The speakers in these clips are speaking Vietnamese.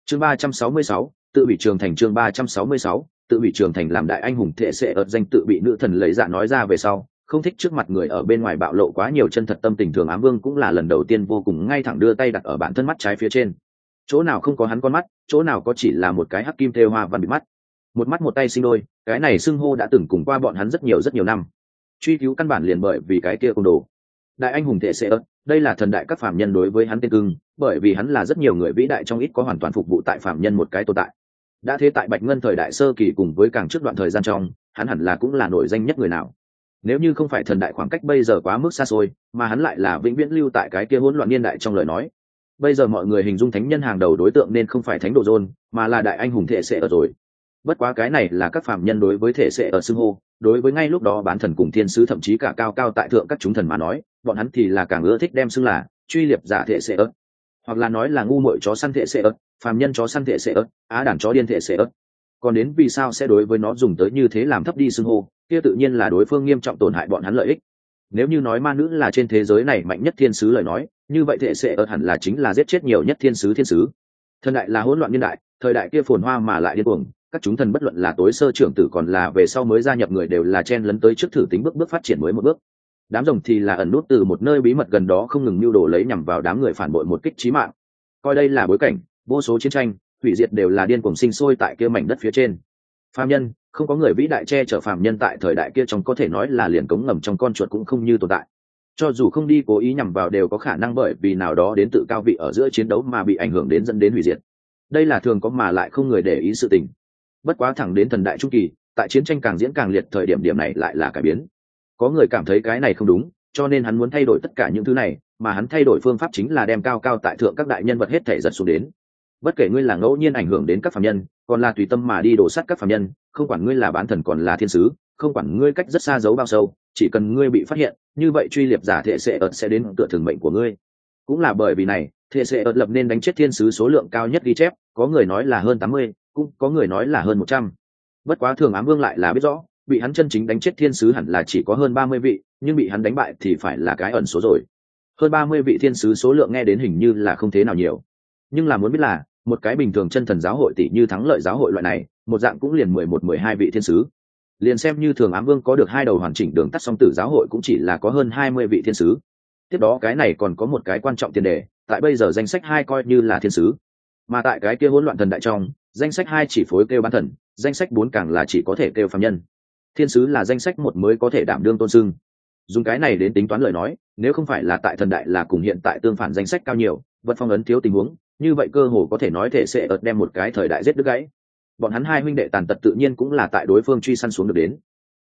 Chương 366, tự hủy trường thành. Chương 366, tự hủy trường thành. Làm đại anh hùng thể sẽ ợt danh tự bị nữ thần lấy dạ nói ra về sau, không thích trước mặt người ở bên ngoài bạo lộ quá nhiều chân thật tâm tình. Thường Ám Vương cũng là lần đầu tiên vô cùng ngay thẳng đưa tay đặt ở bản thân mắt trái phía trên, chỗ nào không có hắn con mắt, chỗ nào có chỉ là một cái hắc kim thêu hoa văn bị mắt, một mắt một tay sinh đôi. Cái này xưng hô đã từng cùng qua bọn hắn rất nhiều năm, truy cứu căn bản liền bởi vì cái kia côn đồ. Đại anh hùng thể sẽ ớt, đây là thần đại các phàm nhân đối với hắn tên cưng, bởi vì hắn là rất nhiều người vĩ đại trong ít có hoàn toàn phục vụ tại phàm nhân một cái tồn tại. Đã thế tại Bạch Ngân thời đại sơ kỳ cùng với càng trước đoạn thời gian trong, hắn hẳn là cũng là nổi danh nhất người nào. Nếu như không phải thần đại khoảng cách bây giờ quá mức xa xôi, mà hắn lại là vĩnh viễn lưu tại cái kia hỗn loạn niên đại trong lời nói, bây giờ mọi người hình dung thánh nhân hàng đầu đối tượng nên không phải thánh đồ John, mà là đại anh hùng thể sẽ ở rồi. Bất quá cái này là các phàm nhân đối với thể sẽ ở xưng hô, đối với ngay lúc đó bán thần cùng thiên sứ thậm chí cả cao cao tại thượng các chúng thần mà nói, bọn hắn thì là càng ưa thích đem xưng là truy liệp giả thể sẽ ớt, hoặc là nói là ngu muội chó săn thể sẽ ớt, phàm nhân chó săn thể sẽ ớt, á đàn chó điên thể sẽ ớt. Còn đến vì sao sẽ đối với nó dùng tới như thế làm thấp đi xưng hô, kia tự nhiên là đối phương nghiêm trọng tổn hại bọn hắn lợi ích. Nếu như nói ma nữ là trên thế giới này mạnh nhất thiên sứ lời nói, như vậy thể sẽ ớt hẳn là chính là giết chết nhiều nhất thiên sứ. Thần đại là hỗn loạn niên đại, thời đại kia phồn hoa mà lại điên cuồng, các chúng thần bất luận là tối sơ trưởng tử còn là về sau mới gia nhập người đều là chen lấn tới trước thử tính bước phát triển mới một bước. Đám rồng thì là ẩn nút từ một nơi bí mật gần đó không ngừng mưu đồ lấy nhằm vào đám người phản bội một kích chí mạng. Coi đây là bối cảnh, vô số chiến tranh, hủy diệt đều là điên cuồng sinh sôi tại kia mảnh đất phía trên. Phàm nhân, không có người vĩ đại che chở phàm nhân tại thời đại kia trong có thể nói là liền cống ngầm trong con chuột cũng không như tồn tại. Cho dù không đi cố ý nhằm vào đều có khả năng bởi vì nào đó đến tự cao vị ở giữa chiến đấu mà bị ảnh hưởng đến dẫn đến hủy diệt. Đây là thường có mà lại không người để ý sự tình. Bất quá thẳng đến thần đại trung kỳ, tại chiến tranh càng diễn càng liệt thời điểm này lại là cải biến. Có người cảm thấy cái này không đúng, cho nên hắn muốn thay đổi tất cả những thứ này, mà hắn thay đổi phương pháp chính là đem cao cao tại thượng các đại nhân vật hết thể giật xuống đến. Bất kể ngươi là ngẫu nhiên ảnh hưởng đến các phàm nhân, còn là tùy tâm mà đi đổ sát các phàm nhân, không quản ngươi là bán thần còn là thiên sứ, không quản ngươi cách rất xa giấu bao sâu, chỉ cần ngươi bị phát hiện, như vậy truy liệp giả thể sẽ đến tựa thường mệnh của ngươi. Cũng là bởi vì này, thể sẽ lập nên đánh chết thiên sứ số lượng cao nhất ghi chép, có người nói là hơn 80, cũng có người nói là hơn 100. Bất quá Thường Ám Vương lại là biết rõ, bị hắn chân chính đánh chết thiên sứ hẳn là chỉ có hơn 30 vị, nhưng bị hắn đánh bại thì phải là cái ẩn số rồi. Hơn 30 vị thiên sứ số lượng nghe đến hình như là không thế nào nhiều, nhưng là muốn biết là một cái bình thường chân thần giáo hội tỷ như thắng lợi giáo hội loại này, một dạng cũng liền 11-12 vị thiên sứ. Liền xem như Thường Ám Vương có được hai đầu hoàn chỉnh đường tắt song tử giáo hội cũng chỉ là có hơn 20 vị thiên sứ. Tiếp đó cái này còn có một cái quan trọng tiền đề, tại bây giờ danh sách 2 coi như là thiên sứ, mà tại cái kia hỗn loạn thần đại trong, danh sách 2 chỉ phối kêu bán thần, danh sách 4 càng là chỉ có thể kêu phàm nhân. Thiên sứ là danh sách 1 mới có thể đảm đương tôn xưng. Dùng cái này đến tính toán lời nói, nếu không phải là tại thần đại là cùng hiện tại tương phản danh sách cao nhiều, vật phong ấn thiếu tình huống, như vậy cơ hồ có thể nói thể sẽ ợt đem một cái thời đại giết đứt gãy. Bọn hắn hai huynh đệ tàn tật tự nhiên cũng là tại đối phương truy săn xuống được đến.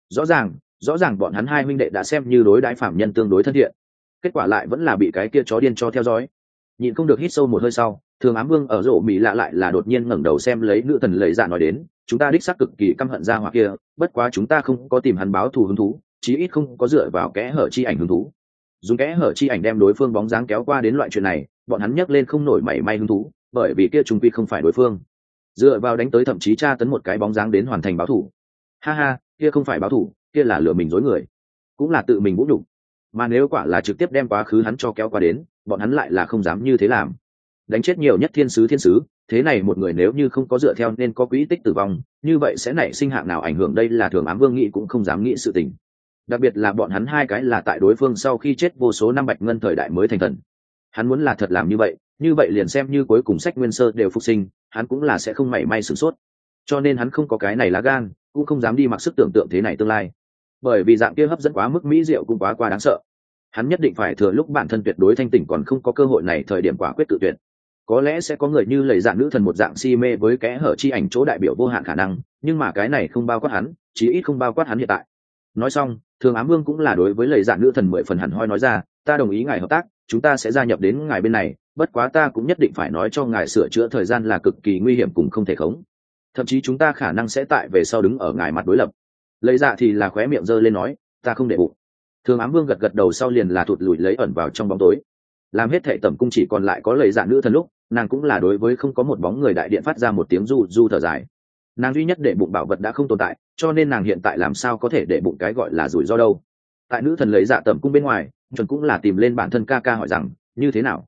Rõ ràng bọn hắn hai huynh đệ đã xem như đối đãi phạm nhân tương đối thân thiện, kết quả lại vẫn là bị cái kia chó điên cho theo dõi. Nhịn không được hít sâu một hơi sau, Thường Ám Vương ở rổ mỹ lạ lại là đột nhiên ngẩng đầu xem lấy nữ thần lầy dạ nói đến, chúng ta đích xác cực kỳ căm hận ra hỏa kia, bất quá chúng ta không có tìm hắn báo thù hứng thú, chí ít không có dựa vào kẽ hở chi ảnh hứng thú. Dùng kẽ hở chi ảnh đem đối phương bóng dáng kéo qua đến loại chuyện này, bọn hắn nhấc lên không nổi mảy may hứng thú, bởi vì kia trung quy không phải đối phương. Dựa vào đánh tới thậm chí tra tấn một cái bóng dáng đến hoàn thành báo thù. Ha ha, kia không phải báo thù, kia là lừa mình dối người, cũng là tự mình vũ nhục. Mà nếu quả là trực tiếp đem quá khứ hắn cho kéo qua đến, bọn hắn lại là không dám như thế làm. Đánh chết nhiều nhất thiên sứ, thế này một người nếu như không có dựa theo nên có quỹ tích tử vong, như vậy sẽ nảy sinh hạng nào ảnh hưởng, đây là Thường Ám Vương nghĩ cũng không dám nghĩ sự tình. Đặc biệt là bọn hắn hai cái là tại đối phương sau khi chết vô số năm Bạch Ngân thời đại mới thành thần. Hắn muốn là thật làm như vậy liền xem như cuối cùng sách nguyên sơ đều phục sinh, hắn cũng là sẽ không mảy may sửng sốt. Cho nên hắn không có cái này lá gan, cũng không dám đi mặc sức tưởng tượng thế này tương lai, bởi vì dạng kia hấp dẫn quá mức mỹ diệu cũng quá đáng sợ. Hắn nhất định phải thừa lúc bản thân tuyệt đối thanh tỉnh còn không có cơ hội này thời điểm quả quyết tự tuyệt. Có lẽ sẽ có người như lầy dạng nữ thần một dạng si mê với kẽ hở chi ảnh chỗ đại biểu vô hạn khả năng, nhưng mà cái này không bao quát hắn, chí ít không bao quát hắn hiện tại. Nói xong, Thường Ám Vương cũng là đối với lầy dạng nữ thần 10 phần hẳn hoi nói ra, ta đồng ý ngài hợp tác, chúng ta sẽ gia nhập đến ngài bên này, bất quá ta cũng nhất định phải nói cho ngài sửa chữa thời gian là cực kỳ nguy hiểm cùng không thể khống, thậm chí chúng ta khả năng sẽ tại về sau đứng ở ngài mặt đối lập. Lầy dạ thì là khóe miệng giơ lên nói, ta không để bụng. Thường Ám Vương gật đầu sau liền là thụt lùi lấy ẩn vào trong bóng tối. Làm hết thệ tẩm cung chỉ còn lại có lầy dạ nữ thần lúc, nàng cũng là đối với không có một bóng người đại điện phát ra một tiếng du thở dài. Nàng duy nhất để bụng bảo vật đã không tồn tại, cho nên nàng hiện tại làm sao có thể để bụng cái gọi là rủi ro đâu. Tại nữ thần lấy dạ tẩm cung bên ngoài, chuẩn cũng là tìm lên bản thân ca ca hỏi rằng, như thế nào,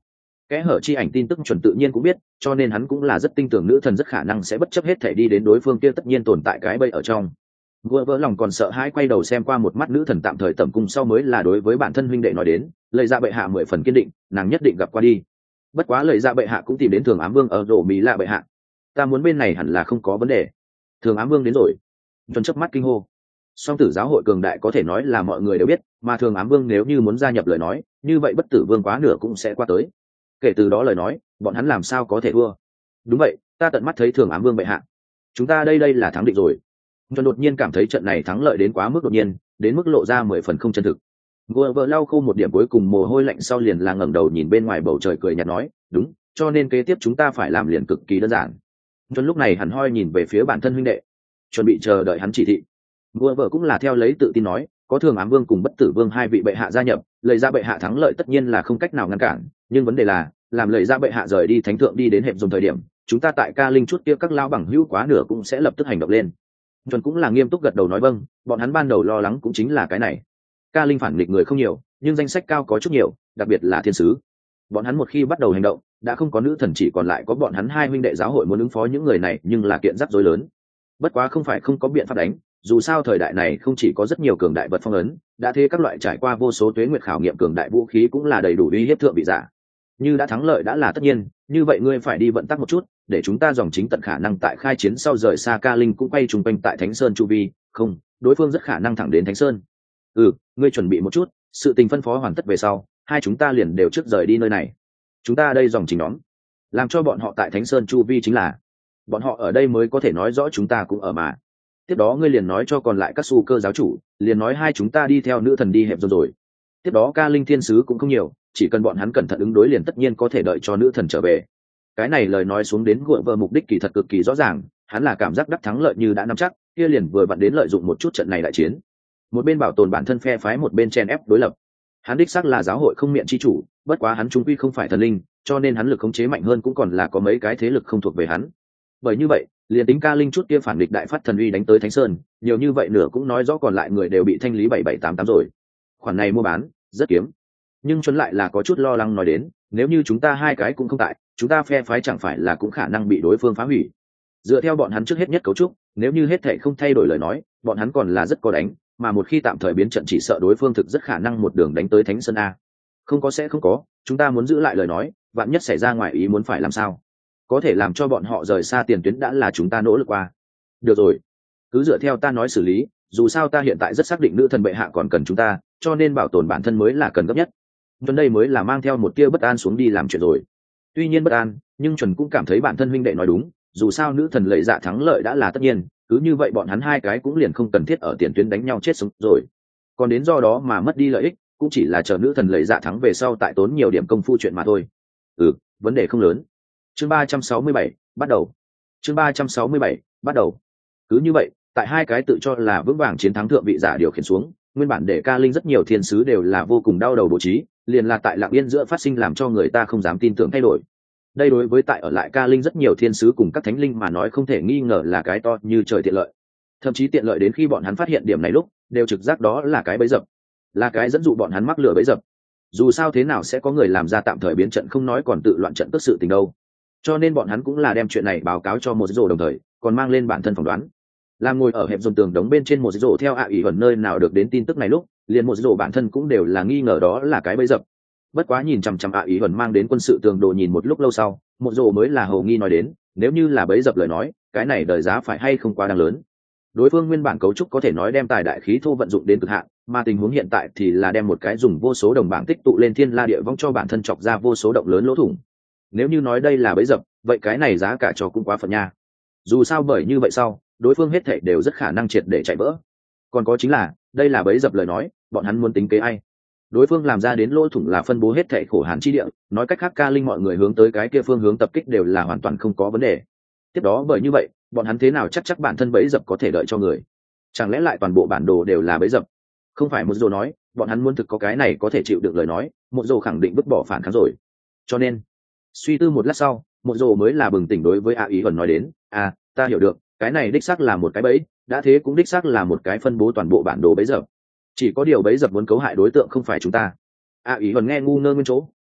kẽ hở chi ảnh tin tức chuẩn tự nhiên cũng biết, cho nên hắn cũng là rất tin tưởng nữ thần rất khả năng sẽ bất chấp hết thể đi đến đối phương kia tất nhiên tồn tại cái bẫy ở trong. Vừa vỡ lòng còn sợ hãi quay đầu xem qua một mắt nữ thần tạm thời tẩm cung sau mới là đối với bản thân huynh đệ nói đến, lời ra bệ hạ 10 phần kiên định, nàng nhất định gặp qua đi. Bất quá lời ra bệ hạ cũng tìm đến thường ám vương ở rổ mỹ lạ bệ hạ, ta muốn bên này hẳn là không có vấn đề. Thường ám vương đến rồi. Tuần chớp mắt kinh hô. Song tử giáo hội cường đại có thể nói là mọi người đều biết, mà thường ám vương nếu như muốn gia nhập lời nói, như vậy bất tử vương quá nửa cũng sẽ qua tới. Kể từ đó lời nói, bọn hắn làm sao có thể thua? Đúng vậy, ta tận mắt thấy thường ám vương bệ hạ. Chúng ta đây là thắng định rồi. Tuần đột nhiên cảm thấy trận này thắng lợi đến quá mức đột nhiên, đến mức lộ ra 10 phần không chân thực. Vừa lau khô một điểm cuối cùng mồ hôi lạnh sau liền là ngẩng đầu nhìn bên ngoài bầu trời cười nhạt nói, đúng, cho nên kế tiếp chúng ta phải làm liền cực kỳ đơn giản. Tuần lúc này hẳn hoi nhìn về phía bản thân huynh đệ, chuẩn bị chờ đợi hắn chỉ thị. Vừa cũng là theo lấy tự tin nói, có thường ám vương cùng bất tử vương hai vị bệ hạ gia nhập, lời ra bệ hạ thắng lợi tất nhiên là không cách nào ngăn cản, nhưng vấn đề là làm lời ra bệ hạ rời đi thánh thượng đi đến hẹp dùng thời điểm, chúng ta tại ca linh chút kia các lao bằng hữu quá nửa cũng sẽ lập tức hành động lên. Chuẩn cũng là nghiêm túc gật đầu nói vâng, bọn hắn ban đầu lo lắng cũng chính là cái này. Ca linh phản nghịch người không nhiều, nhưng danh sách cao có chút nhiều, đặc biệt là thiên sứ. Bọn hắn một khi bắt đầu hành động, đã không có nữ thần chỉ còn lại có bọn hắn hai huynh đệ giáo hội muốn ứng phó những người này, nhưng là kiện rắc rối lớn. Bất quá không phải không có biện pháp đánh, dù sao thời đại này không chỉ có rất nhiều cường đại vật phong ấn, đã thế các loại trải qua vô số tuế nguyệt khảo nghiệm cường đại vũ khí cũng là đầy đủ uy hiếp thượng vị giả. Như đã thắng lợi đã là tất nhiên, như vậy ngươi phải đi vận tắc một chút, để chúng ta dòng chính tận khả năng tại khai chiến sau rời xa ca linh cũng quay trung quanh tại Thánh Sơn chu vi, không, đối phương rất khả năng thẳng đến Thánh Sơn. Ngươi chuẩn bị một chút, sự tình phân phó hoàn tất về sau, hai chúng ta liền đều trước rời đi nơi này. Chúng ta đây dòng chính nhóm, làm cho bọn họ tại Thánh Sơn chu vi chính là, bọn họ ở đây mới có thể nói rõ chúng ta cũng ở mà. Tiếp đó ngươi liền nói cho còn lại các su cơ giáo chủ, liền nói hai chúng ta đi theo nữ thần đi hẹp rồi. Tiếp đó ca linh thiên sứ cũng không nhiều, chỉ cần bọn hắn cẩn thận ứng đối liền tất nhiên có thể đợi cho nữ thần trở về. Cái này lời nói xuống đến gội vợ mục đích kỳ thật cực kỳ rõ ràng, hắn là cảm giác đắc thắng lợi như đã nắm chắc, kia liền vừa vặn đến lợi dụng một chút trận này đại chiến. Một bên bảo tồn bản thân phe phái, một bên chen ép đối lập. Hắn đích xác là giáo hội không miệng chi chủ, bất quá hắn trung quy không phải thần linh, cho nên hắn lực khống chế mạnh hơn cũng còn là có mấy cái thế lực không thuộc về hắn. Bởi như vậy, liền tính ca linh chút kia phản địch đại phát thần uy đánh tới Thánh Sơn, nhiều như vậy nửa cũng nói rõ còn lại người đều bị thanh lý 7788 rồi. Khoản này mua bán rất kiếm. Nhưng chuẩn lại là có chút lo lắng nói đến, nếu như chúng ta hai cái cũng không tại, chúng ta phe phái chẳng phải là cũng khả năng bị đối phương phá hủy. Dựa theo bọn hắn trước hết nhất cấu trúc, nếu như hết thảy không thay đổi lời nói, bọn hắn còn là rất có đánh, mà một khi tạm thời biến trận chỉ sợ đối phương thực rất khả năng một đường đánh tới Thánh Sơn a. Không có sẽ không có, chúng ta muốn giữ lại lời nói, vạn nhất xảy ra ngoài ý muốn phải làm sao? Có thể làm cho bọn họ rời xa tiền tuyến đã là chúng ta nỗ lực qua. Được rồi, cứ dựa theo ta nói xử lý, dù sao ta hiện tại rất xác định nữ thần bệ hạ còn cần chúng ta, cho nên bảo tồn bản thân mới là cần gấp nhất. Chuẩn đây mới là mang theo một tia bất an xuống đi làm chuyện rồi. Tuy nhiên bất an, nhưng Chuẩn cũng cảm thấy bản thân huynh đệ nói đúng, dù sao nữ thần lợi dạ thắng lợi đã là tất nhiên, cứ như vậy bọn hắn hai cái cũng liền không cần thiết ở tiền tuyến đánh nhau chết sống rồi. Còn đến do đó mà mất đi lợi ích, cũng chỉ là chờ nữ thần lợi dạ thắng về sau tại tốn nhiều điểm công phu chuyện mà thôi. Vấn đề không lớn. Chương 367, bắt đầu. Chương 367, bắt đầu. Cứ như vậy, tại hai cái tự cho là vững vàng chiến thắng thượng vị giả điều khiển xuống, nguyên bản để ca linh rất nhiều thiên sứ đều là vô cùng đau đầu bố trí, liền là tại lặng yên giữa phát sinh làm cho người ta không dám tin tưởng thay đổi. Đây đối với tại ở lại ca linh rất nhiều thiên sứ cùng các thánh linh mà nói không thể nghi ngờ là cái to như trời tiện lợi. Thậm chí tiện lợi đến khi bọn hắn phát hiện điểm này lúc, đều trực giác đó là cái bẫy dập, là cái dẫn dụ bọn hắn mắc lửa bẫy dập. Dù sao thế nào sẽ có người làm ra tạm thời biến trận không nói còn tự loạn trận tức sự tình đâu. Cho nên bọn hắn cũng là đem chuyện này báo cáo cho một rổ đồng thời còn mang lên bản thân phỏng đoán. Làm ngồi ở hẹp dồn tường đống bên trên một rổ theo ý ẩn nơi nào được đến tin tức này lúc, liền một rổ bản thân cũng đều là nghi ngờ đó là cái bẫy dập. Bất quá nhìn chằm chằm ý ẩn mang đến quân sự tường đồ nhìn một lúc lâu sau, một rổ mới là hầu nghi nói đến, nếu như là bẫy dập lời nói, cái này đời giá phải hay không quá đáng lớn. Đối phương nguyên bản cấu trúc có thể nói đem tài đại khí thô vận dụng đến cực hạn, mà tình huống hiện tại thì là đem một cái dùng vô số đồng bảng tích tụ lên thiên la địa vong cho bản thân chọc ra vô số động lớn lỗ thủng. Nếu như nói đây là bẫy dập, vậy cái này giá cả cho cũng quá phần nha. Dù sao bởi như vậy sau, đối phương hết thảy đều rất khả năng triệt để chạy vỡ. Còn có chính là, đây là bẫy dập lời nói, bọn hắn muốn tính kế ai? Đối phương làm ra đến lỗ thủng là phân bố hết thảy khổ hàn chi địa, nói cách khác ca linh mọi người hướng tới cái kia phương hướng tập kích đều là hoàn toàn không có vấn đề. Tiếp đó bởi như vậy, bọn hắn thế nào chắc bản thân bẫy dập có thể đợi cho người? Chẳng lẽ lại toàn bộ bản đồ đều là bẫy dập? Không phải một dồ nói, bọn hắn muốn thực có cái này có thể chịu được lời nói, một dồ khẳng định vứt bỏ phản kháng rồi. Cho nên, suy tư một lát sau, một dồ mới là bừng tỉnh đối với ý ẩn nói đến, ta hiểu được, cái này đích xác là một cái bẫy, đã thế cũng đích xác là một cái phân bố toàn bộ bản đồ bẫy dập. Chỉ có điều bẫy dập muốn cấu hại đối tượng không phải chúng ta. Ý ẩn nghe ngu ngơ nguyên chỗ,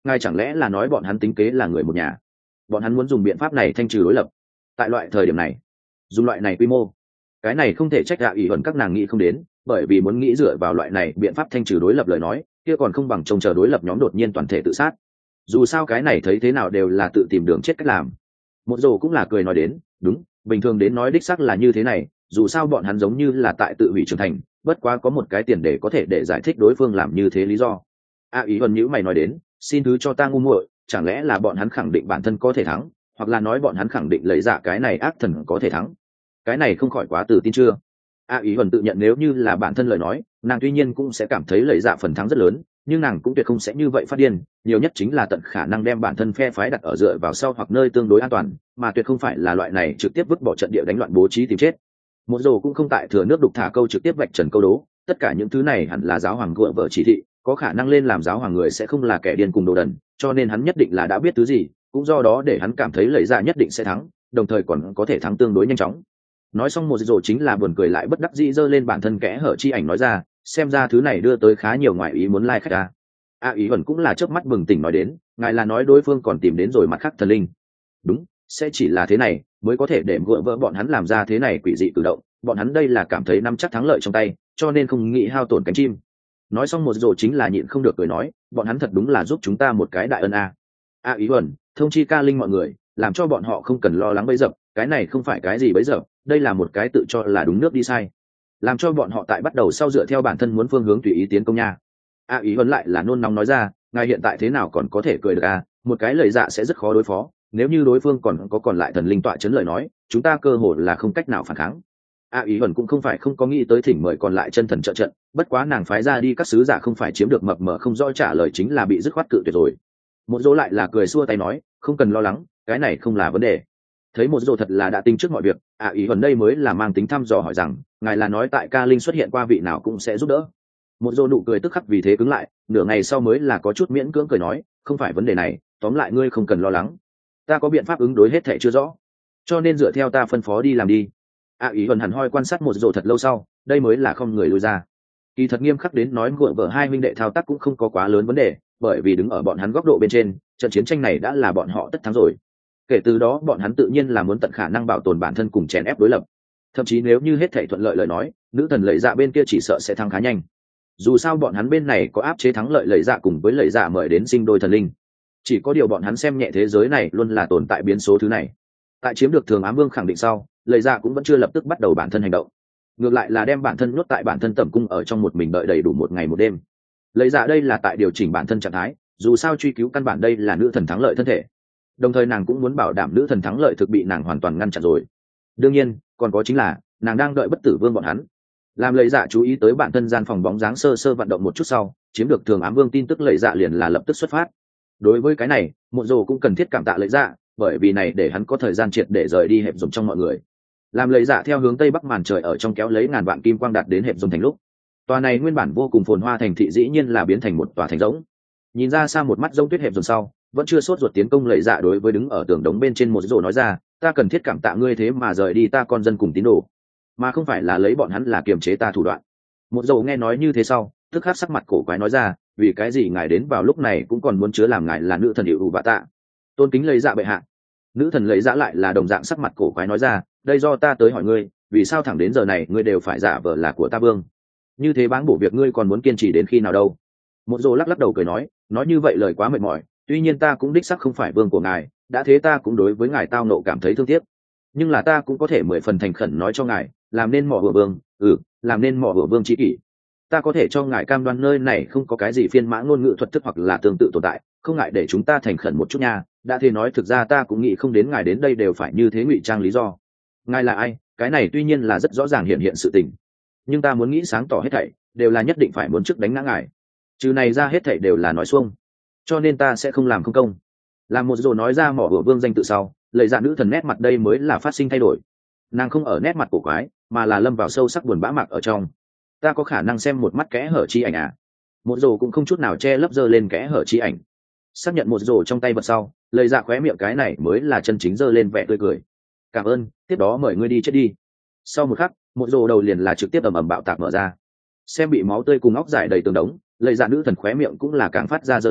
ngài chẳng lẽ là nói bọn hắn tính kế là người một nhà, bọn hắn muốn dùng biện pháp này thanh trừ đối lập tại loại thời điểm này, dùng loại này quy mô, cái này không thể trách hạ ủy huấn các nàng nghĩ không đến, bởi vì muốn nghĩ dựa vào loại này biện pháp thanh trừ đối lập lời nói kia còn không bằng trông chờ đối lập nhóm đột nhiên toàn thể tự sát. Dù sao cái này thấy thế nào đều là tự tìm đường chết cách làm. Một dồ cũng là cười nói đến, đúng, bình thường đến nói đích xác là như thế này, dù sao bọn hắn giống như là tại tự hủy trưởng thành, bất quá có một cái tiền để có thể để giải thích đối phương làm như thế lý do. Ý huấn nhữ mày nói đến, xin thứ cho ta ngu muội, chẳng lẽ là bọn hắn khẳng định bản thân có thể thắng, hoặc là nói bọn hắn khẳng định lấy dạ cái này ác thần có thể thắng. Cái này không khỏi quá tự tin chưa? Ý huấn tự nhận nếu như là bản thân lời nói, nàng tuy nhiên cũng sẽ cảm thấy lấy dạ phần thắng rất lớn, nhưng nàng cũng tuyệt không sẽ như vậy phát điên, nhiều nhất chính là tận khả năng đem bản thân phe phái đặt ở dựa vào sau hoặc nơi tương đối an toàn, mà tuyệt không phải là loại này trực tiếp vứt bỏ trận địa đánh loạn bố trí tìm chết. Một dồ cũng không tại thừa nước đục thả câu trực tiếp vạch trần câu đố, tất cả những thứ này hẳn là giáo hoàng gượng vợ chỉ thị, có khả năng lên làm giáo hoàng người sẽ không là kẻ điên cùng đồ đần, cho nên hắn nhất định là đã biết thứ gì, cũng do đó để hắn cảm thấy lấy dạ nhất định sẽ thắng, đồng thời còn có thể thắng tương đối nhanh chóng. Nói xong một dồ chính là buồn cười lại bất đắc dĩ giơ lên bản thân kẽ hở chi ảnh nói ra, xem ra thứ này đưa tới khá nhiều ngoại ý muốn khách ta. Ý huấn cũng là chớp mắt bừng tỉnh nói đến, ngài là nói đối phương còn tìm đến rồi mặt khác thần linh. Đúng, sẽ chỉ là thế này mới có thể để gượng vỡ bọn hắn làm ra thế này quỷ dị cử động, bọn hắn đây là cảm thấy nắm chắc thắng lợi trong tay, cho nên không nghĩ hao tổn cánh chim. Nói xong một dồ chính là nhịn không được cười nói, bọn hắn thật đúng là giúp chúng ta một cái đại ân a. Ý huấn, thông chi ca linh mọi người, làm cho bọn họ không cần lo lắng bấy dập, cái này không phải cái gì bấy dập, đây là một cái tự cho là đúng nước đi sai, làm cho bọn họ tại bắt đầu sau dựa theo bản thân muốn phương hướng tùy ý tiến công nha. Ý huấn lại là nôn nóng nói ra, ngài hiện tại thế nào còn có thể cười được một cái lời dạ sẽ rất khó đối phó, nếu như đối phương còn lại thần linh tọa chấn lời nói, chúng ta cơ hội là không cách nào phản kháng. Ý huấn cũng không phải không có nghĩ tới thỉnh mời còn lại chân thần trợ trận, bất quá nàng phái ra đi các sứ giả không phải chiếm được mập mờ không rõ trả lời chính là bị dứt khoát cự tuyệt rồi. Một dỗ lại là cười xua tay nói, không cần lo lắng, cái này không là vấn đề. Thấy một dỗ thật là đã tính trước mọi việc, ý huấn đây mới là mang tính thăm dò hỏi rằng, ngài là nói tại ca linh xuất hiện qua vị nào cũng sẽ giúp đỡ. Một dỗ nụ cười tức khắc vì thế cứng lại, nửa ngày sau mới là có chút miễn cưỡng cười nói, không phải vấn đề này, tóm lại ngươi không cần lo lắng, ta có biện pháp ứng đối hết thảy chưa rõ, cho nên dựa theo ta phân phó đi làm đi. Ý huấn hẳn hoi quan sát một dỗ thật lâu sau, đây mới là không người lui ra. Kỳ thật nghiêm khắc đến nói gượng vợ hai huynh đệ thao tác cũng không có quá lớn vấn đề, bởi vì đứng ở bọn hắn góc độ bên trên, trận chiến tranh này đã là bọn họ tất thắng rồi. Kể từ đó bọn hắn tự nhiên là muốn tận khả năng bảo tồn bản thân cùng chèn ép đối lập. Thậm chí nếu như hết thảy thuận lợi lời nói, nữ thần lợi dạ bên kia chỉ sợ sẽ thắng khá nhanh. Dù sao bọn hắn bên này có áp chế thắng lợi lợi dạ cùng với lợi dạ mời đến sinh đôi thần linh. Chỉ có điều bọn hắn xem nhẹ thế giới này luôn là tồn tại biến số thứ này. Tại chiếm được Thường Ám Vương khẳng định sau, lợi dạ cũng vẫn chưa lập tức bắt đầu bản thân hành động. Ngược lại là đem bản thân nhốt tại bản thân tẩm cung ở trong một mình đợi đầy đủ một ngày một đêm. Lợi dạ đây là tại điều chỉnh bản thân trạng thái, dù sao truy cứu căn bản đây là nữ thần thắng lợi thân thể. Đồng thời nàng cũng muốn bảo đảm nữ thần thắng lợi thực bị nàng hoàn toàn ngăn chặn rồi. Đương nhiên còn có chính là nàng đang đợi bất tử vương bọn hắn. Làm lợi dạ chú ý tới bản thân gian phòng bóng dáng sơ sơ vận động một chút sau, chiếm được Thường Ám Vương tin tức lợi dạ liền là lập tức xuất phát. Đối với cái này Mộ Dồ cũng cần thiết cảm tạ lợi dạ, bởi vì này để hắn có thời gian triệt để rời đi hẹp dùng trong mọi người. Làm lợi dạ theo hướng tây bắc màn trời ở trong kéo lấy ngàn vạn kim quang đạt đến hẹp dùng thành lúc, tòa này nguyên bản vô cùng phồn hoa thành thị dĩ nhiên là biến thành một tòa thành rỗng. Nhìn ra xa một mắt rông tuyết hẹp dùng sau, vẫn chưa sốt ruột tiến công lợi dạ đối với đứng ở tường đống bên trên Mộ Dồ nói ra, ta cần thiết cảm tạ ngươi thế mà rời đi ta con dân cùng tín đồ, mà không phải là lấy bọn hắn là kiềm chế ta thủ đoạn. Một dầu nghe nói như thế sau, tức khắc sắc mặt cổ quái nói ra, vì cái gì ngài đến vào lúc này cũng còn muốn chứa làm ngài là nữ thần hiệu vạ tạ, tôn kính lấy dạ bệ hạ. Nữ thần lấy dạ lại là đồng dạng sắc mặt cổ quái nói ra, đây do ta tới hỏi ngươi, vì sao thẳng đến giờ này ngươi đều phải giả vờ là của ta vương, như thế báng bổ việc ngươi còn muốn kiên trì đến khi nào đâu. Một dầu lắc lắc đầu cười nói như vậy lời quá mệt mỏi, tuy nhiên ta cũng đích sắc không phải vương của ngài, đã thế ta cũng đối với ngài tao nộ cảm thấy thương tiếc, nhưng là ta cũng có thể 10 phần thành khẩn nói cho ngài, làm nên mỏ hửa vương, làm nên mỏ hửa vương chi kỷ. Ta có thể cho ngài cam đoan nơi này không có cái gì phiên mã ngôn ngữ thuật thức hoặc là tương tự tồn tại, không ngại để chúng ta thành khẩn một chút nha. Đã thế nói thực ra ta cũng nghĩ không đến ngài đến đây đều phải như thế ngụy trang lý do. Ngài là ai, cái này tuy nhiên là rất rõ ràng hiện sự tình, nhưng ta muốn nghĩ sáng tỏ hết thảy đều là nhất định phải muốn trước đánh ngã ngài, trừ này ra hết thảy đều là nói xuông, cho nên ta sẽ không làm không công. Làm một dồ nói ra mỏ hửa vương danh tự sau, lời dạ nữ thần nét mặt đây mới là phát sinh thay đổi. Nàng không ở nét mặt cổ quái, mà là lâm vào sâu sắc buồn bã mặc ở trong. Ta có khả năng xem một mắt kẽ hở chi ảnh à? Một dồ cũng không chút nào che lấp giơ lên kẽ hở chi ảnh, xác nhận một dồ trong tay vật sau, lời dạ khóe miệng cái này mới là chân chính giơ lên vẻ tươi cười. Cảm ơn, tiếp đó mời ngươi đi chết đi. Sau một khắc, một dồ đầu liền là trực tiếp ầm ầm bạo tạc mở ra, xem bị máu tươi cùng óc giải đầy tường đống, lời dạ nữ thần khóe miệng cũng là càng phát ra giơ lên,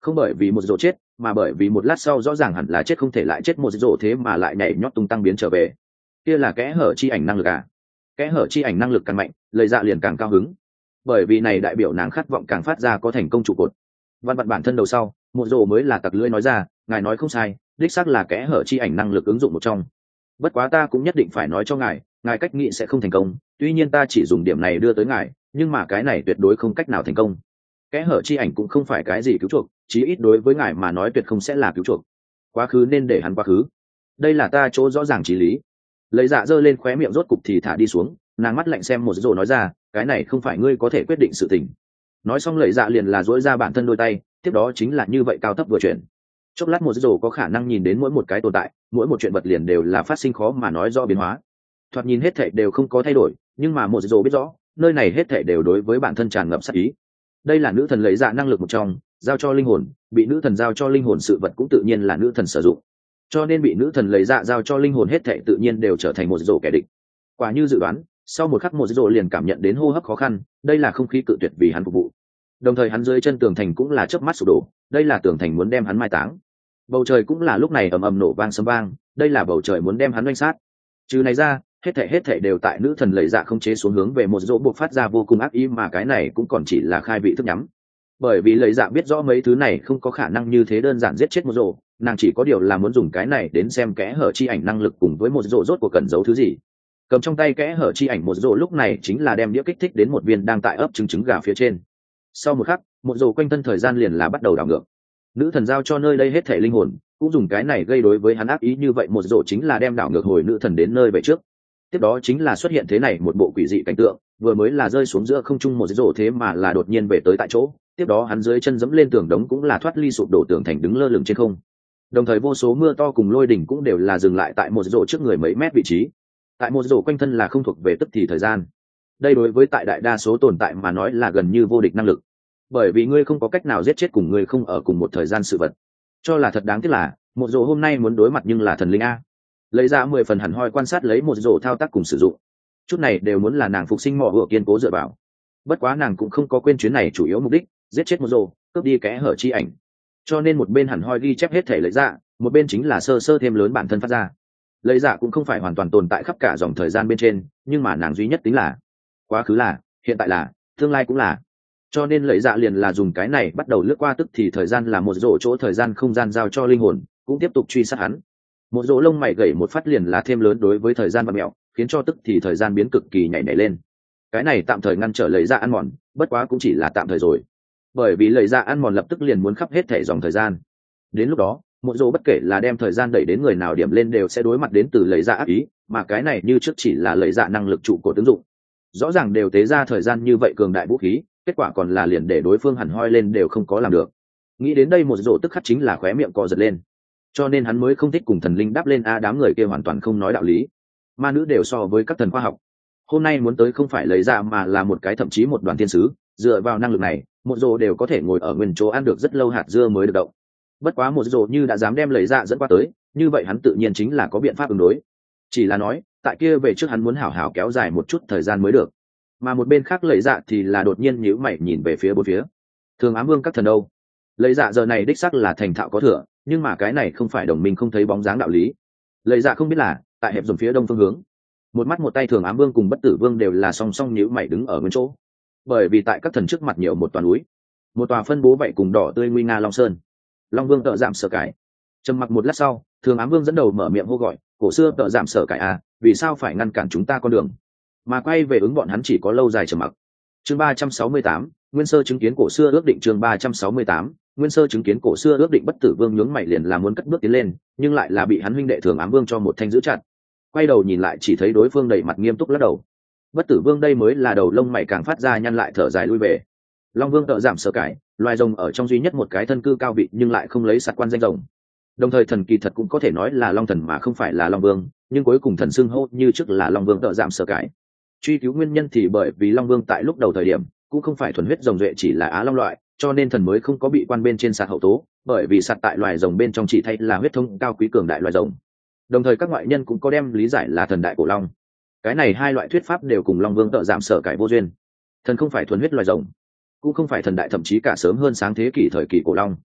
không bởi vì một rổ chết mà bởi vì một lát sau rõ ràng hẳn là chết không thể lại chết một rổ thế mà lại nhảy nhót tung tăng biến trở về. Kia là kẽ hở chi ảnh năng lực à? Kẽ hở chi ảnh năng lực càng mạnh, lời dạ liền càng cao hứng, bởi vì này đại biểu nàng khát vọng càng phát ra có thành công trụ cột. Văn bản bản thân đầu sau một rổ mới là tặc lưỡi nói ra, ngài nói không sai, đích xác là kẽ hở chi ảnh năng lực ứng dụng một trong. Bất quá ta cũng nhất định phải nói cho ngài cách nghĩ sẽ không thành công, tuy nhiên ta chỉ dùng điểm này đưa tới ngài, nhưng mà cái này tuyệt đối không cách nào thành công. Kẽ hở chi ảnh cũng không phải cái gì cứu chuộc, chí ít đối với ngài mà nói tuyệt không sẽ là cứu chuộc. Quá khứ nên để hắn quá khứ, đây là ta chỗ rõ ràng chí lý. Lấy dạ giơ lên khóe miệng rốt cục thì thả đi xuống, nàng mắt lạnh xem một rổ nói ra, cái này không phải ngươi có thể quyết định sự tình. Nói xong lời dạ liền là dỗi ra bản thân đôi tay, tiếp đó chính là như vậy cao thấp vừa chuyển. Chốc lát một rổ có khả năng nhìn đến mỗi một cái tồn tại, mỗi một chuyện vật liền đều là phát sinh khó mà nói rõ biến hóa. Thoạt nhìn hết thảy đều không có thay đổi, nhưng mà một rổ biết rõ nơi này hết thảy đều đối với bản thân tràn ngập sát ý. Đây là nữ thần lấy dạ năng lực một trong, giao cho linh hồn, bị nữ thần giao cho linh hồn sự vật cũng tự nhiên là nữ thần sử dụng, cho nên bị nữ thần lấy dạ giao cho linh hồn hết thảy tự nhiên đều trở thành một rổ kẻ địch. Quả như dự đoán, sau một khắc một rổ liền cảm nhận đến hô hấp khó khăn, đây là không khí cự tuyệt vì hắn phục vụ. Đồng thời hắn dưới chân tường thành cũng là chớp mắt sụp đổ, đây là tường thành muốn đem hắn mai táng. Bầu trời cũng là lúc này ầm ầm nổ vang sấm vang, đây là bầu trời muốn đem hắn oanh sát. Trừ này ra, hết thảy đều tại nữ thần lấy dạ không chế xuống hướng về một rỗ buộc phát ra vô cùng ác ý, mà cái này cũng còn chỉ là khai vị thức nhắm. Bởi vì lấy dạ biết rõ mấy thứ này không có khả năng như thế đơn giản giết chết một rỗ, nàng chỉ có điều là muốn dùng cái này đến xem kẽ hở chi ảnh năng lực cùng với một rỗ rốt cuộc cần giấu thứ gì. Cầm trong tay kẽ hở chi ảnh một rỗ lúc này chính là đem đĩa kích thích đến một viên đang tại ấp trứng gà phía trên. Sau một khắc, một rỗ quanh thân thời gian liền là bắt đầu đảo ngược. Nữ thần giao cho nơi đây hết thảy linh hồn, cũng dùng cái này gây đối với hắn ác ý như vậy, một rỗ chính là đem đảo ngược hồi nữ thần đến nơi về trước. Tiếp đó chính là xuất hiện thế này một bộ quỷ dị cảnh tượng, vừa mới là rơi xuống giữa không trung một rỗ thế mà là đột nhiên về tới tại chỗ, tiếp đó hắn dưới chân dẫm lên tường đống cũng là thoát ly sụp đổ tường thành đứng lơ lửng trên không. Đồng thời vô số mưa to cùng lôi đỉnh cũng đều là dừng lại tại một rỗ trước người mấy mét vị trí. Tại một rỗ quanh thân là không thuộc về tức thì thời gian. Đây đối với tại đại đa số tồn tại mà nói là gần như vô địch năng lực, bởi vì ngươi không có cách nào giết chết cùng ngươi không ở cùng một thời gian sự vật. Cho là thật đáng tiếc là một rỗ hôm nay muốn đối mặt nhưng là thần linh a. Lấy ra 10 phần hẳn hoi quan sát lấy một rỗ thao tác cùng sử dụng, chút này đều muốn là nàng phục sinh mỏ hựa kiên cố dựa vào. Bất quá nàng cũng không có quên chuyến này chủ yếu mục đích, giết chết một rỗ, cướp đi kẽ hở chi ảnh. Cho nên một bên hẳn hoi ghi chép hết thể lấy ra, một bên chính là sơ sơ thêm lớn bản thân phát ra. Lấy ra cũng không phải hoàn toàn tồn tại khắp cả dòng thời gian bên trên, nhưng mà nàng duy nhất tính là quá khứ là, hiện tại là, tương lai cũng là. Cho nên lấy dạ liền là dùng cái này bắt đầu lướt qua tức thì thời gian là một rỗ chỗ thời gian không gian giao cho linh hồn, cũng tiếp tục truy sát hắn. Một rỗ lông mày gẩy một phát liền là thêm lớn đối với thời gian và mẹo, khiến cho tức thì thời gian biến cực kỳ nhảy nhảy lên. Cái này tạm thời ngăn trở lấy dạ ăn mòn, bất quá cũng chỉ là tạm thời rồi, bởi vì lấy dạ ăn mòn lập tức liền muốn khắp hết thể dòng thời gian. Đến lúc đó một rỗ bất kể là đem thời gian đẩy đến người nào điểm lên đều sẽ đối mặt đến từ lấy dạ ác ý, mà cái này như trước chỉ là lấy dạ năng lực trụ của ứng dụng. Rõ ràng đều tế ra thời gian như vậy cường đại vũ khí, kết quả còn là liền để đối phương hẳn hoi lên đều không có làm được. Nghĩ đến đây một rỗ tức khắc chính là khóe miệng co giật lên, cho nên hắn mới không thích cùng thần linh đáp lên a, đám người kia hoàn toàn không nói đạo lý, ma nữ đều so với các thần khoa học. Hôm nay muốn tới không phải lấy ra mà là một cái thậm chí một đoàn thiên sứ, dựa vào năng lực này một rỗ đều có thể ngồi ở nguyên chỗ ăn được rất lâu hạt dưa mới được động. Bất quá một rỗ như đã dám đem lấy ra dẫn qua tới, như vậy hắn tự nhiên chính là có biện pháp ứng đối, chỉ là nói tại kia về trước hắn muốn hảo hảo kéo dài một chút thời gian mới được. Mà một bên khác lấy dạ thì là đột nhiên nhíu mày nhìn về phía bốn phía. Thường ám vương các thần đâu? Lấy dạ giờ này đích xác là thành thạo có thừa, nhưng mà cái này không phải đồng minh không thấy bóng dáng đạo lý. Lấy dạ không biết là tại hẹp dòng phía đông phương hướng, một mắt một tay thường ám vương cùng bất tử vương đều là song song nhíu mày đứng ở nguyên chỗ, bởi vì tại các thần trước mặt nhiều một toàn núi, một tòa phân bố vậy cùng đỏ tươi nguy nga long sơn. Long vương tợ giảm sợ cải. Trầm mặc một lát sau, thường ám vương dẫn đầu mở miệng hô gọi, cổ xưa tợ giảm sợ cải à, vì sao phải ngăn cản chúng ta con đường? Mà quay về ứng bọn hắn chỉ có lâu dài trầm mặc. Chương 368, nguyên sơ chứng kiến cổ xưa ước định. Chương 368, nguyên sơ chứng kiến cổ xưa ước định. Bất tử vương nhướng mày liền là muốn cất bước tiến lên, nhưng lại là bị hắn huynh đệ thường ám vương cho một thanh giữ chặt. Quay đầu nhìn lại chỉ thấy đối phương đầy mặt nghiêm túc lắc đầu. Bất tử vương đây mới là đầu lông mày càng phát ra nhăn lại thở dài lui về. Long vương tợ giảm sợ cải, loài rồng ở trong duy nhất một cái thân cư cao vị nhưng lại không lấy sạt quan danh rồng. Đồng thời thần kỳ thật cũng có thể nói là long thần mà không phải là long vương, nhưng cuối cùng thần xưng hô như trước là long vương tợ giảm sợ cải. Truy cứu nguyên nhân thì bởi vì long vương tại lúc đầu thời điểm cũng không phải thuần huyết rồng duệ, chỉ là á long loại, cho nên thần mới không có bị quan bên trên sạt hậu tố, bởi vì sạt tại loài rồng bên trong chỉ thay là huyết thống cao quý cường đại loài rồng. Đồng thời các ngoại nhân cũng có đem lý giải là thần đại cổ long. Cái này hai loại thuyết pháp đều cùng long vương tợ giảm sợ cải vô duyên. Thần không phải thuần huyết loài rồng, cũng không phải thần đại, thậm chí cả sớm hơn sáng thế kỷ thời kỳ cổ long.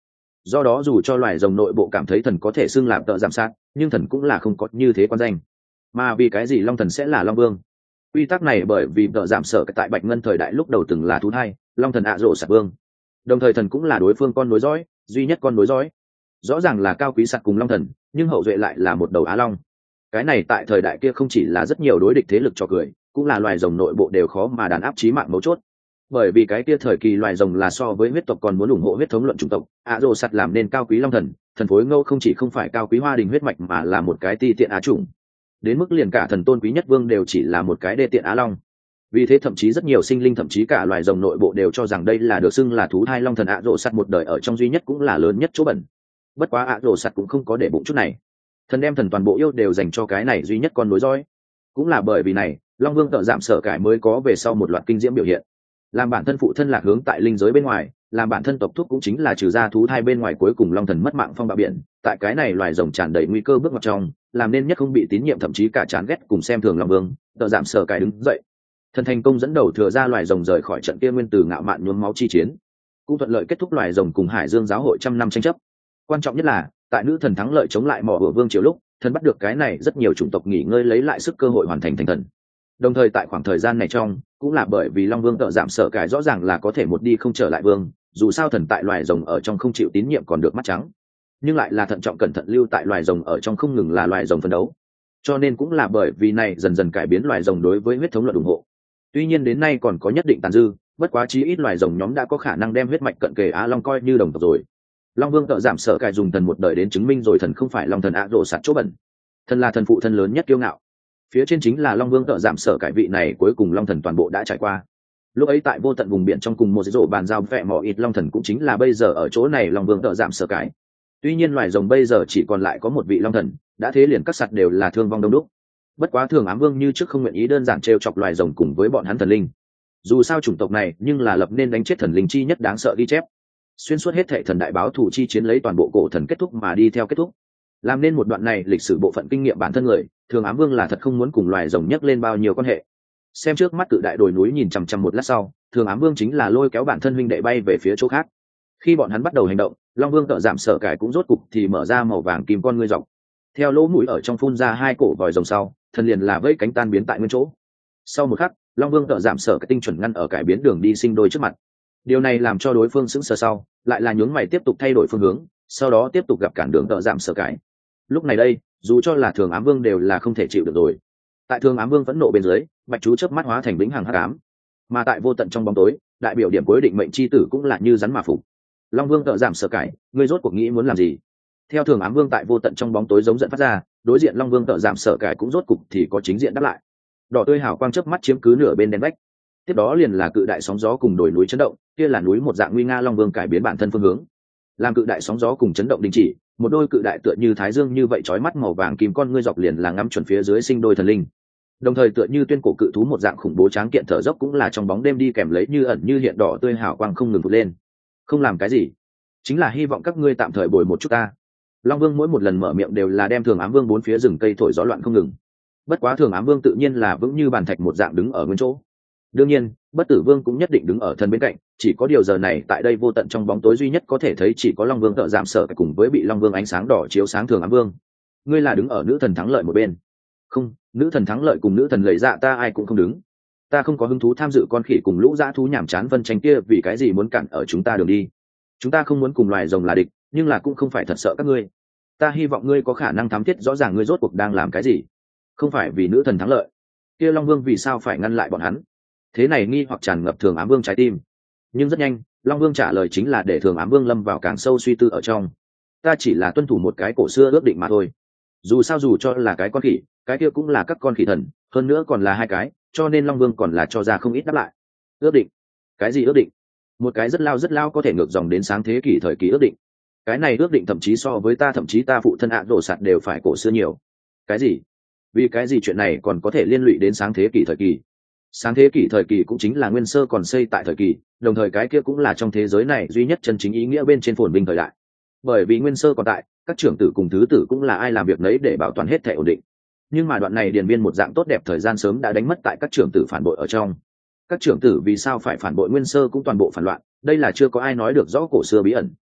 Do đó dù cho loài rồng nội bộ cảm thấy thần có thể xưng làm tợ giảm sát, nhưng thần cũng là không có như thế quan danh. Mà vì cái gì long thần sẽ là long vương? Quy tắc này bởi vì tợ giảm sở tại Bạch Ngân thời đại lúc đầu từng là thú thai, long thần ạ rộ sạt vương, đồng thời thần cũng là đối phương con nối dõi duy nhất con nối dõi. Rõ ràng là cao quý sạt cùng long thần, nhưng hậu duệ lại là một đầu á long. Cái này tại thời đại kia không chỉ là rất nhiều đối địch thế lực cho cười, cũng là loài rồng nội bộ đều khó mà đàn áp chí mạng mấu chốt. Bởi vì cái kia thời kỳ loài rồng là so với huyết tộc còn muốn ủng hộ huyết thống luận chủng tộc, ạ rồ sạt làm nên cao quý long thần, thần phối ngẫu không chỉ không phải cao quý hoa đình huyết mạch mà là một cái ti tiện á chủng, đến mức liền cả thần tôn quý nhất vương đều chỉ là một cái đê tiện á long. Vì thế thậm chí rất nhiều sinh linh, thậm chí cả loài rồng nội bộ đều cho rằng đây là được xưng là thú thai long thần ạ rồ sạt một đời ở trong duy nhất cũng là lớn nhất chỗ bẩn. Bất quá ạ rồ sạt cũng không có để bụng chút này, thần đem thần toàn bộ yêu đều dành cho cái này duy nhất con nối dõi. Cũng là bởi vì này, long vương tợ giảm sở cải mới có về sau một loạt kinh diễm biểu hiện. Làm bản thân phụ thân lạc hướng tại linh giới bên ngoài, làm bản thân tộc thúc cũng chính là trừ ra thú thai bên ngoài cuối cùng long thần mất mạng phong bạo biển, tại cái này loài rồng tràn đầy nguy cơ bước vào trong, làm nên nhất không bị tín nhiệm thậm chí cả chán ghét cùng xem thường long vương tợ giảm sở cải đứng dậy, thần thành công dẫn đầu thừa ra loài rồng rời khỏi trận kia nguyên tử ngạo mạn nhuốm máu chi chiến, cũng thuận lợi kết thúc loài rồng cùng hải dương giáo hội trăm năm tranh chấp. Quan trọng nhất là tại nữ thần thắng lợi chống lại mỏ hửa vương triều lúc, thần bắt được cái này rất nhiều chủng tộc nghỉ ngơi lấy lại sức cơ hội hoàn thành thành thần. Đồng thời tại khoảng thời gian này trong, cũng là bởi vì long vương tợ giảm sở cải rõ ràng là có thể một đi không trở lại vương, dù sao thần tại loài rồng ở trong không chịu tín nhiệm còn được mắt trắng, nhưng lại là thận trọng cẩn thận lưu tại loài rồng ở trong không ngừng là loài rồng phấn đấu, cho nên cũng là bởi vì này dần dần cải biến loài rồng đối với huyết thống luận ủng hộ. Tuy nhiên đến nay còn có nhất định tàn dư, bất quá chí ít loài rồng nhóm đã có khả năng đem huyết mạch cận kề á long coi như đồng tộc rồi. Long vương tợ giảm sở cải dùng thần một đời đến chứng minh rồi thần không phải long thần ạ rộ sạt chỗ bẩn, thần là thần phụ thân lớn nhất kiêu ngạo. Phía trên chính là long vương tợ giảm sở cải vị này cuối cùng long thần toàn bộ đã trải qua. Lúc ấy tại vô tận vùng biển trong cùng một rổ bàn giao vẹ mỏ ít long thần cũng chính là bây giờ ở chỗ này long vương tợ giảm sở cải. Tuy nhiên loài rồng bây giờ chỉ còn lại có một vị long thần, đã thế liền các sạt đều là thương vong đông đúc. Bất quá thường ám vương như trước không nguyện ý đơn giản trêu chọc loài rồng cùng với bọn hắn thần linh. Dù sao chủng tộc này nhưng là lập nên đánh chết thần linh chi nhất đáng sợ ghi chép. Xuyên suốt hết thệ thần đại báo thủ chi chiến lấy toàn bộ cổ thần kết thúc mà đi theo kết thúc. Làm nên một đoạn này lịch sử bộ phận kinh nghiệm bản thân người, thường ám vương là thật không muốn cùng loài rồng nhắc lên bao nhiêu quan hệ. Xem trước mắt cự đại đồi núi nhìn chằm chằm một lát sau, thường ám vương chính là lôi kéo bản thân huynh đệ bay về phía chỗ khác. Khi bọn hắn bắt đầu hành động, long vương tợ giảm sở cải cũng rốt cục thì mở ra màu vàng kim con ngươi dọc, theo lỗ mũi ở trong phun ra hai cổ vòi rồng sau, thần liền là vẫy cánh tan biến tại nguyên chỗ. Sau một khắc, long vương tợ giảm sở cái tinh chuẩn ngăn ở cải biến đường đi sinh đôi trước mặt. Điều này làm cho đối phương sững sờ, sau lại là nhướng mày tiếp tục thay đổi phương hướng, sau đó tiếp tục gặp cản đường tợ giảm sở cải. Lúc này đây, dù cho là thường ám vương đều là không thể chịu được rồi. Tại thường ám vương phẫn nộ bên dưới, bạch chú chớp mắt hóa thành vĩnh hằng hắc ám, mà tại vô tận trong bóng tối, đại biểu điểm cuối định mệnh chi tử cũng là như rắn mà phục. Long vương tợ giảm sở cải, ngươi rốt cuộc nghĩ muốn làm gì? Theo thường ám vương tại vô tận trong bóng tối giống giận phát ra, đối diện long vương tợ giảm sở cải cũng rốt cục thì có chính diện đáp lại. Đỏ tươi hào quang chớp mắt chiếm cứ nửa bên đen vách, tiếp đó liền là cự đại sóng gió cùng đồi núi chấn động, kia là núi một dạng nguy nga long vương cải biến bản thân phương hướng, làm cự đại sóng gió cùng chấn động đình chỉ, một đôi cự đại tựa như thái dương như vậy chói mắt màu vàng kim con ngươi dọc liền là ngắm chuẩn phía dưới sinh đôi thần linh, đồng thời tựa như tuyên cổ cự thú một dạng khủng bố tráng kiện thở dốc cũng là trong bóng đêm đi kèm lấy như ẩn như hiện đỏ tươi hào quang không ngừng vụt lên. Không làm cái gì, chính là hy vọng các ngươi tạm thời bồi một chút ta. Long vương mỗi một lần mở miệng đều là đem thường ám vương bốn phía rừng cây thổi gió loạn không ngừng. Bất quá thường ám vương tự nhiên là vững như bàn thạch một dạng đứng ở nguyên chỗ. Đương nhiên, bất tử vương cũng nhất định đứng ở thân bên cạnh, chỉ có điều giờ này tại đây vô tận trong bóng tối duy nhất có thể thấy chỉ có long vương tợ giảm sở cùng với bị long vương ánh sáng đỏ chiếu sáng thường ám vương. Ngươi là đứng ở nữ thần thắng lợi một bên. Không, nữ thần thắng lợi cùng nữ thần lấy dạ ta ai cũng không đứng. Ta không có hứng thú tham dự con khỉ cùng lũ dã thú nhảm chán vân tranh kia, vì cái gì muốn cản ở chúng ta đường đi? Chúng ta không muốn cùng loài rồng là địch, nhưng là cũng không phải thật sợ các ngươi. Ta hy vọng ngươi có khả năng thám thiết rõ ràng ngươi rốt cuộc đang làm cái gì. Không phải vì nữ thần thắng lợi, kia long vương vì sao phải ngăn lại bọn hắn? Thế này nghi hoặc tràn ngập thường ám vương trái tim. Nhưng rất nhanh, long vương trả lời chính là để thường ám vương lâm vào càng sâu suy tư ở trong. Ta chỉ là tuân thủ một cái cổ xưa ước định mà thôi. Dù sao dù cho là cái con khỉ, cái kia cũng là các con khỉ thần, hơn nữa còn là hai cái, cho nên long vương còn là cho ra không ít đáp lại. Ước định? Cái gì ước định? Một cái rất lao có thể ngược dòng đến sáng thế kỷ thời kỳ ước định. Cái này ước định thậm chí so với ta, thậm chí ta phụ thân ạ đổ sạt đều phải cổ xưa nhiều. Cái gì? Vì cái gì chuyện này còn có thể liên lụy đến sáng thế kỷ thời kỳ? Sáng thế kỷ thời kỳ cũng chính là nguyên sơ còn xây tại thời kỳ, đồng thời cái kia cũng là trong thế giới này duy nhất chân chính ý nghĩa bên trên phồn vinh thời đại. Bởi vì nguyên sơ còn tại, các trưởng tử cùng thứ tử cũng là ai làm việc nấy để bảo toàn hết thể ổn định. Nhưng mà đoạn này điền viên một dạng tốt đẹp thời gian sớm đã đánh mất tại các trưởng tử phản bội ở trong. Các trưởng tử vì sao phải phản bội nguyên sơ cũng toàn bộ phản loạn, đây là chưa có ai nói được rõ cổ xưa bí ẩn.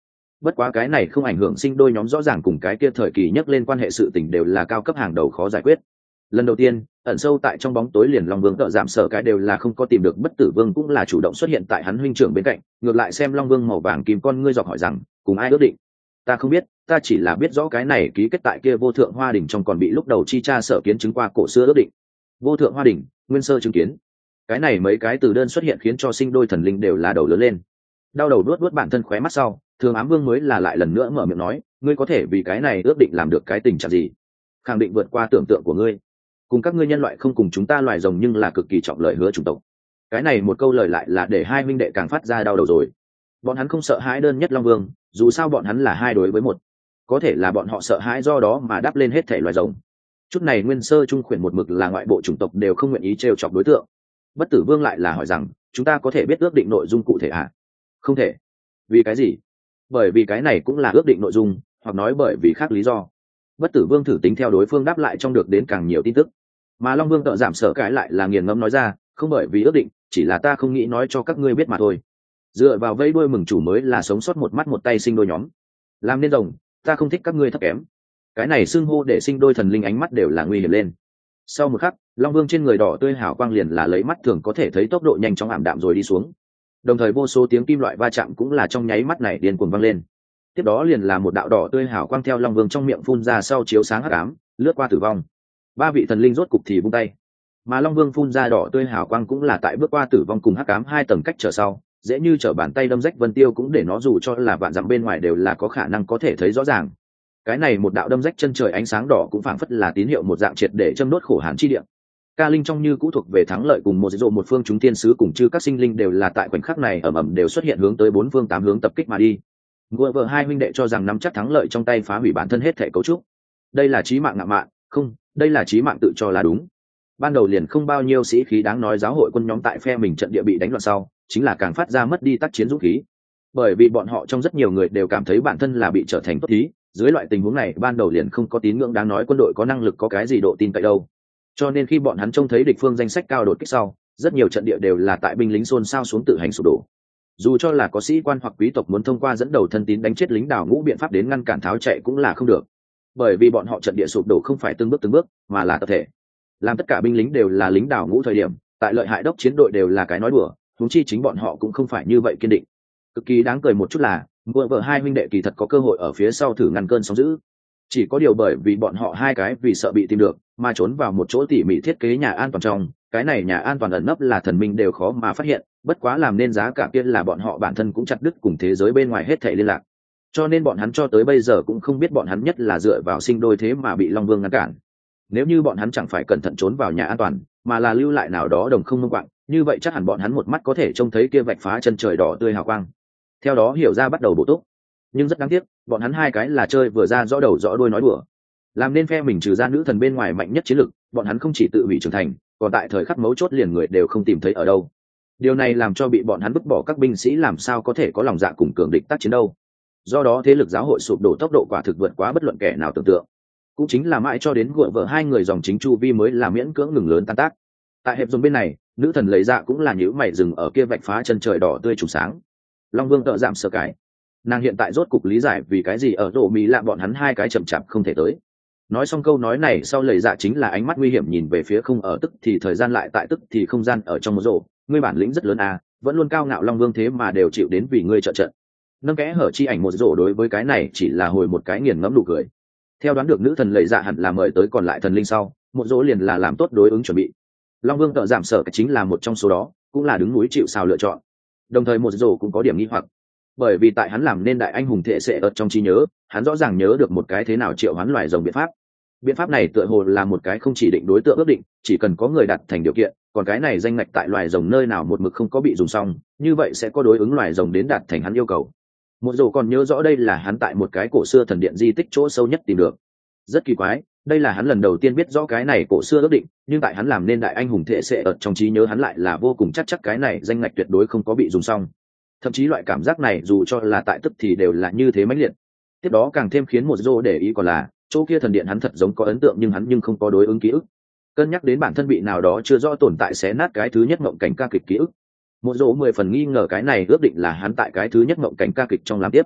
Bất quá cái này không ảnh hưởng sinh đôi nhóm, rõ ràng cùng cái kia thời kỳ nhắc lên quan hệ sự tình đều là cao cấp hàng đầu khó giải quyết. Lần đầu tiên ẩn sâu tại trong bóng tối liền Long Vương tự giảm sở cái đều là không có tìm được, Bất Tử Vương cũng là chủ động xuất hiện tại hắn huynh trưởng bên cạnh, ngược lại xem Long Vương màu vàng kim con ngươi dọc hỏi rằng cùng ai ước định. Ta không biết, ta chỉ là biết rõ cái này ký kết tại kia vô thượng hoa đỉnh trong, còn bị lúc đầu chi cha sở kiến chứng qua cổ xưa ước định. Vô thượng hoa đỉnh, nguyên sơ chứng kiến. Cái này mấy cái từ đơn xuất hiện khiến cho sinh đôi thần linh đều là đầu lớn lên, đau đầu đuốt đuốt bản thân khóe mắt sau, Thường Ám Vương mới là lại lần nữa mở miệng nói, ngươi có thể vì cái này ước định làm được cái tình trạng gì? Khẳng định vượt qua tưởng tượng của ngươi. Cùng các ngươi nhân loại không cùng chúng ta loài rồng, nhưng là cực kỳ trọng lời hứa chủng tộc. Cái này một câu lời lại là để hai huynh đệ càng phát ra đau đầu rồi. Bọn hắn không sợ hãi đơn nhất Long Vương, dù sao bọn hắn là hai đối với một. Có thể là bọn họ sợ hãi do đó mà đáp lên hết thể loài rồng. Chút này nguyên sơ trung khuyển một mực là ngoại bộ chủng tộc đều không nguyện ý trêu chọc đối tượng. Bất Tử Vương lại là hỏi rằng, chúng ta có thể biết ước định nội dung cụ thể à? Không thể. Vì cái gì? Bởi vì cái này cũng là ước định nội dung, hoặc nói bởi vì khác lý do. Bất Tử Vương thử tính theo đối phương đáp lại trong được đến càng nhiều tin tức, mà Long Vương tự giảm sở cái lại là nghiền ngẫm nói ra, không bởi vì ước định, chỉ là ta không nghĩ nói cho các ngươi biết mà thôi. Dựa vào vây đuôi mừng chủ mới là sống sót một mắt một tay sinh đôi nhóm. Làm nên rồng, ta không thích các ngươi thấp kém. Cái này xưng hô để sinh đôi thần linh ánh mắt đều là nguy hiểm lên. Sau một khắc, Long Vương trên người đỏ tươi hào quang liền là lấy mắt thường có thể thấy tốc độ nhanh chóng ảm đạm rồi đi xuống. Đồng thời vô số tiếng kim loại va chạm cũng là trong nháy mắt này điên cuồng vang lên. Tiếp đó liền là một đạo đỏ tươi hào quang theo Long Vương trong miệng phun ra sau chiếu sáng hắc ám, lướt qua tử vong. Ba vị thần linh rốt cục thì vung tay, mà Long Vương phun ra đỏ tươi hào quang cũng là tại bước qua tử vong cùng hắc ám hai tầng cách trở sau, dễ như trở bàn tay đâm rách vân tiêu, cũng để nó dù cho là vạn dặm bên ngoài đều là có khả năng có thể thấy rõ ràng. Cái này một đạo đâm rách chân trời ánh sáng đỏ cũng phảng phất là tín hiệu một dạng triệt để châm đốt khổ hàn chi địa. Ca linh trong như cũ thuộc về thắng lợi cùng một dỗ một phương, chúng thiên sứ cùng chư các sinh linh đều là tại khoảnh khắc này ầm ầm đều xuất hiện hướng tới bốn phương tám hướng tập kích mà đi. Ngựa vợ hai huynh đệ cho rằng nắm chắc thắng lợi trong tay, phá hủy bản thân hết thể cấu trúc. Đây là chí mạng ngạo mạn, không, đây là chí mạng tự cho là đúng. Ban đầu liền không bao nhiêu sĩ khí đáng nói giáo hội quân nhóm tại phe mình trận địa bị đánh loạn sau, chính là càng phát ra mất đi tác chiến dũng khí. Bởi vì bọn họ trong rất nhiều người đều cảm thấy bản thân là bị trở thành tốt thí, dưới loại tình huống này ban đầu liền không có tín ngưỡng đáng nói quân đội có năng lực có cái gì độ tin cậy đâu. Cho nên khi bọn hắn trông thấy địch phương danh sách cao đột kích sau, rất nhiều trận địa đều là tại binh lính xôn xao xuống tự hành sụp đổ. Dù cho là có sĩ quan hoặc quý tộc muốn thông qua dẫn đầu thân tín đánh chết lính đào ngũ biện pháp đến ngăn cản tháo chạy cũng là không được, bởi vì bọn họ trận địa sụp đổ không phải từng bước mà là tập thể. Làm tất cả binh lính đều là lính đào ngũ thời điểm, tại lợi hại đốc chiến đội đều là cái nói đùa, huống chi chính bọn họ cũng không phải như vậy kiên định. Cực kỳ đáng cười một chút là vợ vợ hai huynh đệ kỳ thật có cơ hội ở phía sau thử ngăn cơn sóng dữ, chỉ có điều bởi vì bọn họ hai cái vì sợ bị tìm được mà trốn vào một chỗ tỉ mỉ thiết kế nhà an toàn trong. Cái này nhà an toàn ẩn nấp là thần minh đều khó mà phát hiện, bất quá làm nên giá cả kia là bọn họ bản thân cũng chặt đứt cùng thế giới bên ngoài hết thảy liên lạc, cho nên bọn hắn cho tới bây giờ cũng không biết bọn hắn nhất là dựa vào sinh đôi thế mà bị Long Vương ngăn cản. Nếu như bọn hắn chẳng phải cẩn thận trốn vào nhà an toàn, mà là lưu lại nào đó đồng không mông quạng, như vậy chắc hẳn bọn hắn một mắt có thể trông thấy kia vạch phá chân trời đỏ tươi hào quang, theo đó hiểu ra bắt đầu bổ túc. Nhưng rất đáng tiếc, bọn hắn hai cái là chơi vừa ra rõ đầu rõ đuôi nói đùa, làm nên phe mình trừ ra nữ thần bên ngoài mạnh nhất chiến lực, bọn hắn không chỉ tự hủy trưởng thành, còn tại thời khắc mấu chốt liền người đều không tìm thấy ở đâu. Điều này làm cho bị bọn hắn vứt bỏ các binh sĩ làm sao có thể có lòng dạ cùng cường địch tác chiến đâu. Do đó thế lực giáo hội sụp đổ tốc độ quả thực vượt quá bất luận kẻ nào tưởng tượng. Cũng chính là mãi cho đến gội vợ hai người dòng chính chu vi mới là miễn cưỡng ngừng lớn tan tác. Tại hẹp dồn bên này, nữ thần lấy dạ cũng là nhíu mày dừng ở kia vạch phá chân trời đỏ tươi trùng sáng. Long Vương tự giảm sợ cái, nàng hiện tại rốt cục lý giải vì cái gì ở rổ mỹ lạ bọn hắn hai cái chậm chạp không thể tới. Nói xong câu nói này sau, lời dạ chính là ánh mắt nguy hiểm nhìn về phía không ở tức thì thời gian lại tại tức thì không gian ở trong một rổ. Ngươi bản lĩnh rất lớn à, vẫn luôn cao ngạo Long Vương thế mà đều chịu đến vì ngươi trợ trận. Nâng kẽ hở chi ảnh một rổ đối với cái này chỉ là hồi một cái nghiền ngẫm nụ cười. Theo đoán được nữ thần lệ dạ hẳn là mời tới còn lại thần linh sau, một rổ liền là làm tốt đối ứng chuẩn bị. Long Vương tự giảm sợ cái chính là một trong số đó, cũng là đứng núi chịu sào lựa chọn. Đồng thời một rổ cũng có điểm nghi hoặc, bởi vì tại hắn làm nên đại anh hùng thể sẽ ở trong trí nhớ, hắn rõ ràng nhớ được một cái thế nào triệu hoán loài rồng biện pháp. Biện pháp này tựa hồ là một cái không chỉ định đối tượng ước định, chỉ cần có người đặt thành điều kiện, còn cái này danh ngạch tại loài rồng nơi nào một mực không có bị dùng xong, như vậy sẽ có đối ứng loài rồng đến đạt thành hắn yêu cầu. Một dầu còn nhớ rõ đây là hắn tại một cái cổ xưa thần điện di tích chỗ sâu nhất tìm được. Rất kỳ quái, đây là hắn lần đầu tiên biết rõ cái này cổ xưa ước định, nhưng tại hắn làm nên đại anh hùng thể sẽ ở trong trí nhớ hắn lại là vô cùng chắc cái này danh ngạch tuyệt đối không có bị dùng xong. Thậm chí loại cảm giác này dù cho là tại tức thì đều là như thế mãnh liệt. Tiếp đó càng thêm khiến một dô để ý còn là chỗ kia thần điện hắn thật giống có ấn tượng nhưng hắn không có đối ứng ký ức. Cân nhắc đến bản thân bị nào đó chưa rõ tồn tại xé nát cái thứ nhất mộng cảnh ca kịch ký ức, một dỗ 10 phần nghi ngờ cái này ước định là hắn tại cái thứ nhất mộng cảnh ca kịch trong làm tiếp.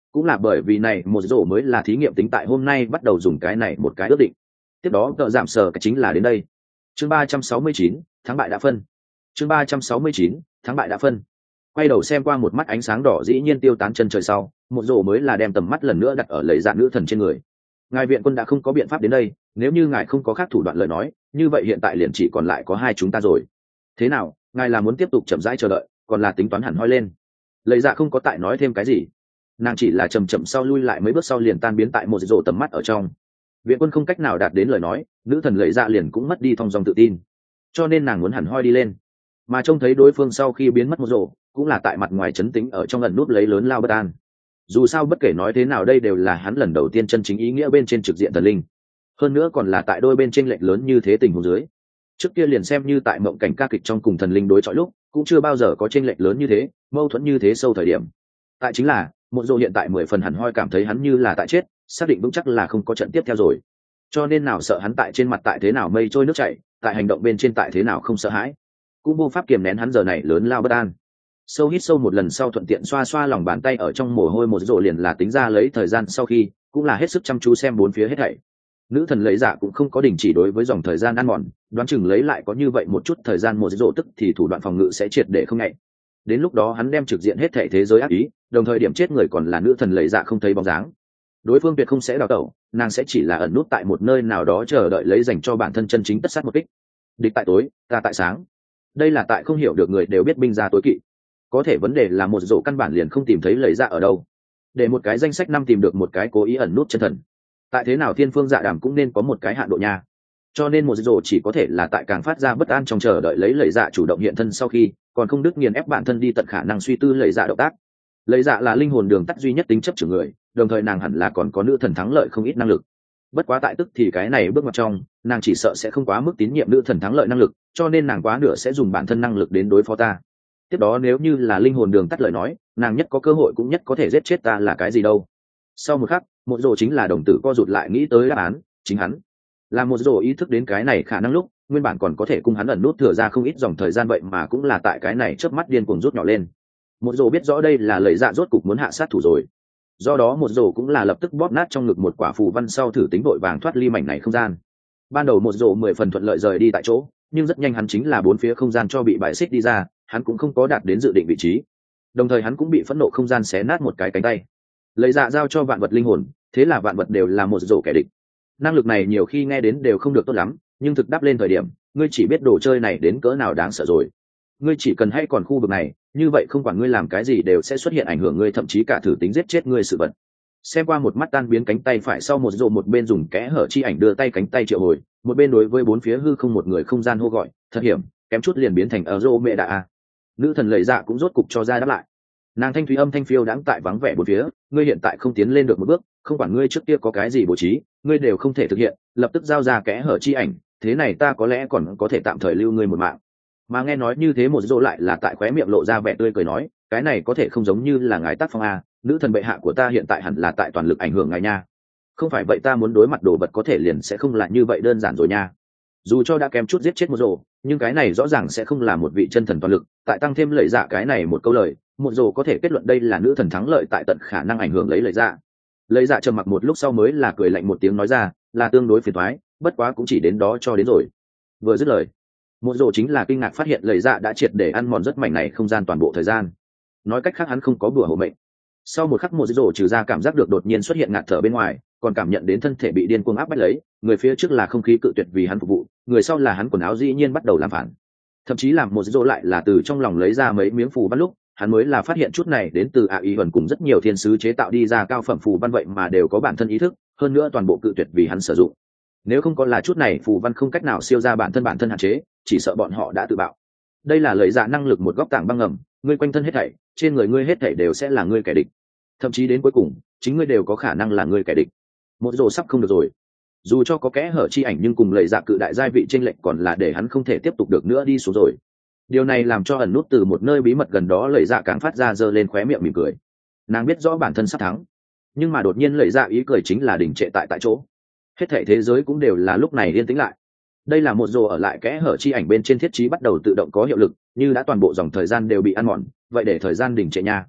cũng là bởi vì này một rổ mới là thí nghiệm tính tại hôm nay bắt đầu dùng cái này một cái ước định. Tiếp đó tợ giảm sở cái chính là đến đây. Chương 369, thắng bại đã phân. Chương 369, thắng bại đã phân. Quay đầu xem qua một mắt ánh sáng đỏ dĩ nhiên tiêu tán chân trời sau, một rổ mới là đem tầm mắt lần nữa đặt ở lấy dạng nữ thần trên người. Ngài viện quân đã không có biện pháp đến đây, nếu như ngài không có khác thủ đoạn lời nói, như vậy hiện tại liền chỉ còn lại có hai chúng ta rồi. Thế nào, ngài là muốn tiếp tục chậm rãi chờ đợi, còn là tính toán hẳn hoi lên? Lấy dạ không có tại nói thêm cái gì, nàng chỉ là chậm chậm sau lui lại mấy bước sau liền tan biến tại một rổ tầm mắt ở trong. Viện quân không cách nào đạt đến lời nói, nữ thần lấy dạ liền cũng mất đi thong dong tự tin, cho nên nàng muốn hẳn hoi đi lên. Mà trông thấy đối phương sau khi biến mất một rổ, cũng là tại mặt ngoài chấn tĩnh ở trong ẩn nút lấy lớn lao bất an. Dù sao bất kể nói thế nào đây đều là hắn lần đầu tiên chân chính ý nghĩa bên trên trực diện thần linh, hơn nữa còn là tại đôi bên trên lệch lớn như thế tình huống dưới. Trước kia liền xem như tại mộng cảnh ca kịch trong cùng thần linh đối chọi lúc, cũng chưa bao giờ có chênh lệch lớn như thế, mâu thuẫn như thế sâu thời điểm. Tại chính là một dô hiện tại 10 phần hẳn hoi cảm thấy hắn như là tại chết, xác định vững chắc là không có trận tiếp theo rồi, cho nên nào sợ hắn tại trên mặt tại thế nào mây trôi nước chảy, tại hành động bên trên tại thế nào không sợ hãi, cũng vô pháp kiềm nén hắn giờ này lớn lao bất an. Sâu hít sâu một lần sau thuận tiện xoa xoa lòng bàn tay ở trong mồ hôi một rổ liền là tính ra lấy thời gian sau khi cũng là hết sức chăm chú xem bốn phía hết thảy. Nữ thần lấy dạ cũng không có đình chỉ đối với dòng thời gian ăn mòn, đoán chừng lấy lại có như vậy một chút thời gian một rổ tức thì thủ đoạn phòng ngự sẽ triệt để không ngại. Đến lúc đó hắn đem trực diện hết thảy thế giới ác ý, đồng thời điểm chết người còn là nữ thần lấy dạ không thấy bóng dáng. Đối phương tuyệt không sẽ đào tẩu, nàng sẽ chỉ là ẩn nút tại một nơi nào đó chờ đợi lấy dành cho bản thân chân chính tất sát một kích. Địch tại tối, ta tại sáng. Đây là tại không hiểu được người đều biết binh ra tối kỵ. Có thể vấn đề là một rổ căn bản liền không tìm thấy lấy dạ ở đâu. Để một cái danh sách năm tìm được một cái cố ý ẩn nút chân thần, tại thế nào thiên phương dạ đàm cũng nên có một cái hạn độ nha. Cho nên một rổ chỉ có thể là tại càng phát ra bất an trong chờ đợi lấy lấy dạ chủ động hiện thân sau khi còn không đứt nghiền ép bản thân đi tận khả năng suy tư lấy dạ động tác. Lấy dạ là linh hồn đường tắt duy nhất tính chấp trưởng người, đồng thời nàng hẳn là còn có nữ thần thắng lợi không ít năng lực. Bất quá tại tức thì cái này bước ngoặt trong, nàng chỉ sợ sẽ không quá mức tín nhiệm nữ thần thắng lợi năng lực, cho nên nàng quá nửa sẽ dùng bản thân năng lực đến đối phó ta. Tiếp đó nếu như là linh hồn đường tắt lời nói, nàng nhất có cơ hội cũng nhất có thể giết chết ta là cái gì đâu. Sau một khắc, một rổ chính là đồng tử co rụt lại nghĩ tới đáp án, chính hắn. Là một rổ ý thức đến cái này khả năng lúc, nguyên bản còn có thể cung hắn ẩn nút thừa ra không ít dòng thời gian vậy mà cũng là tại cái này chớp mắt điên cuồng rút nhỏ lên. Một rổ biết rõ đây là lời dạ rốt cục muốn hạ sát thủ rồi. Do đó một rổ cũng là lập tức bóp nát trong ngực một quả phù văn sau thử tính vội vàng thoát ly mảnh này không gian. Ban đầu một rổ 10 phần thuận lợi rời đi tại chỗ, nhưng rất nhanh hắn chính là bốn phía không gian cho bị bài xích đi ra, hắn cũng không có đạt đến dự định vị trí. Đồng thời hắn cũng bị phẫn nộ không gian xé nát một cái cánh tay. Lấy dạ giao cho vạn vật linh hồn, thế là vạn vật đều là một rổ kẻ địch. Năng lực này nhiều khi nghe đến đều không được tốt lắm, nhưng thực đáp lên thời điểm, ngươi chỉ biết đồ chơi này đến cỡ nào đáng sợ rồi. Ngươi chỉ cần hay còn khu vực này, như vậy không quản ngươi làm cái gì đều sẽ xuất hiện ảnh hưởng ngươi, thậm chí cả thử tính giết chết ngươi sự vật. Xem qua một mắt tan biến cánh tay phải sau một rổ một bên dùng kẽ hở chi ảnh đưa tay cánh tay triệu hồi, một bên đối với bốn phía hư không một người không gian hô gọi, thật hiểm, kém chút liền biến thành ở rô mẹ đạ. Nữ thần lợi dạ cũng rốt cục cho ra đáp lại. Nàng thanh thúy âm thanh phiêu đãng tại vắng vẻ bốn phía, ngươi hiện tại không tiến lên được một bước, không quản ngươi trước kia có cái gì bố trí, ngươi đều không thể thực hiện, lập tức giao ra kẽ hở chi ảnh, thế này ta có lẽ còn có thể tạm thời lưu ngươi một mạng. Mà nghe nói như thế một rô lại là tại khóe miệng lộ ra vẻ tươi cười nói, cái này có thể không giống như là ngài tác phong a, nữ thần bệ hạ của ta hiện tại hẳn là tại toàn lực ảnh hưởng ngài nha. Không phải vậy ta muốn đối mặt đồ vật có thể liền sẽ không là như vậy đơn giản rồi nha. Dù cho đã kém chút giết chết một rồ, nhưng cái này rõ ràng sẽ không là một vị chân thần toàn lực, tại tăng thêm lời dạ cái này một câu lời, một rồ có thể kết luận đây là nữ thần thắng lợi tại tận khả năng ảnh hưởng lấy lời dạ. Lời dạ trầm mặc một lúc sau mới là cười lạnh một tiếng nói ra, là tương đối phiền toái, bất quá cũng chỉ đến đó cho đến rồi. Vừa dứt lời, một rồ chính là kinh ngạc phát hiện lời dạ đã triệt để ăn mòn rất mảnh này không gian toàn bộ thời gian. Nói cách khác hắn không có bùa hộ mệnh. Sau một khắc một rồ trừ ra cảm giác được đột nhiên xuất hiện ngạt thở bên ngoài, còn cảm nhận đến thân thể bị điên cuồng áp bách lấy, người phía trước là không khí cự tuyệt vì hắn phục vụ, người sau là hắn quần áo dĩ nhiên bắt đầu làm phản. Thậm chí làm một rồ lại là từ trong lòng lấy ra mấy miếng phù văn lúc, hắn mới là phát hiện chút này đến từ ý ẩn cùng rất nhiều thiên sứ chế tạo đi ra cao phẩm phù văn vậy mà đều có bản thân ý thức, hơn nữa toàn bộ cự tuyệt vì hắn sử dụng. Nếu không có là chút này phù văn không cách nào siêu ra bản thân hạn chế, chỉ sợ bọn họ đã tự bạo. Đây là lời dạ năng lực một góc tảng băng ngầm, ngươi quanh thân hết thảy, trên người ngươi hết thảy đều sẽ là ngươi kẻ địch. Thậm chí đến cuối cùng, chính ngươi đều có khả năng là ngươi kẻ địch. Một rồ sắp không được rồi. Dù cho có kẽ hở chi ảnh nhưng cùng lời dạ cự đại giai vị chênh lệch còn là để hắn không thể tiếp tục được nữa đi xuống rồi. Điều này làm cho ẩn nút từ một nơi bí mật gần đó lời dạ càng phát ra giơ lên khóe miệng mỉm cười. Nàng biết rõ bản thân sắp thắng, nhưng mà đột nhiên lời dạ ý cười chính là đình trệ tại chỗ. Hết thảy thế giới cũng đều là lúc này yên tĩnh lại. Đây là một rồ ở lại kẽ hở chi ảnh bên trên thiết trí bắt đầu tự động có hiệu lực, như đã toàn bộ dòng thời gian đều bị ăn mòn, vậy để thời gian đình trệ nha.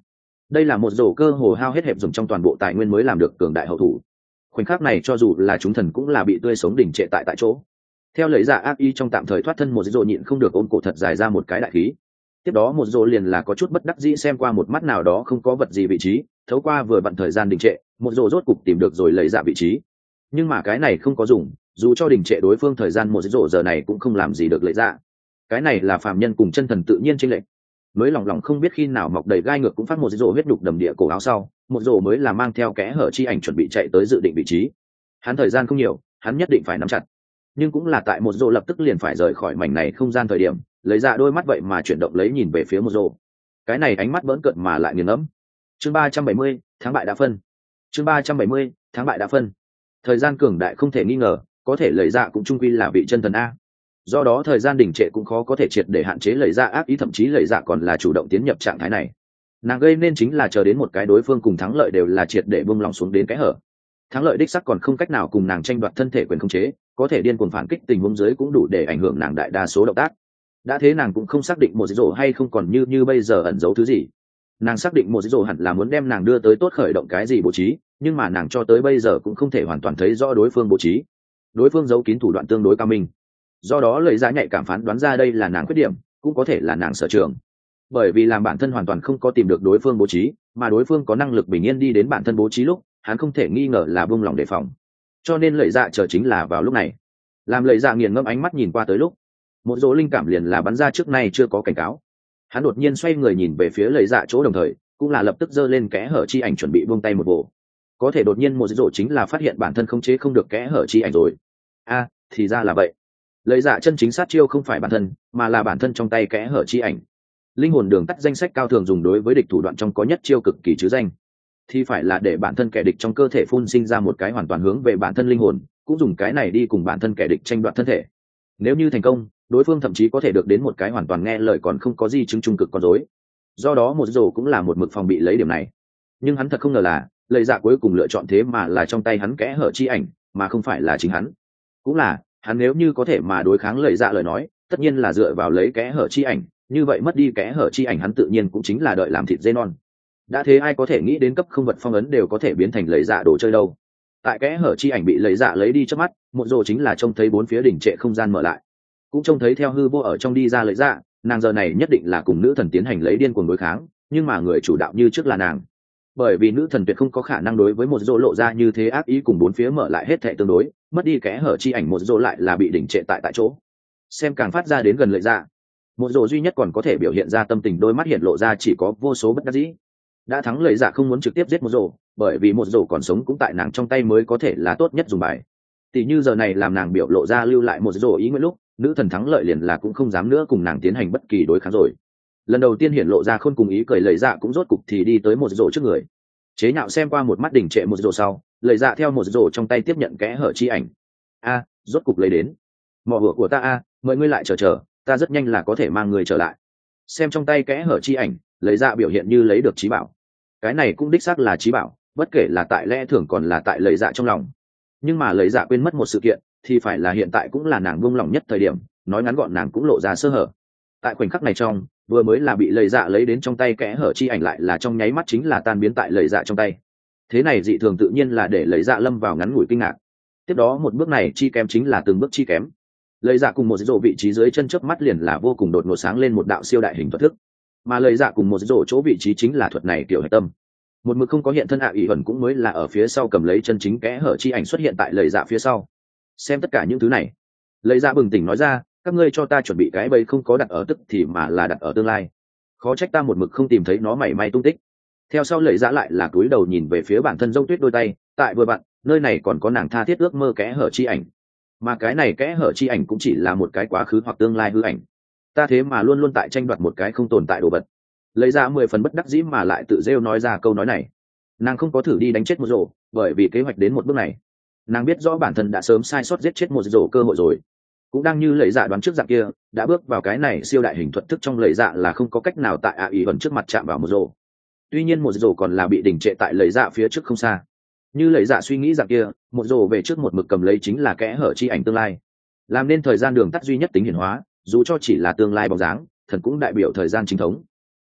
đây là một rổ cơ hồ hao hết hẹp dùng trong toàn bộ tài nguyên mới làm được cường đại hậu thủ. Khoảnh khắc này cho dù là chúng thần cũng là bị tươi sống đỉnh trệ tại chỗ. Theo lấy giả ác ý trong tạm thời thoát thân, một rổ nhịn không được ôm cổ thật dài ra một cái đại khí. Tiếp đó một rổ liền là có chút bất đắc dĩ xem qua một mắt nào đó không có vật gì vị trí, thấu qua vừa vặn thời gian đình trệ, một rổ rốt cục tìm được rồi lấy giả vị trí. Nhưng mà cái này không có dùng, dù cho đình trệ đối phương thời gian, một rổ giờ này cũng không làm gì được lấy giả. Cái này là phàm nhân cùng chân thần tự nhiên chênh lệch. Mới lòng lòng không biết khi nào mọc đầy gai ngược cũng phát một rổ huyết đục đầm địa cổ áo sau, một rổ mới là mang theo kẽ hở chi ảnh chuẩn bị chạy tới dự định vị trí. Hắn thời gian không nhiều, hắn nhất định phải nắm chặt. Nhưng cũng là tại một rổ lập tức liền phải rời khỏi mảnh này không gian thời điểm, lấy ra đôi mắt vậy mà chuyển động lấy nhìn về phía một rổ. Cái này ánh mắt bỡn cợt mà lại nghiền ngẫm. Chương 370, tháng bại đã phân. Chương 370, tháng bại đã phân. Thời gian cường đại không thể nghi ngờ, có thể lấy ra cũng trung quy là vị chân thần a. Do đó thời gian đình trệ cũng khó có thể triệt để hạn chế lấy ra ác ý, thậm chí lấy ra còn là chủ động tiến nhập trạng thái này. Nàng gây nên chính là chờ đến một cái đối phương cùng thắng lợi đều là triệt để buông lòng xuống đến cái hở. Thắng lợi đích sắc còn không cách nào cùng nàng tranh đoạt thân thể quyền khống chế, có thể điên cuồng phản kích tình huống dưới cũng đủ để ảnh hưởng nàng đại đa số động tác. Đã thế nàng cũng không xác định một rổ hay không còn như bây giờ ẩn giấu thứ gì. Nàng xác định một rổ hẳn là muốn đem nàng đưa tới tốt khởi động cái gì bố trí, nhưng mà nàng cho tới bây giờ cũng không thể hoàn toàn thấy rõ đối phương bố trí. Đối phương giấu kín thủ đoạn tương đối cao minh, do đó lời ra nhạy cảm phán đoán ra đây là nàng khuyết điểm, cũng có thể là nàng sở trường. Bởi vì làm bản thân hoàn toàn không có tìm được đối phương bố trí, mà đối phương có năng lực bình yên đi đến bản thân bố trí lúc, hắn không thể nghi ngờ là buông lòng đề phòng. Cho nên lời dạ chờ chính là vào lúc này. Làm lời dạ nghiền ngẫm ánh mắt nhìn qua tới lúc, một dỗ linh cảm liền là bắn ra trước nay chưa có cảnh cáo. Hắn đột nhiên xoay người nhìn về phía lời dạ chỗ, đồng thời cũng là lập tức giơ lên kẽ hở chi ảnh chuẩn bị buông tay một bộ. Có thể đột nhiên một dỗ chính là phát hiện bản thân khống chế không được kẽ hở chi ảnh rồi. A, thì ra là vậy. Lấy dạ chân chính sát chiêu không phải bản thân, mà là bản thân trong tay kẽ hở chi ảnh. Linh hồn đường tắt danh sách cao thường dùng đối với địch thủ đoạn trong có nhất chiêu cực kỳ chứ danh, thì phải là để bản thân kẻ địch trong cơ thể phun sinh ra một cái hoàn toàn hướng về bản thân linh hồn, cũng dùng cái này đi cùng bản thân kẻ địch tranh đoạt thân thể. Nếu như thành công, đối phương thậm chí có thể được đến một cái hoàn toàn nghe lời còn không có di chứng trung cực con rối. Do đó một rổ cũng là một mực phòng bị lấy điểm này. Nhưng hắn thật không ngờ là lời dạ cuối cùng lựa chọn thế mà là trong tay hắn kẽ hở chi ảnh, mà không phải là chính hắn. Cũng là hắn nếu như có thể mà đối kháng lời dạ lời nói, tất nhiên là dựa vào lấy kẽ hở chi ảnh, như vậy mất đi kẽ hở chi ảnh hắn tự nhiên cũng chính là đợi làm thịt dê non. Đã thế ai có thể nghĩ đến cấp không vật phong ấn đều có thể biến thành lời dạ đồ chơi đâu. Tại kẽ hở chi ảnh bị lời dạ lấy đi trước mắt, một rồ chính là trông thấy bốn phía đỉnh trệ không gian mở lại, cũng trông thấy theo hư vô ở trong đi ra lời dạ. Nàng giờ này nhất định là cùng nữ thần tiến hành lấy điên cuồng đối kháng, nhưng mà người chủ đạo như trước là nàng, bởi vì nữ thần tuyệt không có khả năng đối với một rồ lộ ra như thế ác ý cùng bốn phía mở lại hết thệ tương đối, mất đi kẽ hở chi ảnh một rồ lại là bị đỉnh trệ tại chỗ. Xem càng phát ra đến gần lợi dạ, một rồ duy nhất còn có thể biểu hiện ra tâm tình đôi mắt hiện lộ ra chỉ có vô số bất đắc dĩ. Đã thắng lợi dạ không muốn trực tiếp giết một rồ, bởi vì một rồ còn sống cũng tại nàng trong tay mới có thể là tốt nhất dùng bài. Tỷ như giờ này làm nàng biểu lộ ra lưu lại một rồ ý nguyện lúc, nữ thần thắng lợi liền là cũng không dám nữa cùng nàng tiến hành bất kỳ đối kháng rồi. Lần đầu tiên hiện lộ ra khôn cùng ý cười lợi dạ cũng rốt cục thì đi tới một rồ trước người, chế nhạo xem qua một mắt đỉnh trệ một rồ sau, lợi dạ theo một rồ trong tay tiếp nhận kẽ hở chi ảnh. A, rốt cục lấy đến mỏ hửa của ta a, mời ngươi lại chờ, ta rất nhanh là có thể mang người trở lại. Xem trong tay kẽ hở chi ảnh, lấy ra biểu hiện như lấy được trí bảo. Cái này cũng đích xác là trí bảo, bất kể là tại lẽ thường còn là tại lời dạ trong lòng. Nhưng mà lời dạ quên mất một sự kiện, thì phải là hiện tại cũng là nàng buông lỏng nhất thời điểm, nói ngắn gọn nàng cũng lộ ra sơ hở. Tại khoảnh khắc này trong, vừa mới là bị lời dạ lấy đến trong tay kẽ hở chi ảnh lại là trong nháy mắt chính là tan biến tại lời dạ trong tay. Thế này dị thường tự nhiên là để lời dạ lâm vào ngắn ngủi kinh ngạc. Tiếp đó một bước này chi kém chính là từng bước chi kém. Lời dạ cùng một rổ vị trí dưới chân chớp mắt liền là vô cùng đột ngột sáng lên một đạo siêu đại hình thuật thức, mà lời dạ cùng một rổ chỗ vị trí chính là thuật này kiểu hạch tâm. Một mực không có hiện thân ạ ủy ẩn cũng mới là ở phía sau cầm lấy chân chính kẽ hở chi ảnh xuất hiện tại lời dạ phía sau. Xem tất cả những thứ này, lời dạ bừng tỉnh nói ra, các ngươi cho ta chuẩn bị cái bẫy không có đặt ở tức thì mà là đặt ở tương lai, khó trách ta một mực không tìm thấy nó mảy may tung tích. Theo sau lời dạ lại là cúi đầu nhìn về phía bản thân Dông Tuyết đôi tay, tại vừa bạn nơi này còn có nàng tha thiết ước mơ kẽ hở chi ảnh, mà cái này kẽ hở chi ảnh cũng chỉ là một cái quá khứ hoặc tương lai hư ảnh. Ta thế mà luôn luôn tại tranh đoạt một cái không tồn tại đồ vật. Lấy ra 10 phần bất đắc dĩ mà lại tự rêu nói ra câu nói này. Nàng không có thử đi đánh chết một rổ, bởi vì kế hoạch đến một bước này, nàng biết rõ bản thân đã sớm sai sót giết chết một rổ cơ hội rồi. Cũng đang như lấy dạ đoán trước dạng kia, đã bước vào cái này siêu đại hình thuật thức trong lấy dạ là không có cách nào tại ý vẫn trước mặt chạm vào một rổ. Tuy nhiên một rổ còn là bị đình trệ tại lấy dạ phía trước không xa. Như lấy dạ suy nghĩ dạng kia, một rổ về trước một mực cầm lấy chính là kẽ hở chi ảnh tương lai, làm nên thời gian đường tắt duy nhất tính hiển hóa, dù cho chỉ là tương lai bóng dáng, thần cũng đại biểu thời gian chính thống.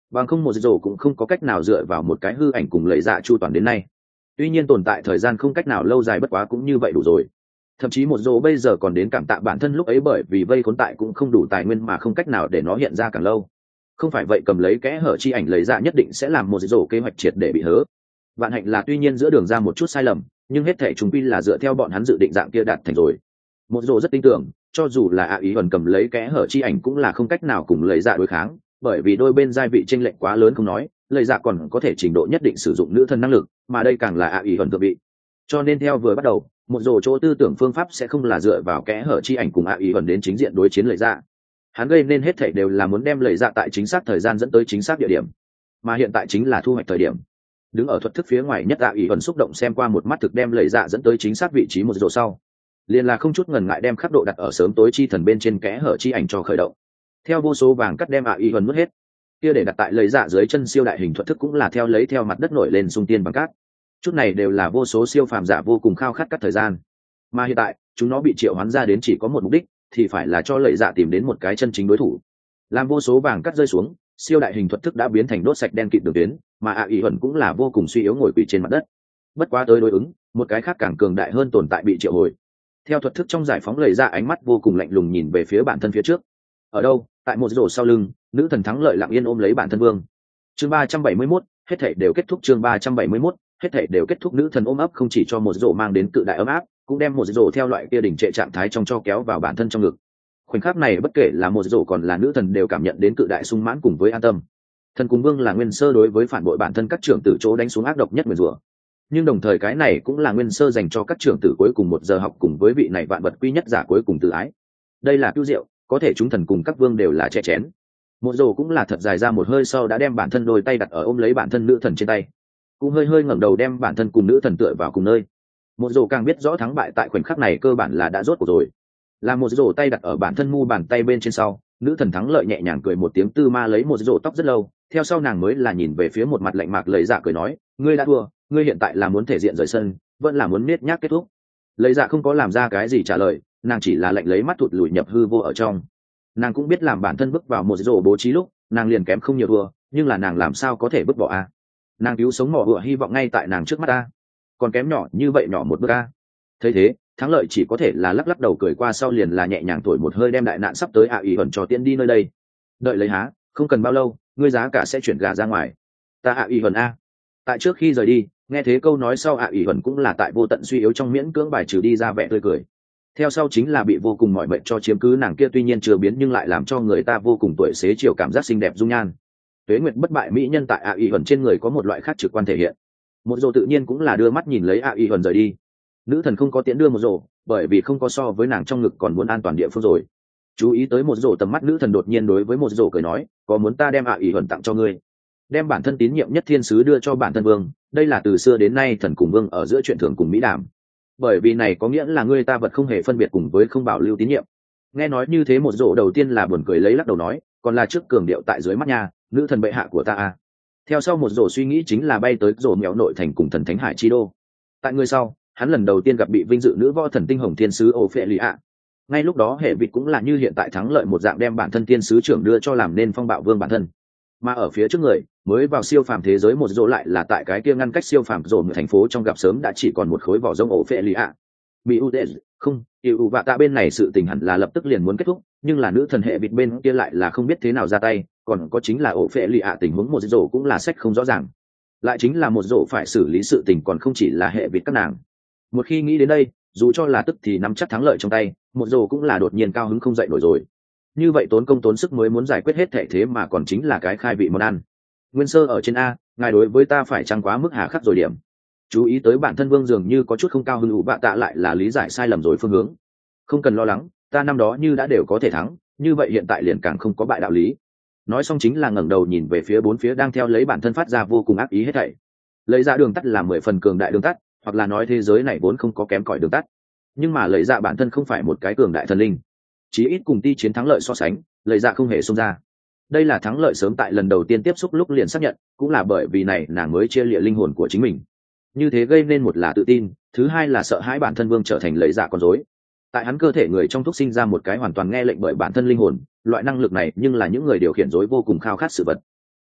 bằng không một rổ cũng không có cách nào dựa vào một cái hư ảnh cùng lấy dạ chu toàn đến nay. Tuy nhiên tồn tại thời gian không cách nào lâu dài, bất quá cũng như vậy đủ rồi. Thậm chí một rổ bây giờ còn đến cảm tạ bản thân lúc ấy, bởi vì vây khốn tại cũng không đủ tài nguyên mà không cách nào để nó hiện ra càng lâu. Không phải vậy cầm lấy kẽ hở chi ảnh lấy dạ nhất định sẽ làm một rổ kế hoạch triệt để bị hớ. Vạn hạnh là tuy nhiên giữa đường ra một chút sai lầm, nhưng hết thể chúng quy là dựa theo bọn hắn dự định dạng kia đạt thành rồi. Một rổ rất tin tưởng, cho dù là ý ẩn cầm lấy kẽ hở chi ảnh cũng là không cách nào cùng lấy dạ đối kháng, bởi vì đôi bên giai vị chênh lệch quá lớn không nói, lấy dạ còn có thể trình độ nhất định sử dụng nữ thần năng lực, mà đây càng là ý ẩn thượng vị. Cho nên theo vừa bắt đầu, một rổ chỗ tư tưởng phương pháp sẽ không là dựa vào kẽ hở chi ảnh cùng ý ẩn đến chính diện đối chiến lấy dạ. Hắn gây nên hết thảy đều là muốn đem lấy dạ tại chính xác thời gian dẫn tới chính xác địa điểm, mà hiện tại chính là thu hoạch thời điểm. Đứng ở thuật thức phía ngoài nhất ý ẩn xúc động xem qua một mắt thực đem lấy dạ dẫn tới chính xác vị trí một rổ sau, liền là không chút ngần ngại đem khắc độ đặt ở sớm tối chi thần bên trên kẽ hở chi ảnh cho khởi động. Theo vô số vàng cắt đem ý ẩn mất hết, kia để đặt tại lấy dạ dưới chân siêu đại hình thuật thức cũng là theo lấy theo mặt đất nổi lên sung tiên bằng cát. Chút này đều là vô số siêu phàm giả vô cùng khao khát cắt thời gian, mà hiện tại chúng nó bị triệu hoán ra đến chỉ có một mục đích, thì phải là cho lấy dạ tìm đến một cái chân chính đối thủ. Làm vô số vàng cắt rơi xuống, siêu đại hình thuật thức đã biến thành đốt sạch đen kịt đường tuyến, mà ý ẩn cũng là vô cùng suy yếu ngồi quỳ trên mặt đất. Bất quá tới đối ứng, một cái khác càng cường đại hơn tồn tại bị triệu hồi. Theo thuật thức trong giải phóng lấy ra ánh mắt vô cùng lạnh lùng nhìn về phía bản thân phía trước. Ở đâu? Tại một rổ sau lưng, nữ thần thắng lợi lặng yên ôm lấy bản thân vương. Chương 371, hết thảy đều kết thúc. Chương 371, hết thảy đều kết thúc. Nữ thần ôm ấp không chỉ cho một rổ mang đến cự đại ấm áp, cũng đem một rổ theo loại kia đỉnh trệ trạng thái trong cho kéo vào bản thân trong ngực. Khoảnh khắc này bất kể là một rổ còn là nữ thần đều cảm nhận đến cự đại sung mãn cùng với an tâm. Thần cùng vương là nguyên sơ đối với phản bội bản thân các trưởng tử chỗ đánh xuống ác độc nhất nguyền rủa, nhưng đồng thời cái này cũng là nguyên sơ dành cho các trưởng tử cuối cùng một giờ học cùng với vị này vạn vật quy nhất giả cuối cùng tự ái. Đây là cứu diệu, có thể chúng thần cùng các vương đều là che chén. Một rổ cũng là thật dài ra một hơi sau đã đem bản thân đôi tay đặt ở ôm lấy bản thân nữ thần trên tay, cũng hơi hơi ngẩng đầu đem bản thân cùng nữ thần tựa vào cùng nơi. Một rổ càng biết rõ thắng bại tại khoảnh khắc này cơ bản là đã rốt cuộc rồi. Là một rổ tay đặt ở bản thân mu bàn tay bên trên sau, nữ thần thắng lợi nhẹ nhàng cười một tiếng tư ma lấy một rổ tóc rất lâu, theo sau nàng mới là nhìn về phía một mặt lạnh mạc lấy dạ cười nói, ngươi đã thua, ngươi hiện tại là muốn thể diện rời sân, vẫn là muốn nết nhác kết thúc. Lấy dạ không có làm ra cái gì trả lời, nàng chỉ là lạnh lấy mắt thụt lùi nhập hư vô ở trong. Nàng cũng biết làm bản thân bước vào một rổ bố trí lúc, nàng liền kém không nhiều thua, nhưng là nàng làm sao có thể bước bỏ a? Nàng cứu sống mỏ hựa hy vọng ngay tại nàng trước mắt a, còn kém nhỏ như vậy nhỏ một bước a. Thấy thế, thắng lợi chỉ có thể là lắc lắc đầu cười qua sau liền là nhẹ nhàng thổi một hơi đem đại nạn sắp tới ý ẩn cho tiễn đi nơi đây. Đợi lấy há, không cần bao lâu, ngươi giá cả sẽ chuyển gà ra ngoài. Ta ý ẩn a. Tại trước khi rời đi, nghe thế câu nói sau ý ẩn cũng là tại vô tận suy yếu trong miễn cưỡng bài trừ đi ra vẻ tươi cười. Theo sau chính là bị vô cùng mỏi mệt cho chiếm cứ nàng kia tuy nhiên chưa biến nhưng lại làm cho người ta vô cùng tuổi xế chiều cảm giác xinh đẹp dung nhan. Tuế nguyệt bất bại mỹ nhân tại ý ẩn trên người có một loại khác trực quan thể hiện. Một rồ tự nhiên cũng là đưa mắt nhìn lấy ý ẩn rời đi. Nữ thần không có tiễn đưa một rồ, bởi vì không có so với nàng trong ngực còn muốn an toàn địa phương rồi. Chú ý tới một rồ tầm mắt, nữ thần đột nhiên đối với một rồ cười nói, có muốn ta đem ý ẩn tặng cho ngươi, đem bản thân tín nhiệm nhất thiên sứ đưa cho bản thân vương. Đây là từ xưa đến nay thần cùng vương ở giữa chuyện thường cùng mỹ đàm, bởi vì này có nghĩa là ngươi ta vật không hề phân biệt cùng với không bảo lưu tín nhiệm. Nghe nói như thế một rồ đầu tiên là buồn cười lấy lắc đầu nói, còn là trước cường điệu tại dưới mắt nha, nữ thần bệ hạ của ta à. Theo sau một rồ suy nghĩ chính là bay tới rồ mèo nội thành cùng thần thánh hải chi đô. Tại người sau, hắn lần đầu tiên gặp bị vinh dự nữ võ thần tinh hồng thiên sứ Ophelia. Ngay lúc đó hệ vịt cũng là như hiện tại thắng lợi một dạng đem bản thân thiên sứ trưởng đưa cho làm nên phong bạo vương bản thân. Mà ở phía trước người mới vào siêu phàm thế giới một rồ lại là tại cái kia ngăn cách siêu phàm rồ thành phố trong gặp sớm đã chỉ còn một khối vỏ rông Ophelia. Bị ưu không yêu và ta bên này sự tình hẳn là lập tức liền muốn kết thúc, nhưng là nữ thần hệ vịt bên kia lại là không biết thế nào ra tay, còn có chính là Ophelia tình huống một rồ cũng là sách không rõ ràng, lại chính là một rồ phải xử lý sự tình còn không chỉ là hệ vịt các nàng. Một khi nghĩ đến đây, dù cho là tức thì nắm chắc thắng lợi trong tay, một rồ cũng là đột nhiên cao hứng không dậy nổi rồi. Như vậy tốn công tốn sức mới muốn giải quyết hết thể thế mà còn chính là cái khai vị món ăn. Nguyên sơ ở trên a, ngài đối với ta phải chăng quá mức hà khắc rồi điểm. Chú ý tới bản thân vương dường như có chút không cao hứng, ủ bạ tạ lại là lý giải sai lầm rồi phương hướng. Không cần lo lắng, ta năm đó như đã đều có thể thắng, như vậy hiện tại liền càng không có bại đạo lý. Nói xong chính là ngẩng đầu nhìn về phía bốn phía đang theo lấy bản thân phát ra vô cùng ác ý hết thảy. Lấy ra đường tắt là 10 phần cường đại đường tắt, hoặc là nói thế giới này vốn không có kém cỏi đường tắt, nhưng mà lấy ra bản thân không phải một cái cường đại thần linh, chí ít cùng ti chiến thắng lợi so sánh, lấy ra không hề xông ra. Đây là thắng lợi sớm tại lần đầu tiên tiếp xúc lúc liền xác nhận, cũng là bởi vì này nàng mới chia lịa linh hồn của chính mình. Như thế gây nên một là tự tin, thứ hai là sợ hãi bản thân vương trở thành lấy dạ con rối. Tại hắn cơ thể người trong thúc sinh ra một cái hoàn toàn nghe lệnh bởi bản thân linh hồn, loại năng lực này nhưng là những người điều khiển rối vô cùng khao khát sự vật.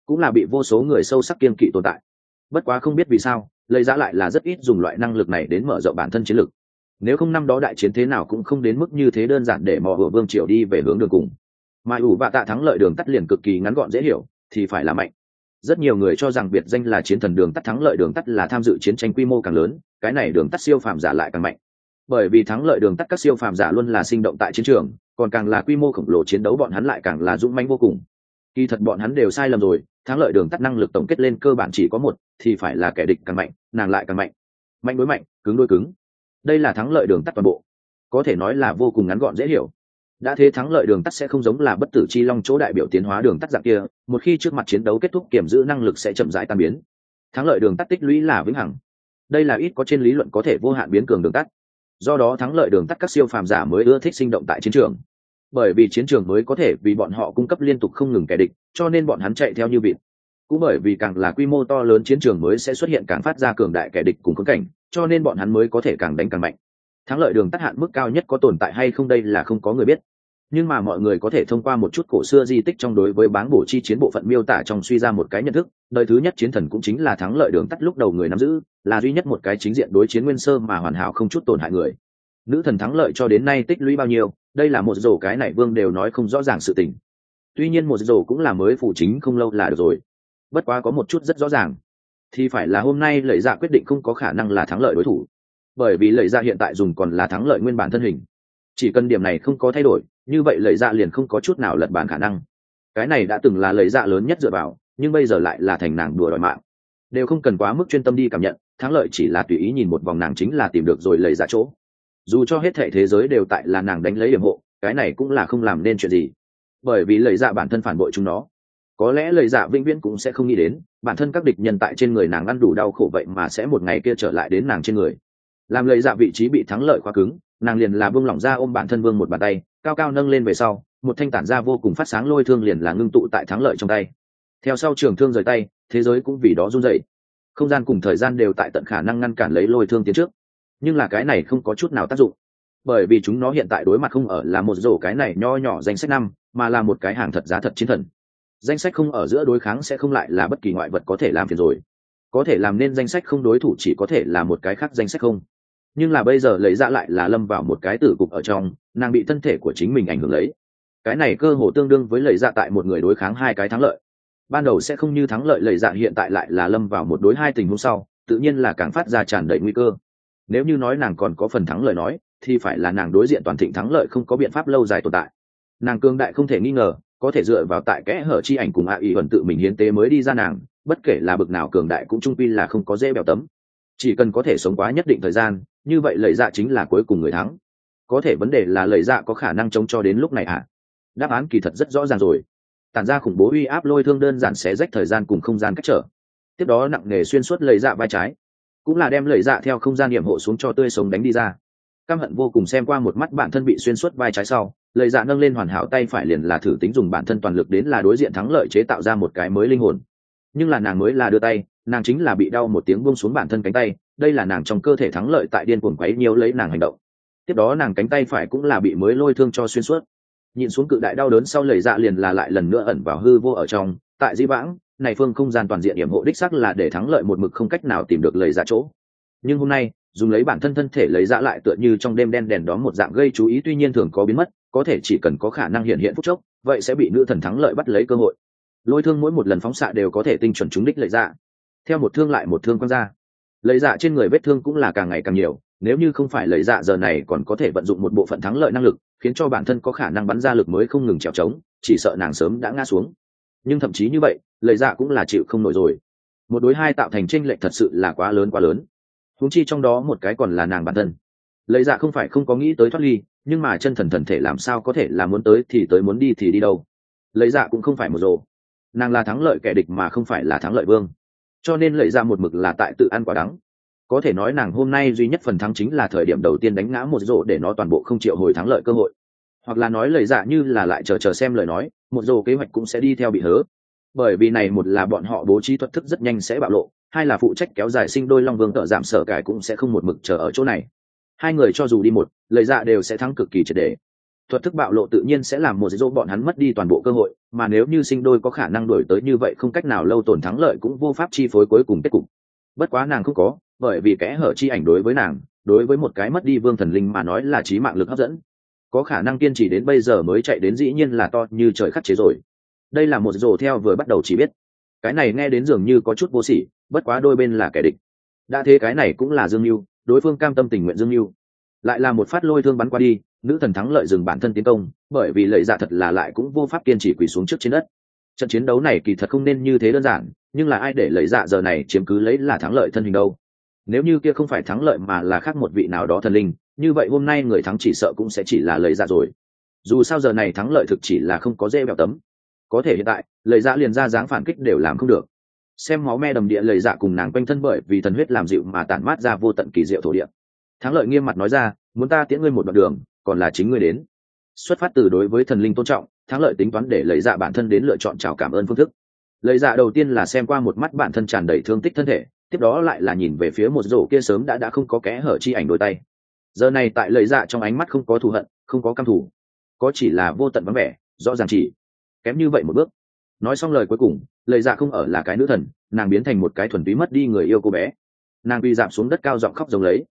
cũng là bị vô số người sâu sắc kiên kỵ tồn tại. Bất quá không biết vì sao lấy ra lại là rất ít dùng loại năng lực này đến mở rộng bản thân chiến lực. Nếu không năm đó đại chiến thế nào cũng không đến mức như thế đơn giản để mò hựa vương triều đi về hướng đường cùng. Mà ủ vạ tạ thắng lợi đường tắt liền cực kỳ ngắn gọn dễ hiểu, thì phải là mạnh. Rất nhiều người cho rằng biệt danh là chiến thần đường tắt thắng lợi đường tắt là tham dự chiến tranh quy mô càng lớn, cái này đường tắt siêu phàm giả lại càng mạnh. Bởi vì thắng lợi đường tắt các siêu phàm giả luôn là sinh động tại chiến trường, còn càng là quy mô khổng lồ chiến đấu bọn hắn lại càng là dũng mãnh vô cùng. Kỳ thật bọn hắn đều sai lầm rồi, thắng lợi đường tắt năng lực tổng kết lên cơ bản chỉ có một, thì phải là kẻ địch càng mạnh, nàng lại càng mạnh. Mạnh đối mạnh, cứng đối cứng. Đây là thắng lợi đường tắt toàn bộ. Có thể nói là vô cùng ngắn gọn dễ hiểu. Đã thế thắng lợi đường tắt sẽ không giống là bất tử chi long chỗ đại biểu tiến hóa đường tắt dạng kia, một khi trước mặt chiến đấu kết thúc kiểm giữ năng lực sẽ chậm rãi tan biến. Thắng lợi đường tắt tích lũy là vĩnh hằng. Đây là ít có trên lý luận có thể vô hạn biến cường đường tắt. Do đó thắng lợi đường tắt các siêu phàm giả mới ưa thích sinh động tại chiến trường. Bởi vì chiến trường mới có thể vì bọn họ cung cấp liên tục không ngừng kẻ địch, cho nên bọn hắn chạy theo như vịt. Cũng bởi vì càng là quy mô to lớn chiến trường mới sẽ xuất hiện càng phát ra cường đại kẻ địch cùng khốn cảnh, cho nên bọn hắn mới có thể càng đánh càng mạnh. Thắng lợi đường tắt hạn mức cao nhất có tồn tại hay không đây là không có người biết. Nhưng mà mọi người có thể thông qua một chút cổ xưa di tích trong đối với báng bổ chi chiến bộ phận miêu tả trong suy ra một cái nhận thức, đời thứ nhất chiến thần cũng chính là thắng lợi đường tắt lúc đầu người nắm giữ, là duy nhất một cái chính diện đối chiến nguyên sơ mà hoàn hảo không chút tổn hại người. Nữ thần thắng lợi cho đến nay tích lũy bao nhiêu, đây là một rổ cái này vương đều nói không rõ ràng sự tình. Tuy nhiên một rổ cũng là mới phụ chính không lâu là được rồi. Bất quá có một chút rất rõ ràng, thì phải là hôm nay Lợi Dạ quyết định không có khả năng là thắng lợi đối thủ, bởi vì Lợi Dạ hiện tại dùng còn là thắng lợi nguyên bản thân hình. Chỉ cần điểm này không có thay đổi, như vậy Lợi Dạ liền không có chút nào lật bàn khả năng. Cái này đã từng là Lợi Dạ lớn nhất dựa vào, nhưng bây giờ lại là thành nàng đùa đòi mạng. Đều không cần quá mức chuyên tâm đi cảm nhận, thắng lợi chỉ là tùy ý nhìn một vòng nàng chính là tìm được rồi Lợi Dạ chỗ. Dù cho hết thảy thế giới đều tại là nàng đánh lấy yểm hộ, cái này cũng là không làm nên chuyện gì, bởi vì Lợi Dạ bản thân phản bội chúng nó. Có lẽ Lợi Dạ vĩnh viễn cũng sẽ không nghĩ đến bản thân các địch nhân tại trên người nàng ăn đủ đau khổ vậy mà sẽ một ngày kia trở lại đến nàng trên người. Làm Lợi Dạ vị trí bị thắng lợi khóa cứng, nàng liền là buông lỏng ra ôm bản thân vương một bàn tay cao cao nâng lên về sau, một thanh tản ra vô cùng phát sáng lôi thương liền là ngưng tụ tại thắng lợi trong tay. Theo sau trường thương rời tay, thế giới cũng vì đó run rẩy, không gian cùng thời gian đều tại tận khả năng ngăn cản lấy lôi thương tiến trước. Nhưng là cái này không có chút nào tác dụng, bởi vì chúng nó hiện tại đối mặt không ở là một rổ cái này nho nhỏ danh sách năm, mà là một cái hàng thật giá thật chiến thần. Danh sách không ở giữa đối kháng sẽ không lại là bất kỳ ngoại vật có thể làm phiền rồi, có thể làm nên danh sách không đối thủ chỉ có thể là một cái khác danh sách không. Nhưng là bây giờ Lấy Dạ lại là lâm vào một cái tử cục ở trong, nàng bị thân thể của chính mình ảnh hưởng lấy. Cái này cơ hồ tương đương với Lấy Dạ tại một người đối kháng hai cái thắng lợi. Ban đầu sẽ không như thắng lợi Lấy Dạ hiện tại lại là lâm vào một đối hai tình huống sau, tự nhiên là càng phát ra tràn đầy nguy cơ. Nếu như nói nàng còn có phần thắng lợi nói, thì phải là nàng đối diện toàn thịnh thắng lợi không có biện pháp lâu dài tồn tại. Nàng cương đại không thể nghi ngờ, có thể dựa vào tại kẽ hở chi ảnh cùng ý ẩn tự mình hiến tế mới đi ra nàng, bất kể là bực nào cường đại cũng trung quy là không có dễ bèo tấm. Chỉ cần có thể sống quá nhất định thời gian, như vậy Lợi Dạ chính là cuối cùng người thắng. Có thể vấn đề là Lợi Dạ có khả năng chống cho đến lúc này à? Đáp án kỳ thật rất rõ ràng rồi. Tản ra khủng bố uy áp lôi thương đơn giản xé rách thời gian cùng không gian cách trở. Tiếp đó nặng nề xuyên suốt Lợi Dạ vai trái, cũng là đem Lợi Dạ theo không gian niệm hộ xuống cho tươi sống đánh đi ra. Căm hận vô cùng xem qua một mắt bản thân bị xuyên suốt vai trái sau, Lợi Dạ nâng lên hoàn hảo tay phải liền là thử tính dùng bản thân toàn lực đến là đối diện thắng lợi chế tạo ra một cái mới linh hồn. Nhưng là nàng mới là đưa tay, nàng chính là bị đau một tiếng buông xuống bản thân cánh tay, đây là nàng trong cơ thể thắng lợi tại điên cuồng quấy nhiễu lấy nàng hành động. Tiếp đó nàng cánh tay phải cũng là bị mới lôi thương cho xuyên suốt. Nhìn xuống cự đại đau đớn sau Lợi Dạ liền là lại lần nữa ẩn vào hư vô ở trong, tại dĩ vãng, này phương không gian toàn diện yểm hộ đích xác là để thắng lợi một mực không cách nào tìm được Lợi Dạ chỗ. Nhưng hôm nay, dùng lấy bản thân thân thể Lợi Dạ lại tựa như trong đêm đen đèn đóm một dạng gây chú ý tuy nhiên thường có biến mất, có thể chỉ cần có khả năng hiện hiện phút chốc, vậy sẽ bị nữ thần thắng lợi bắt lấy cơ hội. Lôi thương mỗi một lần phóng xạ đều có thể tinh chuẩn trúng đích Lợi Dạ. Theo một thương lại một thương quăng ra, Lợi Dạ trên người vết thương cũng là càng ngày càng nhiều, nếu như không phải Lợi Dạ giờ này còn có thể vận dụng một bộ phận thắng lợi năng lực, khiến cho bản thân có khả năng bắn ra lực mới không ngừng trèo trống, chỉ sợ nàng sớm đã ngã xuống. Nhưng thậm chí như vậy, Lợi Dạ cũng là chịu không nổi rồi. Một đối hai tạo thành chênh lệch thật sự là quá lớn. Huống chi trong đó một cái còn là nàng bản thân. Lợi Dạ không phải không có nghĩ tới thoát ly, nhưng mà chân thần thần thể làm sao có thể là muốn tới thì tới muốn đi thì đi đâu. Lợi Dạ cũng không phải một rồ, nàng là thắng lợi kẻ địch mà không phải là thắng lợi vương, cho nên Lợi Dạ một mực là tại tự ăn quả đắng. Có thể nói nàng hôm nay duy nhất phần thắng chính là thời điểm đầu tiên đánh ngã một rồ để nó toàn bộ không chịu hồi thắng lợi cơ hội, hoặc là nói Lợi Dạ như là lại chờ xem lời nói, một rồ kế hoạch cũng sẽ đi theo bị hớ. Bởi vì này một là bọn họ bố trí thuật thức rất nhanh sẽ bạo lộ, hai là phụ trách kéo dài sinh đôi long vương tự giảm sở cải cũng sẽ không một mực chờ ở chỗ này. Hai người cho dù đi một, Lợi Dạ đều sẽ thắng cực kỳ triệt để. thuật thức bạo lộ tự nhiên sẽ làm một dỗ bọn hắn mất đi toàn bộ cơ hội, mà nếu như sinh đôi có khả năng đổi tới như vậy không cách nào lâu tồn thắng lợi cũng vô pháp chi phối cuối cùng kết cục. Bất quá nàng không có, bởi vì kẽ hở chi ảnh đối với nàng, đối với một cái mất đi vương thần linh mà nói là chí mạng lực hấp dẫn. Có khả năng kiên trì đến bây giờ mới chạy đến dĩ nhiên là to như trời khắc chế rồi. Đây là một dỗ theo vừa bắt đầu chỉ biết. Cái này nghe đến dường như có chút vô sỉ, bất quá đôi bên là kẻ địch. Đã thế cái này cũng là dương mưu, đối phương cam tâm tình nguyện dương mưu. Lại là một phát lôi thương bắn qua đi, nữ thần thắng lợi dừng bản thân tiến công, bởi vì lợi dạ thật là lại cũng vô pháp kiên trì quỳ xuống trước trên đất. Trận chiến đấu này kỳ thật không nên như thế đơn giản, nhưng là ai để lợi dạ giờ này chiếm cứ lấy là thắng lợi thân hình đâu. Nếu như kia không phải thắng lợi mà là khác một vị nào đó thần linh, như vậy hôm nay người thắng chỉ sợ cũng sẽ chỉ là lợi dạ rồi. Dù sao giờ này thắng lợi thực chỉ là không có dê bèo tấm. Có thể hiện tại, lợi dạ liền ra dáng phản kích đều làm không được. Xem máu me đầm địa lợi dạ cùng nàng quanh thân bởi vì thần huyết làm dịu mà tản mát ra vô tận kỳ diệu thổ địa. Thắng lợi nghiêm mặt nói ra, muốn ta tiễn ngươi một đoạn đường, còn là chính ngươi đến. Xuất phát từ đối với thần linh tôn trọng, thắng lợi tính toán để lợi dạ bản thân đến lựa chọn chào cảm ơn phương thức. Lợi dạ đầu tiên là xem qua một mắt bản thân tràn đầy thương tích thân thể, tiếp đó lại là nhìn về phía một rổ kia sớm đã không có kẽ hở chi ảnh đôi tay. Giờ này tại lợi dạ trong ánh mắt không có thù hận, không có căm thù, có chỉ là vô tận vắng vẻ, rõ ràng chỉ kém như vậy một bước. Nói xong lời cuối cùng, lợi dạ không ở là cái nữ thần, nàng biến thành một cái thuần túy mất đi người yêu cô bé. Nàng quy dạp xuống đất cao giọng khóc giống lấy,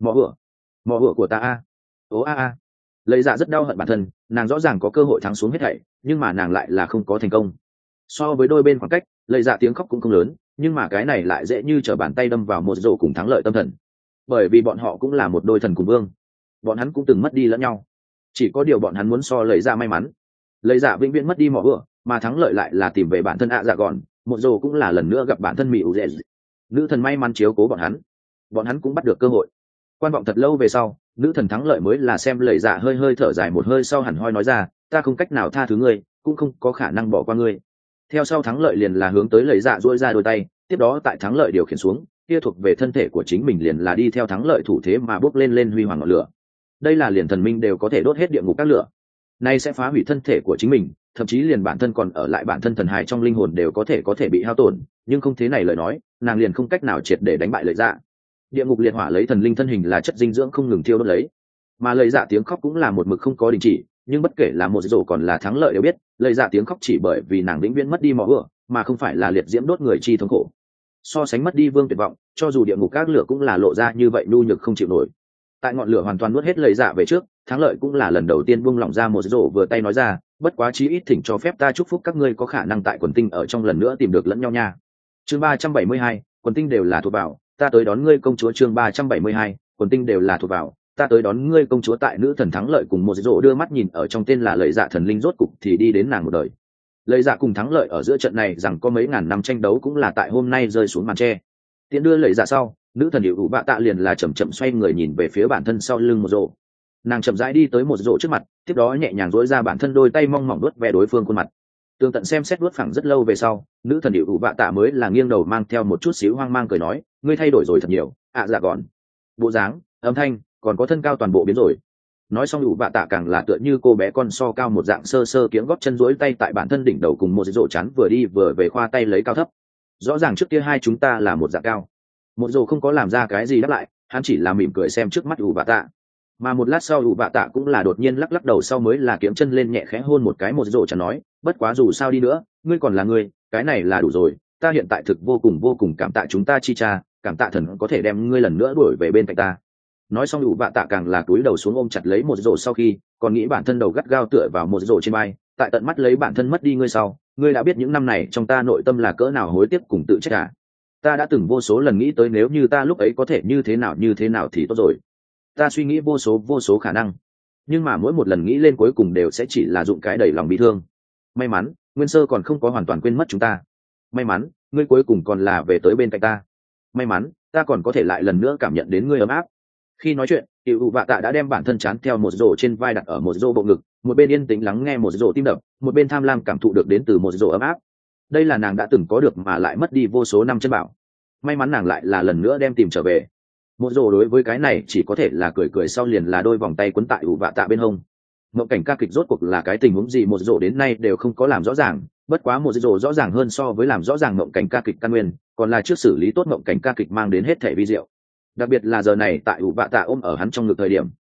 mỏ hựa của ta a, ố a a. Lợi dạ rất đau hận bản thân, nàng rõ ràng có cơ hội thắng xuống hết thảy, nhưng mà nàng lại là không có thành công. So với đôi bên khoảng cách, lợi dạ tiếng khóc cũng không lớn, nhưng mà cái này lại dễ như trở bàn tay đâm vào một rổ cùng thắng lợi tâm thần. Bởi vì bọn họ cũng là một đôi thần cùng vương, bọn hắn cũng từng mất đi lẫn nhau, chỉ có điều bọn hắn muốn so lợi dạ may mắn. Lợi dạ vĩnh viễn mất đi mỏ hựa, mà thắng lợi lại là tìm về bản thân ạ dạ gòn, một rổ cũng là lần nữa gặp bản thân mỹ ủ dễ. Nữ thần may mắn chiếu cố bọn hắn cũng bắt được cơ hội. Quan vọng thật lâu về sau, nữ thần thắng lợi mới là xem lợi dạ hơi hơi thở dài một hơi sau hẳn hoi nói ra, ta không cách nào tha thứ ngươi, cũng không có khả năng bỏ qua ngươi. Theo sau thắng lợi liền là hướng tới lợi dạ duỗi ra đôi tay, tiếp đó tại thắng lợi điều khiển xuống, kia thuộc về thân thể của chính mình liền là đi theo thắng lợi thủ thế mà bốc lên huy hoàng ngọn lửa. Đây là liền thần minh đều có thể đốt hết địa ngục các lửa. Nay sẽ phá hủy thân thể của chính mình, thậm chí liền bản thân còn ở lại bản thân thần hài trong linh hồn đều có thể bị hao tổn, nhưng không thế này lời nói, nàng liền không cách nào triệt để đánh bại lợi dạ. Địa ngục liệt hỏa lấy thần linh thân hình là chất dinh dưỡng không ngừng thiêu đốt lấy, mà lợi dạ tiếng khóc cũng là một mực không có đình chỉ, nhưng bất kể là một rổ còn là thắng lợi đều biết, lợi dạ tiếng khóc chỉ bởi vì nàng vĩnh viễn mất đi mỏ hựa, mà không phải là liệt diễm đốt người chi thống khổ. So sánh mất đi vương tuyệt vọng, cho dù địa ngục các lửa cũng là lộ ra như vậy nhu nhược không chịu nổi. Tại ngọn lửa hoàn toàn nuốt hết lợi dạ về trước, thắng lợi cũng là lần đầu tiên buông lỏng ra một rổ vừa tay nói ra, bất quá chí ít thỉnh cho phép ta chúc phúc các ngươi có khả năng tại quần tinh ở trong lần nữa tìm được lẫn nhau nha. Chương 372, quần tinh đều là thuộc vào, ta tới đón ngươi công chúa. Chương 372, quần tinh đều là thuộc vào, ta tới đón ngươi công chúa. Tại nữ thần thắng lợi cùng một rổ đưa mắt nhìn ở trong tên là lợi dạ thần linh rốt cục thì đi đến nàng một đời. Lợi dạ cùng thắng lợi ở giữa trận này rằng có mấy ngàn năm tranh đấu cũng là tại hôm nay rơi xuống màn tre. Tiện đưa lợi dạ sau, nữ thần hiệu ủ bạ tạ liền là chậm chậm xoay người nhìn về phía bản thân sau lưng một rổ. Nàng chậm rãi đi tới một rổ trước mặt, tiếp đó nhẹ nhàng duỗi ra bản thân đôi tay mong mỏng đuốt ve đối phương khuôn mặt. Tường tận xem xét đuốt phẳng rất lâu về sau, nữ thần hiệu ủ bạ tạ mới là nghiêng đầu mang theo một chút xíu hoang mang cười nói, ngươi thay đổi rồi thật nhiều, dạ gòn. Bộ dáng, âm thanh, còn có thân cao toàn bộ biến rồi. Nói xong ủ bạ tạ càng là tựa như cô bé con so cao một dạng sơ sơ kiếng góp chân duỗi tay tại bản thân đỉnh đầu cùng một rổ chắn vừa đi vừa về khoa tay lấy cao thấp. Rõ ràng trước kia hai chúng ta là một dạng cao. Một rổ không có làm ra cái gì đáp lại, hắn chỉ là mỉm cười xem trước mắt ủ bạ tạ. Mà một lát sau ủ bạ tạ cũng là đột nhiên lắc lắc đầu sau mới là kiếm chân lên nhẹ khẽ hôn một cái một rổ chắn nói, bất quá dù sao đi nữa, ngươi còn là ngươi, cái này là đủ rồi, ta hiện tại thực vô cùng cảm tạ chúng ta chi cha, cảm tạ thần có thể đem ngươi lần nữa đuổi về bên cạnh ta. Nói xong ủ bạ tạ càng là cúi đầu xuống ôm chặt lấy một rổ sau khi, còn nghĩ bản thân đầu gắt gao tựa vào một rổ trên vai, tại tận mắt lấy bản thân mất đi ngươi sau, ngươi đã biết những năm này trong ta nội tâm là cỡ nào hối tiếc cùng tự trách cả. Ta đã từng vô số lần nghĩ tới nếu như ta lúc ấy có thể như thế nào thì tốt rồi. Ta suy nghĩ vô số khả năng, nhưng mà mỗi một lần nghĩ lên cuối cùng đều sẽ chỉ là dụng cái đầy lòng bị thương. May mắn nguyên sơ còn không có hoàn toàn quên mất chúng ta, may mắn ngươi cuối cùng còn là về tới bên cạnh ta, may mắn ta còn có thể lại lần nữa cảm nhận đến ngươi ấm áp. Khi nói chuyện, Tiểu Vũ Vạ Tạ đã đem bản thân chán theo một rổ trên vai đặt ở một rổ bộ ngực, một bên yên tĩnh lắng nghe một rổ tim đập, một bên tham lam cảm thụ được đến từ một rổ ấm áp. Đây là nàng đã từng có được mà lại mất đi vô số năm chân bảo. May mắn nàng lại là lần nữa đem tìm trở về. Một rổ đối với cái này chỉ có thể là cười sau liền là đôi vòng tay quấn tại Vũ Vạ Tạ bên hông. Mộng cảnh ca kịch rốt cuộc là cái tình huống gì một rổ đến nay đều không có làm rõ ràng, bất quá một rổ rõ ràng hơn so với làm rõ ràng mộng cảnh ca kịch căn nguyên, còn là trước xử lý tốt mộng cảnh ca kịch mang đến hết thể vi diệu. Đặc biệt là giờ này tại ủ bạ tạ ôm ở hắn trong ngực thời điểm,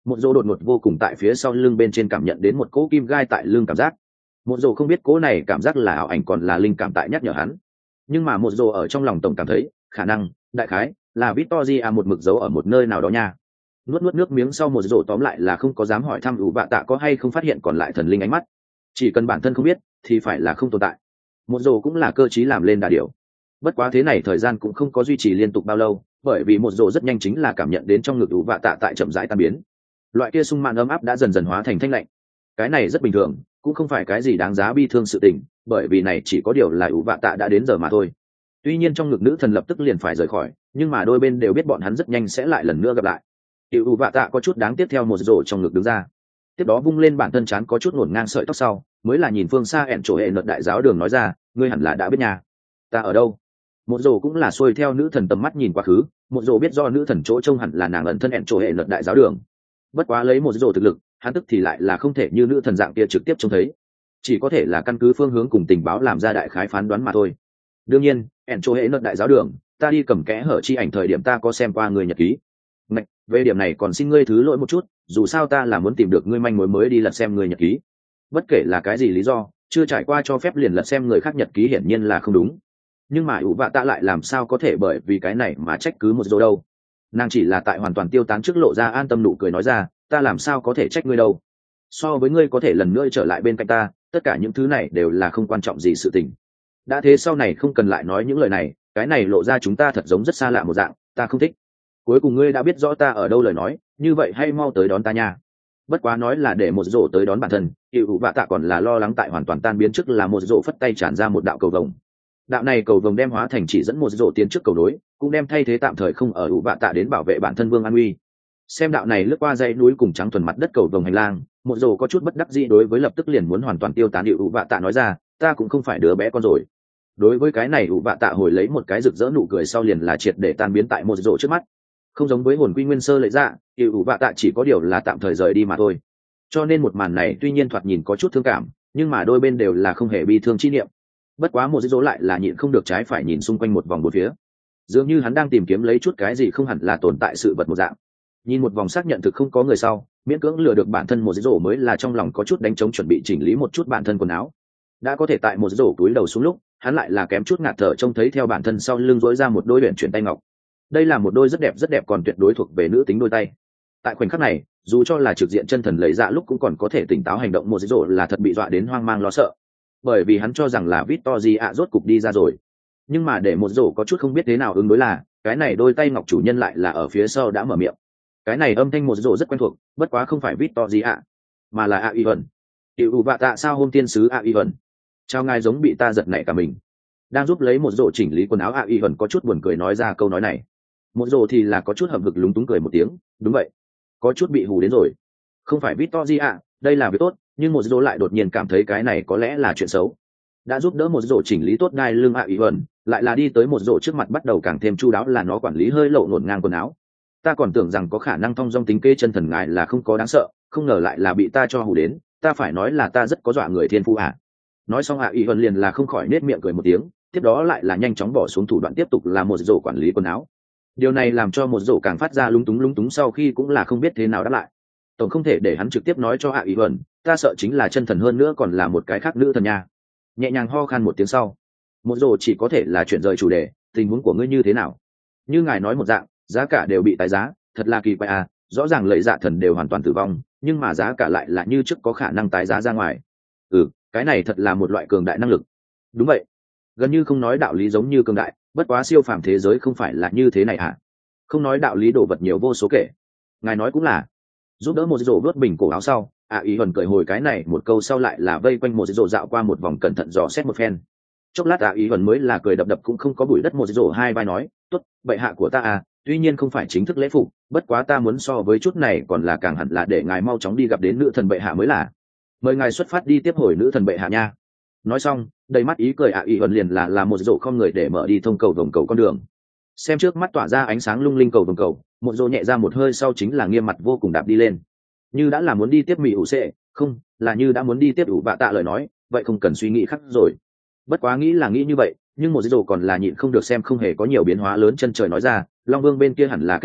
một dô đột ngột vô cùng tại phía sau lưng bên trên cảm nhận đến một cỗ kim gai tại lưng cảm giác. Một dô không biết cỗ này cảm giác là ảo ảnh còn là linh cảm tại nhắc nhở hắn, nhưng mà một dô ở trong lòng tổng cảm thấy khả năng đại khái là Victoria một mực giấu ở một nơi nào đó nha. Nuốt nước miếng sau một dô tóm lại là không có dám hỏi thăm ủ vạ tạ có hay không phát hiện còn lại thần linh ánh mắt, chỉ cần bản thân không biết thì phải là không tồn tại. Một dô cũng là cơ trí làm lên đà điều. Bất quá thế này thời gian cũng không có duy trì liên tục bao lâu, bởi vì một dô rất nhanh chính là cảm nhận đến trong ngực ủ vạ tạ tại chậm rãi tan biến. Loại kia sung mãn ấm áp đã dần dần hóa thành thanh lạnh. Cái này rất bình thường, cũng không phải cái gì đáng giá bi thương sự tình, bởi vì này chỉ có điều là ủ vạ tạ đã đến giờ mà thôi. Tuy nhiên trong ngực nữ thần lập tức liền phải rời khỏi, nhưng mà đôi bên đều biết bọn hắn rất nhanh sẽ lại lần nữa gặp lại. Ủ vạ tạ có chút đáng tiếc theo một rổ trong ngực đứng ra, tiếp đó vung lên bản thân chán có chút ngổn ngang sợi tóc sau, mới là nhìn phương xa ẹn chỗ hệ nợt đại giáo đường nói ra, ngươi hẳn là đã biết nhà ta ở đâu. Một rổ cũng là xuôi theo nữ thần tầm mắt nhìn quá khứ, một rổ biết do nữ thần chỗ trông hẳn là nàng ẩn thân ẹn chỗ hệ nợt đại giáo đường. Bất quá lấy một rổ thực lực, hắn tức thì lại là không thể như nữ thần dạng kia trực tiếp trông thấy, chỉ có thể là căn cứ phương hướng cùng tình báo làm ra đại khái phán đoán mà thôi. Đương nhiên ẹn chỗ hệ nợt đại giáo đường, ta đi cầm kẽ hở chi ảnh thời điểm ta có xem qua người nhật ký. Ngạch, về điểm này còn xin ngươi thứ lỗi một chút, dù sao ta là muốn tìm được ngươi manh mối mới đi lật xem người nhật ký. Bất kể là cái gì lý do, chưa trải qua cho phép liền lật xem người khác nhật ký hiển nhiên là không đúng. Nhưng mà ủ vạ tạ lại làm sao có thể bởi vì cái này mà trách cứ một dô đâu. Nàng chỉ là tại hoàn toàn tiêu tán trước lộ ra an tâm nụ cười nói ra, ta làm sao có thể trách ngươi đâu. So với ngươi có thể lần nữa trở lại bên cạnh ta, tất cả những thứ này đều là không quan trọng gì sự tình. Đã thế sau này không cần lại nói những lời này, cái này lộ ra chúng ta thật giống rất xa lạ một dạng, ta không thích. Cuối cùng ngươi đã biết rõ ta ở đâu lời nói, như vậy hay mau tới đón ta nha. Bất quá nói là để một rổ tới đón bản thân, ủ vạ tạ còn là lo lắng tại hoàn toàn tan biến trước là một rổ phất tay tràn ra một đạo cầu vồng. Đạo này cầu vồng đem hóa thành chỉ dẫn một rổ tiến trước cầu nối, cũng đem thay thế tạm thời không ở ủ vạ tạ đến bảo vệ bản thân vương an uy. Xem đạo này lướt qua dãy núi cùng trắng thuần mặt đất cầu vồng hành lang, một rổ có chút bất đắc dĩ đối với lập tức liền muốn hoàn toàn tiêu tán ủ vạ tạ nói ra, ta cũng không phải đứa bé con rồi. Đối với cái này ủ vạ tạ hồi lấy một cái rực rỡ nụ cười sau liền là triệt để tan biến tại một rổ trước mắt. Không giống với hồn quy nguyên sơ lệ dạ, ủ vạ tạ chỉ có điều là tạm thời rời đi mà thôi. Cho nên một màn này tuy nhiên thoạt nhìn có chút thương cảm, nhưng mà đôi bên đều là không hề bi thương chi niệm. Bất quá một dỗ lại là nhịn không được trái phải nhìn xung quanh một vòng bốn phía, dường như hắn đang tìm kiếm lấy chút cái gì không hẳn là tồn tại sự vật một dạng. Nhìn một vòng xác nhận thực không có người sau, miễn cưỡng lừa được bản thân một dỗ mới là trong lòng có chút đánh trống chuẩn bị chỉnh lý một chút bản thân quần áo. Đã có thể tại một dỗ túi đầu xuống lúc, hắn lại là kém chút ngạt thở trông thấy theo bản thân sau lưng dối ra một đôi luyện chuyển tay ngọc. Đây là một đôi rất đẹp còn tuyệt đối thuộc về nữ tính đôi tay. Tại khoảnh khắc này, dù cho là trực diện chân thần lấy dạ lúc cũng còn có thể tỉnh táo hành động một dỗ là thật bị dọa đến hoang mang lo sợ, bởi vì hắn cho rằng là Victoria rốt cục đi ra rồi. Nhưng mà để một dỗ có chút không biết thế nào ứng đối là, cái này đôi tay ngọc chủ nhân lại là ở phía sau đã mở miệng. Cái này âm thanh một dỗ rất quen thuộc, bất quá không phải Victoria, mà là Aivan. Ủ vạ tạ sao hôm tiên sứ Aivan? Chào ngài giống bị ta giật nảy cả mình. Đang giúp lấy một dỗ chỉnh lý quần áo Aivan có chút buồn cười nói ra câu nói này. Một dỗ thì là có chút hậm hực lúng túng cười một tiếng, đúng vậy, có chút bị hù đến rồi. Không phải Victoria, đây là việc tốt, nhưng một dỗ lại đột nhiên cảm thấy cái này có lẽ là chuyện xấu. Đã giúp đỡ một dỗ chỉnh lý tốt đai lưng Aivan, lại là đi tới một dỗ trước mặt bắt đầu càng thêm chu đáo là nó quản lý hơi lộ ngổn ngang quần áo. Ta còn tưởng rằng có khả năng thong dong tính kê chân thần ngài là không có đáng sợ, không ngờ lại là bị ta cho hù đến, ta phải nói là ta rất có dọa người thiên phu à. Nói xong Aivan liền là không khỏi nết miệng cười một tiếng, tiếp đó lại là nhanh chóng bỏ xuống thủ đoạn tiếp tục là một dỗ quản lý quần áo. Điều này làm cho một dỗ càng phát ra lúng túng sau khi cũng là không biết thế nào đáp lại. Tổng không thể để hắn trực tiếp nói cho Aivan, ta sợ chính là chân thần hơn nữa còn là một cái khác nữ thần nha. Nhẹ nhàng ho khan một tiếng sau, một dỗ chỉ có thể là chuyển rời chủ đề, tình huống của ngươi như thế nào? Như ngài nói một dạng, giá cả đều bị tái giá, thật là kỳ quái à, rõ ràng lợi dạ thần đều hoàn toàn tử vong, nhưng mà giá cả lại là như trước có khả năng tái giá ra ngoài. Cái này thật là một loại cường đại năng lực. Đúng vậy, gần như không nói đạo lý giống như cường đại, bất quá siêu phàm thế giới không phải là như thế này hả? Không nói đạo lý đồ vật nhiều vô số kể. Ngài nói cũng là. Giúp đỡ một rổ vớt bình cổ áo sau, ý hần cởi hồi cái này một câu sau lại là vây quanh một rổ dạo qua một vòng cẩn thận dò xét một phen. Chốc lát ý hần mới là cười đập đập cũng không có bụi đất một rổ hai vai nói, tốt, bệ hạ của ta à, tuy nhiên không phải chính thức lễ phục, bất quá ta muốn so với chút này còn là càng hẳn là để ngài mau chóng đi gặp đến nữ thần bệ hạ mới là. Mời ngài xuất phát đi tiếp hồi nữ thần bệ hạ nha. Nói xong, đầy mắt ý cười ý hần liền là một rổ không người để mở đi thông cầu vòng cầu con đường. Xem trước mắt tỏa ra ánh sáng lung linh cầu vòng cầu, một rổ nhẹ ra một hơi sau chính là nghiêm mặt vô cùng đạp đi lên. Như đã là muốn đi tiếp mỹ ủ xệ, không, là như đã muốn đi tiếp ủ vạ tạ lời nói, vậy không cần suy nghĩ khác rồi. Bất quá nghĩ là nghĩ như vậy, nhưng một rổ còn là nhịn không được xem không hề có nhiều biến hóa lớn chân trời nói ra, Long Vương bên kia hẳn là kết thúc,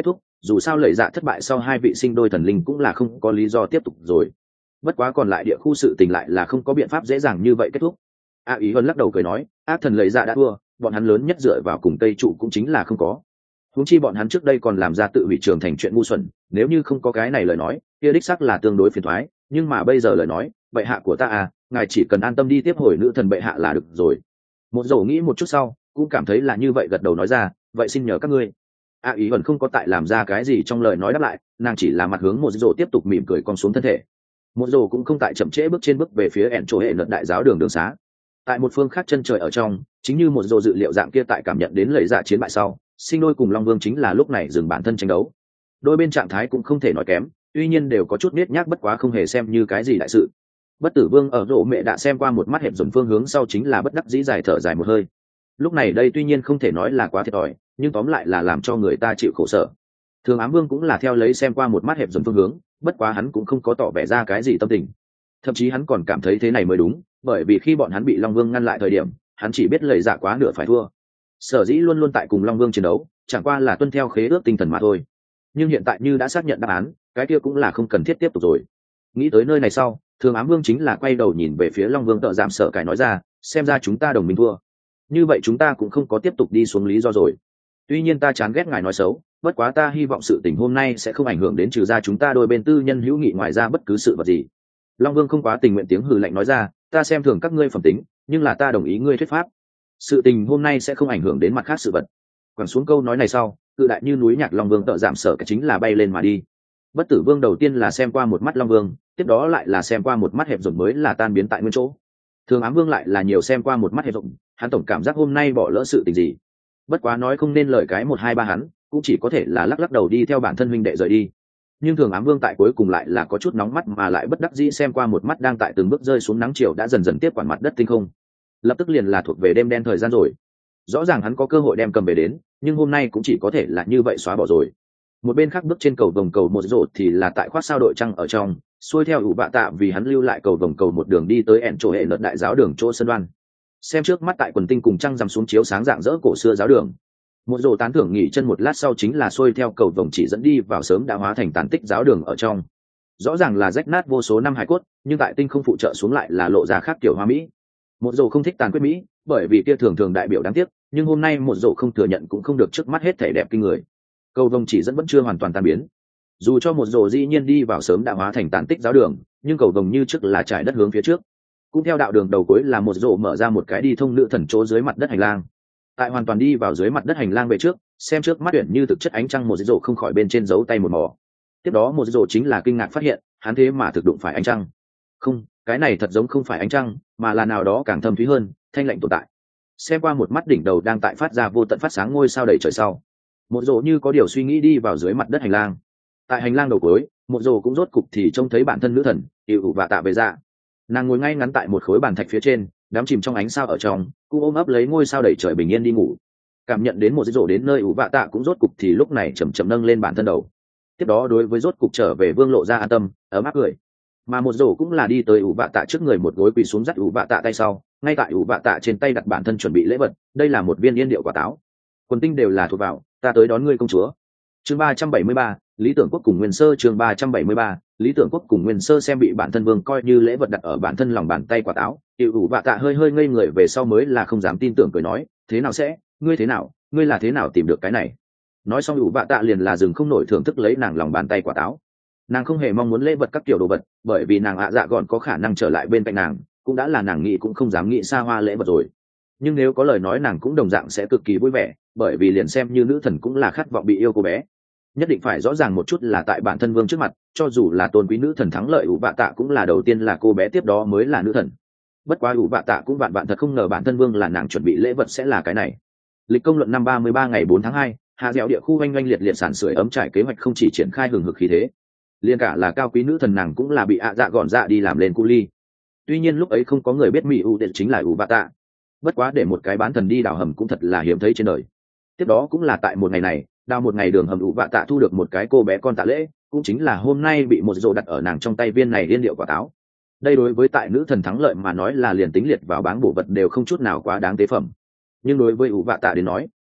dù sao lời dạ thất bại sau hai vị sinh đôi thần linh cũng là không có lý do tiếp tục rồi. Bất quá còn lại địa khu sự tình lại là không có biện pháp dễ dàng như vậy kết thúc. A ý hơn lắc đầu cười nói, ác thần lời dạ đã thua, bọn hắn lớn nhất dựa vào cùng cây trụ cũng chính là không có. Huống chi bọn hắn trước đây còn làm ra tự hủy trường thành chuyện ngu xuẩn, nếu như không có cái này lời nói, kia đích xác là tương đối phiền toái, nhưng mà bây giờ lời nói, bệ hạ của ta à, ngài chỉ cần an tâm đi tiếp hồi nữ thần bệ hạ là được rồi. Một dầu nghĩ một chút sau, cũng cảm thấy là như vậy gật đầu nói ra, vậy xin nhờ các ngươi. A ý vẫn không có tại làm ra cái gì trong lời nói đáp lại, nàng chỉ là mặt hướng một dầu tiếp tục mỉm cười cong xuống thân thể. Một dầu cũng không tại chậm trễ bước trên bước về phía ẻn chỗ hệ luật đại giáo đường đường xá. Tại một phương khác chân trời ở trong, chính như một dầu dự liệu dạng kia tại cảm nhận đến lời dạ chiến bại sau, sinh đôi cùng long vương chính là lúc này dừng bản thân tranh đấu. Đôi bên trạng thái cũng không thể nói kém, tuy nhiên đều có chút nết nhác, bất quá không hề xem như cái gì đại sự. Bất tử vương ở rộ mẹ đã xem qua một mắt hẹp dồn phương hướng sau chính là bất đắc dĩ dài thở dài một hơi. Lúc này đây tuy nhiên không thể nói là quá thiệt thòi, nhưng tóm lại là làm cho người ta chịu khổ sở. Thường ám vương cũng là theo lấy xem qua một mắt hẹp dồn phương hướng, bất quá hắn cũng không có tỏ vẻ ra cái gì tâm tình. Thậm chí hắn còn cảm thấy thế này mới đúng, bởi vì khi bọn hắn bị long vương ngăn lại thời điểm, hắn chỉ biết lời dạ quá nửa phải thua. Sở dĩ luôn luôn tại cùng long vương chiến đấu, chẳng qua là tuân theo khế ước tinh thần mà thôi. Nhưng hiện tại như đã xác nhận đáp án, cái kia cũng là không cần thiết tiếp tục rồi. Nghĩ tới nơi này sau, thường ám vương chính là quay đầu nhìn về phía long vương tợ giảm sợ cải nói ra, xem ra chúng ta đồng minh thua, như vậy chúng ta cũng không có tiếp tục đi xuống lý do rồi. Tuy nhiên ta chán ghét ngài nói xấu, bất quá ta hy vọng sự tình hôm nay sẽ không ảnh hưởng đến trừ ra chúng ta đôi bên tư nhân hữu nghị ngoài ra bất cứ sự vật gì. Long vương không quá tình nguyện tiếng hừ lạnh nói ra, ta xem thường các ngươi phẩm tính, nhưng là ta đồng ý ngươi thuyết pháp, sự tình hôm nay sẽ không ảnh hưởng đến mặt khác sự vật. Quẳng xuống câu nói này sau, cự đại như núi nhạc long vương tợ giảm sợ cái chính là bay lên mà đi. Bất tử vương đầu tiên là xem qua một mắt long vương, tiếp đó lại là xem qua một mắt hẹp rộng mới là tan biến tại nguyên chỗ. Thường ám vương lại là nhiều xem qua một mắt hẹp rộng, hắn tổng cảm giác hôm nay bỏ lỡ sự tình gì. Bất quá nói không nên lời cái một hai ba hắn cũng chỉ có thể là lắc lắc đầu đi theo bản thân huynh đệ rời đi. Nhưng thường ám vương tại cuối cùng lại là có chút nóng mắt mà lại bất đắc dĩ xem qua một mắt đang tại từng bước rơi xuống nắng chiều đã dần dần tiếp quản mặt đất tinh không. Lập tức liền là thuộc về đêm đen thời gian rồi. Rõ ràng hắn có cơ hội đem cầm về đến, nhưng hôm nay cũng chỉ có thể là như vậy xóa bỏ rồi. Một bên khác bước trên cầu vòng cầu một rổ thì là tại khoác sao đội trăng ở trong, xuôi theo ủ bạ tạ vì hắn lưu lại cầu vòng cầu một đường đi tới ẻn chỗ hệ luật đại giáo đường chỗ sân đoan. Xem trước mắt tại quần tinh cùng trăng rằm xuống chiếu sáng dạng dỡ cổ xưa giáo đường. Một rổ tán thưởng nghỉ chân một lát sau chính là xuôi theo cầu vòng chỉ dẫn đi vào sớm đã hóa thành tàn tích giáo đường ở trong. Rõ ràng là rách nát vô số năm hải cốt, nhưng tại tinh không phụ trợ xuống lại là lộ ra khác kiểu hoa mỹ. Một rổ không thích tàn quyết mỹ, bởi vì kia thường thường đại biểu đáng tiếc, nhưng hôm nay một rổ không thừa nhận cũng không được trước mắt hết thể đẹp kinh người. Cầu vồng chỉ dẫn vẫn chưa hoàn toàn tan biến, dù cho một rổ dĩ nhiên đi vào sớm đã hóa thành tàn tích giáo đường, nhưng cầu vồng như trước là trải đất hướng phía trước. Cũng theo đạo đường đầu cuối là một rổ mở ra một cái đi thông nữ thần chỗ dưới mặt đất hành lang. Tại hoàn toàn đi vào dưới mặt đất hành lang về trước, xem trước mắt tuyển như thực chất ánh trăng một rổ không khỏi bên trên giấu tay một mỏ. Tiếp đó một rổ chính là kinh ngạc phát hiện, hắn thế mà thực đụng phải ánh trăng. Không, cái này thật giống không phải ánh trăng, mà là nào đó càng thâm thúy hơn, thanh lạnh tồn tại. Xem qua một mắt đỉnh đầu đang tại phát ra vô tận phát sáng ngôi sao đầy trời sau, một rổ như có điều suy nghĩ đi vào dưới mặt đất hành lang. Tại hành lang đầu cuối, một rổ cũng rốt cục thì trông thấy bản thân nữ thần Yêu và Tạ về dạ. Nàng ngồi ngay ngắn tại một khối bàn thạch phía trên, đắm chìm trong ánh sao ở trong, cũng ôm ấp lấy ngôi sao đầy trời bình yên đi ngủ. Cảm nhận đến một rổ đến nơi ủ vạ tạ cũng rốt cục thì lúc này chậm chậm nâng lên bản thân đầu. Tiếp đó đối với rốt cục trở về vương lộ ra an tâm, ấm áp cười. Mà một rổ cũng là đi tới ủ vạ tạ trước người một gối quỳ xuống dắt ủ vạ tạ tay sau, ngay tại ủ vạ tạ trên tay đặt bản thân chuẩn bị lễ vật, đây là một viên yên điệu quả táo. Quần tinh đều là thuộc vào, ta tới đón ngươi công chúa. Chương 373, Lý Tưởng Quốc cùng Nguyên Sơ. Chương 373, Lý Tưởng Quốc cùng Nguyên Sơ xem bị bản thân vương coi như lễ vật đặt ở bản thân lòng bàn tay quả táo, Tiểu ủ vạ tạ hơi hơi ngây người về sau mới là không dám tin tưởng cười nói, thế nào sẽ, ngươi thế nào, ngươi là thế nào tìm được cái này? Nói xong ủ vạ tạ liền là dừng không nổi thưởng thức lấy nàng lòng bàn tay quả táo. Nàng không hề mong muốn lễ vật các kiểu đồ vật, bởi vì nàng dạ gọn có khả năng trở lại bên cạnh nàng, cũng đã là nàng nghĩ cũng không dám nghĩ xa hoa lễ vật rồi. Nhưng nếu có lời nói nàng cũng đồng dạng sẽ cực kỳ vui vẻ, bởi vì liền xem như nữ thần cũng là khát vọng bị yêu cô bé. Nhất định phải rõ ràng một chút là tại bản thân vương trước mặt, cho dù là tôn quý nữ thần thắng lợi ủ vạ tạ cũng là đầu tiên là cô bé, tiếp đó mới là nữ thần. Bất quá ủ vạ tạ cũng vạn thật không ngờ bản thân vương là nàng chuẩn bị lễ vật sẽ là cái này. Lịch công luận năm 33 ngày 4 tháng 2, hạ dẻo địa khu oanh oanh liệt liệt sản sưởi ấm trải kế hoạch không chỉ triển khai hừng hực khí thế, liền cả là cao quý nữ thần nàng cũng là bị dạ gọn dạ đi làm lên cu ly. Tuy nhiên lúc ấy không có người biết mỹ ủ đệ chính là ủ vạ tạ, bất quá để một cái bán thần đi đào hầm cũng thật là hiếm thấy trên đời. Tiếp đó cũng là tại một ngày này, đào một ngày đường hầm ủ vạ tạ thu được một cái cô bé con tạ lễ, cũng chính là hôm nay bị một rổ đặt ở nàng trong tay viên này liên điệu quả táo. Đây đối với tại nữ thần thắng lợi mà nói là liền tính liệt vào báng bổ vật đều không chút nào quá đáng tế phẩm, nhưng đối với ủ vạ tạ đến nói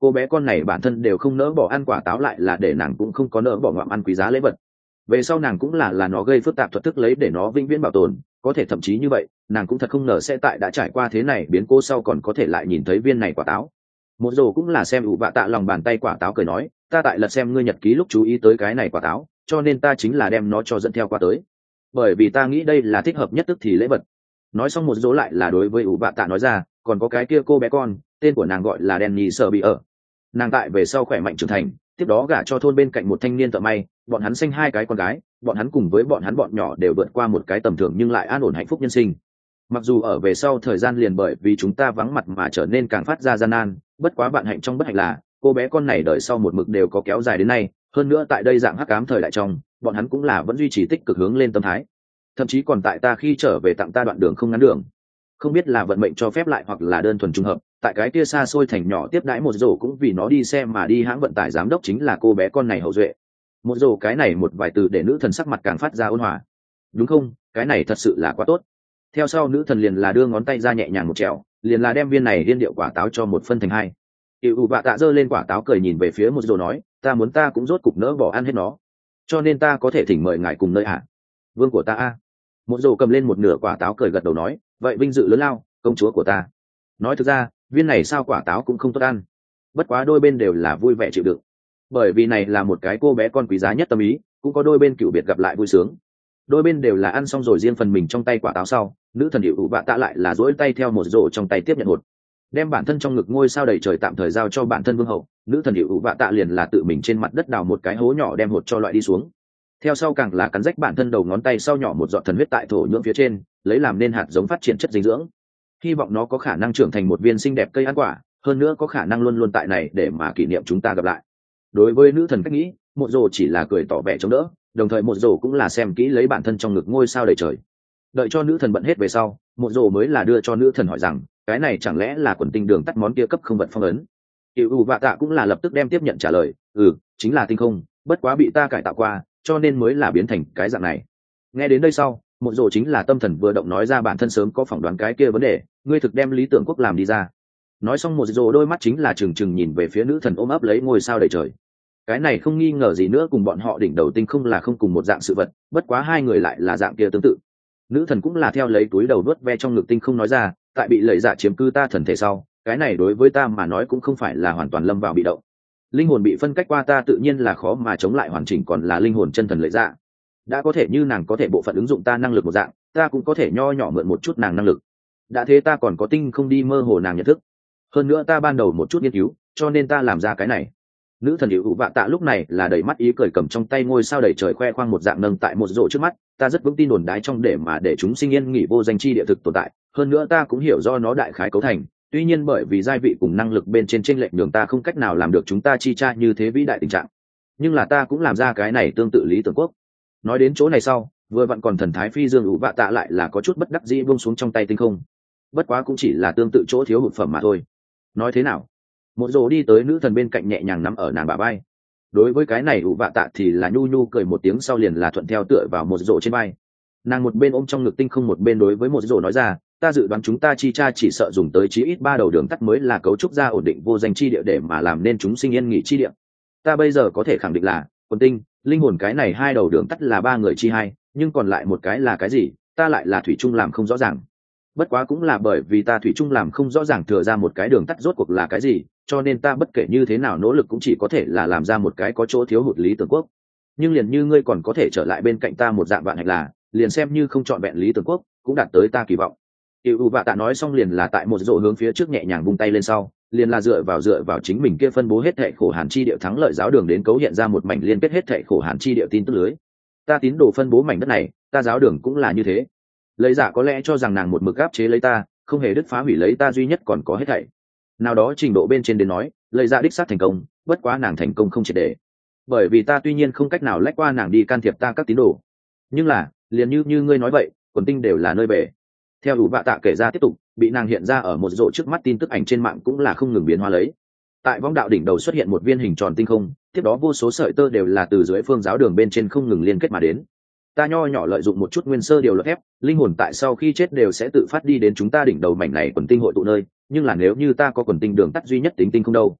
cô bé con này bản thân đều không nỡ bỏ ăn quả táo, lại là để nàng cũng không có nỡ bỏ ngoạm ăn quý giá lễ vật. Về sau nàng cũng là nó gây phức tạp thuật thức lấy để nó vĩnh viễn bảo tồn, có thể thậm chí như vậy nàng cũng thật không ngờ sẽ tại đã trải qua thế này biến cố sau còn có thể lại nhìn thấy viên này quả táo. Một rồ cũng là xem ủ bạ tạ lòng bàn tay quả táo cười nói, ta tại lật xem ngươi nhật ký lúc chú ý tới cái này quả táo, cho nên ta chính là đem nó cho dẫn theo qua tới, bởi vì ta nghĩ đây là thích hợp nhất tức thì lễ vật. Nói xong một rồ lại là đối với ủ bạ tạ nói ra, còn có cái kia cô bé con, tên của nàng gọi là Danny Sở Bị ở. Nàng tại về sau khỏe mạnh trưởng thành, tiếp đó gả cho thôn bên cạnh một thanh niên thợ may, bọn hắn sinh 2 cái con gái, bọn hắn cùng với bọn hắn bọn nhỏ đều vượt qua một cái tầm thường nhưng lại an ổn hạnh phúc nhân sinh. Mặc dù ở về sau thời gian liền bởi vì chúng ta vắng mặt mà trở nên càng phát ra gian nan, bất quá bạn hạnh trong bất hạnh là cô bé con này đợi sau một mực đều có kéo dài đến nay, hơn nữa tại đây dạng hắc ám thời đại trong, bọn hắn cũng là vẫn duy trì tích cực hướng lên tâm thái, thậm chí còn tại ta khi trở về tặng ta đoạn đường không ngắn đường. Không biết là vận mệnh cho phép lại hoặc là đơn thuần trùng hợp, tại cái kia xa xôi thành nhỏ tiếp đãi một rổ cũng vì nó đi xe mà đi hãng vận tải giám đốc chính là cô bé con này hậu duệ. Một rổ cái này một vài từ để nữ thần sắc mặt càng phát ra ôn hòa. Đúng không, cái này thật sự là quá tốt. Theo sau nữ thần liền là đưa ngón tay ra nhẹ nhàng một trẹo, liền là đem viên này liên điệu quả táo cho một phân thành 2. Ủ bạ tạ giơ lên quả táo cười nhìn về phía một rổ nói, ta muốn ta cũng rốt cục nỡ bỏ ăn hết nó, cho nên ta có thể thỉnh mời ngài cùng nơi ạ. Vương của ta a. Một rổ cầm lên một nửa quả táo cười gật đầu nói, vậy vinh dự lớn lao, công chúa của ta. Nói thực ra viên này sao quả táo cũng không tốt ăn, bất quá đôi bên đều là vui vẻ chịu đựng, bởi vì này là một cái cô bé con quý giá nhất tâm ý, cũng có đôi bên cựu biệt gặp lại vui sướng. Đôi bên đều là ăn xong rồi riêng phần mình trong tay quả táo sau, nữ thần điệu ủ bạ tạ lại là duỗi tay theo một rổ trong tay tiếp nhận hột, đem bản thân trong ngực ngôi sao đầy trời tạm thời giao cho bản thân vương hậu. Nữ thần điệu ủ bạ tạ liền là tự mình trên mặt đất đào một cái hố nhỏ đem hột cho loại đi xuống, theo sau càng là cắn rách bản thân đầu ngón tay sau nhỏ một giọt thần huyết tại thổ nhưỡng phía trên, lấy làm nên hạt giống phát triển chất dinh dưỡng, hy vọng nó có khả năng trưởng thành một viên xinh đẹp cây ăn quả, hơn nữa có khả năng luôn luôn tại này để mà kỷ niệm chúng ta gặp lại. Đối với nữ thần cách nghĩ, một rồ chỉ là cười tỏ vẻ chống đỡ, đồng thời một rồ cũng là xem kỹ lấy bản thân trong ngực ngôi sao đầy trời. Đợi cho nữ thần bận hết về sau, một rồ mới là đưa cho nữ thần hỏi rằng, cái này chẳng lẽ là quần tinh đường tắt món kia cấp không vật phong ấn? Ủ vạ tạ cũng là lập tức đem tiếp nhận trả lời, chính là tinh không, bất quá bị ta cải tạo qua, cho nên mới là biến thành cái dạng này. Nghe đến đây sau, một rồ chính là tâm thần vừa động nói ra bản thân sớm có phỏng đoán cái kia vấn đề, ngươi thực đem lý tưởng quốc làm đi ra. Nói xong một rồ đôi mắt chính là trừng trừng nhìn về phía nữ thần ôm ấp lấy ngôi sao đầy trời. Cái này không nghi ngờ gì nữa cùng bọn họ đỉnh đầu tinh không là không cùng một dạng sự vật, bất quá hai người lại là dạng kia tương tự. Nữ thần cũng là theo lấy túi đầu vuốt ve trong ngực tinh không nói ra, tại bị lợi dạ chiếm cư ta thần thể sau, cái này đối với ta mà nói cũng không phải là hoàn toàn lâm vào bị động. Linh hồn bị phân cách qua ta tự nhiên là khó mà chống lại hoàn chỉnh, còn là linh hồn chân thần lợi dạ. Đã có thể như nàng có thể bộ phận ứng dụng ta năng lực một dạng, ta cũng có thể nho nhỏ mượn một chút nàng năng lực. Đã thế ta còn có tinh không đi mơ hồ nàng nhận thức. Hơn nữa ta ban đầu một chút nghiên cứu, cho nên ta làm ra cái này. Nữ thần Ủ Vạ Tạ lúc này là đầy mắt ý cười cầm trong tay ngôi sao đầy trời khoe khoang một dạng nâng tại một rổ trước mắt, ta rất vững tin đồn đái trong để chúng sinh yên nghỉ vô danh chi địa thực tồn tại, hơn nữa ta cũng hiểu do nó đại khái cấu thành, tuy nhiên bởi vì giai vị cùng năng lực bên trên chênh lệch đường ta không cách nào làm được chúng ta chi tra như thế vĩ đại tình trạng, nhưng là ta cũng làm ra cái này tương tự lý tưởng quốc. Nói đến chỗ này sau, vừa vặn còn thần thái phi dương Ủ Vạ Tạ lại là có chút bất đắc dĩ buông xuống trong tay tinh không, bất quá cũng chỉ là tương tự chỗ thiếu hụt phẩm mà thôi. Nói thế nào? Một rồ đi tới nữ thần bên cạnh nhẹ nhàng nắm ở nàng bả vai. Đối với cái này Ủ Vạ Tạ thì là nhu nhu cười một tiếng sau liền là thuận theo tựa vào một rồ trên vai. Nàng một bên ôm trong ngực tinh không một bên đối với một rồ nói ra, ta dự đoán chúng ta chi tra chỉ sợ dùng tới chí ít 3 đầu đường tắt mới là cấu trúc ra ổn định vô danh chi địa để mà làm nên chúng sinh yên nghỉ chi địa. Ta bây giờ có thể khẳng định là quần tinh, linh hồn cái này 2 đầu đường tắt là 3 người chi hai, nhưng còn lại một cái là cái gì, ta lại là thủy chung làm không rõ ràng. Bất quá cũng là bởi vì ta thủy chung làm không rõ ràng thừa ra một cái đường tắt rốt cuộc là cái gì, cho nên ta bất kể như thế nào nỗ lực cũng chỉ có thể là làm ra một cái có chỗ thiếu hụt lý tưởng quốc. Nhưng liền như ngươi còn có thể trở lại bên cạnh ta một dạng bạn hạnh là, liền xem như không chọn vẹn lý tưởng quốc cũng đạt tới ta kỳ vọng. Ủ Vạ Tạ nói xong liền là tại một rổ hướng phía trước nhẹ nhàng vung tay lên sau, liền là dựa vào chính mình kia phân bố hết thảy khổ hàn chi địa thắng lợi giáo đường đến cấu hiện ra một mảnh liên kết hết thảy khổ hàn chi địa tin tức lưới. Ta tín đồ phân bố mảnh đất này, ta giáo đường cũng là như thế. Lấy giả có lẽ cho rằng nàng một mực áp chế lấy ta, không hề đứt phá hủy lấy ta duy nhất còn có hết thảy. Nào đó trình độ bên trên đến nói, lấy giả đích xác thành công, bất quá nàng thành công không triệt để. Bởi vì ta tuy nhiên không cách nào lách qua nàng đi can thiệp ta các tín đồ, nhưng là liền như ngươi nói vậy, quần tinh đều là nơi bể. Theo Ủ Vạ Tạ kể ra tiếp tục, bị nàng hiện ra ở một rổ trước mắt tin tức ảnh trên mạng cũng là không ngừng biến hóa lấy. Tại võng đạo đỉnh đầu xuất hiện một viên hình tròn tinh không, tiếp đó vô số sợi tơ đều là từ dưới phương giáo đường bên trên không ngừng liên kết mà đến. Ta nho nhỏ lợi dụng một chút nguyên sơ điều luật ép, linh hồn tại sau khi chết đều sẽ tự phát đi đến chúng ta đỉnh đầu mảnh này quần tinh hội tụ nơi, nhưng là nếu như ta có quần tinh đường tắt duy nhất tính tinh không đâu.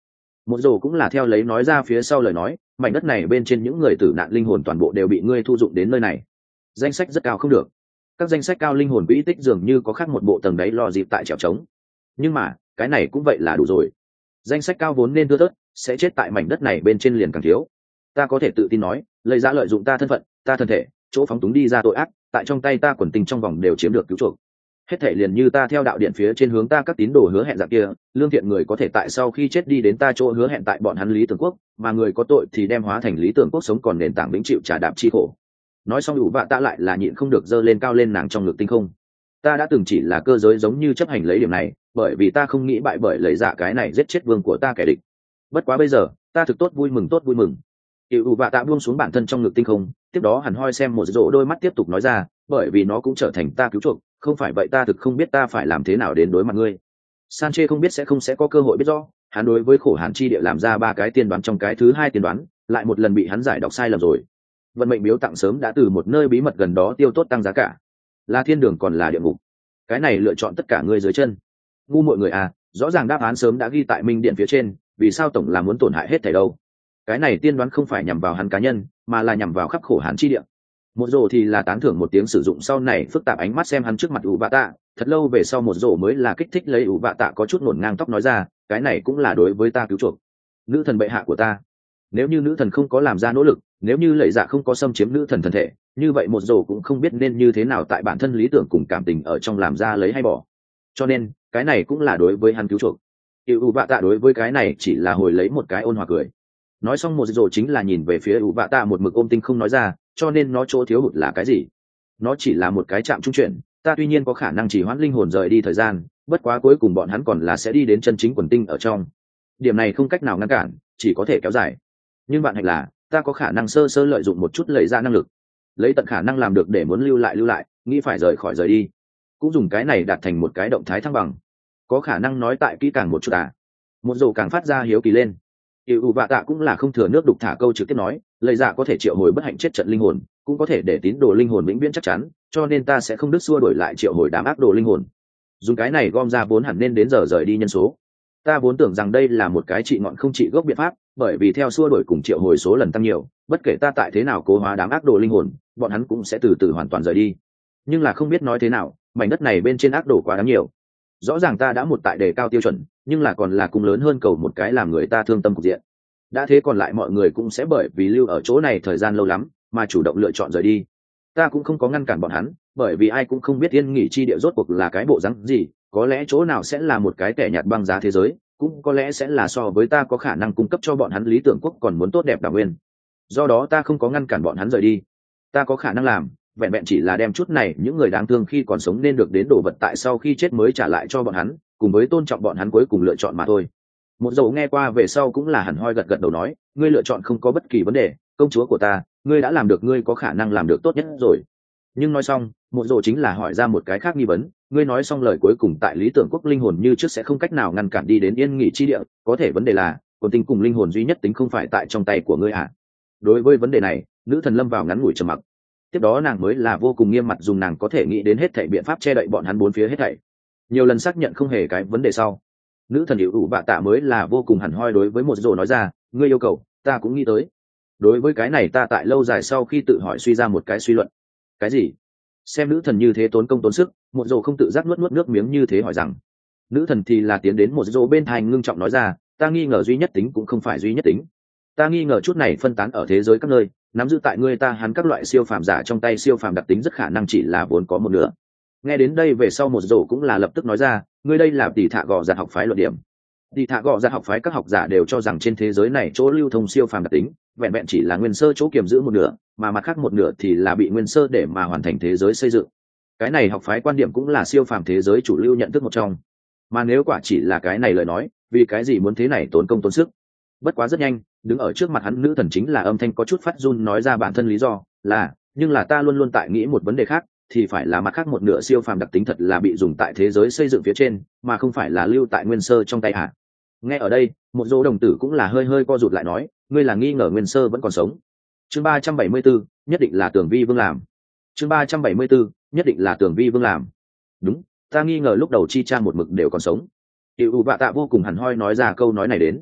Một rồ cũng là theo lấy nói ra phía sau lời nói, mảnh đất này bên trên những người tử nạn linh hồn toàn bộ đều bị ngươi thu dụng đến nơi này. Danh sách rất cao không được. Các danh sách cao linh hồn quỹ tích dường như có khác một bộ tầng đấy lò dịp tại trèo trống. Nhưng mà cái này cũng vậy là đủ rồi. Danh sách cao vốn nên thưa thớt, sẽ chết tại mảnh đất này bên trên liền càng thiếu. Ta có thể tự tin nói, lợi giá lợi dụng ta thân phận, ta thân thể, chỗ phóng túng đi ra tội ác, tại trong tay ta quần tình trong vòng đều chiếm được cứu chuộc. Hết thể liền như ta theo đạo điện phía trên hướng ta các tín đồ hứa hẹn dạng kia, lương thiện người có thể tại sau khi chết đi đến ta chỗ hứa hẹn tại bọn hắn Lý Tưởng Quốc, mà người có tội thì đem hóa thành Lý Tưởng Quốc sống còn nền tảng vĩnh chịu trả đạp chi khổ. Nói xong ủ vạ tạ lại là nhịn không được giơ lên cao lên nàng trong ngực tinh không. Ta đã từng chỉ là cơ giới giống như chấp hành lấy điểm này, bởi vì ta không nghĩ bại bởi lấy dạ cái này giết chết vương của ta kẻ địch. Bất quá bây giờ ta thực tốt vui mừng. Ủ vạ tạ buông xuống bản thân trong ngực tinh không, tiếp đó hẳn hoi xem một rỗ đôi mắt tiếp tục nói ra, bởi vì nó cũng trở thành ta cứu chuộc, không phải vậy ta thực không biết ta phải làm thế nào đến đối mặt ngươi. Sanche không biết sẽ có cơ hội biết rõ, hắn đối với khổ hàn chi địa làm ra 3 cái tiên đoán trong cái thứ 2 tiên đoán, lại một lần bị hắn giải đọc sai lầm rồi. Vận mệnh biếu tặng sớm đã từ một nơi bí mật gần đó tiêu tốt tăng giá cả, là thiên đường còn là địa ngục. Cái này lựa chọn tất cả ngươi dưới chân. Ngu mọi người à, rõ ràng đáp án sớm đã ghi tại minh điện phía trên, vì sao tổng là muốn tổn hại hết thảy đâu? Cái này tiên đoán không phải nhằm vào hắn cá nhân, mà là nhằm vào khắp khổ hàn chi địa. Một rổ thì là tán thưởng một tiếng sử dụng sau này phức tạp ánh mắt xem hắn trước mặt ủ vạ tạ, thật lâu về sau một rổ mới là kích thích lấy ủ vạ tạ có chút ngổn ngang tóc nói ra, cái này cũng là đối với ta cứu chuộc. Nữ thần bệ hạ của ta, nếu như nữ thần không có làm ra nỗ lực, nếu như lệ dạ không có xâm chiếm nữ thần thân thể, như vậy một rổ cũng không biết nên như thế nào tại bản thân lý tưởng cùng cảm tình ở trong làm ra lấy hay bỏ. Cho nên cái này cũng là đối với hắn cứu chuộc. ủ vạ tạ đối với cái này chỉ là hồi lấy một cái ôn hòa cười. Nói xong một rổ chính là nhìn về phía ủ vạ tạ một mực ôm tinh không nói ra, cho nên nó chỗ thiếu hụt là cái gì? Nó chỉ là một cái chạm trung chuyển, ta tuy nhiên có khả năng chỉ hoãn linh hồn rời đi thời gian, bất quá cuối cùng bọn hắn còn là sẽ đi đến chân chính quần tinh ở trong. Điểm này không cách nào ngăn cản, chỉ có thể kéo dài. Nhưng bạn hạnh là, ta có khả năng sơ sơ lợi dụng một chút lấy ra năng lực, lấy tận khả năng làm được để muốn lưu lại, nghĩ phải rời đi. Cũng dùng cái này đạt thành một cái động thái thăng bằng. Có khả năng nói tại kỹ càng một chút à? Một dầu càng phát ra hiếu kỳ lên. Ủ vạ tạ cũng là không thừa nước đục thả câu trực tiếp nói, lời dạ có thể triệu hồi bất hạnh chết trận linh hồn, cũng có thể để tín đồ linh hồn vĩnh viễn chắc chắn, cho nên ta sẽ không đứt xua đổi lại triệu hồi đám ác đồ linh hồn. Dùng cái này gom ra vốn hẳn nên đến giờ rời đi nhân số. Ta vốn tưởng rằng đây là một cái trị ngọn không trị gốc biện pháp, bởi vì theo xua đổi cùng triệu hồi số lần tăng nhiều, bất kể ta tại thế nào cố hóa đám ác đồ linh hồn, bọn hắn cũng sẽ từ từ hoàn toàn rời đi. Nhưng là không biết nói thế nào, mảnh đất này bên trên ác đồ quá đáng nhiều. Rõ ràng ta đã một tại đề cao tiêu chuẩn, nhưng là còn là cung lớn hơn cầu một cái làm người ta thương tâm cục diện. Đã thế còn lại mọi người cũng sẽ bởi vì lưu ở chỗ này thời gian lâu lắm mà chủ động lựa chọn rời đi. Ta cũng không có ngăn cản bọn hắn, bởi vì ai cũng không biết yên nghỉ chi địa rốt cuộc là cái bộ rắn gì, có lẽ chỗ nào sẽ là một cái tẻ nhạt băng giá thế giới, cũng có lẽ sẽ là so với ta có khả năng cung cấp cho bọn hắn lý tưởng quốc còn muốn tốt đẹp đảo nguyên. Do đó ta không có ngăn cản bọn hắn rời đi. Ta có khả năng làm vẹn vẹn chỉ là đem chút này những người đáng thương khi còn sống nên được đến đồ vật tại sau khi chết mới trả lại cho bọn hắn, cùng với tôn trọng bọn hắn cuối cùng lựa chọn mà thôi. Một dầu nghe qua về sau cũng là hẳn hoi gật gật đầu nói, ngươi lựa chọn không có bất kỳ vấn đề, công chúa của ta, ngươi đã làm được, ngươi có khả năng làm được tốt nhất rồi. Nhưng nói xong, một dầu chính là hỏi ra một cái khác nghi vấn, ngươi nói xong lời cuối cùng tại lý tưởng quốc linh hồn như trước sẽ không cách nào ngăn cản đi đến yên nghỉ chi địa, có thể vấn đề là còn tình cùng linh hồn duy nhất tính không phải tại trong tay của ngươi à? Đối với vấn đề này, nữ thần lâm vào ngắn ngủi trầm mặc. Tiếp đó nàng mới là vô cùng nghiêm mặt dùng nàng có thể nghĩ đến hết thảy biện pháp che đậy bọn hắn bốn phía hết thảy. Nhiều lần xác nhận không hề cái vấn đề sau, nữ thần ủ vạ tạ mới là vô cùng hẳn hoi đối với một rồ nói ra, ngươi yêu cầu ta cũng nghĩ tới. Đối với cái này ta tại lâu dài sau khi tự hỏi suy ra một cái suy luận. Cái gì? Xem nữ thần như thế tốn công tốn sức, một rồ không tự giác nuốt nước miếng như thế hỏi rằng. Nữ thần thì là tiến đến một rồ bên thành ngưng trọng nói ra, ta nghi ngờ duy nhất tính cũng không phải duy nhất tính. Ta nghi ngờ chút này phân tán ở thế giới các nơi, nắm giữ tại ngươi ta hắn các loại siêu phàm giả trong tay siêu phàm đặc tính rất khả năng chỉ là vốn có một nửa. Nghe đến đây về sau một rổ cũng là lập tức nói ra, ngươi đây là tỷ thạ gò giặt học phái luận điểm. Tỷ thạ gò giặt học phái các học giả đều cho rằng trên thế giới này chỗ lưu thông siêu phàm đặc tính vẹn vẹn chỉ là nguyên sơ chỗ kiềm giữ một nửa, mà mặt khác một nửa thì là bị nguyên sơ để mà hoàn thành thế giới xây dựng. Cái này học phái quan điểm cũng là siêu phàm thế giới chủ lưu nhận thức một trong. Mà nếu quả chỉ là cái này lời nói, vì cái gì muốn thế này tốn công tốn sức? Bất quá rất nhanh, đứng ở trước mặt hắn nữ thần chính là âm thanh có chút phát run nói ra bản thân lý do là, nhưng là ta luôn luôn tại nghĩ một vấn đề khác, thì phải là mặt khác một nửa siêu phàm đặc tính thật là bị dùng tại thế giới xây dựng phía trên, mà không phải là lưu tại nguyên sơ trong tay hả? Nghe ở đây, một dỗ đồng tử cũng là hơi hơi co rụt lại nói, ngươi là nghi ngờ nguyên sơ vẫn còn sống. Chương 374, nhất định là Tưởng Vi Vương làm. Chương 374, nhất định là Tưởng Vi Vương làm. Đúng, ta nghi ngờ lúc đầu chi trang một mực đều còn sống. Ủ vạ tạ vô cùng hẳn hoi nói ra câu nói này đến.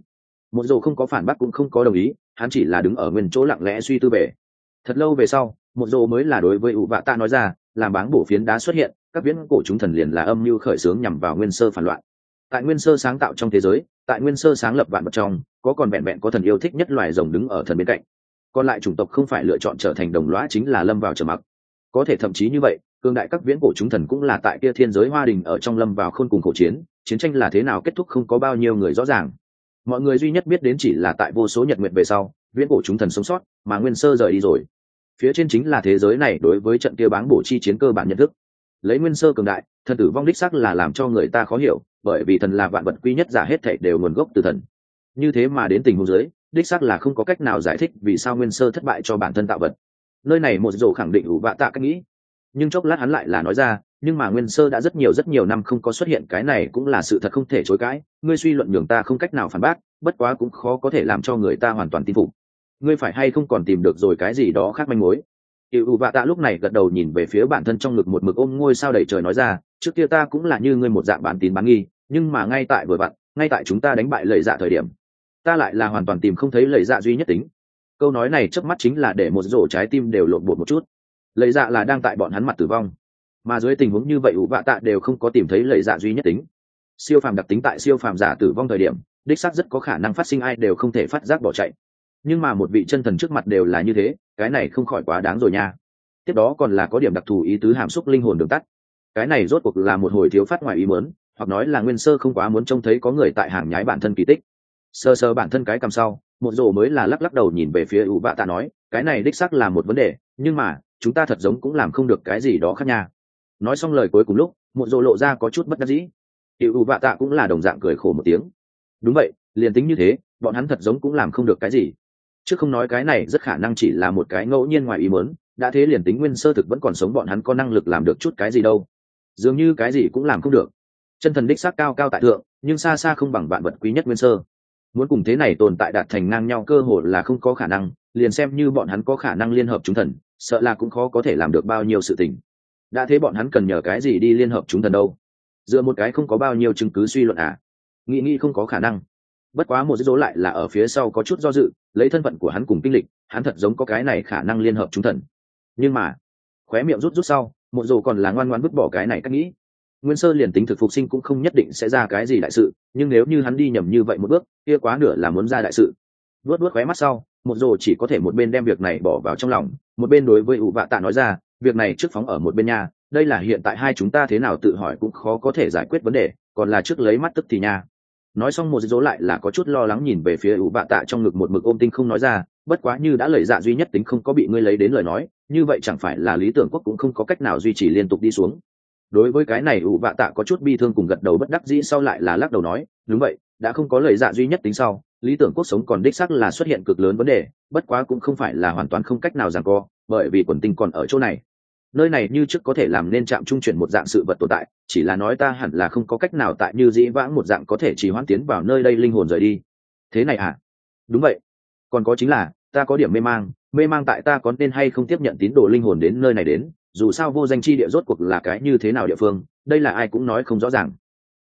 Một dồ không có phản bác cũng không có đồng ý, hắn chỉ là đứng ở nguyên chỗ lặng lẽ suy tư về. Thật lâu về sau, một dồ mới là đối với ủ vạ tạ nói ra, làm báng bổ phiến đá xuất hiện, các viễn cổ chúng thần liền là âm mưu khởi xướng nhằm vào nguyên sơ phản loạn. Tại nguyên sơ sáng tạo trong thế giới, tại nguyên sơ sáng lập vạn vật trong, có còn vẹn vẹn có thần yêu thích nhất loài rồng đứng ở thần bên cạnh. Còn lại chủng tộc không phải lựa chọn trở thành đồng lõa chính là lâm vào trầm mặc. Có thể thậm chí như vậy, cương đại các viễn cổ chúng thần cũng là tại kia thiên giới hoa đình ở trong lâm vào khôn cùng khổ chiến, chiến tranh là thế nào kết thúc không có bao nhiêu người rõ ràng. Mọi người duy nhất biết đến chỉ là tại vô số nhật nguyện về sau, viễn cổ chúng thần sống sót, mà nguyên sơ rời đi rồi. Phía trên chính là thế giới này đối với trận kia báng bổ chi chiến cơ bản nhận thức. Lấy nguyên sơ cường đại, thần tử vong đích xác là làm cho người ta khó hiểu, bởi vì thần là vạn vật quy nhất giả hết thảy đều nguồn gốc từ thần. Như thế mà đến tình huống dưới, đích xác là không có cách nào giải thích vì sao nguyên sơ thất bại cho bản thân tạo vật. Nơi này một dồ khẳng định ủ vạ tạ cách nghĩ, nhưng chốc lát hắn lại là nói ra, nhưng mà nguyên sơ đã rất nhiều năm không có xuất hiện, cái này cũng là sự thật không thể chối cãi. Ngươi suy luận nhường ta không cách nào phản bác, bất quá cũng khó có thể làm cho người ta hoàn toàn tin phục. Ngươi phải hay không còn tìm được rồi cái gì đó khác manh mối? ủ vạ tạ lúc này gật đầu nhìn về phía bản thân trong ngực một mực ôm ngôi sao đầy trời nói ra, trước kia ta cũng là như ngươi một dạng bán tín bán nghi, nhưng mà ngay tại vừa vặn, ngay tại chúng ta đánh bại lợi dạ thời điểm, ta lại là hoàn toàn tìm không thấy lợi dạ duy nhất tính. Câu nói này chớp mắt chính là để một rổ trái tim đều lộn bột một chút. Lợi dạ là đang tại bọn hắn mặt tử vong, mà dưới tình huống như vậy ủ vạ tạ đều không có tìm thấy lợi dạ duy nhất tính. Siêu phàm đặc tính tại siêu phàm giả tử vong thời điểm, đích xác rất có khả năng phát sinh ai đều không thể phát giác bỏ chạy. Nhưng mà một vị chân thần trước mặt đều là như thế, cái này không khỏi quá đáng rồi nha. Tiếp đó còn là có điểm đặc thù ý tứ hàm xúc linh hồn đường tắt. Cái này rốt cuộc là một hồi thiếu phát ngoài ý muốn, hoặc nói là nguyên sơ không quá muốn trông thấy có người tại hàng nhái bản thân kỳ tích. Sơ sơ bản thân cái cầm sau, một rồ mới là lắc lắc đầu nhìn về phía ủ vạ tạ nói, cái này đích xác là một vấn đề, nhưng mà chúng ta thật giống cũng làm không được cái gì đó khác nha. Nói xong lời cuối cùng lúc, một rồ lộ ra có chút bất đắc dĩ. ủ vạ tạ cũng là đồng dạng cười khổ một tiếng. Đúng vậy, liền tính như thế, bọn hắn thật giống cũng làm không được cái gì. Chứ không nói cái này rất khả năng chỉ là một cái ngẫu nhiên ngoài ý muốn, đã thế liền tính nguyên sơ thực vẫn còn sống, bọn hắn có năng lực làm được chút cái gì đâu. Dường như cái gì cũng làm không được. Chân thần đích xác cao cao tại thượng, nhưng xa xa không bằng vạn vật quý nhất nguyên sơ. Muốn cùng thế này tồn tại đạt thành ngang nhau cơ hội là không có khả năng, liền xem như bọn hắn có khả năng liên hợp chúng thần, sợ là cũng khó có thể làm được bao nhiêu sự tình. Đã thế bọn hắn cần nhờ cái gì đi liên hợp chúng thần đâu? Dựa một cái không có bao nhiêu chứng cứ suy luận à? Nghĩ không có khả năng. Bất quá một dấu lại là ở phía sau có chút do dự, lấy thân phận của hắn cùng kinh lịch, hắn thật giống có cái này khả năng liên hợp chúng thần. Nhưng mà khóe miệng rút sau, một dấu còn là ngoan ngoãn vứt bỏ cái này cách nghĩ. Nguyên sơ liền tính thực phục sinh cũng không nhất định sẽ ra cái gì đại sự, nhưng nếu như hắn đi nhầm như vậy một bước, kia quá nửa là muốn ra đại sự. Vuốt khóe mắt sau, một dấu chỉ có thể một bên đem việc này bỏ vào trong lòng, một bên đối với ủ vạ tạ nói ra, việc này trước phóng ở một bên nha, đây là hiện tại hai chúng ta thế nào tự hỏi cũng khó có thể giải quyết vấn đề, còn là trước lấy mắt tức thì nha. Nói xong một dấu lại là có chút lo lắng nhìn về phía ủ vạ tạ trong ngực một mực ôm tinh không nói ra, bất quá như đã lời dạ duy nhất tính không có bị ngươi lấy đến lời nói, như vậy chẳng phải là lý tưởng quốc cũng không có cách nào duy trì liên tục đi xuống. Đối với cái này ủ vạ tạ có chút bi thương cùng gật đầu bất đắc dĩ, sau lại là lắc đầu nói, đúng vậy, đã không có lời dạ duy nhất tính sau, lý tưởng quốc sống còn đích xác là xuất hiện cực lớn vấn đề, bất quá cũng không phải là hoàn toàn không cách nào giằng co, bởi vì quần tinh còn ở chỗ này. Nơi này như trước có thể làm nên trạm trung chuyển một dạng sự vật tồn tại, chỉ là nói ta hẳn là không có cách nào tại như dĩ vãng một dạng có thể trì hoãn tiến vào nơi đây linh hồn rời đi. Thế này à? Đúng vậy. Còn có chính là ta có điểm mê mang tại ta có nên hay không tiếp nhận tín đồ linh hồn đến nơi này đến, dù sao vô danh chi địa rốt cuộc là cái như thế nào địa phương, đây là ai cũng nói không rõ ràng.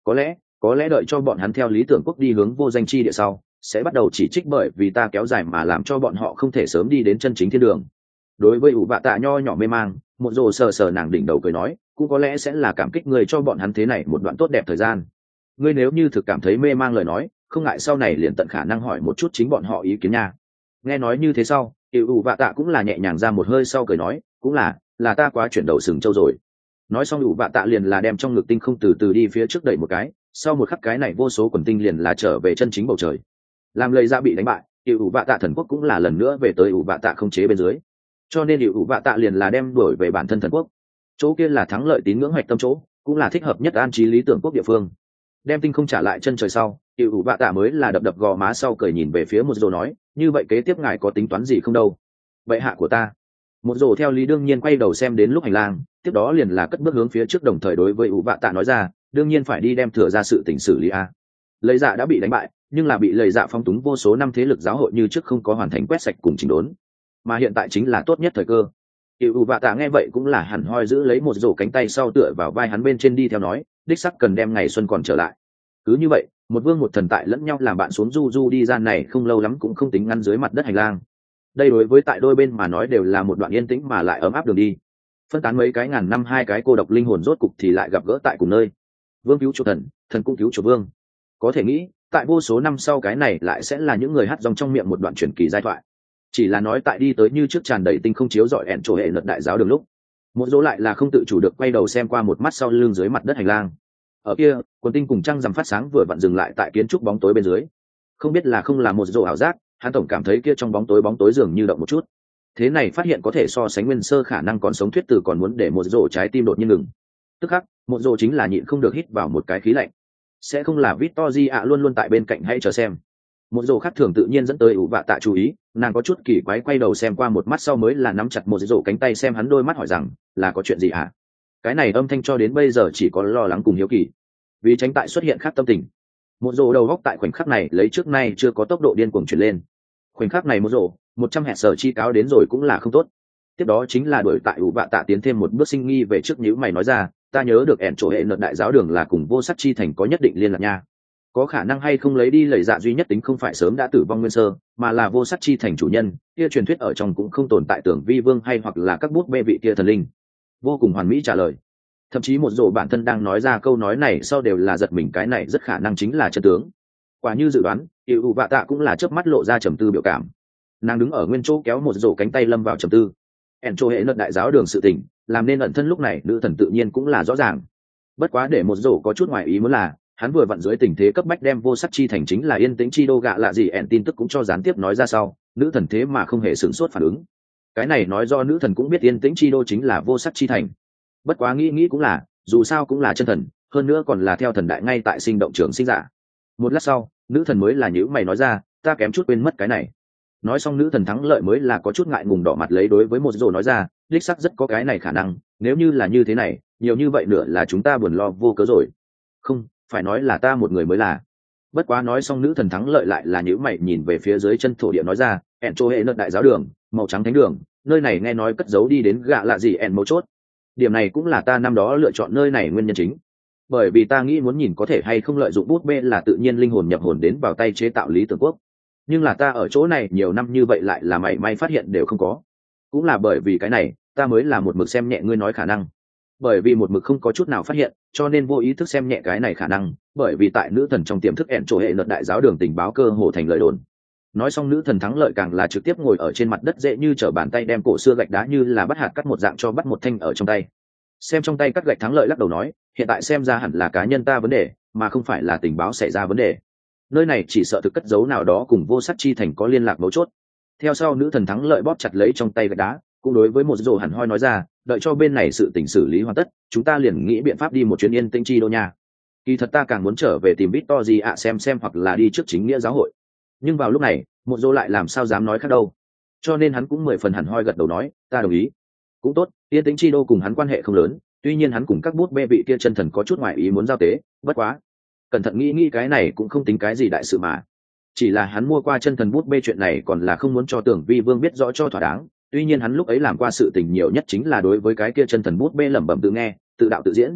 Có lẽ đợi cho bọn hắn theo lý tưởng quốc đi hướng vô danh chi địa sau, sẽ bắt đầu chỉ trích bởi vì ta kéo dài mà làm cho bọn họ không thể sớm đi đến chân chính thiên đường. Đối với ủ vạ tạ nho nhỏ mê mang, một rồ sờ nàng đỉnh đầu cười nói, cũng có lẽ sẽ là cảm kích người cho bọn hắn thế này một đoạn tốt đẹp thời gian. Ngươi nếu như thực cảm thấy mê mang lời nói, không ngại sau này liền tận khả năng hỏi một chút chính bọn họ ý kiến nha. Nghe nói như thế sau, ủ vạ tạ cũng là nhẹ nhàng ra một hơi sau cười nói, cũng là ta quá chuyển đầu sừng trâu rồi. Nói xong ủ vạ tạ liền là đem trong ngực tinh không từ từ đi phía trước đẩy một cái, sau một khắc cái này vô số quần tinh liền là trở về chân chính bầu trời. Làm lời ra bị đánh bại, ủ vạ tạ thần quốc cũng là lần nữa về tới ủ vạ tạ không chế bên dưới, cho nên ủ vạ tạ liền là đem đuổi về bản thân thần quốc. Chỗ kia là thắng lợi tín ngưỡng hoạch tâm chỗ, cũng là thích hợp nhất an trí lý tưởng quốc địa phương. Đem tinh không trả lại chân trời sau, ủ vạ tạ mới là đập gò má sau cười nhìn về phía một rồ nói, như vậy kế tiếp ngài có tính toán gì không đâu? Bệ hạ của ta. Một rồ theo lý đương nhiên quay đầu xem đến lúc hành lang, tiếp đó liền là cất bước hướng phía trước, đồng thời đối với ủ vạ tạ nói ra, đương nhiên phải đi đem thừa ra sự tình xử lý a. Lời dạ đã bị đánh bại, nhưng là bị lời dạ phong túng vô số năm, thế lực giáo hội như trước không có hoàn thành quét sạch cùng chỉnh đốn, mà hiện tại chính là tốt nhất thời cơ. ủ vạ tạ nghe vậy cũng là hẳn hoi giữ lấy một rổ cánh tay sau tựa vào vai hắn bên trên đi theo nói, đích sắc cần đem ngày xuân còn trở lại. Cứ như vậy một vương một thần tại lẫn nhau làm bạn xuống du du đi ra này không lâu lắm cũng không tính ngăn dưới mặt đất hành lang. Đây đối với tại đôi bên mà nói đều là một đoạn yên tĩnh mà lại ấm áp đường đi. Phân tán mấy cái ngàn năm hai cái cô độc linh hồn rốt cục thì lại gặp gỡ tại cùng nơi. Vương cứu chuộc thần, thần cũng cứu chuộc vương. Có thể nghĩ tại vô số năm sau cái này lại sẽ là những người hát dòng trong miệng một đoạn truyền kỳ giai thoại. Chỉ là nói tại đi tới như trước tràn đầy tinh không chiếu dọi ẹn trổ hệ luật đại giáo đường lúc một dỗ lại là không tự chủ được quay đầu xem qua một mắt sau lưng dưới mặt đất hành lang. Ở kia quần tinh cùng trăng rằm phát sáng vừa vặn dừng lại tại kiến trúc bóng tối bên dưới. Không biết là không là một dỗ ảo giác, hắn tổng cảm thấy kia trong bóng tối dường như động một chút. Thế này phát hiện có thể so sánh nguyên sơ khả năng còn sống thuyết từ còn muốn để một dỗ trái tim đột nhiên ngừng. Tức khắc một dỗ chính là nhịn không được hít vào một cái khí lạnh. Sẽ không là Victory ạ luôn luôn tại bên cạnh hãy chờ xem. Một dỗ khác thường tự nhiên dẫn tới ủ vạ tạ chú ý, nàng có chút kỳ quái quay đầu xem qua một mắt sau mới là nắm chặt một dỗ cánh tay xem hắn đôi mắt hỏi rằng là có chuyện gì hả? Cái này âm thanh cho đến bây giờ chỉ có lo lắng cùng hiếu kỳ, vì tránh tại xuất hiện khác tâm tình. Một dỗ đầu góc tại khoảnh khắc này lấy trước nay chưa có tốc độ điên cuồng chuyển lên. Khoảnh khắc này một dỗ 100 hẹt sở chi cáo đến rồi cũng là không tốt. Tiếp đó chính là đuổi tại ủ vạ tạ tiến thêm một bước sinh nghi về trước nhữ mày nói ra, ta nhớ được ẻn chỗ hệ luật đại giáo đường là cùng vô sắc chi thành có nhất định liên lạc nha. Có khả năng hay không lấy đi lời dạ duy nhất tính không phải sớm đã tử vong nguyên sơ mà là vô sắc chi thành chủ nhân kia truyền thuyết ở trong cũng không tồn tại tưởng vi vương hay hoặc là các bút bê vị kia thần linh. Vô cùng hoàn mỹ trả lời, thậm chí một dỗ bản thân đang nói ra câu nói này sau đều là giật mình, cái này rất khả năng chính là chân tướng. Quả như dự đoán yêu vạ tạ cũng là chớp mắt lộ ra trầm tư biểu cảm, nàng đứng ở nguyên chỗ kéo một dỗ cánh tay lâm vào trầm tư. ẻn chỗ hệ luật đại giáo đường sự tình làm nên ẩn thân lúc này nữ thần tự nhiên cũng là rõ ràng. Bất quá để một dỗ có chút ngoài ý muốn là hắn vừa vặn dưới tình thế cấp bách đem vô sắc chi thành chính là yên tĩnh chi đô gạ lạ gì ẻn tin tức cũng cho gián tiếp nói ra sau, nữ thần thế mà không hề sửng sốt phản ứng. Cái này nói do nữ thần cũng biết yên tĩnh chi đô chính là vô sắc chi thành. Bất quá nghĩ cũng là, dù sao cũng là chân thần, hơn nữa còn là theo thần đại ngay tại sinh động trường sinh giả. Một lát sau nữ thần mới là nhữ mày nói ra, ta kém chút quên mất cái này. Nói xong nữ thần thắng lợi mới là có chút ngại ngùng đỏ mặt lấy đối với một dỗ nói ra, đích sắc rất có cái này khả năng, nếu như là như thế này nhiều như vậy nữa là chúng ta buồn lo vô cớ rồi. Không phải nói là ta một người mới là. Bất quá nói xong nữ thần thắng lợi lại là nhữ mày nhìn về phía dưới chân thổ địa nói ra, ẻn chỗ hệ luật đại giáo đường màu trắng thánh đường, nơi này nghe nói cất giấu đi đến gạ lạ gì ẻn mấu chốt. Điểm này cũng là ta năm đó lựa chọn nơi này nguyên nhân chính, bởi vì ta nghĩ muốn nhìn có thể hay không lợi dụng bút bê là tự nhiên linh hồn nhập hồn đến vào tay chế tạo lý tưởng quốc. Nhưng là ta ở chỗ này nhiều năm như vậy lại là mảy may phát hiện đều không có. Cũng là bởi vì cái này ta mới là một mực xem nhẹ ngươi nói khả năng, bởi vì một mực không có chút nào phát hiện cho nên vô ý thức xem nhẹ cái này khả năng, bởi vì tại nữ thần trong tiềm thức ẻn chỗ hệ luật đại giáo đường tình báo cơ hồ thành lời đồn. Nói xong nữ thần thắng lợi càng là trực tiếp ngồi ở trên mặt đất dễ như trở bàn tay đem cổ xưa gạch đá như là bắt hạt cắt một dạng cho bắt một thanh ở trong tay. Xem trong tay cắt gạch thắng lợi lắc đầu nói, hiện tại xem ra hẳn là cá nhân ta vấn đề mà không phải là tình báo xảy ra vấn đề. Nơi này chỉ sợ thực cất giấu nào đó cùng vô sắc chi thành có liên lạc mấu chốt. Theo sau nữ thần thắng lợi bóp chặt lấy trong tay gạch đá, cũng đối với một dỗ hẳn hoi nói ra, đợi cho bên này sự tình xử lý hoàn tất chúng ta liền nghĩ biện pháp đi một chuyến yên tĩnh chi đô nha. Kỳ thật ta càng muốn trở về tìm Victory ạ xem hoặc là đi trước chính nghĩa giáo hội, nhưng vào lúc này một dỗ lại làm sao dám nói khác đâu, cho nên hắn cũng 10 phần hẳn hoi gật đầu nói, ta đồng ý. Cũng tốt, yên tĩnh chi đô cùng hắn quan hệ không lớn, tuy nhiên hắn cùng các bút bê vị kia chân thần có chút ngoại ý muốn giao tế, bất quá cẩn thận nghĩ cái này cũng không tính cái gì đại sự mà, chỉ là hắn mua qua chân thần bút bê chuyện này còn là không muốn cho tưởng vi vương biết rõ cho thỏa đáng. Tuy nhiên hắn lúc ấy làm qua sự tình nhiều nhất chính là đối với cái kia chân thần bút bê lẩm bẩm tự nghe tự đạo tự diễn.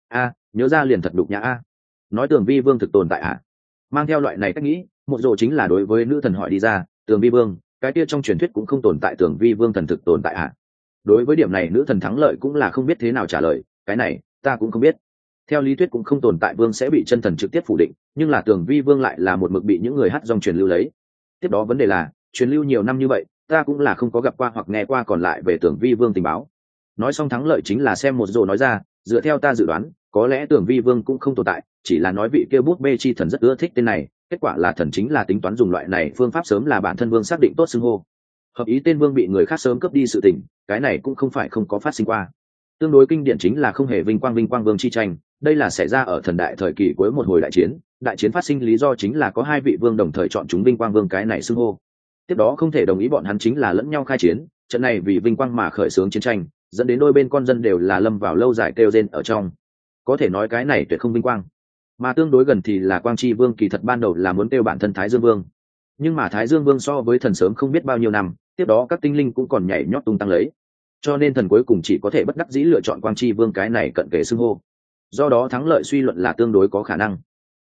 Nhớ ra liền thật đục nhã nói tưởng vi vương thực tồn tại mang theo loại này cách nghĩ một dỗ chính là đối với nữ thần hỏi đi ra, tưởng vi vương cái kia trong truyền thuyết cũng không tồn tại tưởng vi vương thần thực tồn tại Đối với điểm này nữ thần thắng lợi cũng là không biết thế nào trả lời, cái này ta cũng không biết. Theo lý thuyết cũng không tồn tại vương sẽ bị chân thần trực tiếp phủ định, nhưng là tưởng vi vương lại là một mực bị những người hát dòng truyền lưu lấy. Tiếp đó vấn đề là truyền lưu nhiều năm như vậy ta cũng là không có gặp qua hoặc nghe qua còn lại về tưởng vi vương tình báo. Nói xong thắng lợi chính là xem một dỗ nói ra, dựa theo ta dự đoán có lẽ tưởng vi vương cũng không tồn tại, chỉ là nói vị kia bút bê chi thần rất ưa thích tên này, kết quả là thần chính là tính toán dùng loại này phương pháp sớm là bản thân vương xác định tốt xưng hô. Hợp ý tên vương bị người khác sớm cướp đi sự tình, cái này cũng không phải không có phát sinh qua. Tương đối kinh điển chính là không hề vinh quang vương chi tranh, đây là xảy ra ở thần đại thời kỳ cuối một hồi đại chiến phát sinh lý do chính là có hai vị vương đồng thời chọn chúng vinh quang vương cái này xưng hô. Tiếp đó không thể đồng ý bọn hắn chính là lẫn nhau khai chiến, trận này vì vinh quang mà khởi xướng chiến tranh, dẫn đến đôi bên con dân đều là lâm vào lâu dài kêu rên ở trong. Có thể nói cái này tuyệt không vinh quang. Mà tương đối gần thì là Quang Chi Vương, kỳ thật ban đầu là muốn kêu bản thân Thái Dương Vương. Nhưng mà Thái Dương Vương so với thần sớm không biết bao nhiêu năm, tiếp đó các tinh linh cũng còn nhảy nhót tung tăng lấy. Cho nên thần cuối cùng chỉ có thể bất đắc dĩ lựa chọn Quang Chi Vương cái này cận kề xưng hô. Do đó thắng lợi suy luận là tương đối có khả năng.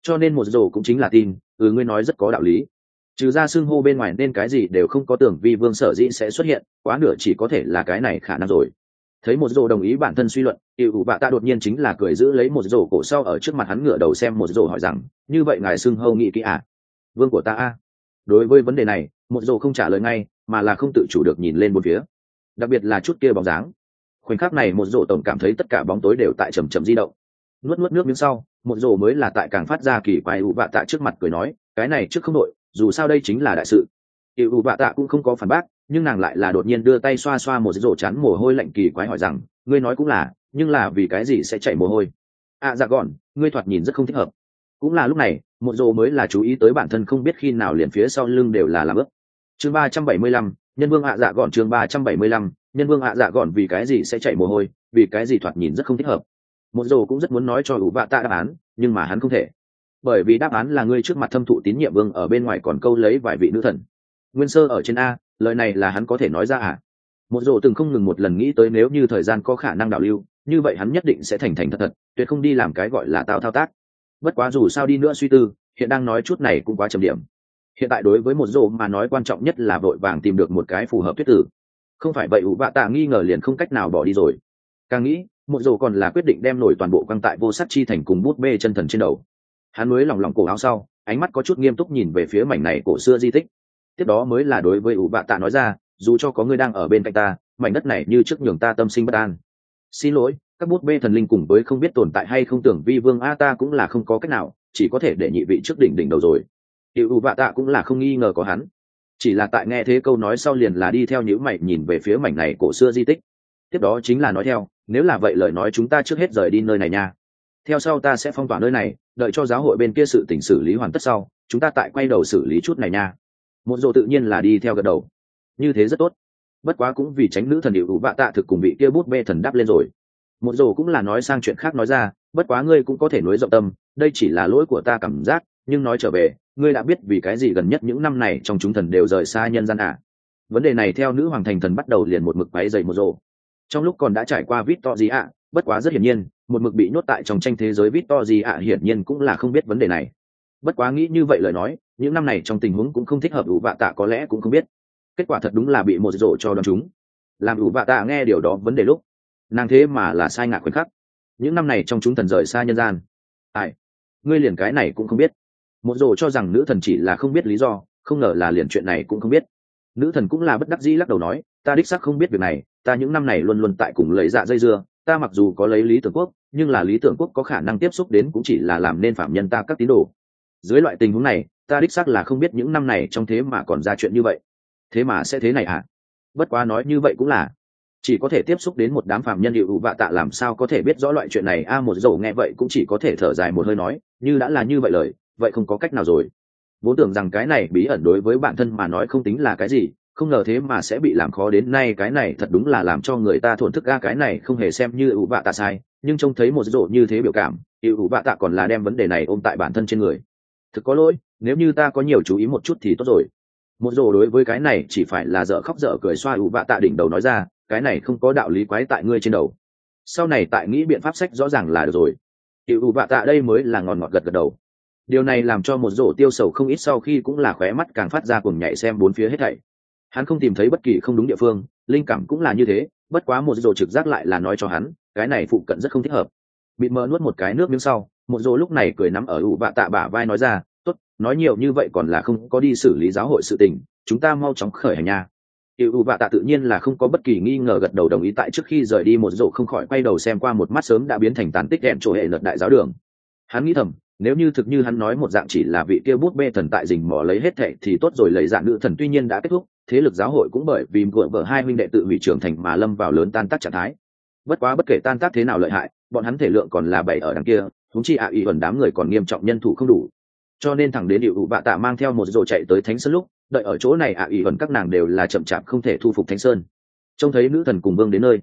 cho nên một rổ cũng chính là tin. Ngươi nói rất có đạo lý. Trừ ra xưng hô bên ngoài nên cái gì đều không có, tưởng vi vương sở dĩ sẽ xuất hiện quá nửa chỉ có thể là cái này khả năng rồi. Thấy một rổ đồng ý bản thân suy luận, Yêu Ủ Bạ Tạ đột nhiên chính là cười giữ lấy một rổ cổ sau ở trước mặt hắn ngửa đầu xem một rổ hỏi rằng, như vậy ngài xưng hô nghĩ kỹ à? Vương của ta a. Đối với vấn đề này, một rổ không trả lời ngay mà là không tự chủ được nhìn lên một phía, đặc biệt là chút kia bóng dáng. Khoảnh khắc này một rổ tổng cảm thấy tất cả bóng tối đều tại chầm chậm di động. Nuốt nước miếng sau, một rổ mới là tại càng phát ra kỳ quái. Ủ Bạ Tạ trước mặt cười nói, cái này trước không đội, dù sao đây chính là đại sự. Yêu Ủ Bạ Tạ cũng không có phản bác, nhưng nàng lại là đột nhiên đưa tay xoa xoa một rổ chán mồ hôi lạnh, kỳ quái hỏi rằng, ngươi nói cũng là, nhưng là vì cái gì sẽ chảy mồ hôi? Dạ gọn, ngươi thoạt nhìn rất không thích hợp. Cũng là lúc này, một rổ mới là chú ý tới bản thân không biết khi nào liền phía sau lưng đều là làm ướt. Chương 375, nhân vương dạ gọn. Chương 375, nhân vương dạ gọn. Vì cái gì sẽ chảy mồ hôi, vì cái gì thoạt nhìn rất không thích hợp. Một rổ cũng rất muốn nói cho Ủ Bạ Tạ đáp án, nhưng mà hắn không thể, bởi vì đáp án là ngươi trước mặt thâm thụ tín nhiệm vương ở bên ngoài còn câu lấy vài vị nữ thần. Nguyên sơ ở trên a, lời này là hắn có thể nói ra à? Một rổ từng không ngừng một lần nghĩ tới nếu như thời gian có khả năng đảo lưu, như vậy hắn nhất định sẽ thành thật, tuyệt không đi làm cái gọi là tao thao tác. Bất quá dù sao đi nữa suy tư, hiện đang nói chút này cũng quá trầm điểm. Hiện tại đối với một rổ mà nói quan trọng nhất là vội vàng tìm được một cái phù hợp thuyết tử. Không phải vậy Ủ Bạ Tạ nghi ngờ liền không cách nào bỏ đi rồi. Càng nghĩ, một rổ còn là quyết định đem nổi toàn bộ quăng tại vô sắc chi thành cùng bút bê chân thần trên đầu. Hắn mới lỏng cổ áo sau, ánh mắt có chút nghiêm túc nhìn về phía mảnh này cổ xưa di tích. Tiếp đó mới là đối với Ủ Bạ Tạ nói ra, dù cho có người đang ở bên cạnh ta, mảnh đất này như trước nhường ta tâm sinh bất an. Xin lỗi, các bút bê thần linh cùng với không biết tồn tại hay không tưởng vi vương a, ta cũng là không có cách nào, chỉ có thể để nhị vị trước đỉnh đầu rồi. Ủ Bạ Tạ cũng là không nghi ngờ có hắn, chỉ là tại nghe thế câu nói sau liền là đi theo nhíu mày nhìn về phía mảnh này cổ xưa di tích. Tiếp đó chính là nói theo, nếu là vậy lời nói chúng ta trước hết rời đi nơi này nha. Theo sau ta sẽ phong tỏa nơi này, đợi cho giáo hội bên kia sự tình xử lý hoàn tất sau, chúng ta tại quay đầu xử lý chút này nha. Một rổ tự nhiên là đi theo gật đầu, như thế rất tốt. Bất quá cũng vì tránh nữ thần Ủ Bạ Tạ thực cùng vị kia bút bê thần đáp lên rồi. Một rổ cũng là nói sang chuyện khác nói ra, bất quá ngươi cũng có thể nối rộng tâm, đây chỉ là lỗi của ta cảm giác, nhưng nói trở về, ngươi đã biết vì cái gì gần nhất những năm này trong chúng thần đều rời xa nhân gian à? Vấn đề này theo nữ hoàng thành thần bắt đầu liền một mực quấy dày một rổ. Trong lúc còn đã trải qua Victoria, bất quá rất hiển nhiên, một mực bị nhốt tại trong tranh thế giới Victoria hiển nhiên cũng là không biết vấn đề này. Bất quá nghĩ như vậy lời nói, những năm này trong tình huống cũng không thích hợp. Ủ Bạ Tạ có lẽ cũng không biết, kết quả thật đúng là bị một rổ cho đoán chúng. Làm Ủ Bạ Tạ nghe điều đó vấn đề lúc, nàng thế mà là sai ngạc khoảnh khắc. Những năm này trong chúng thần rời xa nhân gian, ai, ngươi liền cái này cũng không biết? Một rổ cho rằng nữ thần chỉ là không biết lý do, không ngờ là liền chuyện này cũng không biết. Nữ thần cũng là bất đắc dĩ lắc đầu nói, ta đích xác không biết việc này, ta những năm này luôn luôn tại cùng lấy dạ dây dưa, ta mặc dù có lấy lý tưởng quốc, nhưng là lý tưởng quốc có khả năng tiếp xúc đến cũng chỉ là làm nên phạm nhân ta các tín đồ. Dưới loại tình huống này, ta đích xác là không biết những năm này trong thế mà còn ra chuyện như vậy. Thế mà sẽ thế này à? Bất quá nói như vậy cũng là, chỉ có thể tiếp xúc đến một đám phạm nhân. Ủ Bạ Tạ làm sao có thể biết rõ loại chuyện này a? Một dầu nghe vậy cũng chỉ có thể thở dài một hơi nói, như đã là như vậy lời, vậy không có cách nào rồi. Vốn tưởng rằng cái này bí ẩn đối với bản thân mà nói không tính là cái gì, không ngờ thế mà sẽ bị làm khó đến nay, cái này thật đúng là làm cho người ta thổn thức a. Cái này không hề xem như Ủ Bạ Tạ sai, nhưng trông thấy một dỗ như thế biểu cảm, Ủ Bạ Tạ còn là đem vấn đề này ôm tại bản thân trên người. Thực có lỗi, nếu như ta có nhiều chú ý một chút thì tốt rồi. Một dỗ đối với cái này chỉ phải là dở khóc dở cười xoa Ủ Bạ Tạ đỉnh đầu nói ra, cái này không có đạo lý quái tại ngươi trên đầu, sau này tại nghĩ biện pháp sách rõ ràng là được rồi. Ủ Bạ Tạ đây mới là ngòn ngọt gật đầu. Điều này làm cho một dỗ tiêu sầu không ít, sau khi cũng là khóe mắt càng phát ra cuồng nhảy xem bốn phía hết thảy. Hắn không tìm thấy bất kỳ không đúng địa phương, linh cảm cũng là như thế, bất quá một dỗ trực giác lại là nói cho hắn, cái này phụ cận rất không thích hợp. Bịt mờ nuốt một cái nước miếng sau, một dỗ lúc này cười nắm ở Ủ Bạ Tạ bả vai nói ra, tốt, nói nhiều như vậy còn là không có đi xử lý giáo hội sự tình, chúng ta mau chóng khởi hành nha. Ủ Bạ Tạ tự nhiên là không có bất kỳ nghi ngờ gật đầu đồng ý. Tại trước khi rời đi, một dỗ không khỏi quay đầu xem qua một mắt sớm đã biến thành tàn tích đèn chỗ hệ lật đại giáo đường. Hắn nghĩ thầm, nếu như thực như hắn nói một dạng chỉ là vị kia bút bê thần tại rình mò lấy hết thệ thì tốt rồi. Lấy dạng nữ thần tuy nhiên đã kết thúc, thế lực giáo hội cũng bởi vì vợ hai huynh đệ tự hủy trưởng thành mà lâm vào lớn tan tác trạng thái. Bất quá bất kể tan tác thế nào lợi hại, bọn hắn thể lượng còn là bảy ở đằng kia, huống chi ý ẩn đám người còn nghiêm trọng nhân thủ không đủ, cho nên thẳng đến Ủ Bạ Tạ mang theo một dỗ chạy tới Thánh Sơn lúc, đợi ở chỗ này ý ẩn các nàng đều là chậm chạp không thể thu phục Thánh Sơn. Trông thấy nữ thần cùng vương đến nơi,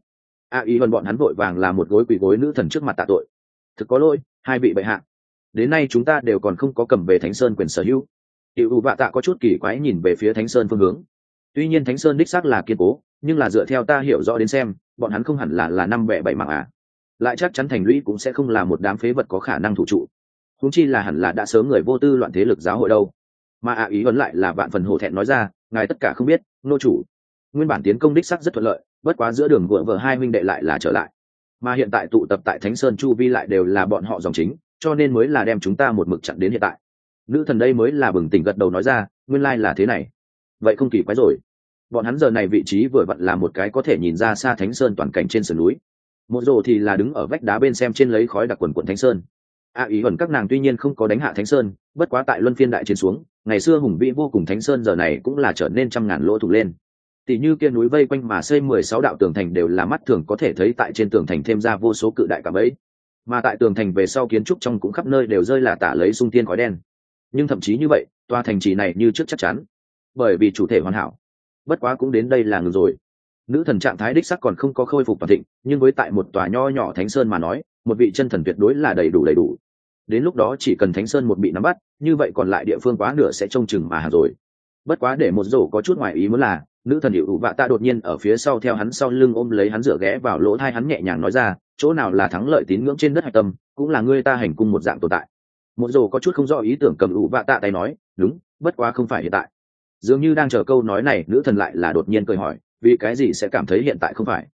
ý ẩn bọn hắn vội vàng là một gối quỳ gối nữ thần trước mặt tạ tội. Thực có lỗi, hai vị bệ hạ, đến nay chúng ta đều còn không có cầm về Thánh Sơn quyền sở hữu. Ủ Bạ Tạ có chút kỳ quái nhìn về phía Thánh Sơn phương hướng. Tuy nhiên Thánh Sơn đích xác là kiên cố, nhưng là dựa theo ta hiểu rõ đến xem, bọn hắn không hẳn là năm bẻ bảy mảng à. Lại chắc chắn thành lũy cũng sẽ không là một đám phế vật có khả năng thủ trụ. huống chi là hẳn là đã sớm người vô tư loạn thế lực giáo hội đâu. Mà ạ ý vẫn lại là vạn phần hổ thẹn nói ra, ngài tất cả không biết, nô chủ. Nguyên bản tiến công đích sắc rất thuận lợi, bất quá giữa đường vợ hai huynh đệ lại là trở lại. Mà hiện tại tụ tập tại Thánh Sơn chu vi lại đều là bọn họ dòng chính, cho nên mới là đem chúng ta một mực chặn đến hiện tại. Nữ thần đây mới là bừng tỉnh gật đầu nói ra, nguyên lai là thế này. Vậy không kỳ quái rồi. Bọn hắn giờ này vị trí vừa vặn là một cái có thể nhìn ra xa Thánh Sơn toàn cảnh trên sườn núi. Một rồ thì là đứng ở vách đá bên xem trên lấy khói đặc quần quần Thánh Sơn. Ý ẩn các nàng tuy nhiên không có đánh hạ Thánh Sơn, bất quá tại luân phiên đại chiến xuống, ngày xưa hùng vĩ vô cùng Thánh Sơn giờ này cũng là trở nên trăm ngàn lỗ thủng lên. Tỷ như kia núi vây quanh mà xây 16 đạo tường thành đều là mắt thường có thể thấy, tại trên tường thành thêm ra vô số cự đại cả bẫy. Mà tại tường thành về sau kiến trúc trong cũng khắp nơi đều rơi là tả lấy xung tiên khói đen. Nhưng thậm chí như vậy, tòa thành trì này như trước chắc chắn, bởi vì chủ thể hoàn hảo. Bất quá cũng đến đây là ngừng rồi. Nữ thần trạng thái đích sắc còn không có khôi phục toàn thịnh, nhưng với tại một tòa nho nhỏ Thánh Sơn mà nói, một vị chân thần tuyệt đối là đầy đủ. Đến lúc đó chỉ cần Thánh Sơn một bị nắm bắt, như vậy còn lại địa phương quá nửa sẽ trông chừng mà hàng rồi. Bất quá để một rổ có chút ngoài ý muốn là, nữ thần hiệu vạ tạ đột nhiên ở phía sau theo hắn sau lưng ôm lấy hắn, dựa ghé vào lỗ tai hắn nhẹ nhàng nói ra, chỗ nào là thắng lợi tín ngưỡng trên đất hạch tâm, cũng là ngươi ta hành cung một dạng tồn tại. Một rổ có chút không rõ ý tưởng, cầm hiệu vạ tạ tay nói, đúng, bất quá không phải hiện tại. Dường như đang chờ câu nói này, nữ thần lại là đột nhiên cười hỏi, vì cái gì sẽ cảm thấy hiện tại không phải?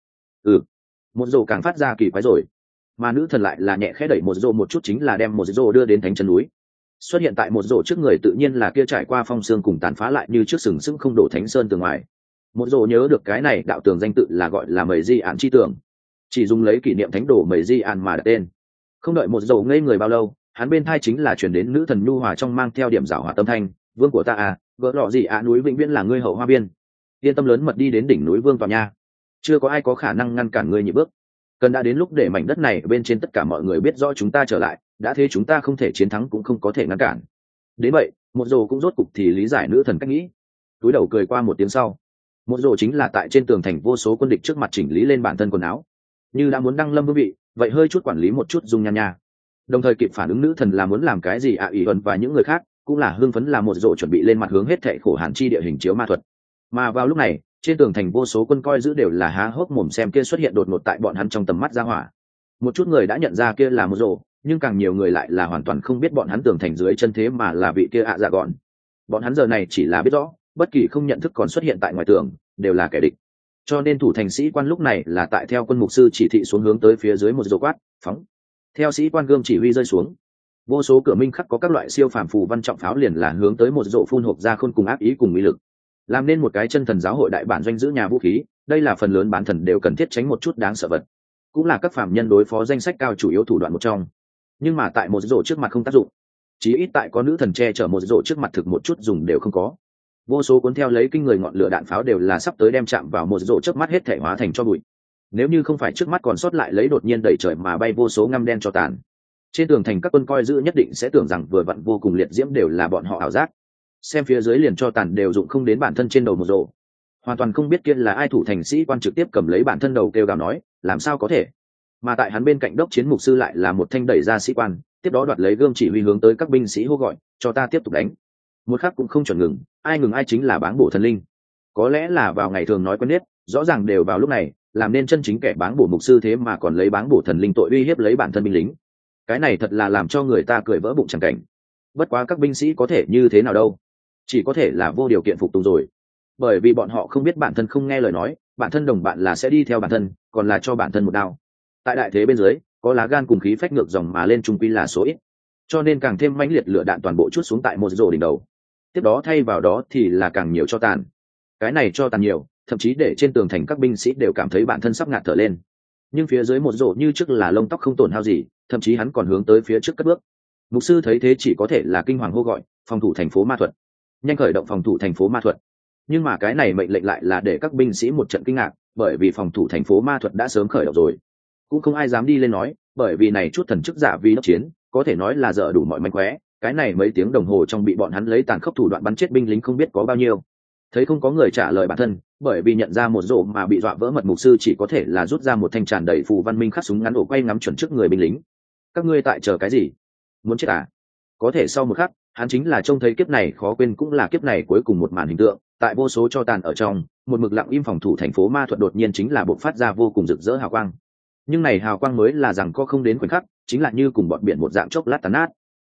Một rổ càng phát ra kỳ quái rồi. Mà nữ thần lại là nhẹ khẽ đẩy một rổ một chút, chính là đem một rổ đưa đến thánh chân núi. Xuất hiện tại một rổ trước người tự nhiên là kia trải qua phong sương cùng tàn phá lại như trước sừng sững không đổ Thánh Sơn tường ngoài. Một rổ nhớ được cái này đạo tường danh tự là gọi là Mầy Di Án chi tường, chỉ dùng lấy kỷ niệm thánh đồ Mầy Di Án mà đặt tên. Không đợi một rổ ngây người bao lâu, hắn bên thai chính là chuyển đến nữ thần nhu hòa trong mang theo điểm giảo hòa tâm thanh, vương của ta à, gỡ lọ gì à, núi vĩnh viễn là ngươi hậu hoa biên, yên tâm lớn mật đi đến đỉnh núi vương tòa nha, chưa có ai có khả năng ngăn cản ngươi nhị bước. Cần đã đến lúc để mảnh đất này bên trên tất cả mọi người biết rõ chúng ta trở lại, đã thế chúng ta không thể chiến thắng cũng không có thể ngăn cản. Đến vậy, một rồ cũng rốt cục thì lý giải nữ thần cách nghĩ. Túi đầu cười qua một tiếng sau, một rồ chính là tại trên tường thành vô số quân địch trước mặt chỉnh lý lên bản thân quần áo, như đã muốn đăng lâm vương vị, vậy hơi chút quản lý một chút dung nhan nha. Đồng thời kịp phản ứng nữ thần là muốn làm cái gì ý ẩn và những người khác cũng là hưng phấn, là một rồ chuẩn bị lên mặt hướng hết thệ khổ hàn chi địa hình chiếu ma thuật. Mà vào lúc này, trên tường thành vô số quân coi giữ đều là há hốc mồm xem kia xuất hiện đột ngột tại bọn hắn trong tầm mắt ra hỏa. Một chút người đã nhận ra kia là một rồ, nhưng càng nhiều người lại là hoàn toàn không biết bọn hắn tường thành dưới chân thế mà là vị kia dạ gọn. Bọn hắn giờ này chỉ là biết rõ, bất kỳ không nhận thức còn xuất hiện tại ngoài tường đều là kẻ địch. Cho nên thủ thành sĩ quan lúc này là tại theo quân mục sư chỉ thị xuống hướng tới phía dưới một rồ quát, phóng. Theo sĩ quan gươm chỉ huy rơi xuống, vô số cửa minh khắc có các loại siêu phàm phù văn trọng pháo liền là hướng tới một rồ phun hộp ra khôn cùng ác ý cùng uy lực, làm nên một cái chân thần giáo hội đại bản doanh giữ nhà vũ khí. Đây là phần lớn bán thần đều cần thiết tránh một chút đáng sợ vật, cũng là các phàm nhân đối phó danh sách cao chủ yếu thủ đoạn một trong. Nhưng mà tại một rổ trước mặt không tác dụng, chí ít tại có nữ thần che chở một rổ trước mặt thực một chút dùng đều không có. Vô số cuốn theo lấy kinh người ngọn lửa đạn pháo đều là sắp tới đem chạm vào một rổ trước mắt hết thể hóa thành cho bụi. Nếu như không phải trước mắt còn sót lại lấy đột nhiên đẩy trời mà bay vô số ngăm đen cho tàn, trên tường thành các quân coi giữ nhất định sẽ tưởng rằng vừa vặn vô cùng liệt diễm đều là bọn họ ảo giác. Xem phía dưới liền cho tàn đều dụng không đến bản thân trên đầu một rổ, hoàn toàn không biết kia là ai. Thủ thành sĩ quan trực tiếp cầm lấy bản thân đầu kêu gào nói, làm sao có thể. Mà tại hắn bên cạnh đốc chiến mục sư lại là một thanh đẩy ra sĩ quan, tiếp đó đoạt lấy gươm chỉ huy hướng tới các binh sĩ hô gọi, cho ta tiếp tục đánh. Một khắc cũng không chuẩn ngừng, ai ngừng ai chính là báng bổ thần linh. Có lẽ là vào ngày thường nói quen biết, rõ ràng đều vào lúc này làm nên chân chính kẻ báng bổ mục sư thế mà còn lấy báng bổ thần linh tội uy hiếp lấy bản thân binh lính. Cái này thật là làm cho người ta cười vỡ bụng chẳng cảnh. Bất quá các binh sĩ có thể như thế nào đâu, chỉ có thể là vô điều kiện phục tùng rồi, bởi vì bọn họ không biết bản thân không nghe lời nói, bản thân đồng bạn là sẽ đi theo bản thân, còn là cho bản thân một đao. Tại đại thế bên dưới, có lá gan cùng khí phách ngược dòng mà lên trung quy là số ít, cho nên càng thêm mãnh liệt lửa đạn toàn bộ chút xuống tại một rổ đỉnh đầu. Tiếp đó thay vào đó thì là càng nhiều cho tàn. Cái này cho tàn nhiều, thậm chí để trên tường thành các binh sĩ đều cảm thấy bản thân sắp ngạt thở lên. Nhưng phía dưới một rổ như trước là lông tóc không tổn hao gì, thậm chí hắn còn hướng tới phía trước cất bước. Mục sư thấy thế chỉ có thể là kinh hoàng hô gọi, phòng thủ thành phố ma thuật, nhanh khởi động phòng thủ thành phố ma thuật. Nhưng mà cái này mệnh lệnh lại là để các binh sĩ một trận kinh ngạc, bởi vì phòng thủ thành phố ma thuật đã sớm khởi động rồi. Cũng không ai dám đi lên nói, bởi vì này chút thần chức giả vì đốc chiến có thể nói là dở đủ mọi mánh khóe. Cái này mấy tiếng đồng hồ trong bị bọn hắn lấy tàn khốc thủ đoạn bắn chết binh lính không biết có bao nhiêu. Thấy không có người trả lời bản thân, bởi vì nhận ra một rổ mà bị dọa vỡ mật, mục sư chỉ có thể là rút ra một thanh tràn đầy phù văn minh khắc súng ngắn ổ quay ngắm chuẩn trước người binh lính. Các ngươi tại chờ cái gì? Muốn chết à? Có thể sau một khắc, hắn chính là trông thấy kiếp này khó quên cũng là kiếp này cuối cùng một màn hình tượng. Tại vô số cho tàn ở trong, một mực lặng im phòng thủ thành phố ma thuật đột nhiên chính là bộc phát ra vô cùng rực rỡ hào quang. Nhưng này hào quang mới là rằng có không đến khoảnh khắc, chính là như cùng bọn biển một dạng chốc lát tàn nát.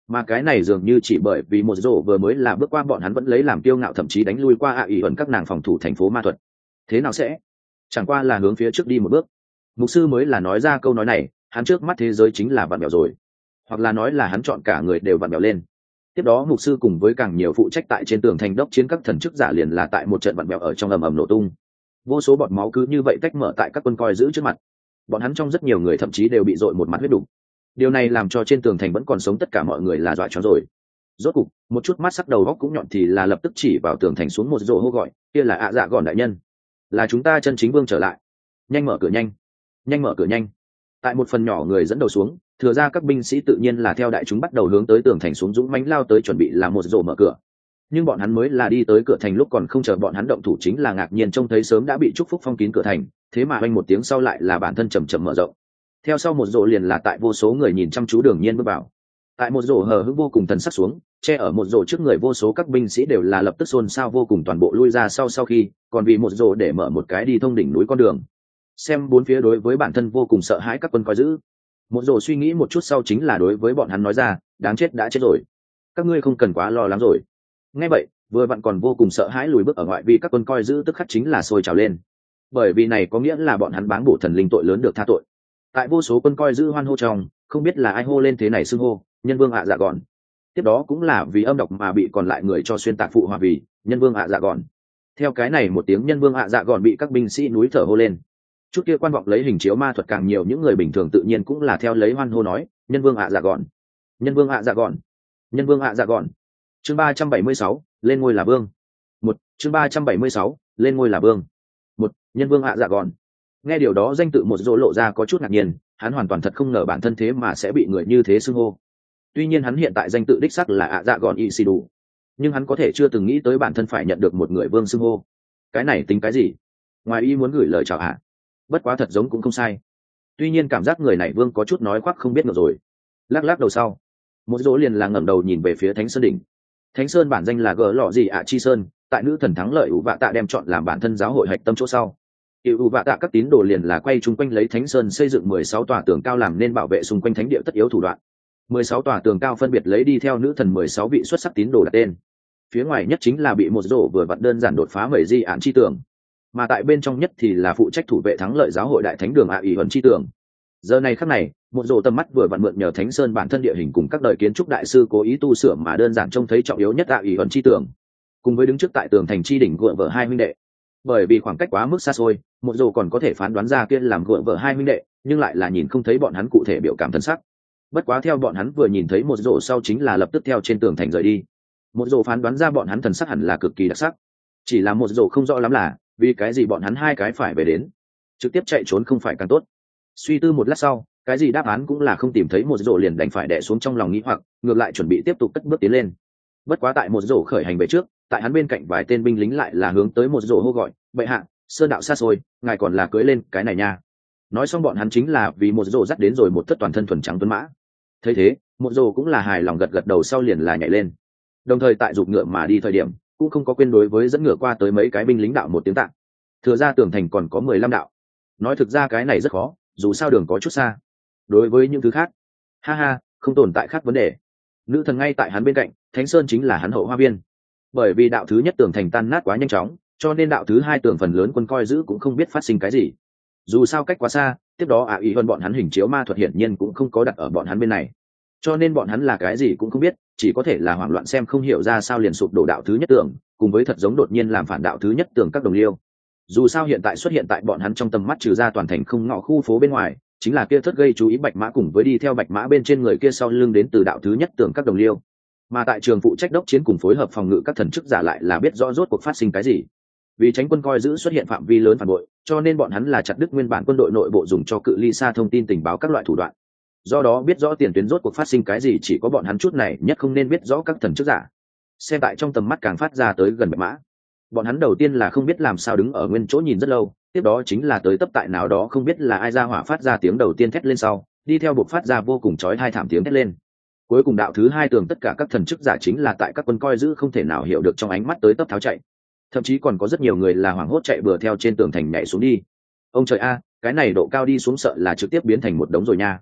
Mà cái này dường như chỉ bởi vì một rổ vừa mới là bước qua bọn hắn vẫn lấy làm kiêu ngạo, thậm chí đánh lui qua ỷ ẩn các nàng phòng thủ thành phố ma thuật. Thế nào sẽ chẳng qua là hướng phía trước đi một bước. Mục sư mới là nói ra câu nói này, hắn trước mắt thế giới chính là vặn vẹo rồi, hoặc là nói là hắn chọn cả người đều vặn vẹo lên. Tiếp đó mục sư cùng với càng nhiều phụ trách tại trên tường thành đốc chiến các thần chức giả liền là tại một trận vặn vẹo ở trong ầm ầm nổ tung, vô số bọt máu cứ như vậy tách mở tại các quân coi giữ trước mặt. Bọn hắn trong rất nhiều người thậm chí đều bị dội một mặt huyết đục. Điều này làm cho trên tường thành vẫn còn sống tất cả mọi người là dọa choáng rồi. Rốt cục một chút mắt sắc đầu góc cũng nhọn thì là lập tức chỉ vào tường thành xuống một rổ hô gọi, kia là ạ dạ gòn đại nhân, là chúng ta chân chính vương trở lại, nhanh mở cửa nhanh, nhanh mở cửa nhanh. Tại một phần nhỏ người dẫn đầu xuống, thừa ra các binh sĩ tự nhiên là theo đại chúng bắt đầu hướng tới tường thành xuống dũng mãnh lao tới chuẩn bị là một rổ mở cửa. Nhưng bọn hắn mới là đi tới cửa thành lúc còn không chờ bọn hắn động thủ chính là ngạc nhiên trông thấy sớm đã bị chúc phúc phong kín cửa thành, thế mà oanh một tiếng sau lại là bản thân chầm chậm mở rộng. Theo sau một rổ liền là tại vô số người nhìn chăm chú Đường Nhiên bước vào. Tại một rổ hờ hững vô cùng thần sắc xuống, che ở một rổ trước người vô số các binh sĩ đều là lập tức xôn xao vô cùng toàn bộ lui ra sau khi, còn vì một rổ để mở một cái đi thông đỉnh núi con đường. Xem bốn phía đối với bản thân vô cùng sợ hãi các quân coi giữ. Một rổ suy nghĩ một chút sau chính là đối với bọn hắn nói ra, đáng chết đã chết rồi, các ngươi không cần quá lo lắng rồi. Nghe vậy, vừa vặn còn vô cùng sợ hãi lùi bước ở ngoại vi các quân coi giữ tức khắc chính là sôi trào lên, bởi vì này có nghĩa là bọn hắn báng bổ thần linh tội lớn được tha tội. Tại vô số quân coi giữ hoan hô trong, không biết là ai hô lên thế này xưng hô nhân vương ạ dạ gòn. Tiếp đó cũng là vì âm độc mà bị còn lại người cho xuyên tạc phụ hòa vì nhân vương ạ dạ gòn. Theo cái này một tiếng nhân vương ạ dạ gòn bị các binh sĩ núi thở hô lên, chút kia quan vọng lấy hình chiếu ma thuật càng nhiều những người bình thường tự nhiên cũng là theo lấy hoan hô nói nhân vương ạ dạ gòn, nhân vương ạ dạ gòn, nhân vương ạ dạ gòn. Chương 376, lên ngôi là vương. Chương 376, lên ngôi là vương. Nhân vương ạ dạ gòn. Nghe điều đó danh tự một rỗ lộ ra có chút ngạc nhiên, hắn hoàn toàn thật không ngờ bản thân thế mà sẽ bị người như thế xưng hô. Tuy nhiên hắn hiện tại danh tự đích sắc là ạ dạ gòn y xì đủ, nhưng hắn có thể chưa từng nghĩ tới bản thân phải nhận được một người vương xưng hô. Cái này tính cái gì? Ngoài ý muốn gửi lời chào hạ, bất quá thật giống cũng không sai. Tuy nhiên cảm giác người này vương có chút nói khoác không biết ngược rồi. Lắc lắc đầu sau, một rỗ liền là ngẩng đầu nhìn về phía Thánh Sơn đỉnh. Thánh Sơn bản danh là gỡ lọ gì ạ chi sơn, tại nữ thần thắng lợi ủ vạ tạ đem chọn làm bản thân giáo hội hạch tâm chỗ sau. ủ vạ tạ các tín đồ liền là quay chung quanh lấy Thánh Sơn xây dựng 16 tòa tường cao làm nên bảo vệ xung quanh thánh địa tất yếu thủ đoạn. 16 tòa tường cao phân biệt lấy đi theo nữ thần 16 vị xuất sắc tín đồ đặt tên. Phía ngoài nhất chính là bị một rổ vừa vặn đơn giản đột phá mẩy di án chi tường, mà tại bên trong nhất thì là phụ trách thủ vệ thắng lợi giáo hội đại thánh đường ạ ỷ ẩn chi tường. Giờ này khắc này, một rổ tầm mắt vừa vặn mượn nhờ Thánh Sơn bản thân địa hình cùng các đời kiến trúc đại sư cố ý tu sửa mà đơn giản trông thấy trọng yếu nhất ạ ỷ ẩn chi tường, cùng với đứng trước tại tường thành chi đỉnh gượng vợ hai huynh đệ. Bởi vì khoảng cách quá mức xa xôi, một rổ còn có thể phán đoán ra kia làm gượng vợ hai huynh đệ, nhưng lại là nhìn không thấy bọn hắn cụ thể biểu cảm thân sắc. Bất quá theo bọn hắn vừa nhìn thấy một rổ sau chính là lập tức theo trên tường thành rời đi. Một rổ phán đoán ra bọn hắn thần sắc hẳn là cực kỳ đặc sắc, chỉ là một rổ không rõ lắm là vì cái gì bọn hắn hai cái phải về đến, trực tiếp chạy trốn không phải càng tốt. Suy tư một lát sau, cái gì đáp án cũng là không tìm thấy, một rổ liền đành phải đè xuống trong lòng nghĩ hoặc, ngược lại chuẩn bị tiếp tục cất bước tiến lên. Bất quá tại một rổ khởi hành về trước, tại hắn bên cạnh vài tên binh lính lại là hướng tới một rổ hô gọi, bệ hạ, sơn đạo xa xôi, ngài còn là cưỡi lên cái này nha. Nói xong bọn hắn chính là vì một rổ dắt đến rồi một thất toàn thân thuần trắng tuấn mã. Thấy thế, một rổ cũng là hài lòng gật gật đầu sau liền là nhảy lên, đồng thời tại giục ngựa mà đi thời điểm cũng không có quên đối với dẫn ngựa qua tới mấy cái binh lính đạo một tiếng tạng. Thừa ra tường thành còn có 15 đạo. Nói thực ra cái này rất khó, dù sao đường có chút xa. Đối với những thứ khác, ha ha, không tồn tại khác vấn đề. Nữ thần ngay tại hắn bên cạnh, Thánh Sơn chính là hắn hậu hoa viên. Bởi vì đạo thứ nhất tường thành tan nát quá nhanh chóng, cho nên đạo thứ hai tường phần lớn quân coi giữ cũng không biết phát sinh cái gì. Dù sao cách quá xa, tiếp đó ý hơn bọn hắn hình chiếu ma thuật hiển nhiên cũng không có đặt ở bọn hắn bên này, cho nên bọn hắn là cái gì cũng không biết, chỉ có thể là hoảng loạn xem không hiểu ra sao liền sụp đổ đạo thứ nhất tường, cùng với thật giống đột nhiên làm phản đạo thứ nhất tường các đồng liêu. Dù sao hiện tại xuất hiện tại bọn hắn trong tầm mắt trừ ra toàn thành không ngõ khu phố bên ngoài, chính là kia thất gây chú ý bạch mã cùng với đi theo bạch mã bên trên người kia sau lưng đến từ đạo thứ nhất tường các đồng liêu. Mà tại trường phụ trách đốc chiến cùng phối hợp phòng ngự các thần chức giả lại là biết rõ rốt cuộc phát sinh cái gì. Vì tránh quân coi giữ xuất hiện phạm vi lớn phản bội, cho nên bọn hắn là chặt đứt nguyên bản quân đội nội bộ dùng cho cự ly xa thông tin tình báo các loại thủ đoạn. Do đó biết rõ tiền tuyến rốt cuộc phát sinh cái gì chỉ có bọn hắn chút này nhất không nên biết rõ các thần chức giả. Xem tại trong tầm mắt càng phát ra tới gần bạch mã, bọn hắn đầu tiên là không biết làm sao đứng ở nguyên chỗ nhìn rất lâu, tiếp đó chính là tới tấp tại nào đó không biết là ai ra hỏa phát ra tiếng đầu tiên thét lên sau, đi theo buộc phát ra vô cùng chói tai thảm tiếng thét lên. Cuối cùng đạo thứ hai tường tất cả các thần chức giả chính là tại các quân coi giữ không thể nào hiểu được trong ánh mắt tới tấp tháo chạy, thậm chí còn có rất nhiều người là hoảng hốt chạy bừa theo trên tường thành nhảy xuống đi. Ông trời a, cái này độ cao đi xuống sợ là trực tiếp biến thành một đống rồi nha.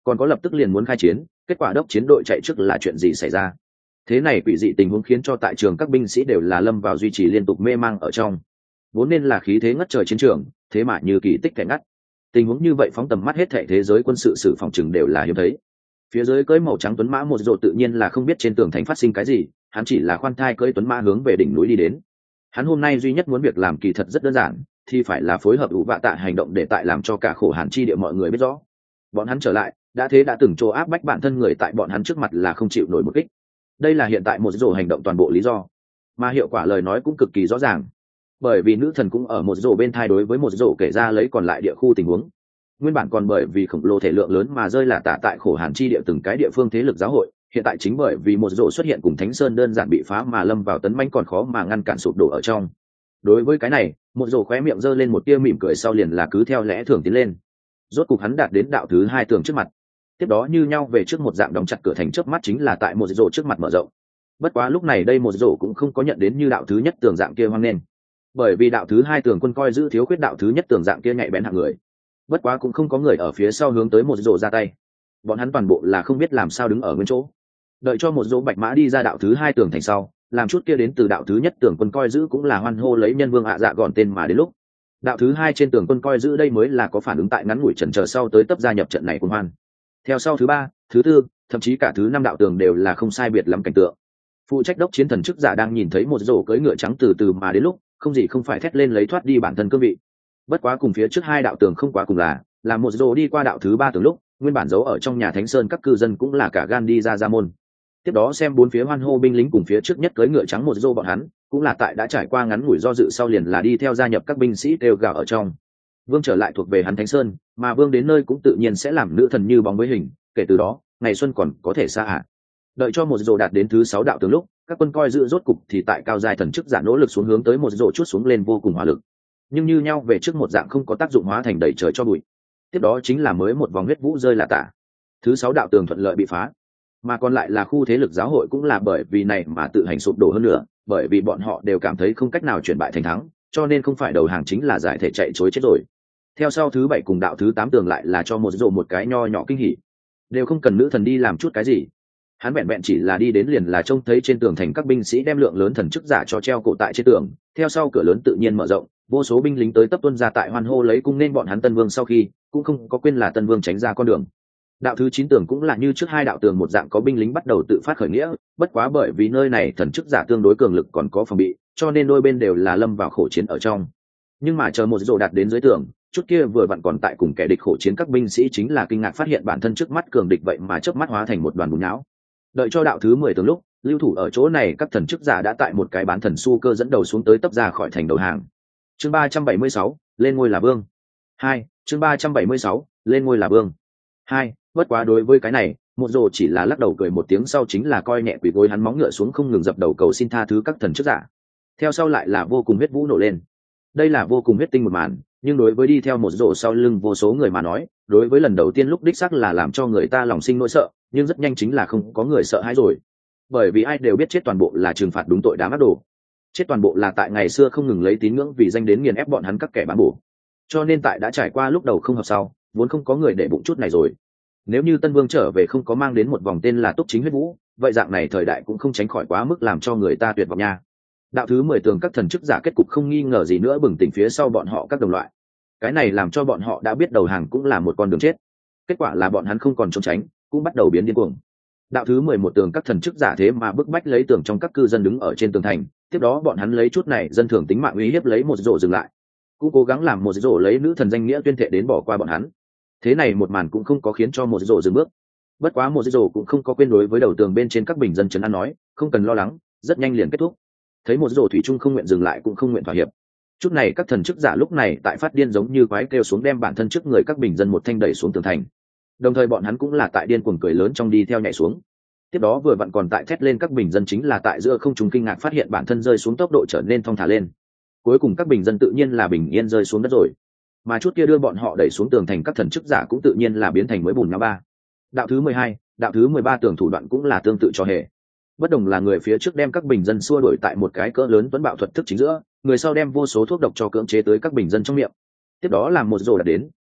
còn có lập tức liền muốn khai chiến, kết quả đốc chiến đội chạy trước là chuyện gì xảy ra? Thế này quỷ dị tình huống khiến cho tại trường các binh sĩ đều là lâm vào duy trì liên tục mê mang ở trong. Vốn nên là khí thế ngất trời chiến trường, thế mà như kỳ tích kẻ ngắt. Tình huống như vậy phóng tầm mắt hết thảy thế giới quân sự sử phòng trừng đều là hiếm thấy. Phía dưới cưỡi màu trắng tuấn mã một rộ tự nhiên là không biết trên tường thành phát sinh cái gì, hắn chỉ là khoan thai cưỡi tuấn mã hướng về đỉnh núi đi đến. Hắn hôm nay duy nhất muốn việc làm kỳ thật rất đơn giản, thì phải là phối hợp ủ vạ tạ hành động để tại làm cho cả khổ hàn chi địa mọi người biết rõ. Bọn hắn trở lại, đã thế đã từng chỗ áp bách bản thân người tại bọn hắn trước mặt là không chịu nổi một kích. Đây là hiện tại một rộ hành động toàn bộ lý do, mà hiệu quả lời nói cũng cực kỳ rõ ràng. Bởi vì nữ thần cũng ở một rộ bên thai đối với một rộ kể ra lấy còn lại địa khu tình huống. Nguyên bản còn bởi vì khổng lồ thể lượng lớn mà rơi là tả tại khổ hàn chi địa từng cái địa phương thế lực giáo hội, hiện tại chính bởi vì một rộ xuất hiện cùng Thánh Sơn đơn giản bị phá mà lâm vào tấn manh còn khó mà ngăn cản sụp đổ ở trong. Đối với cái này, một rộ khóe miệng giơ lên một tia mỉm cười sau liền là cứ theo lẽ thường tiến lên. Rốt cục hắn đạt đến đạo thứ 2 tường trước mặt. Tiếp đó như nhau về trước một dạng đóng chặt cửa thành chớp mắt chính là tại một rộ trước mặt mở rộng. Bất quá lúc này đây một rộ cũng không có nhận đến như đạo thứ nhất tường dạng kia hoang nên, bởi vì đạo thứ 2 tường quân coi giữ thiếu khuyết đạo thứ nhất tường dạng kia nhạy bén hạng người. Bất quá cũng không có người ở phía sau hướng tới một rộ ra tay, bọn hắn toàn bộ là không biết làm sao đứng ở nguyên chỗ, đợi cho một rộ bạch mã đi ra đạo thứ 2 tường thành sau, làm chút kia đến từ đạo thứ nhất tường quân coi giữ cũng là hoan hô lấy nhân vương hạ dạ gọn tên mà đến lúc đạo thứ 2 trên tường quân coi giữ đây mới là có phản ứng tại ngắn ngủi chần chờ sau tới tấp gia nhập trận này quân hoan. Theo sau thứ 3, thứ 4, thậm chí cả thứ 5 đạo tường đều là không sai biệt lắm cảnh tượng. Phụ trách đốc chiến thần chức giả đang nhìn thấy một rổ cưỡi ngựa trắng từ từ mà đến lúc không gì không phải thét lên lấy thoát đi bản thân cương vị. Bất quá cùng phía trước 2 đạo tường không quá cùng là một rổ đi qua đạo thứ 3 tường lúc nguyên bản giấu ở trong nhà Thánh Sơn các cư dân cũng là cả gan đi ra môn. Tiếp đó xem bốn phía hoan hô binh lính cùng phía trước nhất cưỡi ngựa trắng một rổ bọn hắn cũng là tại đã trải qua ngắn ngủi do dự sau liền là đi theo gia nhập các binh sĩ đều gào ở trong. Vương trở lại thuộc về hắn Thánh Sơn, mà vương đến nơi cũng tự nhiên sẽ làm nữ thần như bóng với hình, kể từ đó ngày xuân còn có thể xa hạ. Đợi cho một rổ đạt đến thứ 6 đạo tường lúc các quân coi giữ rốt cục thì tại cao giai thần chức giả nỗ lực xuống hướng tới một rổ chút xuống lên vô cùng hỏa lực, nhưng như nhau về trước một dạng không có tác dụng hóa thành đầy trời cho bụi. Tiếp đó chính là mới một vòng huyết vũ rơi là tả, thứ 6 đạo tường thuận lợi bị phá, mà còn lại là khu thế lực giáo hội cũng là bởi vì này mà tự hành sụp đổ hơn nữa, bởi vì bọn họ đều cảm thấy không cách nào chuyển bại thành thắng, cho nên không phải đầu hàng chính là giải thể chạy chối chết rồi. Theo sau thứ 7 cùng đạo thứ 8 tường lại là cho một rổ một cái nho nhỏ kinh hỉ, đều không cần nữ thần đi làm chút cái gì, hắn vẹn vẹn chỉ là đi đến liền là trông thấy trên tường thành các binh sĩ đem lượng lớn thần chức giả cho treo cổ tại trên tường. Theo sau cửa lớn tự nhiên mở rộng, vô số binh lính tới tấp tuân ra tại hoan hô lấy cung nên bọn hắn Tân Vương, sau khi cũng không có quên là Tân Vương tránh ra con đường. Đạo thứ 9 tường cũng là như trước 2 đạo tường một dạng có binh lính bắt đầu tự phát khởi nghĩa, bất quá bởi vì nơi này thần chức giả tương đối cường lực còn có phòng bị, cho nên đôi bên đều là lâm vào khổ chiến ở trong. Nhưng mà chờ một rổ đạt đến dưới tường, chút kia vừa vặn còn tại cùng kẻ địch khổ chiến các binh sĩ chính là kinh ngạc phát hiện bản thân trước mắt cường địch vậy mà chớp mắt hóa thành một đoàn bùn nhão. Đợi cho đạo thứ 10 tường lúc lưu thủ ở chỗ này các thần chức giả đã tại một cái bán thần su cơ dẫn đầu xuống tới tấp ra khỏi thành đầu hàng. Chương 376, lên ngôi là vương. 2, chương 376, lên ngôi là vương. 2, bất quá đối với cái này, một rồ chỉ là lắc đầu cười một tiếng sau chính là coi nhẹ quỳ gối hắn móng ngựa xuống không ngừng dập đầu cầu xin tha thứ các thần chức giả. Theo sau lại là vô cùng huyết vũ nổ lên. Đây là vô cùng huyết tinh một màn, nhưng đối với đi theo một rồ sau lưng vô số người mà nói, đối với lần đầu tiên lúc đích xác là làm cho người ta lòng sinh nỗi sợ, nhưng rất nhanh chính là không có người sợ hãi rồi, bởi vì ai đều biết chết toàn bộ là trừng phạt đúng tội đám ác đồ, chết toàn bộ là tại ngày xưa không ngừng lấy tín ngưỡng vì danh đến nghiền ép bọn hắn các kẻ bán bổ, cho nên tại đã trải qua lúc đầu không hợp sau vốn không có người để bụng chút này rồi. Nếu như Tân Vương trở về không có mang đến một vòng tên là Túc Chính huyết vũ, vậy dạng này thời đại cũng không tránh khỏi quá mức làm cho người ta tuyệt vọng nha. Đạo thứ 10 tường các thần chức giả kết cục không nghi ngờ gì nữa bừng tỉnh phía sau bọn họ các đồng loại, cái này làm cho bọn họ đã biết đầu hàng cũng là một con đường chết. Kết quả là bọn hắn không còn trốn tránh, cũng bắt đầu biến điên cuồng. Đạo thứ 11 tường các thần chức giả thế mà bức bách lấy tường trong các cư dân đứng ở trên tường thành, tiếp đó bọn hắn lấy chút này dân thường tính mạng uy hiếp lấy một rổ dừng lại, cũng cố gắng làm một rổ lấy nữ thần danh nghĩa tuyên thệ đến bỏ qua bọn hắn. Thế này một màn cũng không có khiến cho một rổ dừng bước. Bất quá một rổ cũng không có quên đối với đầu tường bên trên các bình dân trấn an nói, không cần lo lắng, rất nhanh liền kết thúc. Thấy một rổ thủy chung không nguyện dừng lại cũng không nguyện thỏa hiệp. Chút này các thần chức giả lúc này tại phát điên giống như quái kêu xuống đem bản thân trước người các bình dân một thanh đẩy xuống tường thành. Đồng thời bọn hắn cũng là tại điên cuồng cười lớn trong đi theo nhảy xuống. Tiếp đó vừa vặn còn tại thét lên các bình dân chính là tại giữa không trung kinh ngạc phát hiện bản thân rơi xuống tốc độ trở nên thong thả lên. Cuối cùng các bình dân tự nhiên là bình yên rơi xuống đất rồi. Mà chút kia đưa bọn họ đẩy xuống tường thành các thần chức giả cũng tự nhiên là biến thành mới bùn nhão ba. Đạo thứ 12, đạo thứ 13 tường thủ đoạn cũng là tương tự cho hề. Bất đồng là người phía trước đem các bình dân xua đuổi tại một cái cỡ lớn tuấn bạo thuật thức chính giữa, người sau đem vô số thuốc độc cho cưỡng chế tới các bình dân trong miệng. Tiếp đó làm một rổ đạt đến,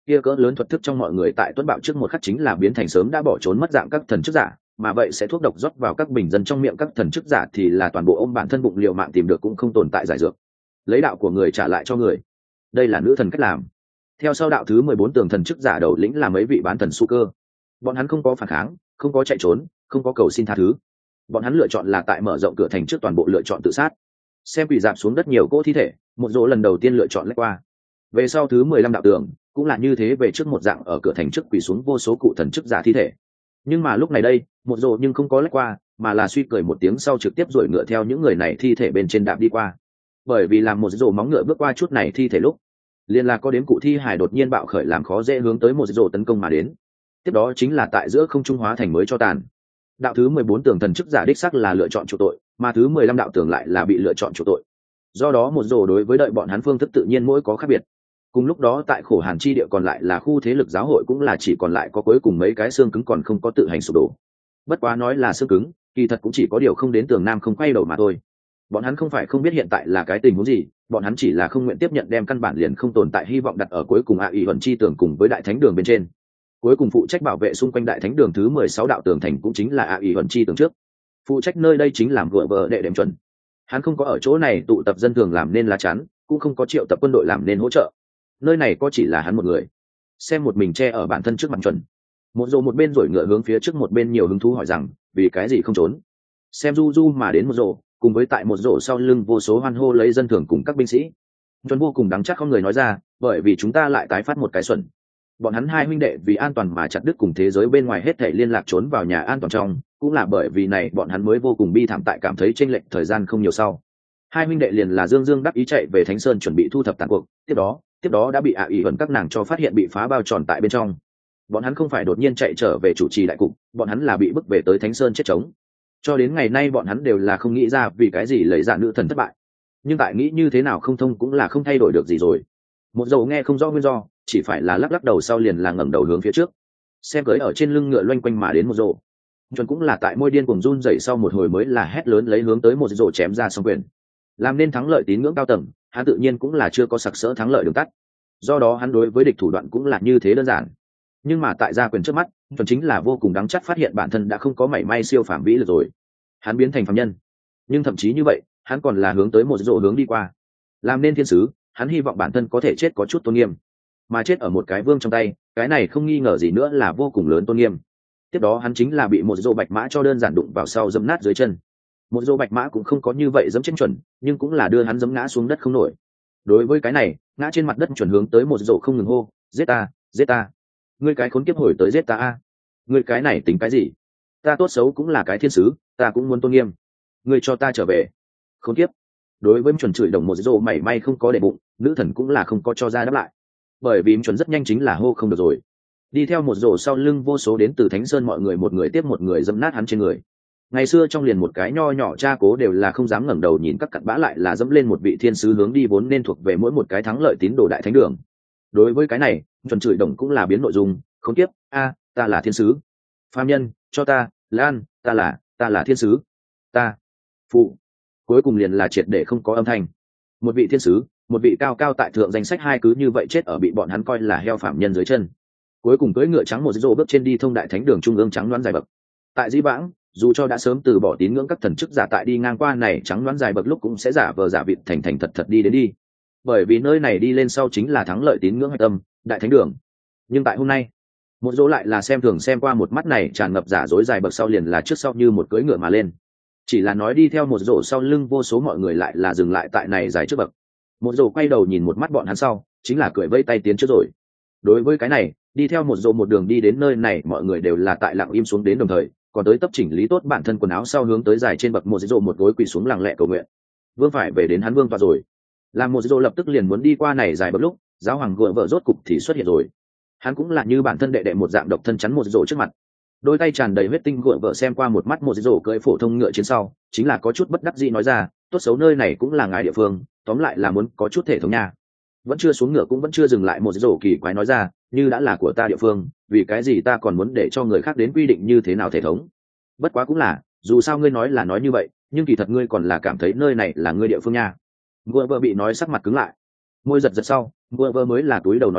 kia cỡ lớn thuật thức trong mọi người tại tuấn bạo trước một khắc chính là biến thành sớm đã bỏ trốn mất dạng các thần chức giả, mà vậy sẽ thuốc độc rót vào các bình dân trong miệng các thần chức giả thì là toàn bộ ôm bản thân bụng liều mạng tìm được cũng không tồn tại giải dược, lấy đạo của người trả lại cho người. Đây là nữ thần cách làm. Theo sau đạo thứ 14 tường thần chức giả đầu lĩnh là mấy vị bán thần su cơ. Bọn hắn không có phản kháng, không có chạy trốn, không có cầu xin tha thứ. Bọn hắn lựa chọn là tại mở rộng cửa thành trước toàn bộ lựa chọn tự sát. Xem quỷ dạp xuống đất nhiều cỗ thi thể, một dỗ lần đầu tiên lựa chọn lách qua. Về sau thứ 15 đạo tường cũng là như thế, về trước một dạng ở cửa thành trước quỳ xuống vô số cụ thần chức giả thi thể. Nhưng mà lúc này đây, một dỗ nhưng không có lách qua, mà là suy cười một tiếng sau trực tiếp duỗi ngựa theo những người này thi thể bên trên đạp đi qua. Bởi vì làm một dỗ móng ngựa bước qua chút này thi thể lúc, liền là có đếm cụ thi hài đột nhiên bạo khởi làm khó dễ hướng tới một dỗ tấn công mà đến. Tiếp đó chính là tại giữa không trung hóa thành mới cho tàn. Đạo thứ 14 tường thần chức giả đích sắc là lựa chọn chủ tội, mà thứ 15 đạo tường lại là bị lựa chọn chủ tội. Do đó một dỗ đối với đợi bọn hắn phương thức tự nhiên mỗi có khác biệt. Cùng lúc đó tại khổ hàn chi địa còn lại là khu thế lực giáo hội cũng là chỉ còn lại có cuối cùng mấy cái xương cứng còn không có tự hành sụp đổ. Bất quá nói là xương cứng, kỳ thật cũng chỉ có điều không đến tường nam không quay đầu mà thôi. Bọn hắn không phải không biết hiện tại là cái tình huống gì, bọn hắn chỉ là không nguyện tiếp nhận đem căn bản liền không tồn tại hy vọng đặt ở cuối cùng ý huẩn chi tường cùng với đại thánh đường bên trên. Cuối cùng phụ trách bảo vệ xung quanh đại thánh đường thứ 16 đạo tường thành cũng chính là ý huẩn chi tường trước. Phụ trách nơi đây chính làm vợ đệ đệm chuẩn. Hắn không có ở chỗ này tụ tập dân thường làm nên lá chắn, cũng không có triệu tập quân đội làm nên hỗ trợ. Nơi này có chỉ là hắn một người, xem một mình che ở bản thân trước mặt chuẩn. Một dồ một bên rồi ngựa hướng phía trước một bên nhiều hứng thú hỏi rằng vì cái gì không trốn. Xem du du mà đến một dồ, cùng với tại một dồ sau lưng vô số hoan hô lấy dân thường cùng các binh sĩ. Chuẩn vô cùng đắng chắc không người nói ra, bởi vì chúng ta lại tái phát một cái xuẩn. Bọn hắn hai huynh đệ vì an toàn mà chặt đứt cùng thế giới bên ngoài hết thảy liên lạc trốn vào nhà an toàn trong, cũng là bởi vì này bọn hắn mới vô cùng bi thảm tại cảm thấy chênh lệch thời gian không nhiều sau. Hai huynh đệ liền là dương dương đắc ý chạy về Thánh Sơn chuẩn bị thu thập tàn cuộc, tiếp đó đã bị ý huẩn các nàng cho phát hiện bị phá bao tròn tại bên trong. Bọn hắn không phải đột nhiên chạy trở về chủ trì đại cục, bọn hắn là bị bức về tới Thánh Sơn chết trống. Cho đến ngày nay bọn hắn đều là không nghĩ ra vì cái gì lấy giả nữ thần thất bại, nhưng tại nghĩ như thế nào không thông cũng là không thay đổi được gì rồi. Một dầu nghe không rõ nguyên do, chỉ phải là lắc lắc đầu sau liền là ngẩng đầu hướng phía trước, xem cưới ở trên lưng ngựa loanh quanh mà đến một dầu. Chuẩn cũng là tại môi điên cuồng run rẩy sau một hồi mới là hét lớn lấy hướng tới một dầu chém ra song quyền. Làm nên thắng lợi tín ngưỡng cao tầng, hắn tự nhiên cũng là chưa có sặc sỡ thắng lợi đường tắt. Do đó hắn đối với địch thủ đoạn cũng là như thế đơn giản. Nhưng mà tại gia quyền trước mắt, Chuẩn chính là vô cùng đắng chắc phát hiện bản thân đã không có mảy may siêu phàm vĩ lực rồi. Hắn biến thành phàm nhân. Nhưng thậm chí như vậy, hắn còn là hướng tới một dầu hướng đi qua. Làm nên thiên sứ, hắn hy vọng bản thân có thể chết có chút tôn nghiêm, mà chết ở một cái vương trong tay, cái này không nghi ngờ gì nữa là vô cùng lớn tôn nghiêm. Tiếp đó hắn chính là bị một dô bạch mã cho đơn giản đụng vào sau dẫm nát dưới chân. Một dô bạch mã cũng không có như vậy dẫm trên chuẩn, nhưng cũng là đưa hắn dẫm ngã xuống đất không nổi. Đối với cái này, ngã trên mặt đất chuẩn hướng tới một dô không ngừng hô, giết ta, giết ta, ngươi cái khốn kiếp hồi tới giết ta a, ngươi cái này tính cái gì? Ta tốt xấu cũng là cái thiên sứ, ta cũng muốn tôn nghiêm, ngươi cho ta trở về, khốn kiếp. Đối với chuẩn chửi đồng một dô mảy may không có để bụng, nữ thần cũng là không có cho ra đáp lại, bởi vì chuẩn rất nhanh chính là hô không được rồi. Đi theo một rổ sau lưng vô số đến từ Thánh Sơn mọi người một người tiếp một người dẫm nát hắn trên người. Ngày xưa trong liền một cái nho nhỏ cha cố đều là không dám ngẩng đầu nhìn các cặn bã, lại là dẫm lên một vị thiên sứ hướng đi vốn nên thuộc về mỗi một cái thắng lợi tín đồ đại thánh đường. Đối với cái này, chuẩn chửi đồng cũng là biến nội dung, khốn kiếp, a, ta là thiên sứ. Phàm nhân, cho ta, lan, ta là thiên sứ. Ta, phụ. Cuối cùng liền là triệt để không có âm thanh. Một vị thiên sứ, một vị cao cao tại thượng danh sách hai cứ như vậy chết ở bị bọn hắn coi là heo phạm nhân dưới chân. Cuối cùng cưỡi ngựa trắng một rô bước trên đi thông đại thánh đường trung ương trắng đoán dài bậc. Tại Dĩ Vãng, dù cho đã sớm từ bỏ tín ngưỡng các thần chức giả tại đi ngang qua này trắng đoán dài bậc lúc cũng sẽ giả vờ giả vịt thành thành thật thật đi đến đi. Bởi vì nơi này đi lên sau chính là thắng lợi tín ngưỡng hạch tâm, đại thánh đường. Nhưng tại hôm nay, một rô lại là xem thường xem qua một mắt này tràn ngập giả dối dài bậc sau liền là trước sau như một cưỡi ngựa mà lên. Chỉ là nói đi theo một rổ sau lưng vô số mọi người lại là dừng lại tại này dài trước bậc. Một rổ quay đầu nhìn một mắt bọn hắn sau, chính là cười vây tay tiến trước rồi. Đối với cái này, đi theo một rổ một đường đi đến nơi này mọi người đều là tại lặng im xuống đến đồng thời, còn tới tấp chỉnh lý tốt bản thân quần áo sau hướng tới dài trên bậc một rổ một gối quỳ xuống lặng lẽ cầu nguyện. Vương phải về đến hắn vương tọa rồi. Làm một rổ lập tức liền muốn đi qua này dài bậc lúc, giáo hoàng gượng vợ rốt cục thì xuất hiện rồi. Hắn cũng là như bản thân đệ đệ một dạng độc thân chắn một rổ trước mặt. Đôi tay tràn đầy huyết tinh gượng vợ xem qua một mắt một rổ cưỡi phổ thông ngựa chiến sau, chính là có chút bất đắc dĩ nói ra, tốt xấu nơi này cũng là ngài địa phương, tóm lại là muốn có chút thể thống nha. Vẫn chưa xuống ngựa cũng vẫn chưa dừng lại một rổ kỳ quái nói ra, như đã là của ta địa phương, vì cái gì ta còn muốn để cho người khác đến quy định như thế nào thể thống? Bất quá cũng là, dù sao ngươi nói là nói như vậy, nhưng kỳ thật ngươi còn là cảm thấy nơi này là ngươi địa phương nha. Gượng vợ bị nói sắc mặt cứng lại, môi giật giật sau, gượng vợ mới là túi đầu nói ra,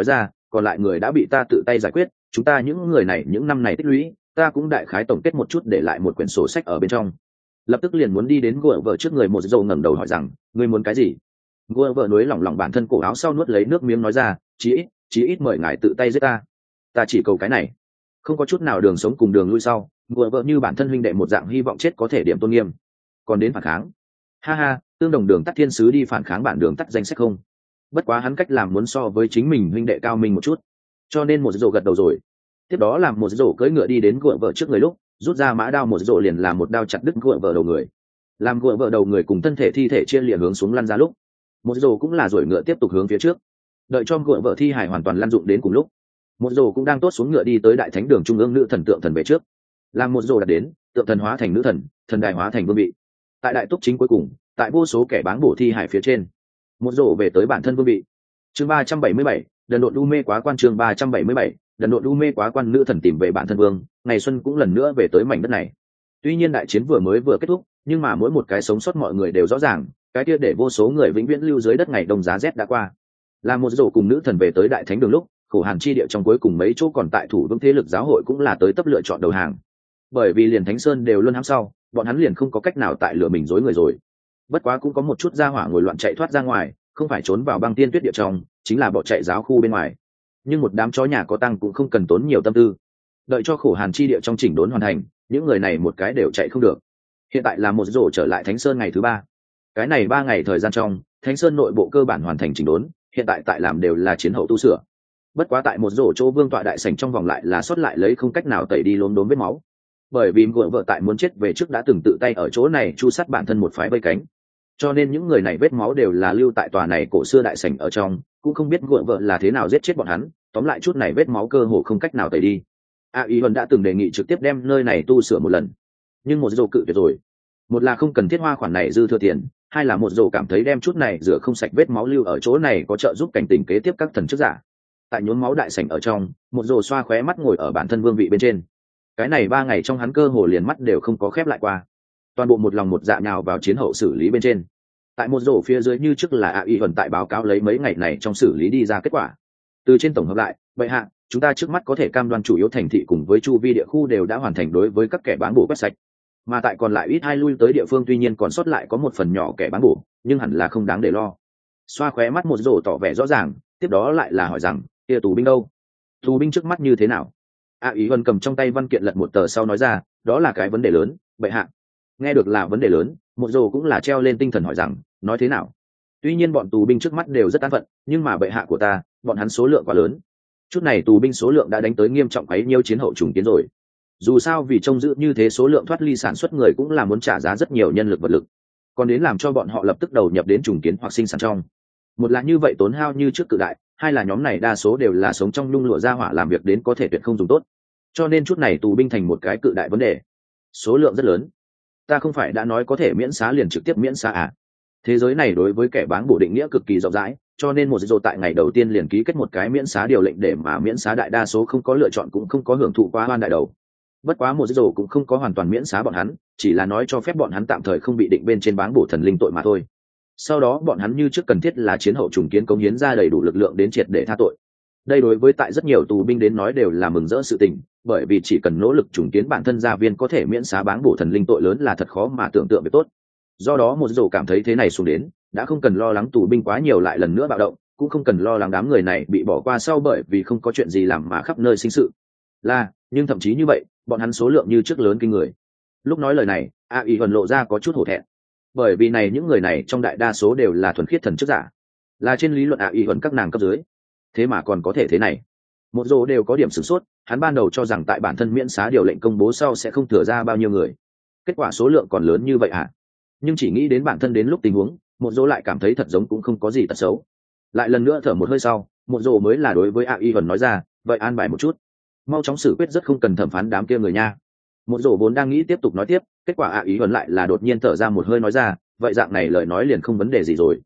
còn lại người đã bị ta tự tay giải quyết. Chúng ta những người này những năm này tích lũy, ta cũng đại khái tổng kết một chút để lại một quyển sổ sách ở bên trong. Lập tức liền muốn đi đến gùa vợ trước người một dầu ngẩng đầu hỏi rằng, ngươi muốn cái gì? Gùa vợ núi lỏng lỏng bản thân cổ áo sau nuốt lấy nước miếng nói ra, chí ít mời ngài tự tay giết ta chỉ cầu cái này. Không có chút nào đường sống cùng đường lui sau, gùa vợ như bản thân huynh đệ một dạng hy vọng chết có thể điểm tôn nghiêm. Còn đến phản kháng, ha ha, tương đồng đường tắt thiên sứ đi phản kháng bản đường tắt danh sách không? Bất quá hắn cách làm muốn so với chính mình huynh đệ cao minh một chút, cho nên một dầu gật đầu rồi. Tiếp đó làm một dầu cưỡi ngựa đi đến gùa vợ trước người, lúc rút ra mã đao một dầu liền làm một đao chặt đứt gùa vợ đầu người. Làm gùa vợ đầu người cùng thân thể thi thể chia lìa hướng xuống lăn ra lúc, một dầu cũng là rồi ngựa tiếp tục hướng phía trước. Đợi cho gùa vợ thi hải hoàn toàn lăn dụng đến cùng lúc, một dầu cũng đang tốt xuống ngựa đi tới đại thánh đường trung ương nữ thần tượng thần về trước. Làm một dầu đặt đến, tượng thần hóa thành nữ thần, thần đài hóa thành vương vị. Tại đại túc chính cuối cùng, tại vô số kẻ báng bổ thi hải phía trên, một dầu về tới bản thân vương vị. Chương 377, đần độn đu mê quá quan. Chương 377, đần độn đu mê quá quan. Nữ thần tìm về bản thân vương, ngày xuân cũng lần nữa về tới mảnh đất này. Tuy nhiên đại chiến vừa kết thúc, nhưng mà mỗi một cái sống sót mọi người đều rõ ràng, cái kia để vô số người vĩnh viễn lưu dưới đất ngày đông giá rét đã qua. Là một dầu cùng nữ thần về tới đại thánh đường lúc, khổ hàn chi địa trong cuối cùng mấy chỗ còn tại thủ vững thế lực giáo hội cũng là tới tấp lựa chọn đầu hàng. Bởi vì liền thánh sơn đều luôn hãm sau, bọn hắn liền không có cách nào tại lừa mình dối người rồi. Bất quá cũng có một chút gia hỏa ngồi loạn chạy thoát ra ngoài, không phải trốn vào băng tiên tuyết địa trong, chính là bỏ chạy giáo khu bên ngoài. Nhưng một đám chó nhà có tăng cũng không cần tốn nhiều tâm tư. Đợi cho khổ hàn chi địa trong chỉnh đốn hoàn thành, những người này một cái đều chạy không được. Hiện tại là một rổ trở lại thánh sơn ngày thứ 3. Cái này 3 ngày thời gian trong, thánh sơn nội bộ cơ bản hoàn thành chỉnh đốn, hiện tại làm đều là chiến hậu tu sửa. Bất quá tại một rổ chỗ vương tọa đại sảnh trong vòng lại là sót lại lấy không cách nào tẩy đi lốm đốm vết máu. Bởi vì gượng vợ tại muốn chết về trước đã từng tự tay ở chỗ này chu sát bản thân một phái vây cánh, cho nên những người này vết máu đều là lưu tại tòa này cổ xưa đại sảnh ở trong, cũng không biết gượng vợ là thế nào giết chết bọn hắn. Tóm lại chút này vết máu cơ hồ không cách nào tẩy đi. Ý vẫn đã từng đề nghị trực tiếp đem nơi này tu sửa một lần, nhưng một dầu cự tuyệt rồi. Một là không cần thiết hoa khoản này dư thừa tiền, hai là một dầu cảm thấy đem chút này rửa không sạch vết máu lưu ở chỗ này có trợ giúp cảnh tình kế tiếp các thần chức giả. Tại nhốn máu đại sảnh ở trong, một dầu xoa khóe mắt ngồi ở bản thân vương vị bên trên. Cái này 3 ngày trong hắn cơ hồ liền mắt đều không có khép lại qua, toàn bộ một lòng một dạ nhào vào chiến hậu xử lý bên trên. Tại một rổ phía dưới như trước là ý vẫn tại báo cáo lấy mấy ngày này trong xử lý đi ra kết quả. Từ trên tổng hợp lại, vậy hạ, chúng ta trước mắt có thể cam đoan chủ yếu thành thị cùng với chu vi địa khu đều đã hoàn thành đối với các kẻ bán bổ quét sạch, mà tại còn lại ít hai lui tới địa phương tuy nhiên còn sót lại có một phần nhỏ kẻ bán bổ, nhưng hẳn là không đáng để lo. Xoa khóe mắt một rổ tỏ vẻ rõ ràng, tiếp đó lại là hỏi rằng, kia tù binh đâu? Tù binh trước mắt như thế nào? Ý Vân cầm trong tay văn kiện lật một tờ sau nói ra, đó là cái vấn đề lớn, bệ hạ. Nghe được là vấn đề lớn, một rổ cũng là treo lên tinh thần hỏi rằng, nói thế nào? Tuy nhiên bọn tù binh trước mắt đều rất an phận, nhưng mà bệ hạ của ta, bọn hắn số lượng quá lớn. Chút này tù binh số lượng đã đánh tới nghiêm trọng quấy nhiêu chiến hậu trùng kiến rồi. Dù sao vì trông giữ như thế số lượng thoát ly sản xuất người cũng là muốn trả giá rất nhiều nhân lực vật lực, còn đến làm cho bọn họ lập tức đầu nhập đến trùng kiến hoặc sinh sản trong. Một là như vậy tốn hao như trước cự đại, hai là nhóm này đa số đều là sống trong nhung lụa ra hỏa làm việc đến có thể tuyệt không dùng tốt, cho nên chút này tù binh thành một cái cự đại vấn đề. Số lượng rất lớn, ta không phải đã nói có thể miễn xá liền trực tiếp miễn xá à? Thế giới này đối với kẻ báng bổ định nghĩa cực kỳ rộng rãi, cho nên một dô tại ngày đầu tiên liền ký kết một cái miễn xá điều lệnh để mà miễn xá đại đa số không có lựa chọn cũng không có hưởng thụ quá oan đại đầu. Bất quá một dô cũng không có hoàn toàn miễn xá bọn hắn, chỉ là nói cho phép bọn hắn tạm thời không bị định bên trên báng bổ thần linh tội mà thôi. Sau đó bọn hắn như trước cần thiết là chiến hậu trùng kiến cống hiến ra đầy đủ lực lượng đến triệt để tha tội. Đây đối với tại rất nhiều tù binh đến nói đều là mừng rỡ sự tình, bởi vì chỉ cần nỗ lực trùng kiến bản thân gia viên có thể miễn xá báng bổ thần linh tội lớn là thật khó mà tưởng tượng về tốt. Do đó một dô cảm thấy thế này xuống đến, đã không cần lo lắng tù binh quá nhiều lại lần nữa bạo động, cũng không cần lo lắng đám người này bị bỏ qua sau bởi vì không có chuyện gì làm mà khắp nơi sinh sự. Nhưng thậm chí như vậy, bọn hắn số lượng như trước lớn kinh người. Lúc nói lời này, ý vẫn lộ ra có chút hổ thẹn, bởi vì này những người này trong đại đa số đều là thuần khiết thần chức giả, là trên lý luận ý vẫn các nàng cấp dưới, thế mà còn có thể thế này. Một dô đều có điểm sửng sốt, hắn ban đầu cho rằng tại bản thân miễn xá điều lệnh công bố sau sẽ không thừa ra bao nhiêu người, kết quả số lượng còn lớn như vậy à? Nhưng chỉ nghĩ đến bản thân đến lúc tình huống, một dô lại cảm thấy thật giống cũng không có gì tật xấu. Lại lần nữa thở một hơi sau, một dô mới là đối với ý vẫn nói ra, vậy an bài một chút, mau chóng xử quyết rất không cần thẩm phán đám kia người nha. Một dô vốn đang nghĩ tiếp tục nói tiếp, kết quả ý vẫn lại là đột nhiên thở ra một hơi nói ra, vậy dạng này lời nói liền không vấn đề gì rồi.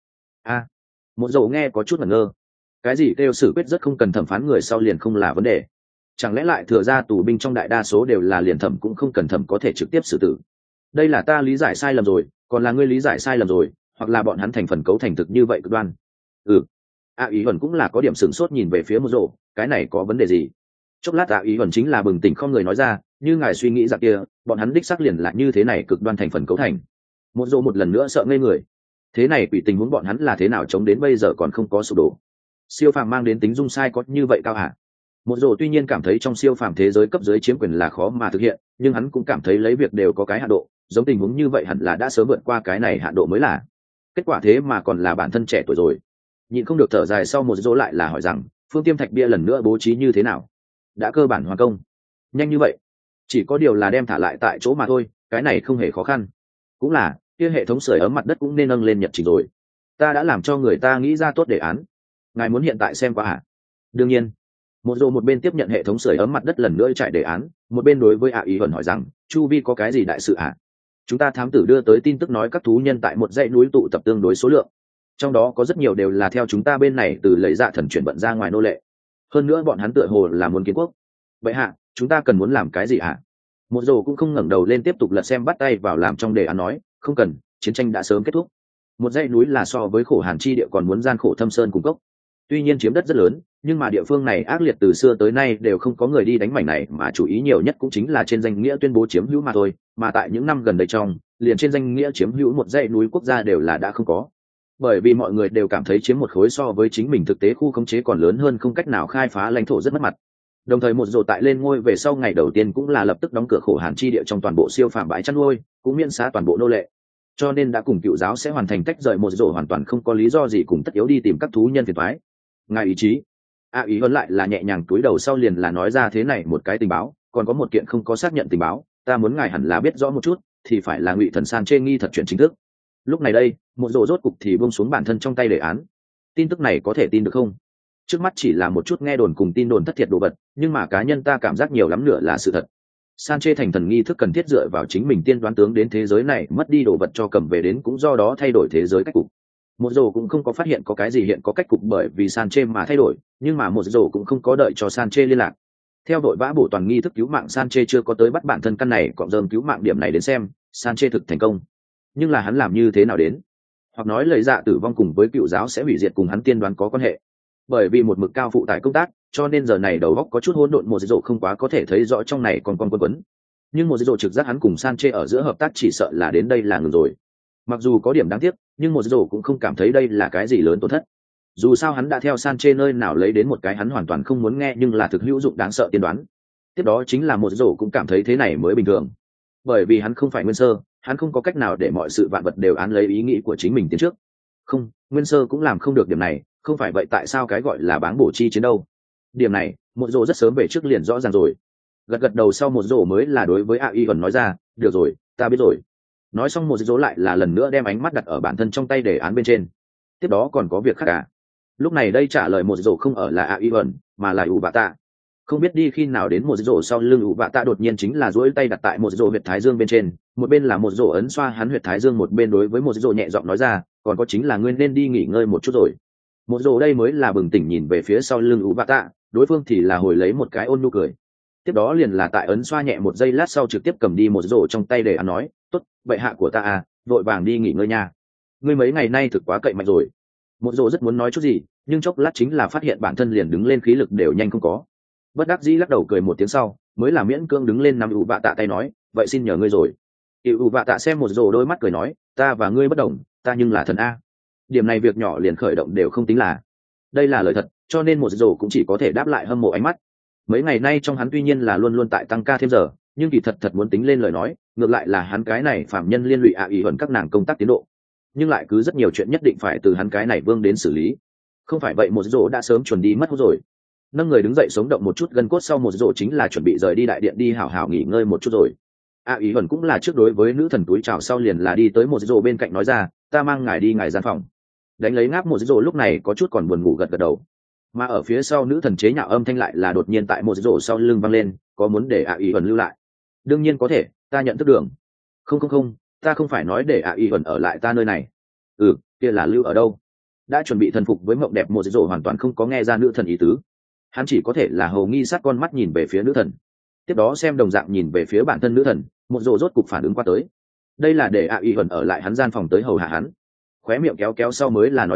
Một dô nghe có chút ngẩn ngơ, cái gì kêu xử quyết rất không cần thẩm phán người sau liền không là vấn đề? Chẳng lẽ lại thừa ra tù binh trong đại đa số đều là liền thẩm cũng không cần thẩm có thể trực tiếp xử tử? Đây là ta lý giải sai lầm rồi, còn là ngươi lý giải sai lầm rồi, hoặc là bọn hắn thành phần cấu thành thực như vậy cực đoan. a ý ẩn cũng là có điểm sửng sốt nhìn về phía một rộ, cái này có vấn đề gì? Chốc lát a ý ẩn chính là bừng tỉnh không người nói ra, như ngài suy nghĩ rằng kia bọn hắn đích xác liền là như thế này cực đoan thành phần cấu thành. Một rộ một lần nữa sợ ngây người, thế này quỷ tình huống bọn hắn là thế nào chống đến bây giờ còn không có sụp đổ? Siêu phàm mang đến tính dung sai có như vậy cao hả? Một rộ tuy nhiên cảm thấy trong siêu phàm thế giới cấp dưới chiếm quyền là khó mà thực hiện, nhưng hắn cũng cảm thấy lấy việc đều có cái hạn độ, giống tình huống như vậy hẳn là đã sớm vượt qua cái này hạn độ mới là. Kết quả thế mà còn là bản thân trẻ tuổi rồi. Nhịn không được thở dài sau một rộ lại là hỏi rằng, phương tiêm thạch bia lần nữa bố trí như thế nào? Đã cơ bản hoàn công. Nhanh như vậy? Chỉ có điều là đem thả lại tại chỗ mà thôi, cái này không hề khó khăn. Cũng là, kia hệ thống sưởi ấm mặt đất cũng nên nâng lên nhật trình rồi. Ta đã làm cho người ta nghĩ ra tốt đề án. Ngài muốn hiện tại xem qua hả? Đương nhiên. Một rộ một bên tiếp nhận hệ thống sưởi ấm mặt đất lần nữa chạy đề án, một bên đối với ạ ý vẫn hỏi rằng, chu vi có cái gì đại sự ạ? Chúng ta thám tử đưa tới tin tức nói các thú nhân tại một dãy núi tụ tập tương đối số lượng, trong đó có rất nhiều đều là theo chúng ta bên này từ lấy dạ thần chuyển bận ra ngoài nô lệ. Hơn nữa bọn hắn tựa hồ là muốn kiến quốc. Vậy hạ, chúng ta cần muốn làm cái gì ạ? Một rồ cũng không ngẩng đầu lên tiếp tục lật xem, bắt tay vào làm trong đề án nói, không cần, chiến tranh đã sớm kết thúc. Một dãy núi là so với khổ hàn chi địa còn muốn gian khổ thâm sơn cùng cốc. Tuy nhiên chiếm đất rất lớn, nhưng mà địa phương này ác liệt từ xưa tới nay đều không có người đi đánh mảnh này, mà chủ ý nhiều nhất cũng chính là trên danh nghĩa tuyên bố chiếm hữu mà thôi, mà tại những năm gần đây trong, liền trên danh nghĩa chiếm hữu một dãy núi quốc gia đều là đã không có. Bởi vì mọi người đều cảm thấy chiếm một khối so với chính mình thực tế khu khống chế còn lớn hơn, không cách nào khai phá lãnh thổ rất mất mặt. Đồng thời một rồ tại lên ngôi về sau ngày đầu tiên cũng là lập tức đóng cửa khổ hàn chi địa trong toàn bộ siêu phàm bãi chăn nuôi, cũng miễn xá toàn bộ nô lệ. Cho nên đã cùng cựu giáo sẽ hoàn thành tách rời, một rồ hoàn toàn không có lý do gì cùng tất yếu đi tìm các thú nhân phiền toái. Ngài ý chí. Ý hơn lại là nhẹ nhàng túi đầu sau liền là nói ra thế này một cái tình báo, còn có một kiện không có xác nhận tình báo, ta muốn ngài hẳn là biết rõ một chút, thì phải là Ngụy Thần San trên nghi thật chuyện chính thức. Lúc này đây, một rồ rốt cục thì buông xuống bản thân trong tay đề án. Tin tức này có thể tin được không? Trước mắt chỉ là một chút nghe đồn cùng tin đồn thất thiệt đồ vật, nhưng mà cá nhân ta cảm giác nhiều lắm nữa là sự thật. Sanche thành thần nghi thức cần thiết dựa vào chính mình tiên đoán tướng đến thế giới này, mất đi đồ vật cho cầm về đến cũng do đó thay đổi thế giới cách cục. Một rồ cũng không có phát hiện có cái gì hiện có cách cục bởi vì Sanche mà thay đổi, nhưng mà một rồ cũng không có đợi cho Sanche liên lạc. Theo đội vã bổ toàn nghi thức cứu mạng, Sanche chưa có tới bắt bản thân căn này cọm rơm cứu mạng điểm này đến xem, Sanche thực thành công. Nhưng là hắn làm như thế nào đến? Hoặc nói lời dạ tử vong cùng với cựu giáo sẽ hủy diệt cùng hắn tiên đoán có quan hệ. Bởi vì một mực cao phụ tải công tác, cho nên giờ này đầu óc có chút hỗn độn, một rồ không quá có thể thấy rõ trong này còn con quấn. Nhưng một rồ trực giác hắn cùng Sanche ở giữa hợp tác chỉ sợ là đến đây là ngừng rồi. Mặc dù có điểm đáng tiếc, nhưng một rồ cũng không cảm thấy đây là cái gì lớn tổn thất. Dù sao hắn đã theo Sanche nơi nào lấy đến một cái hắn hoàn toàn không muốn nghe nhưng là thực hữu dụng đáng sợ tiên đoán. Tiếp đó chính là một rồ cũng cảm thấy thế này mới bình thường. Bởi vì hắn không phải nguyên sơ, hắn không có cách nào để mọi sự vạn vật đều án lấy ý nghĩ của chính mình tiến trước. Không, nguyên sơ cũng làm không được điểm này, không phải vậy tại sao cái gọi là báng bổ chi chiến đâu? Điểm này, một rồ rất sớm về trước liền rõ ràng rồi. Gật gật đầu sau một rồ mới là đối với AI còn nói ra, được rồi, ta biết rồi. Nói xong một rồ lại là lần nữa đem ánh mắt đặt ở bản thân trong tay đề án bên trên. Tiếp đó còn có việc khác cả. Lúc này đây trả lời một rồ không ở là AI mà là Ubata. Không biết đi khi nào đến một rồ sau lưng Ubata đột nhiên chính là duỗi tay đặt tại một rồ huyệt thái dương bên trên, một bên là một rồ ấn xoa hắn huyệt thái dương, một bên đối với một rồ nhẹ giọng nói ra, còn có chính là ngươi nên đi nghỉ ngơi một chút rồi. Một rồ đây mới là bừng tỉnh nhìn về phía sau lưng Ubata, đối phương thì là hồi lấy một cái ôn nhu cười. Tiếp đó liền là tại ấn xoa nhẹ một giây lát sau trực tiếp cầm đi một rồ trong tay để ăn nói, tốt, vậy hạ của ta à, vội vàng đi nghỉ ngơi nha. Ngươi mấy ngày nay thực quá cậy mạnh rồi. Một rồ rất muốn nói chút gì, nhưng chốc lát chính là phát hiện bản thân liền đứng lên khí lực đều nhanh không có. Bất đắc dĩ lắc đầu cười một tiếng sau, mới là miễn cương đứng lên nằm ủ vạ tạ tay nói, vậy xin nhờ ngươi rồi. ủ vạ tạ xem một rồ đôi mắt cười nói, ta và ngươi bất đồng, ta nhưng là thần a. Điểm này việc nhỏ liền khởi động đều không tính là. Đây là lời thật, cho nên một rồ cũng chỉ có thể đáp lại hâm mộ ánh mắt. Mấy ngày nay trong hắn tuy nhiên là luôn luôn tại tăng ca thêm giờ, nhưng kỳ thật muốn tính lên lời nói, ngược lại là hắn cái này phạm nhân liên lụy ý hận các nàng công tác tiến độ, nhưng lại cứ rất nhiều chuyện nhất định phải từ hắn cái này vương đến xử lý. Không phải vậy một rồ đã sớm chuẩn đi mất rồi. Nâng người đứng dậy sống động một chút gân cốt sau một rồ chính là chuẩn bị rời đi đại điện đi hảo hảo nghỉ ngơi một chút rồi. Ý hận cũng là trước đối với nữ thần túi chào sau liền là đi tới một rồ bên cạnh nói ra, ta mang ngài đi ngài gian phòng. Đánh lấy ngáp một rồ lúc này có chút còn buồn ngủ gật gật đầu. Mà ở phía sau nữ thần chế nhạo âm thanh lại là đột nhiên tại một rồ sau lưng vang lên, có muốn để ý hận lưu lại? Đương nhiên có thể, ta nhận thức đường. Không, ta không phải nói để ý hận ở lại ta nơi này. Kia là lưu ở đâu? Đã chuẩn bị thần phục với mộng đẹp một rồ hoàn toàn không có nghe ra nữ thần ý tứ. Hắn chỉ có thể là hầu nghi sát con mắt nhìn về phía nữ thần, tiếp đó xem đồng dạng nhìn về phía bản thân nữ thần, một rồ rốt cục phản ứng qua tới. Đây là để AI ở lại hắn gian phòng tới hầu hạ hắn. Khóe miệng kéo kéo sau mới là nói ra,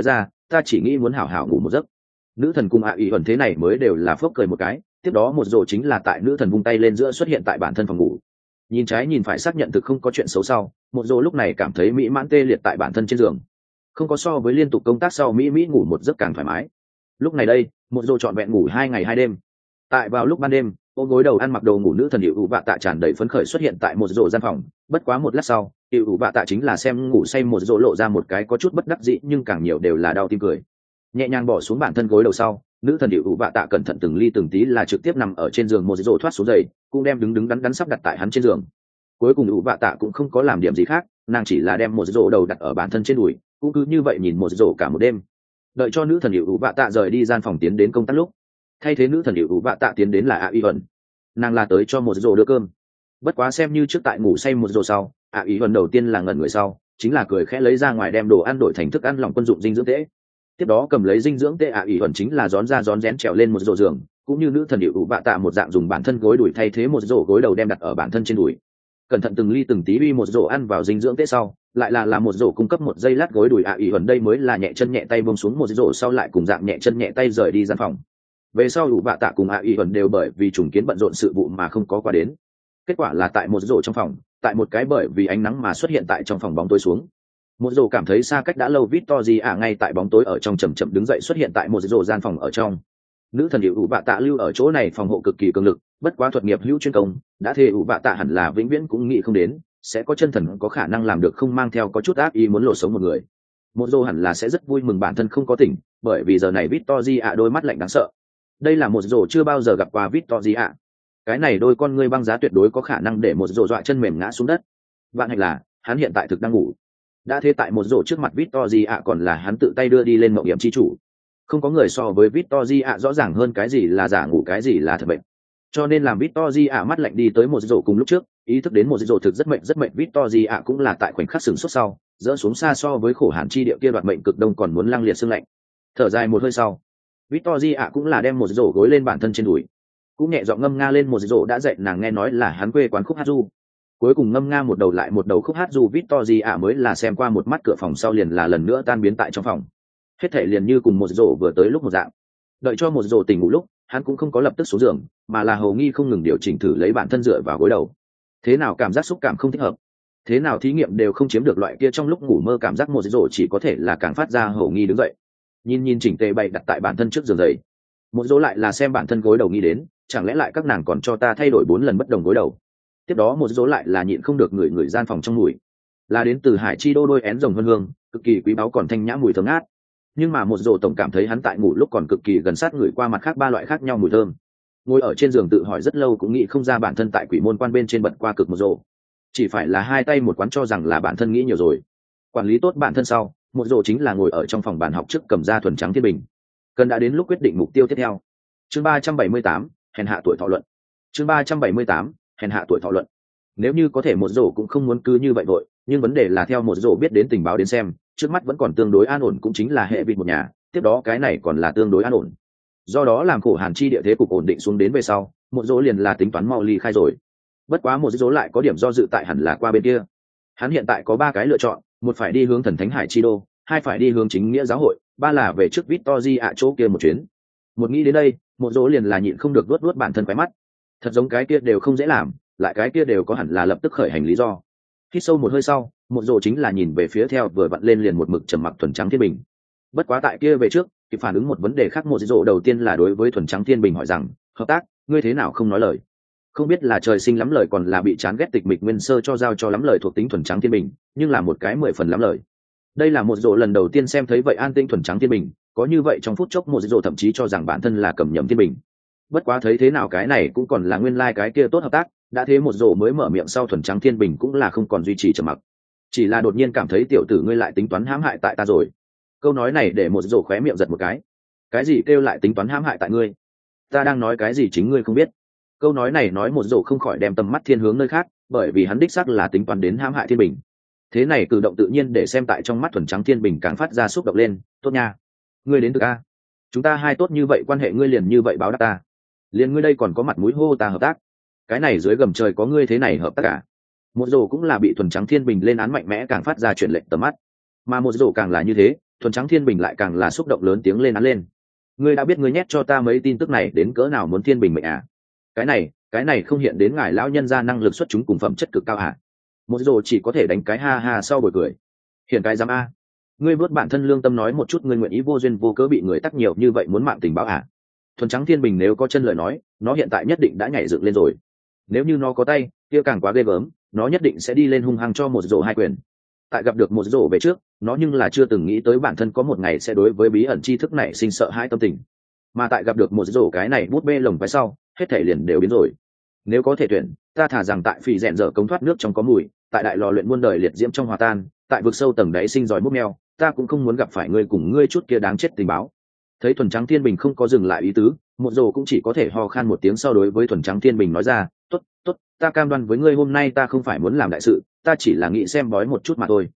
ta chỉ nghĩ muốn hảo hảo ngủ một giấc. Nữ thần cùng ạ ý ẩn thế này mới đều là phốc cười một cái, tiếp đó một rồ chính là tại nữ thần vung tay lên giữa xuất hiện tại bản thân phòng ngủ. Nhìn trái nhìn phải xác nhận thực không có chuyện xấu sau, một rồ lúc này cảm thấy mỹ mãn tê liệt tại bản thân trên giường. Không có so với liên tục công tác sau mỹ ngủ một giấc càng thoải mái. Lúc này đây, một rồ trọn vẹn ngủ 2 ngày 2 đêm. Tại vào lúc ban đêm, ôm gối đầu ăn mặc đồ ngủ nữ thần hiệu ủ bạ tạ tràn đầy phấn khởi xuất hiện tại một rồ gian phòng. Bất quá một lát sau, hiệu ủ bạ tạ chính là xem ngủ say một rồ lộ ra một cái có chút bất đắc dĩ nhưng càng nhiều đều là đau tim cười. Nhẹ nhàng bỏ xuống bản thân gối đầu sau, nữ thần hiệu ủ bạ tạ cẩn thận từng ly từng tí là trực tiếp nằm ở trên giường một rồ thoát xuống giày, cũng đem đứng đắn sắp đặt tại hắn trên giường. Cuối cùng ủ bạ tạ cũng không có làm điểm gì khác, nàng chỉ là đem một rồ đầu đặt ở bản thân trên đùi, cũng cứ như vậy nhìn một rồ cả một đêm. Đợi cho nữ thần hiệu ủ bạ tạ rời đi gian phòng tiến đến công tác lúc, thay thế nữ thần hiệu ủ bạ tạ tiến đến là a y vần. Nàng là tới cho một rồ đưa cơm. Bất quá xem như trước tại ngủ say một rồ sau, a y vần đầu tiên là ngẩn người sau, chính là cười khẽ lấy ra ngoài đem đồ ăn đổi thành thức ăn lỏng quân dụng dinh dưỡng tễ. Tiếp đó cầm lấy dinh dưỡng tệ a y vần chính là rón ra rón rén trèo lên một rồ giường, cũng như nữ thần hiệu ủ bạ tạ một dạng dùng bản thân gối đùi thay thế một rồ gối đầu đem đặt ở bản thân trên đùi. Cẩn thận từng ly từng tí uy một rổ ăn vào dinh dưỡng tết sau, lại là một rổ cung cấp một giây lát gối đùi ạ ỉ ẩn đây mới là nhẹ chân nhẹ tay buông xuống một rổ sau lại cùng dạng nhẹ chân nhẹ tay rời đi gian phòng. Về sau ủ bạ tạ cùng ạ ỉ ẩn đều bởi vì trùng kiến bận rộn sự vụ mà không có qua đến. Kết quả là tại một rổ trong phòng, tại một cái bởi vì ánh nắng mà xuất hiện tại trong phòng bóng tối xuống. Một rổ cảm thấy xa cách đã lâu Victory ngay tại bóng tối ở trong chậm chậm đứng dậy xuất hiện tại một rổ gian phòng ở trong. Nữ thần hiệu ủ bạ tạ lưu ở chỗ này phòng hộ cực kỳ cường lực, bất quá thuật nghiệp hữu chuyên công, đã thề ủ bạ tạ hẳn là vĩnh viễn cũng nghĩ không đến sẽ có chân thần có khả năng làm được không mang theo có chút ác ý muốn lộ sống một người. Một rồ hẳn là sẽ rất vui mừng bản thân không có tỉnh, bởi vì giờ này Victory đôi mắt lạnh đáng sợ. Đây là một rồ chưa bao giờ gặp qua Victory. Cái này đôi con ngươi băng giá tuyệt đối có khả năng để một rồ dọa chân mềm ngã xuống đất. Vạn hạnh là hắn hiện tại thực đang ngủ. Đã thế tại một rồ trước mặt Victory còn là hắn tự tay đưa đi lên mộng hiểm chi chủ. Không có người so với Victory rõ ràng hơn cái gì là giả ngủ cái gì là thật bệnh. Cho nên làm Victory mắt lạnh đi tới một rổ cùng lúc trước, ý thức đến một rổ thực rất mệnh Victory cũng là tại khoảnh khắc sửng sốt sau, dỡ xuống xa so với khổ hàn chi địa kia đoạt mệnh cực đông còn muốn lăng liệt xương lạnh. Thở dài một hơi sau, Victory cũng là đem một rổ gối lên bản thân trên đùi, cũng nhẹ giọng ngâm nga lên một rổ đã dậy nàng nghe nói là hắn quê quán khúc hát du. Cuối cùng ngâm nga một đầu lại một đầu khúc hát du Victory mới là xem qua một mắt cửa phòng sau liền là lần nữa tan biến tại trong phòng. Hết thể liền như cùng một rổ vừa tới lúc một dạng. Đợi cho một rổ tỉnh ngủ lúc, hắn cũng không có lập tức xuống giường, mà là hầu nghi không ngừng điều chỉnh thử lấy bản thân dựa vào gối đầu. Thế nào cảm giác xúc cảm không thích hợp, thế nào thí nghiệm đều không chiếm được loại kia trong lúc ngủ mơ cảm giác một rổ chỉ có thể là càng phát ra hầu nghi đứng dậy. Nhìn chỉnh tề bày đặt tại bản thân trước giường dậy. Một rổ lại là xem bản thân gối đầu nghĩ đến, chẳng lẽ lại các nàng còn cho ta thay đổi 4 lần bất đồng gối đầu. Tiếp đó một rổ lại là nhịn không được người gian phòng trong mùi, là đến từ Hải Chi đô đôi én rồng vân hương, cực kỳ quý báu còn thanh nhã mùi thơm ngát. Nhưng mà một rổ tổng cảm thấy hắn tại ngủ lúc còn cực kỳ gần sát người qua mặt khác 3 loại khác nhau mùi thơm. Ngồi ở trên giường tự hỏi rất lâu cũng nghĩ không ra bản thân tại quỷ môn quan bên trên bật qua cực một rổ. Chỉ phải là hai tay một quán cho rằng là bản thân nghĩ nhiều rồi. Quản lý tốt bản thân sau, một rổ chính là ngồi ở trong phòng bàn học trước cầm ra thuần trắng thiên bình. Cần đã đến lúc quyết định mục tiêu tiếp theo. Chương 378, hèn hạ tuổi thọ luận. Chương 378, hèn hạ tuổi thọ luận. Nếu như có thể một rổ cũng không muốn cứ như vậy vội, nhưng vấn đề là theo một rổ biết đến tình báo đến xem, trước mắt vẫn còn tương đối an ổn cũng chính là hệ vịt một nhà, tiếp đó cái này còn là tương đối an ổn. Do đó làm khổ hàn chi địa thế cục ổn định xuống đến về sau, một rổ liền là tính toán mau ly khai rồi. Bất quá một rổ lại có điểm do dự tại hẳn là qua bên kia. Hắn hiện tại có 3 cái lựa chọn, một phải đi hướng thần thánh hải chi đô, 2 phải đi hướng chính nghĩa giáo hội, 3 là về trước Victory chỗ kia một chuyến. Một nghĩ đến đây, một rổ liền là nhịn không được vuốt bản thân khóe mắt. Thật giống cái kia đều không dễ làm, lại cái kia đều có hẳn là lập tức khởi hành lý do. Hít sâu một hơi sau, một rổ chính là nhìn về phía theo vừa vặn lên liền một mực trầm mặc thuần trắng thiên bình. Bất quá tại kia về trước, kịp phản ứng một vấn đề khác một rổ đầu tiên là đối với thuần trắng thiên bình hỏi rằng, hợp tác, ngươi thế nào không nói lời? Không biết là trời sinh lắm lời còn là bị chán ghét tịch mịch nguyên sơ cho giao cho lắm lời thuộc tính thuần trắng thiên bình, nhưng là một cái 10 phần lắm lời. Đây là một rổ lần đầu tiên xem thấy vậy an tinh thuần trắng thiên bình, có như vậy trong phút chốc một rổ thậm chí cho rằng bản thân là cầm nhầm thiên bình. Bất quá thấy thế nào cái này cũng còn là nguyên lai cái kia tốt hợp tác, đã thế một rổ mới mở miệng sau thuần trắng thiên bình cũng là không còn duy trì trầm mặc. Chỉ là đột nhiên cảm thấy tiểu tử ngươi lại tính toán hãm hại tại ta rồi. Câu nói này để một rổ khóe miệng giật một cái gì kêu lại tính toán hãm hại tại ngươi? Ta đang nói cái gì chính ngươi không biết? Câu nói này nói một rổ không khỏi đem tầm mắt thiên hướng nơi khác, bởi vì hắn đích xác là tính toán đến hãm hại thiên bình. Thế này cử động tự nhiên để xem tại trong mắt thuần trắng thiên bình càng phát ra xúc động lên. Tốt nha, ngươi đến từ a, chúng ta hai tốt như vậy quan hệ ngươi liền như vậy báo đáp ta, liền ngươi đây còn có mặt mũi hô ta hợp tác? Cái này dưới gầm trời có ngươi thế này hợp tác cả? Một rổ cũng là bị thuần trắng thiên bình lên án mạnh mẽ càng phát ra chuyển lệnh tầm mắt, mà một rổ càng là như thế, Thuần trắng thiên bình lại càng là xúc động lớn tiếng lên án lên. Ngươi đã biết ngươi nhét cho ta mấy tin tức này đến cỡ nào muốn thiên bình mệnh à? Cái này không hiện đến ngài lão nhân ra năng lực xuất chúng cùng phẩm chất cực cao hả? Một rồ chỉ có thể đánh cái ha ha sau buổi cười. Hiện cái dám a? Ngươi vớt bản thân lương tâm nói một chút, ngươi nguyện ý vô duyên vô cớ bị người tắc nhiều như vậy muốn mạng tình báo hả? Thuần trắng thiên bình nếu có chân lời nói, nó hiện tại nhất định đã nhảy dựng lên rồi. Nếu như nó có tay, kia càng quá ghê gớm, nó nhất định sẽ đi lên hung hăng cho một rồ hai quyền. Tại gặp được một rồ về trước, nó nhưng là chưa từng nghĩ tới bản thân có một ngày sẽ đối với bí ẩn tri thức này sinh sợ hãi tâm tình. Mà tại gặp được một rồ cái này bút bê lồng váy sau, hết thể liền đều biến rồi. Nếu có thể tuyển, ta thả rằng tại phì rèn dở cống thoát nước trong có mùi, tại đại lò luyện muôn đời liệt diễm trong hòa tan, tại vực sâu tầng đáy sinh giỏi múc mèo, ta cũng không muốn gặp phải ngươi cùng ngươi chút kia đáng chết tình báo. Thấy thuần trắng thiên bình không có dừng lại ý tứ, một rồ cũng chỉ có thể ho khan một tiếng sau đối với thuần trắng thiên bình nói ra, tốt, tốt, ta cam đoan với ngươi hôm nay ta không phải muốn làm đại sự, ta chỉ là nghĩ xem bói một chút mà thôi.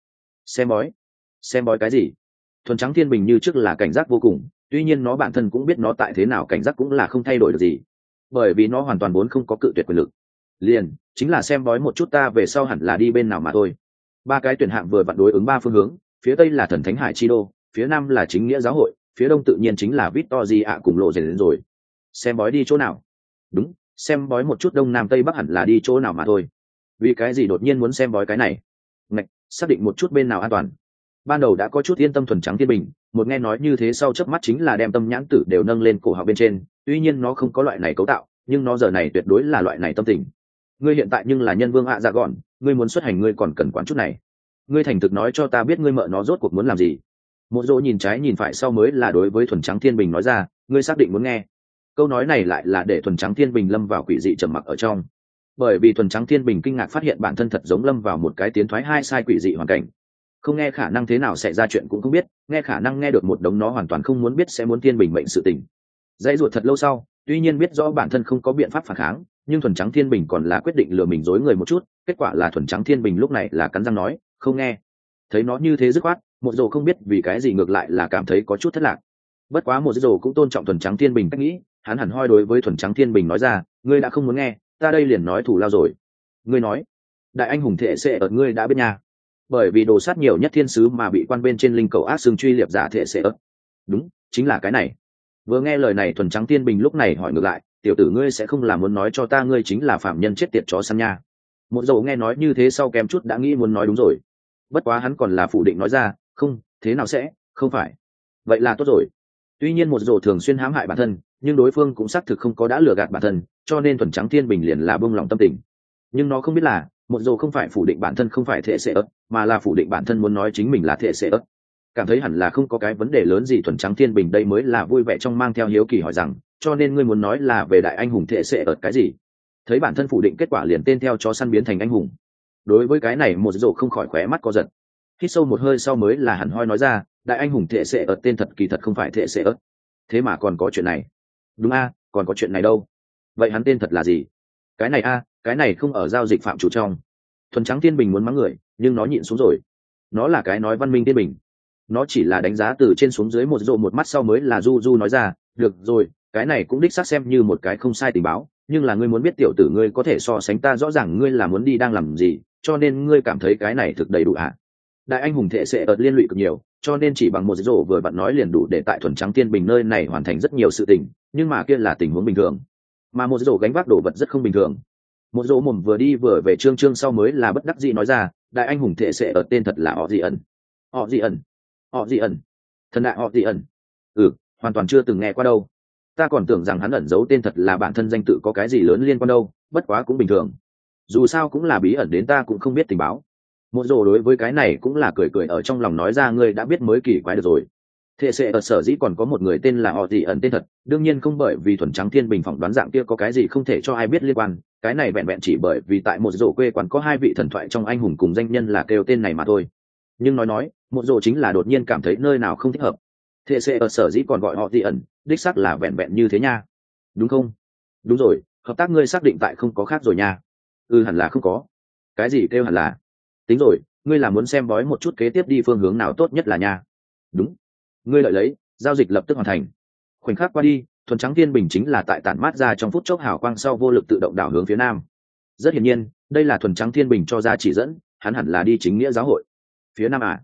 Xem bói cái gì? Thuần trắng thiên bình như trước là cảnh giác vô cùng, tuy nhiên nó bản thân cũng biết nó tại thế nào cảnh giác cũng là không thay đổi được gì, bởi vì nó hoàn toàn vốn không có cự tuyệt quyền lực. Liền chính là xem bói một chút ta về sau hẳn là đi bên nào mà thôi. Ba cái tuyển hạng vừa vặn đối ứng ba phương hướng, phía tây là thần thánh hải chi đô, phía nam là chính nghĩa giáo hội, phía đông tự nhiên chính là Victory ạ cùng lộ rèn đến rồi. Xem bói đi chỗ nào? Đúng, xem bói một chút đông nam tây bắc hẳn là đi chỗ nào mà thôi. Vì cái gì đột nhiên muốn xem bói cái này? Ngạch, xác định một chút bên nào an toàn. Ban đầu đã có chút yên tâm thuần trắng thiên bình, một nghe nói như thế sau chớp mắt chính là đem tâm nhãn tử đều nâng lên cổ họng bên trên, tuy nhiên nó không có loại này cấu tạo, nhưng nó giờ này tuyệt đối là loại này tâm tình. Ngươi hiện tại nhưng là nhân vương ạ dạ gọn, ngươi muốn xuất hành ngươi còn cần quản chút này. Ngươi thành thực nói cho ta biết ngươi mợ nó rốt cuộc muốn làm gì. Một dỗ nhìn trái nhìn phải sau mới là đối với thuần trắng thiên bình nói ra, ngươi xác định muốn nghe. Câu nói này lại là để thuần trắng thiên bình lâm vào quỷ dị trầm mặc ở trong, bởi vì thuần trắng thiên bình kinh ngạc phát hiện bản thân thật giống lâm vào một cái tiến thoái hai sai quỷ dị hoàn cảnh. Không nghe khả năng thế nào xảy ra chuyện cũng không biết, nghe khả năng nghe được một đống nó hoàn toàn không muốn biết sẽ muốn thiên bình mệnh sự tình. Dãy ruột thật lâu sau, tuy nhiên biết rõ bản thân không có biện pháp phản kháng, nhưng thuần trắng thiên bình còn là quyết định lừa mình dối người một chút. Kết quả là thuần trắng thiên bình lúc này là cắn răng nói không nghe. Thấy nó như thế dứt khoát, một dồ không biết vì cái gì ngược lại là cảm thấy có chút thất lạc. Bất quá một dồ cũng tôn trọng thuần trắng thiên bình cách nghĩ, hắn hẳn hoi đối với thuần trắng thiên bình nói ra, ngươi đã không muốn nghe, ta đây liền nói thủ lao rồi. Ngươi nói đại anh hùng thể sẽ ở ngươi đã biết nha, bởi vì đồ sát nhiều nhất thiên sứ mà bị quan bên trên linh cầu ác xương truy liệp giả thể sẽ ớt. Đúng, chính là cái này. Vừa nghe lời này thuần trắng thiên bình lúc này hỏi ngược lại, tiểu tử ngươi sẽ không là muốn nói cho ta ngươi chính là phạm nhân chết tiệt chó săn nha. Một dầu nghe nói như thế sau kém chút đã nghĩ muốn nói đúng rồi, bất quá hắn còn là phủ định nói ra, không, thế nào sẽ, không phải. Vậy là tốt rồi. Tuy nhiên một dầu thường xuyên hãm hại bản thân, nhưng đối phương cũng xác thực không có đã lừa gạt bản thân, cho nên thuần trắng thiên bình liền là buông lòng tâm tình. Nhưng nó không biết là một dầu không phải phủ định bản thân không phải thể sẽ ớt, mà là phủ định bản thân muốn nói chính mình là thể sẽ ớt. Cảm thấy hẳn là không có cái vấn đề lớn gì, thuần trắng thiên bình đây mới là vui vẻ trong mang theo hiếu kỳ hỏi rằng, cho nên ngươi muốn nói là về đại anh hùng thể sẽ ớt cái gì? Thấy bản thân phủ định kết quả liền tên theo chó săn biến thành anh hùng. Đối với cái này một dầu không khỏi khóe mắt co giật. Hít sâu một hơi sau mới là hẳn hoi nói ra, đại anh hùng thể sẽ ớt tên thật kỳ thật không phải thể sẽ ớt. Thế mà còn có chuyện này? Đúng a, còn có chuyện này đâu? Vậy hắn tên thật là gì? Cái này a, cái này không ở giao dịch phạm chủ trong. Thuần trắng thiên bình muốn mắng người, nhưng nó nhịn xuống rồi. Nó là cái nói văn minh thiên bình. Nó chỉ là đánh giá từ trên xuống dưới một rộ một mắt sau mới là du nói ra, được rồi, cái này cũng đích xác xem như một cái không sai tình báo, nhưng là ngươi muốn biết tiểu tử ngươi có thể so sánh ta rõ ràng ngươi là muốn đi đang làm gì, cho nên ngươi cảm thấy cái này thực đầy đủ ạ. Đại anh hùng thể sẽ ợt liên lụy cực nhiều, cho nên chỉ bằng một rộ vừa bạn nói liền đủ để tại thuần trắng thiên bình nơi này hoàn thành rất nhiều sự tình, nhưng mà kia là tình huống bình thường, mà một rộ gánh vác đồ vật rất không bình thường. Một rộ mồm vừa đi vừa về chương sau mới là bất đắc dĩ nói ra, đại anh hùng thể sẽ ợt tên thật là họ gì ẩn. Họ gì ẩn, thần đại họ gì ẩn. Hoàn toàn chưa từng nghe qua đâu. Ta còn tưởng rằng hắn ẩn giấu tên thật là bản thân danh tự có cái gì lớn liên quan đâu, bất quá cũng bình thường, dù sao cũng là bí ẩn đến ta cũng không biết tình báo. Một rồ đối với cái này cũng là cười ở trong lòng nói ra, ngươi đã biết mới kỳ quái được rồi. Thế sẽ ở sở dĩ còn có một người tên là họ gì ẩn tên thật, đương nhiên không bởi vì thuần trắng thiên bình phỏng đoán dạng kia có cái gì không thể cho ai biết liên quan, cái này vẹn vẹn chỉ bởi vì tại một rồ quê quán có hai vị thần thoại trong anh hùng cùng danh nhân là kêu tên này mà thôi. Nhưng nói một rồ chính là đột nhiên cảm thấy nơi nào không thích hợp. Thế sẽ ở sở dĩ còn gọi họ gì ẩn, đích xác là vẹn vẹn như thế nha, đúng không? Đúng rồi, hợp tác ngươi xác định tại không có khác rồi nha. Hẳn là không có. Cái gì kêu hẳn là? Tính rồi, ngươi là muốn xem bói một chút kế tiếp đi phương hướng nào tốt nhất là nha. Đúng, ngươi lợi lấy, giao dịch lập tức hoàn thành. Khoảnh khắc qua đi, thuần trắng thiên bình chính là tại tản mát ra trong phút chốc hào quang sau vô lực tự động đảo hướng phía nam. Rất hiển nhiên, đây là thuần trắng thiên bình cho ra chỉ dẫn, hắn hẳn là đi chính nghĩa giáo hội. Phía nam à?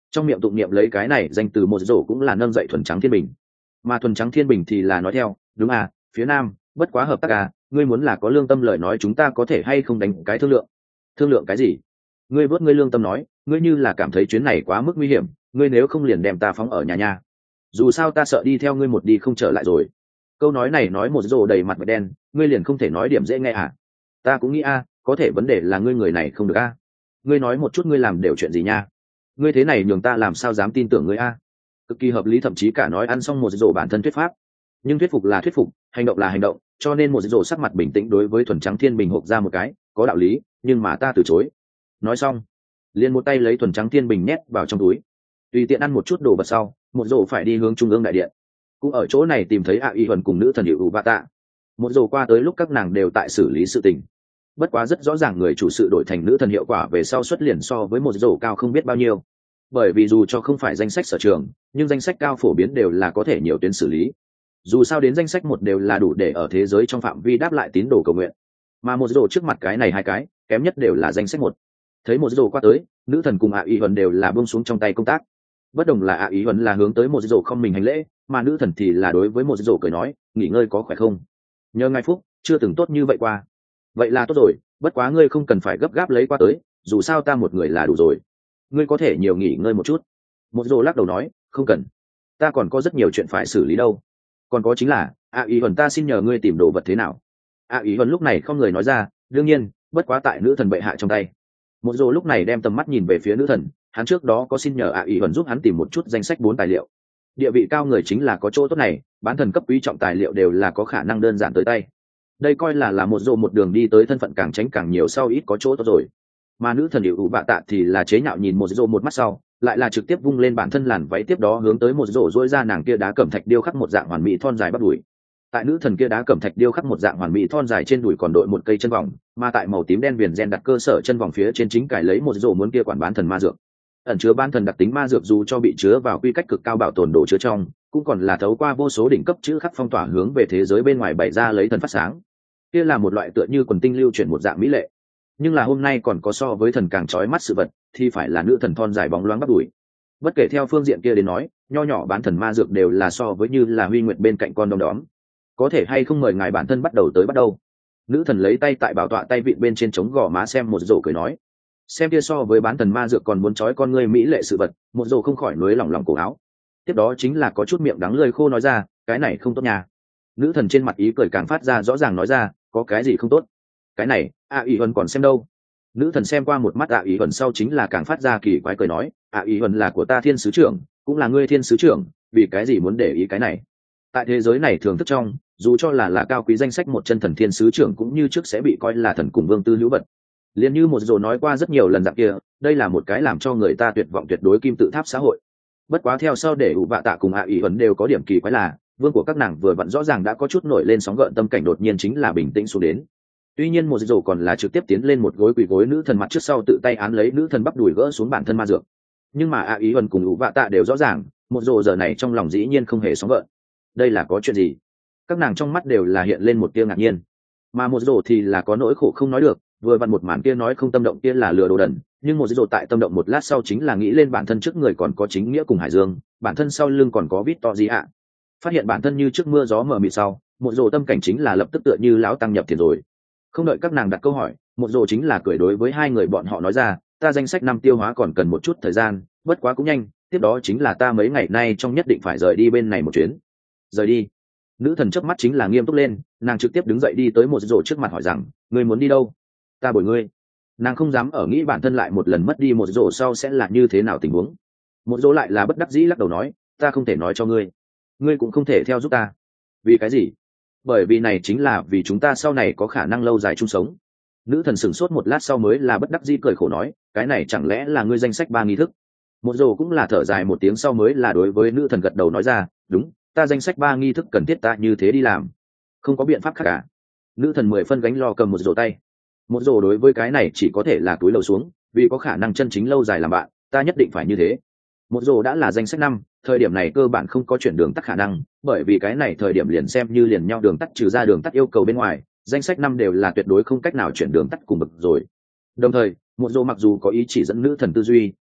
trong miệng tụng niệm lấy cái này danh từ một rổ cũng là nâng dậy thuần trắng thiên bình, mà thuần trắng thiên bình thì là nói theo, đúng à, phía nam bất quá hợp tác à, ngươi muốn là có lương tâm lời nói chúng ta có thể hay không đánh cái thương lượng. Thương lượng cái gì? Ngươi vớt ngươi lương tâm nói, ngươi như là cảm thấy chuyến này quá mức nguy hiểm, ngươi nếu không liền đem ta phóng ở nhà nha, dù sao ta sợ đi theo ngươi một đi không trở lại rồi. Câu nói này nói một rổ đầy mặt vạch đen, ngươi liền không thể nói điểm dễ nghe à? Ta cũng nghĩ a, có thể vấn đề là ngươi người này không được a. Ngươi nói một chút ngươi làm đều chuyện gì nha? Ngươi thế này nhường ta làm sao dám tin tưởng ngươi a? Cực kỳ hợp lý, thậm chí cả nói ăn xong một rổ bản thân thuyết pháp, nhưng thuyết phục là thuyết phục, hành động là hành động, cho nên một rổ sắc mặt bình tĩnh đối với thuần trắng thiên bình hộp ra một cái, có đạo lý, nhưng mà ta từ chối. Nói xong, liền một tay lấy thuần trắng thiên bình nhét vào trong túi, tùy tiện ăn một chút đồ vật sau, một rổ phải đi hướng trung ương đại điện. Cũng ở chỗ này tìm thấy ạ y huần cùng nữ thần hiệu ủ bạ tạ. Một rổ qua tới lúc các nàng đều tại xử lý sự tình, bất quá rất rõ ràng người chủ sự đổi thành nữ thần hiệu quả về sau xuất liền so với một rổ cao không biết bao nhiêu, bởi vì dù cho không phải danh sách sở trường, nhưng danh sách cao phổ biến đều là có thể nhiều tuyến xử lý, dù sao đến danh sách một đều là đủ để ở thế giới trong phạm vi đáp lại tín đồ cầu nguyện, mà một rổ trước mặt cái này hai cái kém nhất đều là danh sách một. Thấy một rổ qua tới, nữ thần cùng ạ y huần đều là buông xuống trong tay công tác, bất đồng là ạ y huần là hướng tới một rổ không mình hành lễ, mà nữ thần thì là đối với một rổ cười nói, nghỉ ngơi có khỏe không? Nhờ ngài phúc, chưa từng tốt như vậy qua. Vậy là tốt rồi, bất quá ngươi không cần phải gấp gáp lấy qua tới, dù sao ta một người là đủ rồi, ngươi có thể nhiều nghỉ ngơi một chút. Một rổ lắc đầu nói, không cần, ta còn có rất nhiều chuyện phải xử lý đâu. Còn có chính là ạ ý huần ta xin nhờ ngươi tìm đồ vật thế nào. ạ ý huần lúc này không người nói ra, đương nhiên bất quá tại nữ thần bệ hạ trong tay. Một rổ lúc này đem tầm mắt nhìn về phía nữ thần, hắn trước đó có xin nhờ ạ ý huần giúp hắn tìm một chút danh sách 4 tài liệu. Địa vị cao người chính là có chỗ tốt này, bán thần cấp quý trọng tài liệu đều là có khả năng đơn giản tới tay, đây coi là một rổ một đường đi tới thân phận càng tránh càng nhiều sau ít có chỗ tốt rồi. Mà nữ thần hiệu ủ bạ tạ thì là chế nhạo nhìn một rổ một mắt sau, lại là trực tiếp vung lên bản thân làn váy, tiếp đó hướng tới một rổ dỗi ra nàng kia đá cẩm thạch điêu khắc một dạng hoàn mỹ thon dài bắt đùi. Tại nữ thần kia đá cẩm thạch điêu khắc một dạng hoàn mỹ thon dài trên đùi còn đội một cây chân vòng, mà tại màu tím đen viền gen đặt cơ sở chân vòng phía trên chính cài lấy một rổ muốn kia quản bán thần ma dược, ẩn chứa bán thần đặc tính ma dược, dù cho bị chứa vào quy cách cực cao bảo tồn đồ chứa trong, cũng còn là thấu qua vô số đỉnh cấp chữ khắc phong tỏa hướng về thế giới bên ngoài bày ra lấy thần phát sáng. Kia là một loại tựa như quần tinh lưu chuyển một dạng mỹ lệ, nhưng là hôm nay còn có so với thần càng chói mắt sự vật thì phải là nữ thần thon dài bóng loáng bắp đùi. Bất kể theo phương diện kia đến nói, nho nhỏ bán thần ma dược đều là so với như là huy nguyệt bên cạnh con đom đóm. Có thể hay không mời ngài bản thân bắt đầu tới bắt đầu. Nữ thần lấy tay tại bảo tọa tay vịn bên trên chống gò má xem một rổ cười nói, xem kia so với bán thần ma dược còn muốn chói con ngươi mỹ lệ sự vật, một rổ không khỏi nối lỏng cổ áo. Tiếp đó chính là có chút miệng đắng lưỡi khô nói ra, cái này không tốt nha. Nữ thần trên mặt ý cười càng phát ra rõ ràng nói ra, có cái gì không tốt? Cái này ạ ý huần còn xem đâu. Nữ thần xem qua một mắt ạ ý huần sau chính là càng phát ra kỳ quái cười nói, ạ ý huần là của ta thiên sứ trưởng, cũng là ngươi thiên sứ trưởng, vì cái gì muốn để ý cái này? Tại thế giới này thường thức trong, dù cho là cao quý danh sách một chân thần thiên sứ trưởng cũng như trước sẽ bị coi là thần cùng vương tư hữu vật. Liên như một rồ nói qua rất nhiều lần dạng kia, đây là một cái làm cho người ta tuyệt vọng tuyệt đối kim tự tháp xã hội. Bất quá theo sau để ủ vạ tạ cùng ạ ý huần đều có điểm kỳ quái là, vương của các nàng vừa vặn rõ ràng đã có chút nổi lên sóng gợn tâm cảnh đột nhiên chính là bình tĩnh xuống đến. Tuy nhiên một rồ còn là trực tiếp tiến lên một gối quỳ gối nữ thần mặt trước sau tự tay án lấy nữ thần bắp đùi gỡ xuống bản thân ma dược. Nhưng mà ạ ý huần cùng ủ vạ tạ đều rõ ràng, một rồ giờ này trong lòng dĩ nhiên không hề sóng gợn. Đây là có chuyện gì? Các nàng trong mắt đều là hiện lên một tia ngạc nhiên, mà một rồ thì là có nỗi khổ không nói được. Vừa vặn một màn kia nói không tâm động kia là lừa đồ đần, nhưng một rồ tại tâm động một lát sau chính là nghĩ lên bản thân trước người còn có chính nghĩa cùng hải dương, bản thân sau lưng còn có Victory ạ. Phát hiện bản thân như trước mưa gió mờ mịt sau, một rồ tâm cảnh chính là lập tức tựa như lão tăng nhập thiền rồi. Không đợi các nàng đặt câu hỏi, một rồ chính là cười đối với hai người bọn họ nói ra, ta danh sách năm tiêu hóa còn cần một chút thời gian, bất quá cũng nhanh, tiếp đó chính là ta mấy ngày nay trong nhất định phải rời đi bên này một chuyến. Rời đi? Nữ thần chớp mắt chính là nghiêm túc lên, nàng trực tiếp đứng dậy đi tới một rồ trước mặt hỏi rằng, ngươi muốn đi đâu? Ta bồi ngươi. Nàng không dám ở nghĩ bản thân lại một lần mất đi một rồ sau sẽ là như thế nào tình huống. Một rồ lại là bất đắc dĩ lắc đầu nói, ta không thể nói cho ngươi, ngươi cũng không thể theo giúp ta. Vì cái gì? Bởi vì này chính là vì chúng ta sau này có khả năng lâu dài chung sống. Nữ thần sửng sốt một lát sau mới là bất đắc dĩ cười khổ nói, cái này chẳng lẽ là ngươi danh sách 3 nghi thức? Một rồ cũng là thở dài một tiếng sau mới là đối với nữ thần gật đầu nói ra, đúng, ta danh sách 3 nghi thức cần thiết ta như thế đi làm, không có biện pháp khác cả. Nữ thần 10 phân gánh lo cầm một rồ tay. Một rồ đối với cái này chỉ có thể là túi lầu xuống, vì có khả năng chân chính lâu dài làm bạn, ta nhất định phải như thế. Một rồ đã là danh sách 5, thời điểm này cơ bản không có chuyển đường tắt khả năng, bởi vì cái này thời điểm liền xem như liền nhau đường tắt trừ ra đường tắt yêu cầu bên ngoài, danh sách 5 đều là tuyệt đối không cách nào chuyển đường tắt cùng bậc rồi. Đồng thời, một rồ mặc dù có ý chỉ dẫn nữ thần tư duy,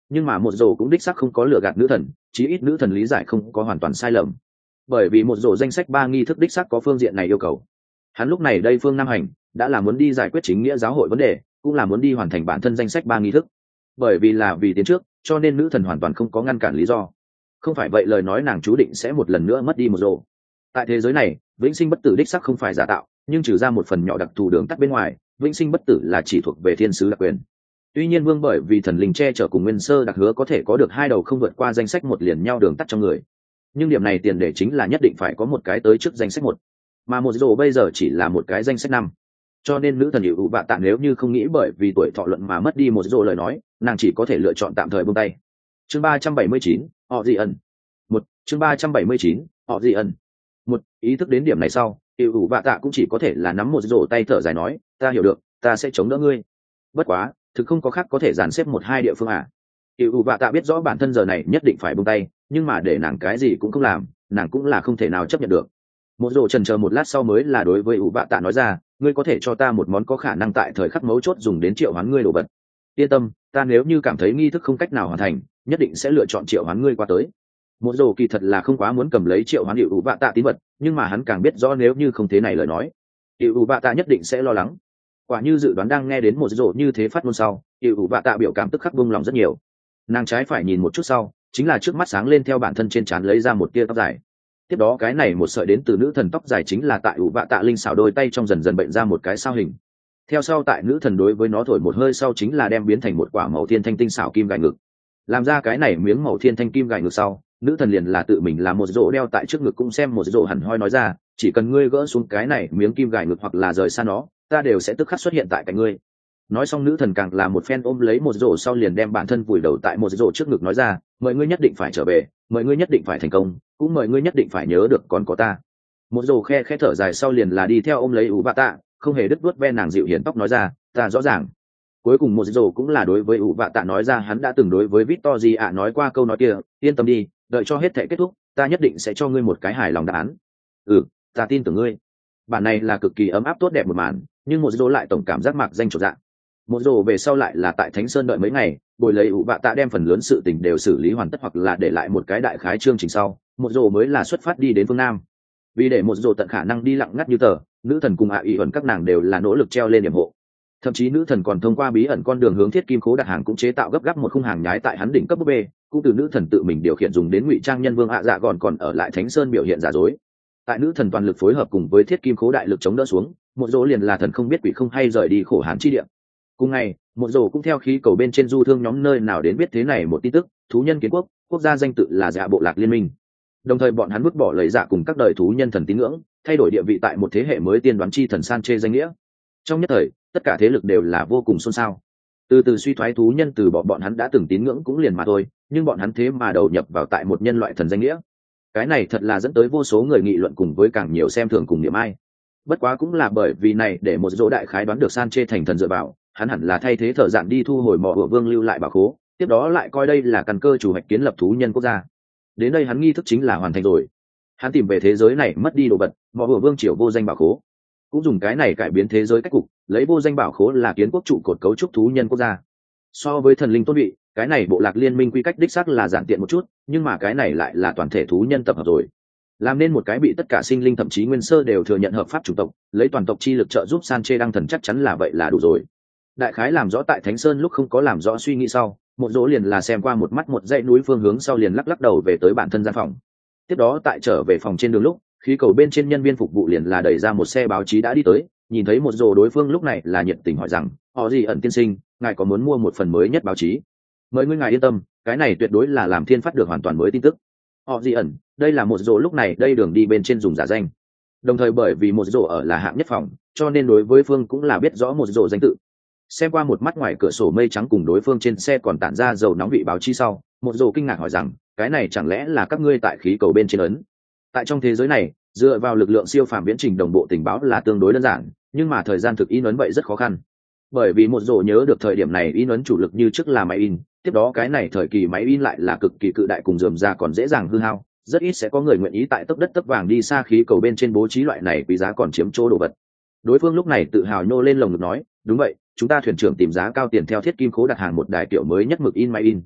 nhưng mà một rổ cũng đích xác không có lừa gạt nữ thần, chí ít nữ thần lý giải không có hoàn toàn sai lầm, bởi vì một rổ danh sách 3 nghi thức đích xác có phương diện này yêu cầu. Hắn lúc này đây phương Nam hành đã là muốn đi giải quyết chính nghĩa giáo hội vấn đề, cũng là muốn đi hoàn thành bản thân danh sách 3 nghi thức, bởi vì là vì tiến trước cho nên nữ thần hoàn toàn không có ngăn cản lý do. Không phải vậy lời nói nàng chú định sẽ một lần nữa mất đi một rổ. Tại thế giới này vĩnh sinh bất tử đích xác không phải giả tạo, nhưng trừ ra một phần nhỏ đặc thù đường tắt bên ngoài, vĩnh sinh bất tử là chỉ thuộc về thiên sứ đặc quyền. Tuy nhiên vương bởi vì thần linh che chở cùng nguyên sơ đặc hứa có thể có được 2 đầu không vượt qua danh sách một liền nhau đường tắt trong người, nhưng điểm này tiền đề chính là nhất định phải có một cái tới trước danh sách 1, mà một rổ bây giờ chỉ là một cái danh sách 5. Cho nên nữ thần hữu ủ bạ tạ nếu như không nghĩ bởi vì tuổi thọ luận mà mất đi một rổ lời nói, nàng chỉ có thể lựa chọn tạm thời buông tay. Chương 379, họ dị ẩn. Chương 379, họ dị ẩn. Ý thức đến điểm này sau, hữu ủ bạ tạ cũng chỉ có thể là nắm một rổ tay thở dài nói, ta hiểu được, ta sẽ chống đỡ ngươi. Bất quá thực không có khác có thể dàn xếp 1-2 địa phương à. Hữu ủ bạ tạ biết rõ bản thân giờ này nhất định phải buông tay, nhưng mà để nàng cái gì cũng không làm, nàng cũng là không thể nào chấp nhận được. Một rổ chần chờ một lát sau mới là đối với ủ bạ tạ nói ra, ngươi có thể cho ta một món có khả năng tại thời khắc mấu chốt dùng đến triệu hoán ngươi đồ vật. Yên tâm, ta nếu như cảm thấy nghi thức không cách nào hoàn thành, nhất định sẽ lựa chọn triệu hoán ngươi qua tới. Một rổ kỳ thật là không quá muốn cầm lấy triệu hoán ủ bạ tạ tín vật, nhưng mà hắn càng biết rõ nếu như không thế này lời nói, ủ bạ tạ nhất định sẽ lo lắng. Quả như dự đoán, đang nghe đến một rổ như thế phát ngôn sau, ủ bạ tạ biểu cảm tức khắc buông lòng rất nhiều. Nàng trái phải nhìn một chút sau, chính là trước mắt sáng lên theo bản thân trên trán lấy ra một tia tóc dài. Tiếp đó cái này một sợi đến từ nữ thần tóc dài chính là tại ủ bạ tạ linh xảo đôi tay trong dần dần bệnh ra một cái sao hình. Theo sau tại nữ thần đối với nó thổi một hơi sau chính là đem biến thành một quả màu thiên thanh tinh xảo kim gài ngực. Làm ra cái này miếng màu thiên thanh kim gài ngực sau, nữ thần liền là tự mình làm một rổ đeo tại trước ngực, cũng xem một rổ hẳn hoi nói ra, chỉ cần ngươi gỡ xuống cái này miếng kim gài ngực hoặc là rời xa nó, ta đều sẽ tức khắc xuất hiện tại cạnh ngươi. Nói xong nữ thần càng là một phen ôm lấy một rổ sau liền đem bản thân vùi đầu tại một rổ trước ngực nói ra, mời ngươi nhất định phải trở về, mời ngươi nhất định phải thành công, cũng mời ngươi nhất định phải nhớ được còn có ta. Một rổ khe thở dài sau liền là đi theo ôm lấy ủ bạ tạ, không hề đứt vuốt ve nàng dịu hiền tóc nói ra, ta rõ ràng. Cuối cùng một rổ cũng là đối với ủ bạ tạ nói ra hắn đã từng đối với Victory ạ nói qua câu nói kia, yên tâm đi, đợi cho hết thảy kết thúc, ta nhất định sẽ cho ngươi một cái hài lòng đáp án. Ta tin tưởng ngươi. Bản này là cực kỳ ấm áp tốt đẹp một màn, nhưng một rổ lại tổng cảm giác mạc danh chột dạ. Một rổ về sau lại là tại Thánh Sơn đợi mấy ngày, bồi lấy ủ bạ tạ đem phần lớn sự tình đều xử lý hoàn tất hoặc là để lại một cái đại khái chương trình sau, một rổ mới là xuất phát đi đến phương Nam. Vì để một rổ tận khả năng đi lặng ngắt như tờ, nữ thần cùng ý ẩn các nàng đều là nỗ lực treo lên điểm hộ. Thậm chí nữ thần còn thông qua bí ẩn con đường hướng Thiết Kim Khố đặt hàng cũng chế tạo gấp gáp một khung hàng nhái tại hắn đỉnh cấp búp bê, cũng từ nữ thần tự mình điều khiển dùng đến ngụy trang nhân vương dạ còn ở lại Thánh Sơn biểu hiện giả dối. Tại nữ thần toàn lực phối hợp cùng với Thiết Kim Khố đại lực chống đỡ xuống, một rổ liền là thần không biết quỷ không hay rời đi khổ hàn chi địa. Cùng ngày, một rổ cũng theo khí cầu bên trên du thương nhóm nơi nào đến biết thế này một tin tức, thú nhân kiến quốc, quốc gia danh tự là Dạ Bộ Lạc Liên Minh. Đồng thời bọn hắn vứt bỏ lời dạ cùng các đời thú nhân thần tín ngưỡng, thay đổi địa vị tại một thế hệ mới tiên đoán chi thần san chê danh nghĩa. Trong nhất thời, tất cả thế lực đều là vô cùng xôn xao. Từ từ suy thoái thú nhân từ bỏ bọn hắn đã từng tín ngưỡng cũng liền mà thôi, nhưng bọn hắn thế mà đầu nhập vào tại một nhân loại thần danh nghĩa. Cái này thật là dẫn tới vô số người nghị luận cùng với càng nhiều xem thường cùng niệm ai. Bất quá cũng là bởi vì này để một dỗ đại khái đoán được san chê thành thần dựa vào, hắn hẳn là thay thế thợ dạn đi thu hồi mỏ hựa vương lưu lại bảo khố, tiếp đó lại coi đây là căn cơ chủ hoạch kiến lập thú nhân quốc gia. Đến đây hắn nghi thức chính là hoàn thành rồi. Hắn tìm về thế giới này mất đi đồ vật, mỏ hựa vương triều vô danh bảo khố, cũng dùng cái này cải biến thế giới cách cục, lấy vô danh bảo khố là kiến quốc trụ cột cấu trúc thú nhân quốc gia. So với thần linh tôn vị, cái này bộ lạc liên minh quy cách đích xác là giản tiện một chút, nhưng mà cái này lại là toàn thể thú nhân tập hợp rồi, làm nên một cái bị tất cả sinh linh thậm chí nguyên sơ đều thừa nhận hợp pháp chủng tộc, lấy toàn tộc chi lực trợ giúp san chê đăng thần chắc chắn là vậy là đủ rồi. Đại khái làm rõ tại Thánh Sơn lúc không có làm rõ suy nghĩ sau, một dỗ liền là xem qua một mắt một dãy núi phương hướng sau liền lắc đầu về tới bản thân gian phòng. Tiếp đó tại trở về phòng trên đường lúc, khí cầu bên trên nhân viên phục vụ liền là đẩy ra một xe báo chí đã đi tới, nhìn thấy một dỗ đối phương lúc này là nhiệt tình hỏi rằng, họ gì ẩn tiên sinh, ngài có muốn mua một phần mới nhất báo chí? Mời ngươi ngài yên tâm, cái này tuyệt đối là làm thiên phát được hoàn toàn mới tin tức. Họ gì ẩn, đây là một dỗ lúc này đây đường đi bên trên dùng giả danh. Đồng thời bởi vì một dỗ ở là hạng nhất phòng, cho nên đối với phương cũng là biết rõ một dỗ danh tự. Xem qua một mắt ngoài cửa sổ mây trắng cùng đối phương trên xe còn tản ra dầu nóng vị báo chí sau, một dỗ kinh ngạc hỏi rằng, cái này chẳng lẽ là các ngươi tại khí cầu bên trên ấn? Tại trong thế giới này, dựa vào lực lượng siêu phàm viễn trình đồng bộ tình báo là tương đối đơn giản, nhưng mà thời gian thực in ấn vậy rất khó khăn. Bởi vì một dỗ nhớ được thời điểm này in ấn chủ lực như trước là máy in, tiếp đó cái này thời kỳ máy in lại là cực kỳ cự đại cùng rườm rà còn dễ dàng hư hao, rất ít sẽ có người nguyện ý tại tấc đất tấc vàng đi xa khí cầu bên trên bố trí loại này quý giá còn chiếm chỗ đồ vật. Đối phương lúc này tự hào nhô lên lồng ngực nói, đúng vậy, chúng ta thuyền trưởng tìm giá cao tiền theo Thiết Kim Khố đặt hàng một đài kiểu mới nhất mực in máy in.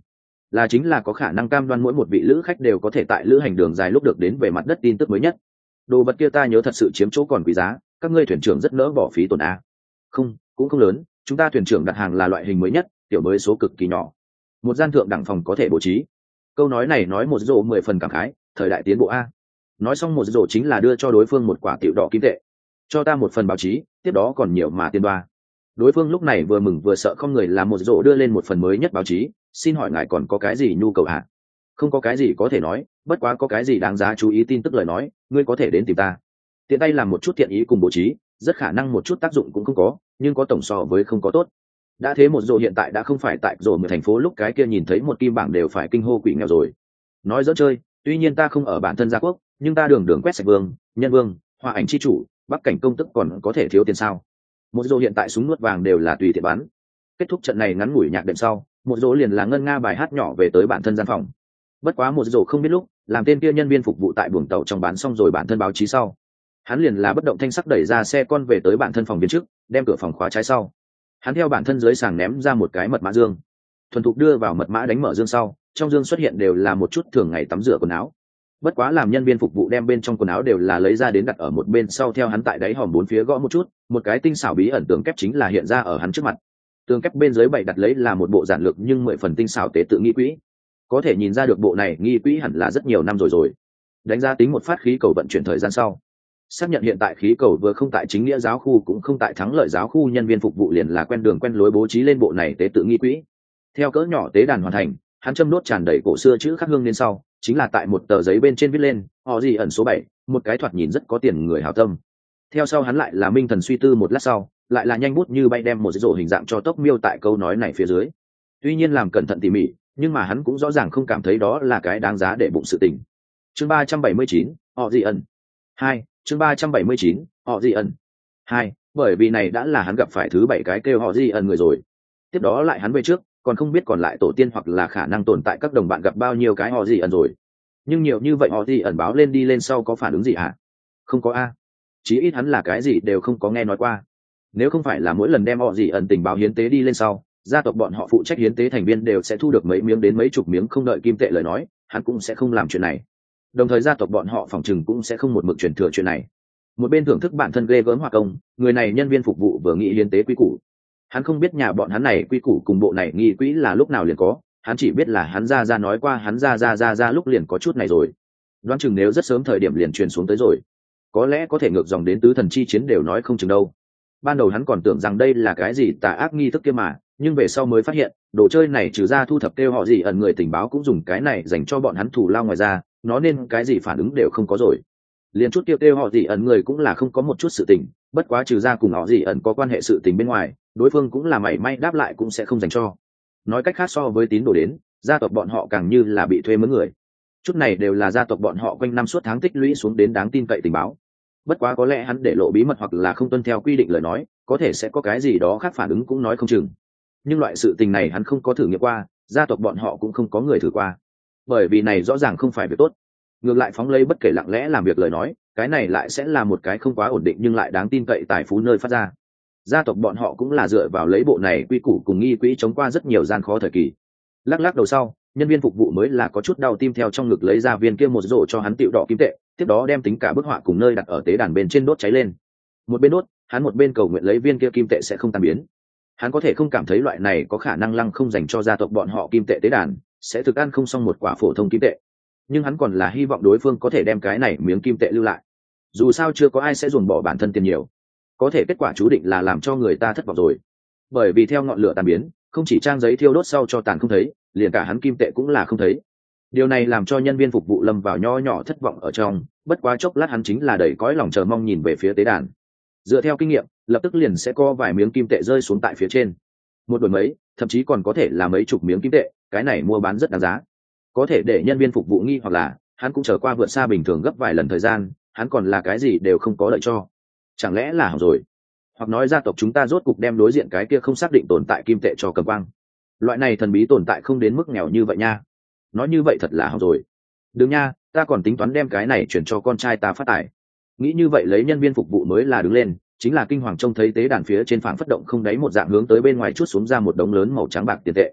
là chính là có khả năng cam đoan mỗi một vị lữ khách đều có thể tại lữ hành đường dài lúc được đến về mặt đất tin tức mới nhất. Đồ vật kia ta nhớ thật sự chiếm chỗ còn quý giá, các ngươi thuyền trưởng rất nỡ bỏ phí tổn a. Không, cũng không lớn, chúng ta thuyền trưởng đặt hàng là loại hình mới nhất, tiểu mới số cực kỳ nhỏ, một gian thượng đẳng phòng có thể bố trí. Câu nói này nói một rổ 10 phần cảm khái, thời đại tiến bộ a. Nói xong một rổ chính là đưa cho đối phương một quả tiểu đỏ kim tệ. Cho ta một phần báo chí, tiếp đó còn nhiều mà tiền đoa. Đối phương lúc này vừa mừng vừa sợ không người làm một rổ đưa lên một phần mới nhất báo chí, xin hỏi ngài còn có cái gì nhu cầu hả? Không có cái gì có thể nói, bất quá có cái gì đáng giá chú ý tin tức lời nói, ngươi có thể đến tìm ta. Tiện tay làm một chút thiện ý cùng bố trí, rất khả năng một chút tác dụng cũng không có, nhưng có tổng so với không có tốt. Đã thế một rổ hiện tại đã không phải tại rổ một thành phố lúc cái kia nhìn thấy một kim bảng đều phải kinh hô quỷ nghèo rồi. Nói dỡ chơi, tuy nhiên ta không ở bản thân gia quốc, nhưng ta đường đường quét sạch vương, nhân vương, hòa ảnh chi chủ, bắc cảnh công tức còn có thể thiếu tiền sao? Một rổ hiện tại súng nuốt vàng đều là tùy tiện bắn. Kết thúc trận này ngắn ngủi nhạc đệm sau, một rổ liền là ngân nga bài hát nhỏ về tới bản thân gian phòng. Bất quá một rổ không biết lúc làm tên kia nhân viên phục vụ tại buồng tàu trong bán xong rồi bản thân báo chí sau, hắn liền là bất động thanh sắc đẩy ra xe con về tới bản thân phòng viên trước, đem cửa phòng khóa trái sau. Hắn theo bản thân dưới sàng ném ra một cái mật mã dương, thuần thục đưa vào mật mã đánh mở dương sau, trong dương xuất hiện đều là một chút thường ngày tắm rửa quần áo. Bất quá làm nhân viên phục vụ đem bên trong quần áo đều là lấy ra đến đặt ở một bên sau, theo hắn tại đáy hòm bốn phía gõ một chút, một cái tinh xảo bí ẩn tường kép chính là hiện ra ở hắn trước mặt. Tường kép bên dưới bày đặt lấy là một bộ giản lược nhưng 10 phần tinh xảo tế tự nghi quỹ. Có thể nhìn ra được bộ này nghi quỹ hẳn là rất nhiều năm rồi. Đánh giá tính một phát khí cầu vận chuyển thời gian sau, xác nhận hiện tại khí cầu vừa không tại chính nghĩa giáo khu cũng không tại thắng lợi giáo khu, nhân viên phục vụ liền là quen đường quen lối bố trí lên bộ này tế tự nghi quỹ. Theo cỡ nhỏ tế đàn hoàn thành, hắn châm đốt tràn đầy cổ xưa chữ khắc hương lên sau, chính là tại một tờ giấy bên trên viết lên họ gì ẩn số 7, một cái thoạt nhìn rất có tiền người hảo tâm. Theo sau hắn lại là minh thần suy tư một lát sau, lại là nhanh bút như bay đem một rổ hình dạng cho tốc miêu tại câu nói này phía dưới. Tuy nhiên làm cẩn thận tỉ mỉ, nhưng mà hắn cũng rõ ràng không cảm thấy đó là cái đáng giá để bụng sự tình. Chương 379, họ gì ẩn 2, chương 379, họ gì ẩn 2, bởi vì này đã là hắn gặp phải thứ 7 cái kêu họ gì ẩn người rồi. Tiếp đó lại hắn về trước, còn không biết còn lại tổ tiên hoặc là khả năng tồn tại các đồng bạn gặp bao nhiêu cái họ gì ẩn rồi. Nhưng nhiều như vậy họ gì ẩn báo lên đi lên sau có phản ứng gì hả? Không có a. Chí ít hắn là cái gì đều không có nghe nói qua. Nếu không phải là mỗi lần đem họ gì ẩn tình báo hiến tế đi lên sau, gia tộc bọn họ phụ trách hiến tế thành viên đều sẽ thu được mấy miếng đến mấy chục miếng không đợi kim tệ lời nói, hắn cũng sẽ không làm chuyện này. Đồng thời gia tộc bọn họ phòng chừng cũng sẽ không một mực truyền thừa chuyện này. Một bên thưởng thức bản thân ghê gớm hòa công, người này nhân viên phục vụ vừa nghĩ hiến tế quy củ. Hắn không biết nhà bọn hắn này quy củ cùng bộ này nghi quỹ là lúc nào liền có, hắn chỉ biết là hắn ra nói qua hắn ra lúc liền có chút này rồi. Đoán chừng nếu rất sớm thời điểm liền truyền xuống tới rồi, có lẽ có thể ngược dòng đến tứ thần chi chiến đều nói không chừng đâu. Ban đầu hắn còn tưởng rằng đây là cái gì tà ác nghi thức kia mà, nhưng về sau mới phát hiện đồ chơi này trừ ra thu thập kêu họ gì ẩn người tình báo cũng dùng cái này dành cho bọn hắn thù lao ngoài ra, nó nên cái gì phản ứng đều không có rồi. Liền chút kêu họ gì ẩn người cũng là không có một chút sự tình, bất quá trừ ra cùng họ gì ẩn có quan hệ sự tình bên ngoài, đối phương cũng là mảy may đáp lại cũng sẽ không dành cho. Nói cách khác so với tín đồ đến, gia tộc bọn họ càng như là bị thuê mướn người. Chút này đều là gia tộc bọn họ quanh năm suốt tháng tích lũy xuống đến đáng tin cậy tình báo. Bất quá có lẽ hắn để lộ bí mật hoặc là không tuân theo quy định lời nói, có thể sẽ có cái gì đó khác phản ứng cũng nói không chừng. Nhưng loại sự tình này hắn không có thử nghiệm qua, gia tộc bọn họ cũng không có người thử qua, bởi vì này rõ ràng không phải việc tốt. Ngược lại phóng lấy bất kể lặng lẽ làm việc lời nói, cái này lại sẽ là một cái không quá ổn định nhưng lại đáng tin cậy tài phú nơi phát ra. Gia tộc bọn họ cũng là dựa vào lấy bộ này quy củ cùng nghi quỹ chống qua rất nhiều gian khó thời kỳ. Lắc đầu sau, nhân viên phục vụ mới là có chút đau tim theo trong ngực lấy ra viên kia một rổ cho hắn tiểu đỏ kim tệ, tiếp đó đem tính cả bức họa cùng nơi đặt ở tế đàn bên trên đốt cháy lên. Một bên đốt, hắn một bên cầu nguyện lấy viên kia kim tệ sẽ không tan biến. Hắn có thể không cảm thấy loại này có khả năng lăng không dành cho gia tộc bọn họ kim tệ tế đàn sẽ thực ăn không xong một quả phổ thông kim tệ, nhưng hắn còn là hy vọng đối phương có thể đem cái này miếng kim tệ lưu lại. Dù sao chưa có ai sẽ dồn bỏ bản thân tiền nhiều, có thể kết quả chú định là làm cho người ta thất vọng rồi. Bởi vì theo ngọn lửa tan biến, không chỉ trang giấy thiêu đốt sau cho tàn không thấy, liền cả hắn kim tệ cũng là không thấy. Điều này làm cho nhân viên phục vụ lâm vào nho nhỏ thất vọng ở trong, bất quá chốc lát hắn chính là đầy cõi lòng chờ mong nhìn về phía tế đàn. Dựa theo kinh nghiệm, lập tức liền sẽ có vài miếng kim tệ rơi xuống tại phía trên. Một đổi mấy, thậm chí còn có thể là mấy chục miếng kim tệ, cái này mua bán rất đáng giá. Có thể để nhân viên phục vụ nghi hoặc là, hắn cũng trở qua vượt xa bình thường gấp vài lần thời gian, hắn còn là cái gì đều không có lợi cho. Chẳng lẽ là hỏng rồi? Hoặc nói gia tộc chúng ta rốt cục đem đối diện cái kia không xác định tồn tại kim tệ cho cầm quang. Loại này thần bí tồn tại không đến mức nghèo như vậy nha. Nói như vậy thật là hỏng rồi. Đừng nha, ta còn tính toán đem cái này chuyển cho con trai ta phát tài. Nghĩ như vậy lấy nhân viên phục vụ mới là đứng lên, chính là kinh hoàng trông thấy tế đàn phía trên phảng phất động không đáy một dạng hướng tới bên ngoài chút xuống ra một đống lớn màu trắng bạc tiền tệ.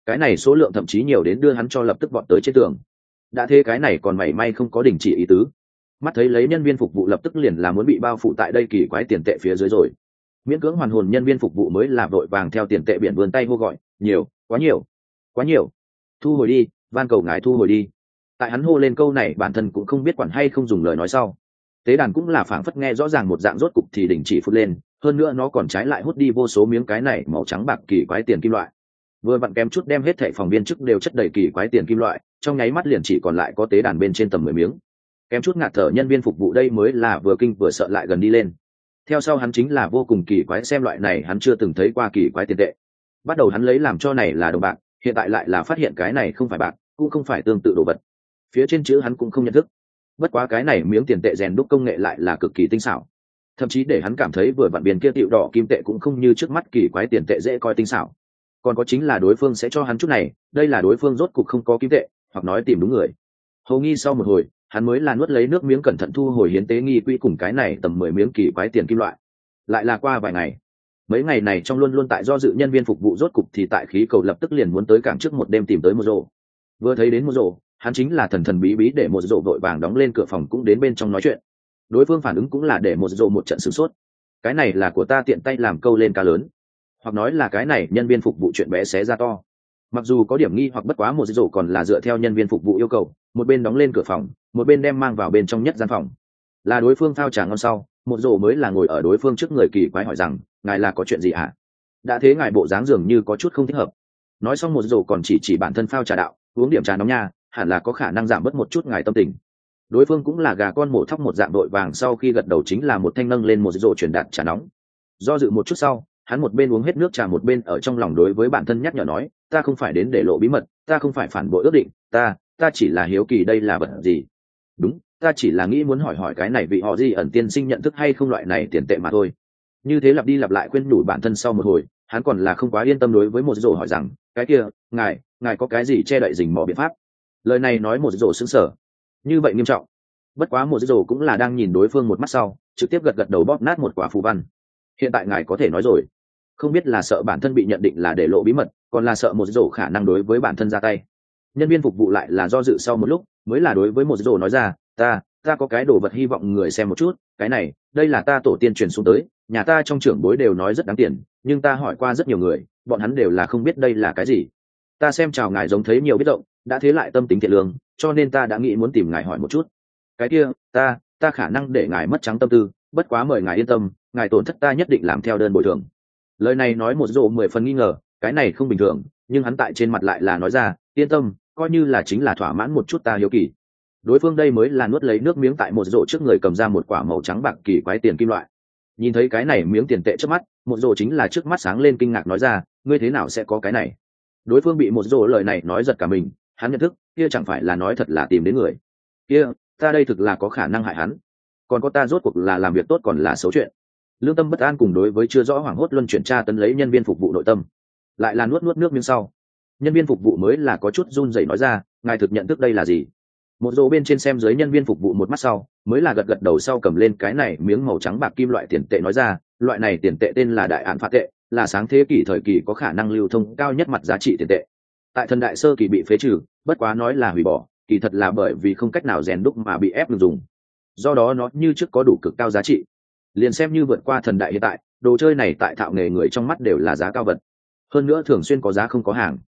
cái này số lượng thậm chí nhiều đến đưa hắn cho lập tức vọt tới trên tường. Đã thế cái này còn mảy may không có đình chỉ ý tứ, mắt thấy lấy nhân viên phục vụ lập tức liền là muốn bị bao phủ tại đây kỳ quái tiền tệ phía dưới rồi. Miễn cưỡng hoàn hồn nhân viên phục vụ mới là vội vàng theo tiền tệ biển vươn tay hô gọi, nhiều, quá nhiều, quá nhiều, thu hồi đi, van cầu ngài thu hồi đi. Tại hắn hô lên câu này bản thân cũng không biết quản hay không dùng lời nói sau. Tế đàn cũng là phảng phất nghe rõ ràng một dạng rốt cục thì đình chỉ phút lên, hơn nữa nó còn trái lại hút đi vô số miếng cái này màu trắng bạc kỳ quái tiền kim loại. Vừa vặn kém chút đem hết thảy phòng viên chức đều chất đầy kỳ quái tiền kim loại, trong nháy mắt liền chỉ còn lại có tế đàn bên trên tầm 10 miếng. Kém chút ngạt thở nhân viên phục vụ đây mới là vừa kinh vừa sợ lại gần đi lên. Theo sau hắn chính là vô cùng kỳ quái xem loại này hắn chưa từng thấy qua kỳ quái tiền tệ. Bắt đầu hắn lấy làm cho này là đồng bạc, hiện tại lại là phát hiện cái này không phải bạc, cũng không phải tương tự đồ vật. Phía trên chữ hắn cũng không nhận thức. Bất quá cái này miếng tiền tệ rèn đúc công nghệ lại là cực kỳ tinh xảo, thậm chí để hắn cảm thấy vừa vặn biển kia tiểu đỏ kim tệ cũng không như trước mắt kỳ quái tiền tệ dễ coi tinh xảo. Còn có chính là đối phương sẽ cho hắn chút này, đây là đối phương rốt cục không có kim tệ, hoặc nói tìm đúng người. Hầu nghi sau một hồi, hắn mới là nuốt lấy nước miếng cẩn thận thu hồi hiến tế nghi quỹ cùng cái này tầm 10 miếng kỳ quái tiền kim loại. Lại là qua vài ngày, mấy ngày này trong luôn luôn tại do dự nhân viên phục vụ rốt cục thì tại khí cầu lập tức liền muốn tới cảng trước một đêm tìm tới một rổ. Vừa thấy đến một rổ, hắn chính là thần thần bí bí để một rổ vội vàng đóng lên cửa phòng cũng đến bên trong nói chuyện. Đối phương phản ứng cũng là để một rổ một trận sửng sốt. Cái này là của ta tiện tay làm câu lên cá lớn, hoặc nói là cái này nhân viên phục vụ chuyện bé xé ra to. Mặc dù có điểm nghi hoặc bất quá một rổ còn là dựa theo nhân viên phục vụ yêu cầu, một bên đóng lên cửa phòng, một bên đem mang vào bên trong nhất gian phòng. Là đối phương phao trà ngon sau, một rổ mới là ngồi ở đối phương trước người kỳ quái hỏi rằng, ngài là có chuyện gì hả? Đã thế ngài bộ dáng dường như có chút không thích hợp. Nói xong một rổ còn chỉ bản thân phao trà đạo, uống điểm trà nóng nha, hẳn là có khả năng giảm bớt một chút ngài tâm tình. Đối phương cũng là gà con mổ thóc một dạng đội vàng sau khi gật đầu chính là một thanh nâng lên một rổ truyền đạt trà nóng. Do dự một chút sau, hắn một bên uống hết nước trà một bên ở trong lòng đối với bản thân nhắc nhở nói, ta không phải đến để lộ bí mật, ta không phải phản bội ước định, ta chỉ là hiếu kỳ đây là vật gì. Đúng, ta chỉ là nghĩ muốn hỏi hỏi cái này vị họ gì ẩn tiên sinh nhận thức hay không loại này tiền tệ mà thôi. Như thế lặp đi lặp lại khuyên nhủ bản thân sau một hồi, hắn còn là không quá yên tâm đối với một rổ hỏi rằng, cái kia, ngài có cái gì che đậy rình mò biện pháp? Lời này nói một rổ sững sờ, như vậy nghiêm trọng. Bất quá một rổ cũng là đang nhìn đối phương một mắt sau, trực tiếp gật đầu bóp nát một quả phù văn. Hiện tại ngài có thể nói rồi. Không biết là sợ bản thân bị nhận định là để lộ bí mật, còn là sợ một rổ khả năng đối với bản thân ra tay. Nhân viên phục vụ lại là do dự sau một lúc, mới là đối với một rổ nói ra, ta có cái đồ vật hy vọng người xem một chút, cái này, đây là ta tổ tiên truyền xuống tới, nhà ta trong trưởng bối đều nói rất đáng tiền, nhưng ta hỏi qua rất nhiều người, bọn hắn đều là không biết đây là cái gì. Ta xem chào ngài giống thấy nhiều biết rộng, đã thế lại tâm tính thiện lương, cho nên ta đã nghĩ muốn tìm ngài hỏi một chút. Cái kia, ta khả năng để ngài mất trắng tâm tư, bất quá mời ngài yên tâm, ngài tổn thất ta nhất định làm theo đơn bồi thường. Lời này nói một rổ 10 phần nghi ngờ, cái này không bình thường, nhưng hắn tại trên mặt lại là nói ra, yên tâm, coi như là chính là thỏa mãn một chút ta hiếu kỳ. Đối phương đây mới là nuốt lấy nước miếng tại một rổ trước người cầm ra một quả màu trắng bạc kỳ quái tiền kim loại. Nhìn thấy cái này miếng tiền tệ trước mắt, một rổ chính là trước mắt sáng lên kinh ngạc nói ra, ngươi thế nào sẽ có cái này? Đối phương bị một rổ lời này nói giật cả mình, hắn nhận thức, kia chẳng phải là nói thật là tìm đến người. Kia, ta đây thực là có khả năng hại hắn. Còn có ta rốt cuộc là làm việc tốt còn là xấu chuyện. Lương tâm bất an cùng đối với chưa rõ hoảng hốt luân chuyển tra tấn lấy nhân viên phục vụ nội tâm. Lại là nuốt nước miếng sau. Nhân viên phục vụ mới là có chút run rẩy nói ra, ngài thực nhận thức đây là gì? Một rổ bên trên xem dưới nhân viên phục vụ một mắt sau, mới là gật đầu sau cầm lên cái này miếng màu trắng bạc kim loại tiền tệ nói ra, loại này tiền tệ tên là đại án phạt tệ, là sáng thế kỷ thời kỳ có khả năng lưu thông cao nhất mặt giá trị tiền tệ. Tại thần đại sơ kỳ bị phế trừ, bất quá nói là hủy bỏ, kỳ thật là bởi vì không cách nào rèn đúc mà bị ép ngừng dùng. Do đó nó như trước có đủ cực cao giá trị. Liền xem như vượt qua thần đại hiện tại, đồ chơi này tại thạo nghề người trong mắt đều là giá cao vật. Hơn nữa thường xuyên có giá không có hàng.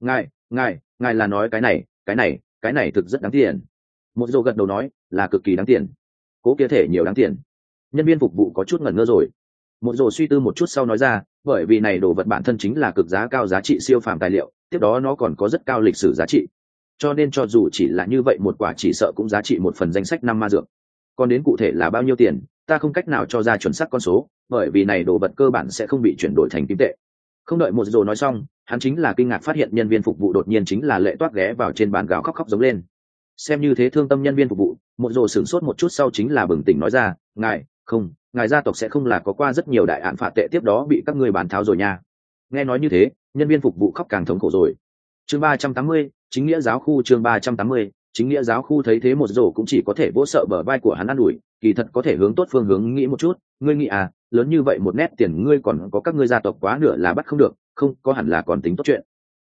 Ngài là nói cái này thực rất đáng tiền. Một rổ gật đầu nói, là cực kỳ đáng tiền. Cố kia thể nhiều đáng tiền. Nhân viên phục vụ có chút ngẩn ngơ rồi. Một rổ suy tư một chút sau nói ra, bởi vì này đồ vật bản thân chính là cực giá cao giá trị siêu phàm tài liệu, tiếp đó nó còn có rất cao lịch sử giá trị. Cho nên cho dù chỉ là như vậy một quả chỉ sợ cũng giá trị một phần danh sách 5 ma dược. Còn đến cụ thể là bao nhiêu tiền, ta không cách nào cho ra chuẩn xác con số, bởi vì này đồ vật cơ bản sẽ không bị chuyển đổi thành kim tệ. Không đợi một rổ nói xong, hắn chính là kinh ngạc phát hiện nhân viên phục vụ đột nhiên chính là lệ toát ghé vào trên bàn gào khóc giống lên. Xem như thế thương tâm nhân viên phục vụ, một rổ sửng sốt một chút sau chính là bừng tỉnh nói ra, ngài gia tộc sẽ không là có qua rất nhiều đại án phạt tệ tiếp đó bị các ngươi bán tháo rồi nha. Nghe nói như thế, nhân viên phục vụ khóc càng thống khổ rồi. Chương 380, chính nghĩa giáo khu. Chương 380, chính nghĩa giáo khu. Thấy thế một rổ cũng chỉ có thể vỗ sợ bờ vai của hắn an ủi, kỳ thật có thể hướng tốt phương hướng nghĩ một chút, ngươi nghĩ à, lớn như vậy một nét tiền ngươi còn có các ngươi gia tộc quá nửa là bắt không được, không có hẳn là còn tính tốt chuyện.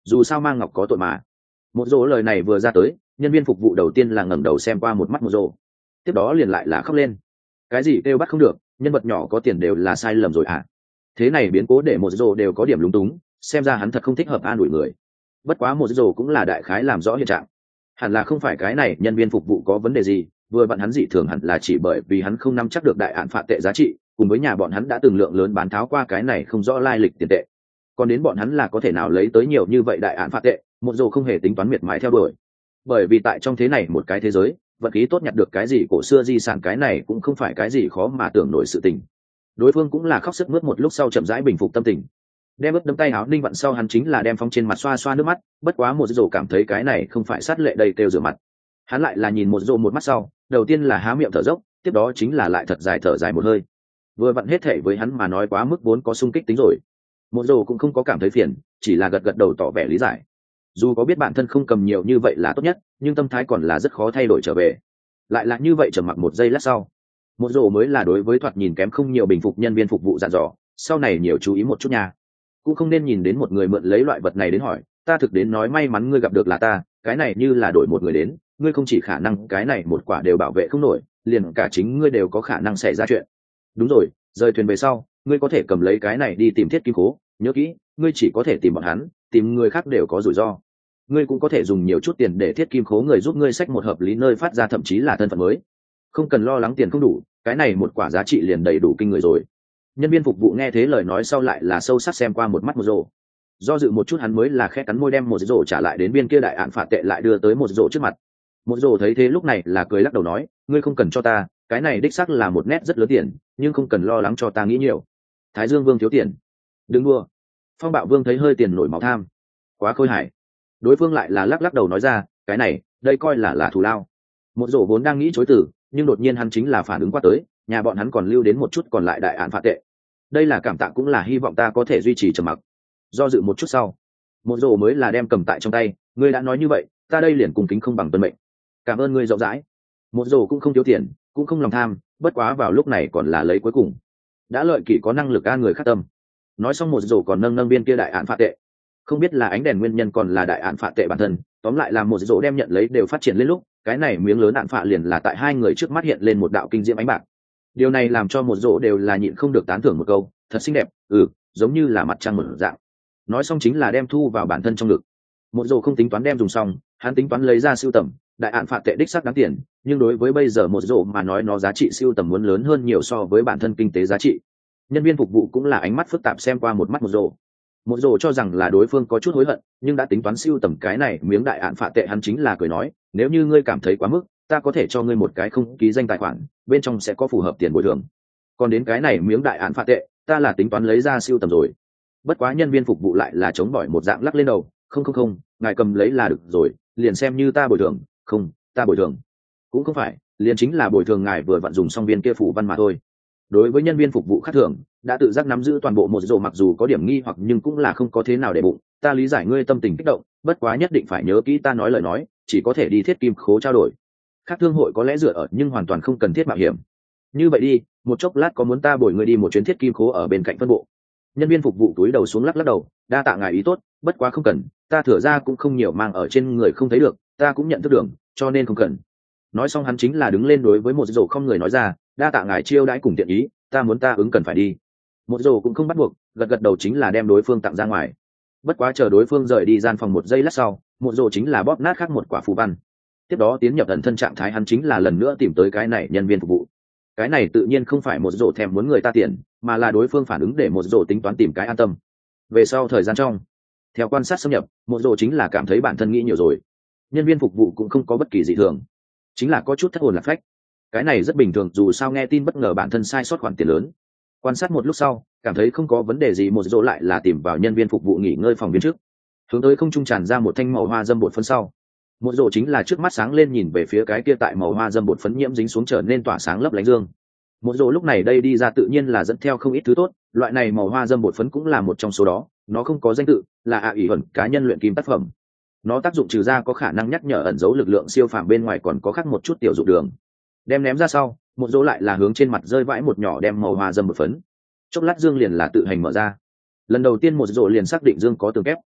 dù sao mang ngọc có tội mà. Một rồ lời này vừa ra tới, nhân viên phục vụ đầu tiên là ngẩng đầu xem qua một mắt một rồ, tiếp đó liền lại là khóc lên. Cái gì kêu bắt không được, nhân vật nhỏ có tiền đều là sai lầm rồi à? Thế này biến cố để một rồ đều có điểm lúng túng, xem ra hắn thật không thích hợp an ủi người. Bất quá một rồ cũng là đại khái làm rõ hiện trạng, hẳn là không phải cái này nhân viên phục vụ có vấn đề gì, vừa vặn hắn dị thường hẳn là chỉ bởi vì hắn không nắm chắc được đại án phạt tệ giá trị, cùng với nhà bọn hắn đã từng lượng lớn bán tháo qua cái này không rõ lai lịch tiền tệ. Còn đến bọn hắn là có thể nào lấy tới nhiều như vậy đại án phạt tệ, một dù không hề tính toán miệt mài theo đuổi. Bởi vì tại trong thế này một cái thế giới, vận khí tốt nhặt được cái gì cổ xưa di sản cái này cũng không phải cái gì khó mà tưởng nổi sự tình. Đối phương cũng là khóc sức mướt một lúc sau chậm rãi bình phục tâm tình. Đem ướt đấm tay áo ninh vặn sau hắn chính là đem phóng trên mặt xoa xoa nước mắt, bất quá một dù cảm thấy cái này không phải sát lệ đây kêu rửa mặt. Hắn lại là nhìn một dù một mắt sau, đầu tiên là há miệng thở dốc, tiếp đó chính là lại thật dài thở dài một hơi. Vừa vặn hết thể với hắn mà nói quá mức vốn có sung kích tính rồi. Một dù cũng không có cảm thấy phiền, chỉ là gật gật đầu tỏ vẻ lý giải. Dù có biết bản thân không cầm nhiều như vậy là tốt nhất, nhưng tâm thái còn là rất khó thay đổi trở về. Lại là như vậy trầm mặc một giây lát sau, một dù mới là đối với thoạt nhìn kém không nhiều bình phục nhân viên phục vụ dặn dò, sau này nhiều chú ý một chút nha, cũng không nên nhìn đến một người mượn lấy loại vật này đến hỏi ta, thực đến nói may mắn ngươi gặp được là ta, cái này như là đổi một người đến, ngươi không chỉ khả năng cái này một quả đều bảo vệ không nổi, liền cả chính ngươi đều có khả năng xảy ra chuyện. Đúng rồi, rời thuyền về sau ngươi có thể cầm lấy cái này đi tìm thiết kim cố, nhớ kỹ ngươi chỉ có thể tìm bọn hắn, tìm người khác đều có rủi ro. Ngươi cũng có thể dùng nhiều chút tiền để thiết kim khố người giúp ngươi xách một hợp lý nơi phát ra, thậm chí là thân phận mới, không cần lo lắng tiền không đủ, cái này một quả giá trị liền đầy đủ kinh người rồi. Nhân viên phục vụ nghe thế lời nói sau lại là sâu sắc xem qua một mắt một rổ, do dự một chút hắn mới là khẽ cắn môi đem một rổ trả lại đến bên kia đại án phạt tệ lại đưa tới một rổ trước mặt. Một rổ thấy thế lúc này là cười lắc đầu nói, ngươi không cần cho ta, cái này đích xác là một nét rất lớn tiền, nhưng không cần lo lắng cho ta nghĩ nhiều. Thái Dương Vương thiếu tiền, đừng đua. Phong Bạo Vương thấy hơi tiền nổi máu tham, quá khôi hài. Đối phương lại là lắc lắc đầu nói ra, cái này đây coi là thù lao. Một rổ vốn đang nghĩ chối từ, nhưng đột nhiên hắn chính là phản ứng qua tới, nhà bọn hắn còn lưu đến một chút còn lại đại án phạt tệ, đây là cảm tạ cũng là hy vọng ta có thể duy trì trầm mặc. Do dự một chút sau, một rổ mới là đem cầm tại trong tay, ngươi đã nói như vậy, ta đây liền cùng kính không bằng tuân mệnh, cảm ơn ngươi rộng rãi. Một rổ cũng không thiếu tiền, cũng không lòng tham, bất quá vào lúc này còn là lấy cuối cùng, đã lợi kỷ có năng lực an người khác tâm. Nói xong một rổ còn nâng nâng viên kia đại án phạt tệ, không biết là ánh đèn nguyên nhân còn là đại án phạt tệ bản thân, tóm lại là một rổ đem nhận lấy đều phát triển lên lúc cái này miếng lớn án phạt liền là tại hai người trước mắt hiện lên một đạo kinh diễm ánh bạc. Điều này làm cho một rổ đều là nhịn không được tán thưởng một câu, thật xinh đẹp, giống như là mặt trăng một dạng. Nói xong chính là đem thu vào bản thân trong ngực. Một rổ không tính toán đem dùng xong, hắn tính toán lấy ra sưu tầm, đại án phạt tệ đích sắc đáng tiền, nhưng đối với bây giờ một rổ mà nói nó giá trị sưu tầm muốn lớn hơn nhiều so với bản thân kinh tế giá trị. Nhân viên phục vụ cũng là ánh mắt phức tạp xem qua một mắt một rổ. Một rổ cho rằng là đối phương có chút hối hận, nhưng đã tính toán sưu tầm cái này miếng đại án phạt tệ, hắn chính là cười nói, nếu như ngươi cảm thấy quá mức, ta có thể cho ngươi một cái không ký danh tài khoản, bên trong sẽ có phù hợp tiền bồi thường. Còn đến cái này miếng đại án phạt tệ, ta là tính toán lấy ra siêu tầm rồi. Bất quá nhân viên phục vụ lại là chống bỏi một dạng lắc lên đầu, không, ngài cầm lấy là được rồi, liền xem như ta bồi thường. Không, ta bồi thường cũng không phải, liền chính là bồi thường ngài vừa vặn dùng xong viên kia phủ văn mà thôi. Đối với nhân viên phục vụ khác thường đã tự giác nắm giữ toàn bộ một rổ, mặc dù có điểm nghi hoặc nhưng cũng là không có thế nào để bụng, ta lý giải ngươi tâm tình kích động, bất quá nhất định phải nhớ kỹ ta nói lời nói, chỉ có thể đi thiết kim khố trao đổi, khác thương hội có lẽ dựa ở nhưng hoàn toàn không cần thiết mạo hiểm. Như vậy đi, một chốc lát có muốn ta bồi ngươi đi một chuyến thiết kim khố ở bên cạnh phân bộ? Nhân viên phục vụ túi đầu xuống lắc lắc đầu, đa tạ ngài ý tốt, bất quá không cần, ta thừa ra cũng không nhiều, mang ở trên người không thấy được, ta cũng nhận thức đường, cho nên không cần. Nói xong hắn chính là đứng lên đối với một rổ không người nói ra, đa tạ ngài chiêu đãi cùng tiện ý, ta muốn ta ứng cần phải đi. Một rổ cũng không bắt buộc, gật gật đầu chính là đem đối phương tặng ra ngoài. Bất quá chờ đối phương rời đi gian phòng một giây lát sau, một rổ chính là bóp nát khác một quả phù văn, tiếp đó tiến nhập ẩn thân trạng thái, hắn chính là lần nữa tìm tới cái này nhân viên phục vụ. Cái này tự nhiên không phải một rổ thèm muốn người ta tiền, mà là đối phương phản ứng để một rổ tính toán tìm cái an tâm. Về sau thời gian trong, theo quan sát xâm nhập, một rổ chính là cảm thấy bản thân nghĩ nhiều rồi, nhân viên phục vụ cũng không có bất kỳ dị thường, chính là có chút thất hồn lạc phách. Cái này rất bình thường, dù sao nghe tin bất ngờ bản thân sai sót khoản tiền lớn. Quan sát một lúc sau cảm thấy không có vấn đề gì, một rổ lại là tìm vào nhân viên phục vụ nghỉ ngơi phòng viên trước, hướng tới không trung tràn ra một thanh màu hoa dâm bột phấn sau, một rổ chính là trước mắt sáng lên nhìn về phía cái kia tại màu hoa dâm bột phấn nhiễm dính xuống trở nên tỏa sáng lấp lánh dương. Một rổ lúc này đây đi ra tự nhiên là dẫn theo không ít thứ tốt, loại này màu hoa dâm bột phấn cũng là một trong số đó, nó không có danh tự, là ỷ ẩn cá nhân luyện kim tác phẩm. Nó tác dụng trừ ra có khả năng nhắc nhở ẩn giấu lực lượng siêu phàm bên ngoài, còn có khác một chút tiểu dụng đường. Đem ném ra sau, một rổ lại là hướng trên mặt rơi vãi một nhỏ đem màu hoa dâm bột phấn. Chốc lát dương liền là tự hành mở ra. Lần đầu tiên một rổ liền xác định dương có tường kép.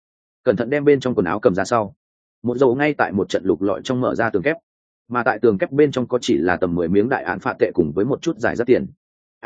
cẩn thận đem bên trong quần áo cầm ra sau, một dầu ngay tại một trận lục lọi trong mở ra tường kép, mà tại tường kép bên trong có chỉ là tầm 10 miếng đại án phạt tệ cùng với một chút giải rất tiền.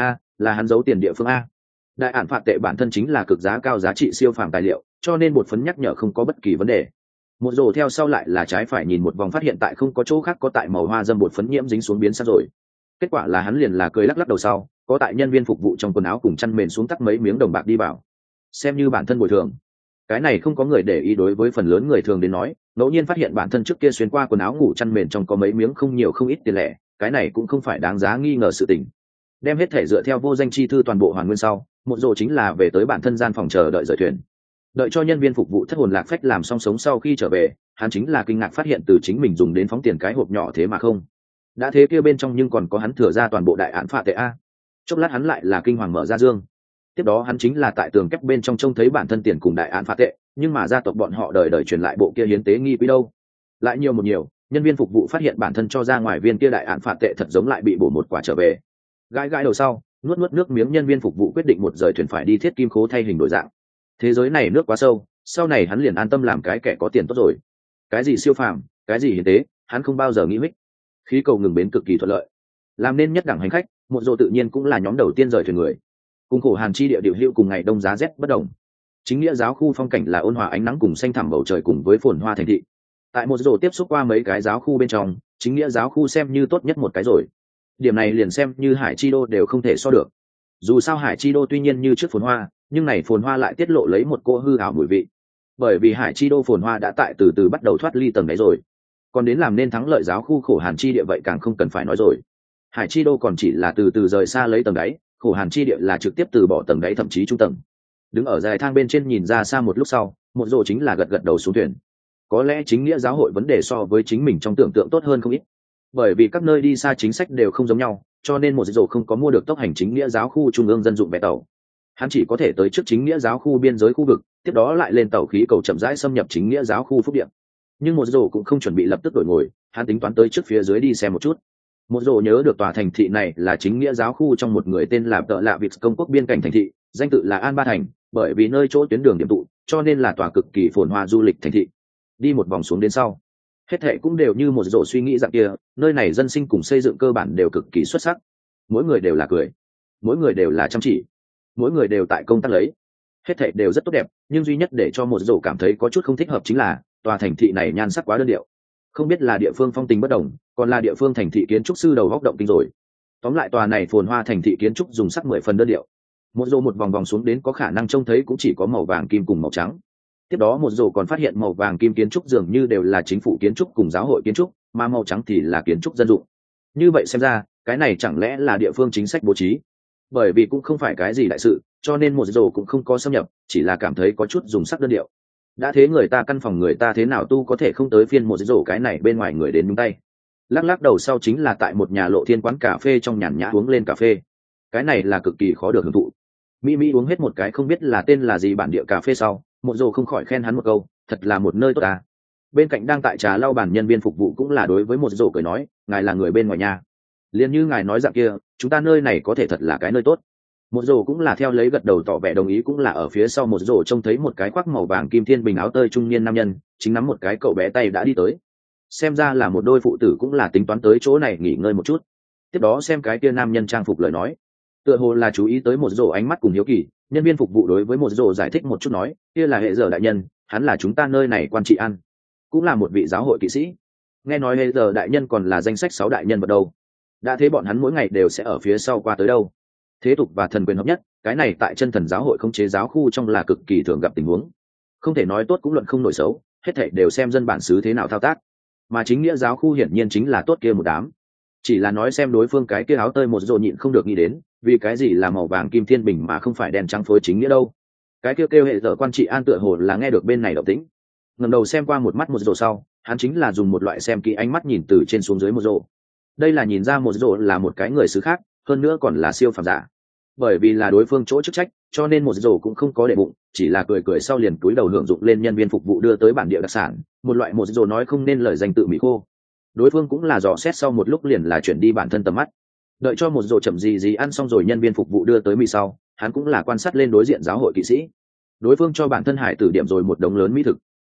Là hắn giấu tiền địa phương a. Đại án phạt tệ bản thân chính là cực giá cao giá trị siêu phàm tài liệu, cho nên bột phấn nhắc nhở không có bất kỳ vấn đề. Một rổ theo sau lại là trái phải nhìn một vòng, phát hiện tại không có chỗ khác có tại màu hoa dâm bột phấn nhiễm dính xuống biến sắc rồi. Kết quả là hắn liền là cười lắc lắc đầu sau, có tại nhân viên phục vụ trong quần áo cùng chăn mền xuống tắc mấy miếng đồng bạc đi vào, xem như bản thân bồi thường. Cái này không có người để ý, đối với phần lớn người thường đến nói, ngẫu nhiên phát hiện bản thân trước kia xuyên qua quần áo ngủ chăn mền trong có mấy miếng không nhiều không ít tiền lẻ, cái này cũng không phải đáng giá nghi ngờ sự tình. Đem hết thể dựa theo vô danh chi thư toàn bộ hoàn nguyên sau, một rổ chính là về tới bản thân gian phòng chờ đợi rời thuyền. Đợi cho nhân viên phục vụ thất hồn lạc phách làm xong sống sau khi trở về, hắn chính là kinh ngạc phát hiện từ chính mình dùng đến phóng tiền cái hộp nhỏ thế mà không đã thế kia bên trong nhưng còn có hắn thừa ra toàn bộ đại án phạt tệ a. Chốc lát hắn lại là kinh hoàng mở ra dương, tiếp đó hắn chính là tại tường kép bên trong trông thấy bản thân tiền cùng đại án phạt tệ, nhưng mà gia tộc bọn họ đời đời truyền lại bộ kia hiến tế nghi quý đâu. Lại nhiều một nhiều, nhân viên phục vụ phát hiện bản thân cho ra ngoài viên kia đại án phạt tệ thật giống lại bị bổ một quả trở về. Gãi gãi đầu sau, nuốt nước miếng, nhân viên phục vụ quyết định một rời thuyền phải đi thiết kim khố thay hình đổi dạng. Thế giới này nước quá sâu, sau này hắn liền an tâm làm cái kẻ có tiền tốt rồi. Cái gì siêu phàm, cái gì hiến tế, hắn không bao giờ nghĩ mích. Khí cầu ngừng bến cực kỳ thuận lợi, làm nên nhất đẳng hành khách, một dỗ tự nhiên cũng là nhóm đầu tiên rời thuyền người. Cùng khổ hàn chi địa điều hữu cùng ngày đông giá rét bất đồng. Chính nghĩa giáo khu phong cảnh là ôn hòa ánh nắng cùng xanh thẳm bầu trời cùng với phồn hoa thành thị. Tại một dỗ tiếp xúc qua mấy cái giáo khu bên trong, chính nghĩa giáo khu xem như tốt nhất một cái rồi. Điểm này liền xem như Hải Chi Đô đều không thể so được. Dù sao Hải Chi Đô tuy nhiên như trước phồn hoa, nhưng này phồn hoa lại tiết lộ lấy một cô hư ảo mùi vị. Bởi vì Hải Chi Đô phồn hoa đã tại từ từ bắt đầu thoát ly tầng đáy rồi. Còn đến làm nên thắng lợi giáo khu khổ hàn chi địa vậy càng không cần phải nói rồi. Hải Chi Đô còn chỉ là từ từ rời xa lấy tầng đáy, khổ hàn chi địa là trực tiếp từ bỏ tầng đáy thậm chí trung tầng. Đứng ở dài thang bên trên nhìn ra xa một lúc sau, một rồ chính là gật gật đầu xuống thuyền. Có lẽ chính nghĩa giáo hội vấn đề so với chính mình trong tưởng tượng tốt hơn không ít. Bởi vì các nơi đi xa chính sách đều không giống nhau, cho nên một rồ không có mua được tốc hành chính nghĩa giáo khu trung ương dân dụng vé tàu. Hắn chỉ có thể tới trước chính nghĩa giáo khu biên giới khu vực, tiếp đó lại lên tàu khí cầu chậm rãi xâm nhập chính nghĩa giáo khu phúc điện. Nhưng một rồ cũng không chuẩn bị lập tức đổi ngồi, hắn tính toán tới trước phía dưới đi xem một chút. Một rồ nhớ được tòa thành thị này là chính nghĩa giáo khu trong một người tên là Tợ Lạ Việt công quốc biên cảnh thành thị, danh tự là An Ba Thành, bởi vì nơi chỗ tuyến đường điểm tụ, cho nên là tòa cực kỳ phồn hoa du lịch thành thị. Đi một vòng xuống đến sau, hết thệ cũng đều như một rồ suy nghĩ dạng kia, nơi này dân sinh cùng xây dựng cơ bản đều cực kỳ xuất sắc, mỗi người đều là cười, mỗi người đều là chăm chỉ, mỗi người đều tại công tác lấy, hết thệ đều rất tốt đẹp. Nhưng duy nhất để cho một rồ cảm thấy có chút không thích hợp chính là tòa thành thị này nhan sắc quá đơn điệu. Không biết là địa phương phong tình bất đồng, còn là địa phương thành thị kiến trúc sư đầu góc động kinh rồi. Tóm lại tòa này phồn hoa thành thị kiến trúc dùng sắc 10 phần đơn điệu. Một rồ một vòng vòng xuống đến có khả năng trông thấy cũng chỉ có màu vàng kim cùng màu trắng. Tiếp đó một rồ còn phát hiện màu vàng kim kiến trúc dường như đều là chính phủ kiến trúc cùng giáo hội kiến trúc, mà màu trắng thì là kiến trúc dân dụng. Như vậy xem ra, cái này chẳng lẽ là địa phương chính sách bố trí? Bởi vì cũng không phải cái gì đại sự, cho nên một rồ cũng không có xâm nhập, chỉ là cảm thấy có chút dùng sắc đơn điệu. Đã thế người ta căn phòng người ta thế nào tu có thể không tới phiên một rổ cái này bên ngoài người đến nhúng tay. Lắc lắc đầu sau chính là tại một nhà lộ thiên quán cà phê trong nhàn nhã uống lên cà phê. Cái này là cực kỳ khó được hưởng thụ. Mỹ uống hết một cái không biết là tên là gì bản địa cà phê sau, một rổ không khỏi khen hắn một câu, thật là một nơi tốt à. Bên cạnh đang tại trà lau bàn nhân viên phục vụ cũng là đối với một rổ cười nói, ngài là người bên ngoài nhà. Liền như ngài nói dạng kia, chúng ta nơi này có thể thật là cái nơi tốt. Một rổ cũng là theo lấy gật đầu tỏ vẻ đồng ý, cũng là ở phía sau một rổ trông thấy một cái khoác màu vàng kim thiên bình áo tơi trung niên nam nhân chính nắm một cái cậu bé tay đã đi tới. Xem ra là một đôi phụ tử cũng là tính toán tới chỗ này nghỉ ngơi một chút. Tiếp đó xem cái kia nam nhân trang phục lời nói, tựa hồ là chú ý tới một rổ ánh mắt cùng hiếu kỳ, nhân viên phục vụ đối với một rổ giải thích một chút nói, kia là hệ giờ đại nhân, hắn là chúng ta nơi này quan trị ăn, cũng là một vị giáo hội kỵ sĩ. Nghe nói hệ giờ đại nhân còn là danh sách 6 đại nhân vật đâu. Đã thế bọn hắn mỗi ngày đều sẽ ở phía sau qua tới đâu. Thế tục và thần quyền hợp nhất, cái này tại chân thần giáo hội không chế giáo khu trong là cực kỳ thường gặp tình huống. Không thể nói tốt cũng luận không nổi xấu, hết thảy đều xem dân bản xứ thế nào thao tác. Mà chính nghĩa giáo khu hiển nhiên chính là tốt kia một đám. Chỉ là nói xem đối phương cái kia áo tơi một rồ nhịn không được nghĩ đến, vì cái gì là màu vàng kim thiên bình mà không phải đen trắng phối chính nghĩa đâu. Cái kêu hệ giờ quan trị an tựa hồ là nghe được bên này động tĩnh. Ngẩng đầu xem qua một mắt một rồ sau, hắn chính là dùng một loại xem kỹ ánh mắt nhìn từ trên xuống dưới một rồ. Đây là nhìn ra một rồ là một cái người xứ khác, hơn nữa còn là siêu phàm giả. Bởi vì là đối phương chỗ chức trách, cho nên một rồ cũng không có để bụng, chỉ là cười sau liền cúi đầu hưởng dụng lên nhân viên phục vụ đưa tới bản địa đặc sản, một loại một rồ nói không nên lời danh tự mỹ khô. Đối phương cũng là dò xét sau một lúc liền là chuyển đi bản thân tầm mắt. Đợi cho một rồ chậm gì ăn xong rồi nhân viên phục vụ đưa tới mì sau, hắn cũng là quan sát lên đối diện giáo hội kỵ sĩ. Đối phương cho bản thân hải tử điểm rồi một đống lớn mỹ thực,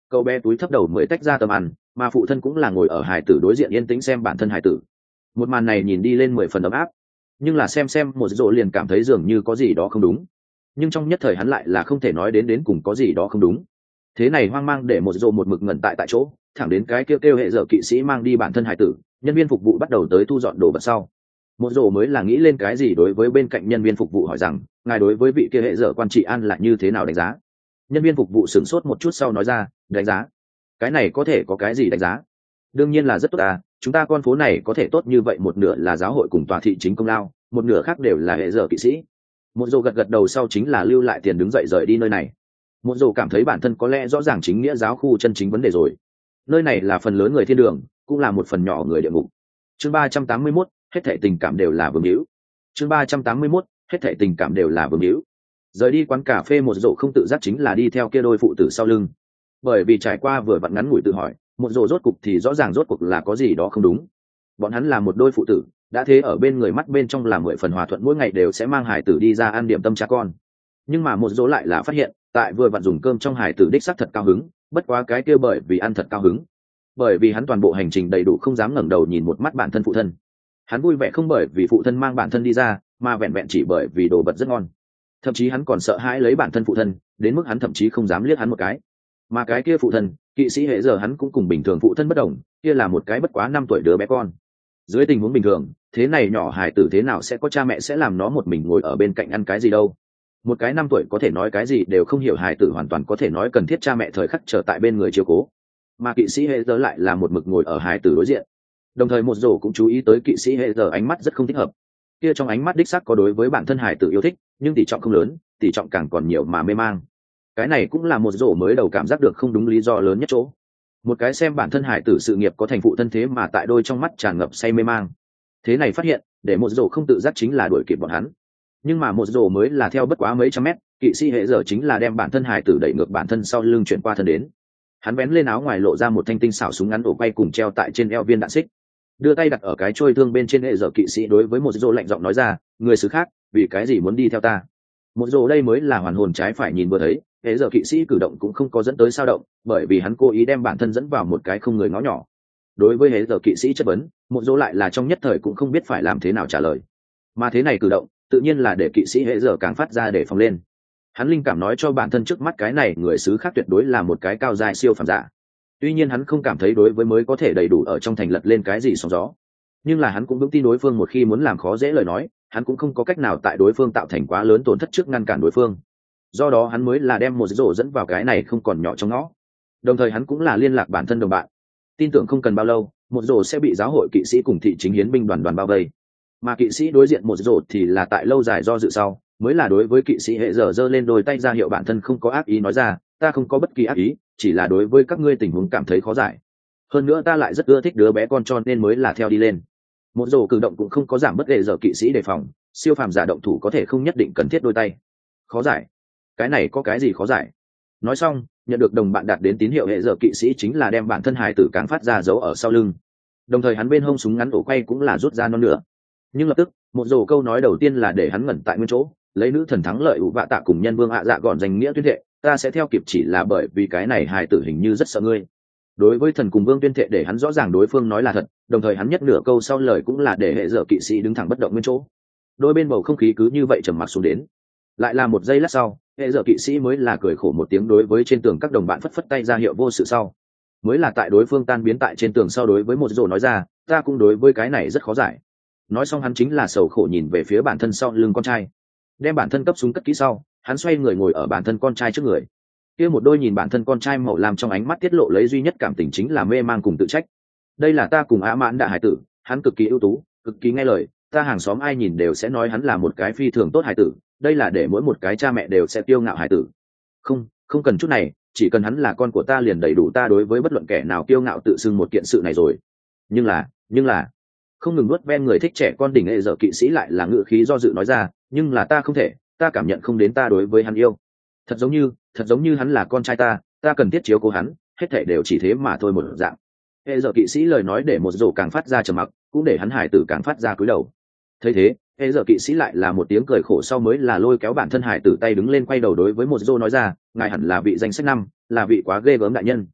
Cậu bé túi thấp đầu mới tách ra tầm ăn, mà phụ thân cũng là ngồi ở hải tử đối diện yên tĩnh xem bản thân hải tử. Một màn này nhìn đi lên 10 phần ấm áp, nhưng là xem một dỗ liền cảm thấy dường như có gì đó không đúng. Nhưng trong nhất thời hắn lại là không thể nói đến cùng có gì đó không đúng. Thế này hoang mang để một dỗ một mực ngẩn tại chỗ, thẳng đến cái kêu hệ dở kỵ sĩ mang đi bản thân hải tử, nhân viên phục vụ bắt đầu tới thu dọn đồ vật sau. Một dỗ mới là nghĩ lên cái gì đối với bên cạnh nhân viên phục vụ hỏi rằng, ngài đối với vị kia hệ dở quan trị an là như thế nào đánh giá? Nhân viên phục vụ sửng sốt một chút sau nói ra, đánh giá? Cái này có thể có cái gì đánh giá? Đương nhiên là rất tốt à, chúng ta con phố này có thể tốt như vậy, một nửa là giáo hội cùng tòa thị chính công lao, một nửa khác đều là hệ dở kỵ sĩ. Một dỗ gật đầu sau chính là lưu lại tiền đứng dậy rời đi nơi này. Một dỗ cảm thấy bản thân có lẽ rõ ràng chính nghĩa giáo khu chân chính vấn đề rồi. Nơi này là phần lớn người thiên đường, cũng là một phần nhỏ người địa ngục. Chương 381, hết thảy tình cảm đều là vương hữu. Chương 381, hết thảy tình cảm đều là vương hữu. Rời đi quán cà phê, một dỗ không tự giác chính là đi theo kia đôi phụ tử sau lưng. Bởi vì trải qua vừa vặn ngắn ngủi tự hỏi, một dỗ rốt cục thì rõ ràng rốt cuộc là có gì đó không đúng. Bọn hắn là một đôi phụ tử, đã thế ở bên người mắt bên trong là 10 phần hòa thuận, mỗi ngày đều sẽ mang hải tử đi ra ăn điểm tâm cha con. Nhưng mà một dỗ lại là phát hiện, tại vừa vặn dùng cơm trong hải tử đích xác thật cao hứng, bất quá cái kia bởi vì ăn thật cao hứng. Bởi vì hắn toàn bộ hành trình đầy đủ không dám ngẩng đầu nhìn một mắt bản thân phụ thân. Hắn vui vẻ không bởi vì phụ thân mang bản thân đi ra, mà vẹn vẹn chỉ bởi vì đồ vật rất ngon. Thậm chí hắn còn sợ hãi lấy bản thân phụ thân, đến mức hắn thậm chí không dám liếc hắn một cái. Mà cái kia phụ thân, kỵ sĩ hệ giờ, hắn cũng cùng bình thường phụ thân bất đồng, kia là một cái bất quá 5 tuổi đứa bé con. Dưới tình huống bình thường, thế này nhỏ hài tử thế nào sẽ có cha mẹ sẽ làm nó một mình ngồi ở bên cạnh ăn cái gì đâu. Một cái 5 tuổi có thể nói cái gì đều không hiểu hài tử hoàn toàn có thể nói cần thiết cha mẹ thời khắc chờ tại bên người chiếu cố. Mà kỵ sĩ hệ giờ lại là một mực ngồi ở hài tử đối diện. Đồng thời một dỗ cũng chú ý tới kỵ sĩ hệ giờ ánh mắt rất không thích hợp. Kia trong ánh mắt đích xác có đối với bản thân hài tử yêu thích, nhưng tỷ trọng không lớn, tỷ trọng càng còn nhiều mà mê mang. Cái này cũng là một dỗ mới đầu cảm giác được không đúng lý do lớn nhất chỗ. Một cái xem bản thân hài tử sự nghiệp có thành phụ thân thế mà tại đôi trong mắt tràn ngập say mê mang. Thế này phát hiện, để một dỗ không tự giác chính là đuổi kịp bọn hắn. Nhưng mà một dỗ mới là theo bất quá mấy trăm mét, kỵ sĩ hệ giờ chính là đem bản thân hài tử đẩy ngược bản thân sau lưng chuyển qua thân đến. Hắn vén lên áo ngoài lộ ra một thanh tinh xảo súng ngắn ổ quay cùng treo tại trên eo viên đạn xích, đưa tay đặt ở cái trôi thương bên trên. Hệ giờ kỵ sĩ đối với một dỗ lạnh giọng nói ra, người xứ khác, vì cái gì muốn đi theo ta? Một dỗ đây mới là hoàn hồn trái phải nhìn vừa thấy, hệ giờ kỵ sĩ cử động cũng không có dẫn tới sao động, bởi vì hắn cố ý đem bản thân dẫn vào một cái không người ngõ nhỏ. Đối với hệ giờ kỵ sĩ chất vấn, một dỗ lại là trong nhất thời cũng không biết phải làm thế nào trả lời. Mà thế này cử động tự nhiên là để kỵ sĩ hệ giờ càng phát ra để phòng lên. Hắn linh cảm nói cho bản thân trước mắt cái này người xứ khác tuyệt đối là một cái cao giai siêu phàm giả. Tuy nhiên hắn không cảm thấy đối với mới có thể đầy đủ ở trong thành lật lên cái gì sóng gió, nhưng là hắn cũng vững tin đối phương một khi muốn làm khó dễ lời nói, hắn cũng không có cách nào tại đối phương tạo thành quá lớn tổn thất trước ngăn cản đối phương. Do đó hắn mới là đem một dỗ dẫn vào cái này không còn nhỏ trong ngõ. Đồng thời hắn cũng là liên lạc bản thân đồng bạn, tin tưởng không cần bao lâu một dỗ sẽ bị giáo hội kỵ sĩ cùng thị chính hiến binh đoàn bao vây. Mà kỵ sĩ đối diện một dỗ thì là tại lâu dài do dự sau mới là đối với kỵ sĩ hệ giờ giơ lên đôi tay ra hiệu bản thân không có ác ý, nói ra, ta không có bất kỳ ác ý, chỉ là đối với các ngươi tình huống cảm thấy khó giải. Hơn nữa ta lại rất ưa thích đứa bé con cho nên mới là theo đi lên. Một dỗ cử động cũng không có giảm bất hệ giờ kỵ sĩ đề phòng, siêu phàm giả động thủ có thể không nhất định cần thiết đôi tay. Khó giải? Cái này có cái gì khó giải? Nói xong, nhận được đồng bạn đạt đến tín hiệu, hệ giờ kỵ sĩ chính là đem bản thân hài tử càng phát ra giấu ở sau lưng, đồng thời hắn bên hông súng ngắn ổ quay cũng là rút ra non nửa. Nhưng lập tức một dồ câu nói đầu tiên là để hắn ngẩn tại nguyên chỗ, lấy nữ thần thắng lợi ủ vạ tạ cùng nhân vương ạ dạ gọn danh nghĩa tuyên thệ, ta sẽ theo kịp, chỉ là bởi vì cái này hài tử hình như rất sợ ngươi. Đối với thần cùng vương tuyên thệ để hắn rõ ràng đối phương nói là thật, đồng thời hắn nhất nửa câu sau lời cũng là để hệ giờ kỵ sĩ đứng thẳng bất động nguyên chỗ. Đôi bên bầu không khí cứ như vậy trầm mặc xuống đến. Lại là một giây lát sau, hệ giờ kỵ sĩ mới là cười khổ một tiếng, đối với trên tường các đồng bạn phất phất tay ra hiệu vô sự sau, mới là tại đối phương tan biến tại trên tường sau đối với một dồ nói ra, ta cũng đối với cái này rất khó giải. Nói xong hắn chính là sầu khổ nhìn về phía bản thân sau lưng con trai, đem bản thân cấp súng cất kỹ sau, hắn xoay người ngồi ở bản thân con trai trước người. Kia một đôi nhìn bản thân con trai màu lam trong ánh mắt tiết lộ lấy duy nhất cảm tình chính là mê mang cùng tự trách. Đây là ta cùng Ả Mãn Đạ hải tử, hắn cực kỳ ưu tú, cực kỳ nghe lời, ta hàng xóm ai nhìn đều sẽ nói hắn là một cái phi thường tốt hải tử, đây là để mỗi một cái cha mẹ đều sẽ kiêu ngạo hải tử. Không cần chút này, chỉ cần hắn là con của ta liền đầy đủ, ta đối với bất luận kẻ nào kiêu ngạo tự xưng một kiện sự này rồi. Nhưng là không ngừng nuốt ven người thích trẻ con đỉnh hệ giờ kỵ sĩ lại là ngữ khí do dự nói ra, nhưng là ta không thể, ta cảm nhận không đến ta đối với hắn yêu. Thật giống như hắn là con trai ta cần thiết chiếu cố hắn, hết thể đều chỉ thế mà thôi một dạng. Hệ giờ kỵ sĩ lời nói để một dồ càng phát ra trầm mặc, cũng để hắn hải tử càng phát ra cúi đầu. Thấy thế, hệ giờ kỵ sĩ lại là một tiếng cười khổ sau mới là lôi kéo bản thân hải tử tay đứng lên quay đầu đối với một dô nói ra, ngài hẳn là vị danh sách 5, là vị quá ghê gớm đại nhân,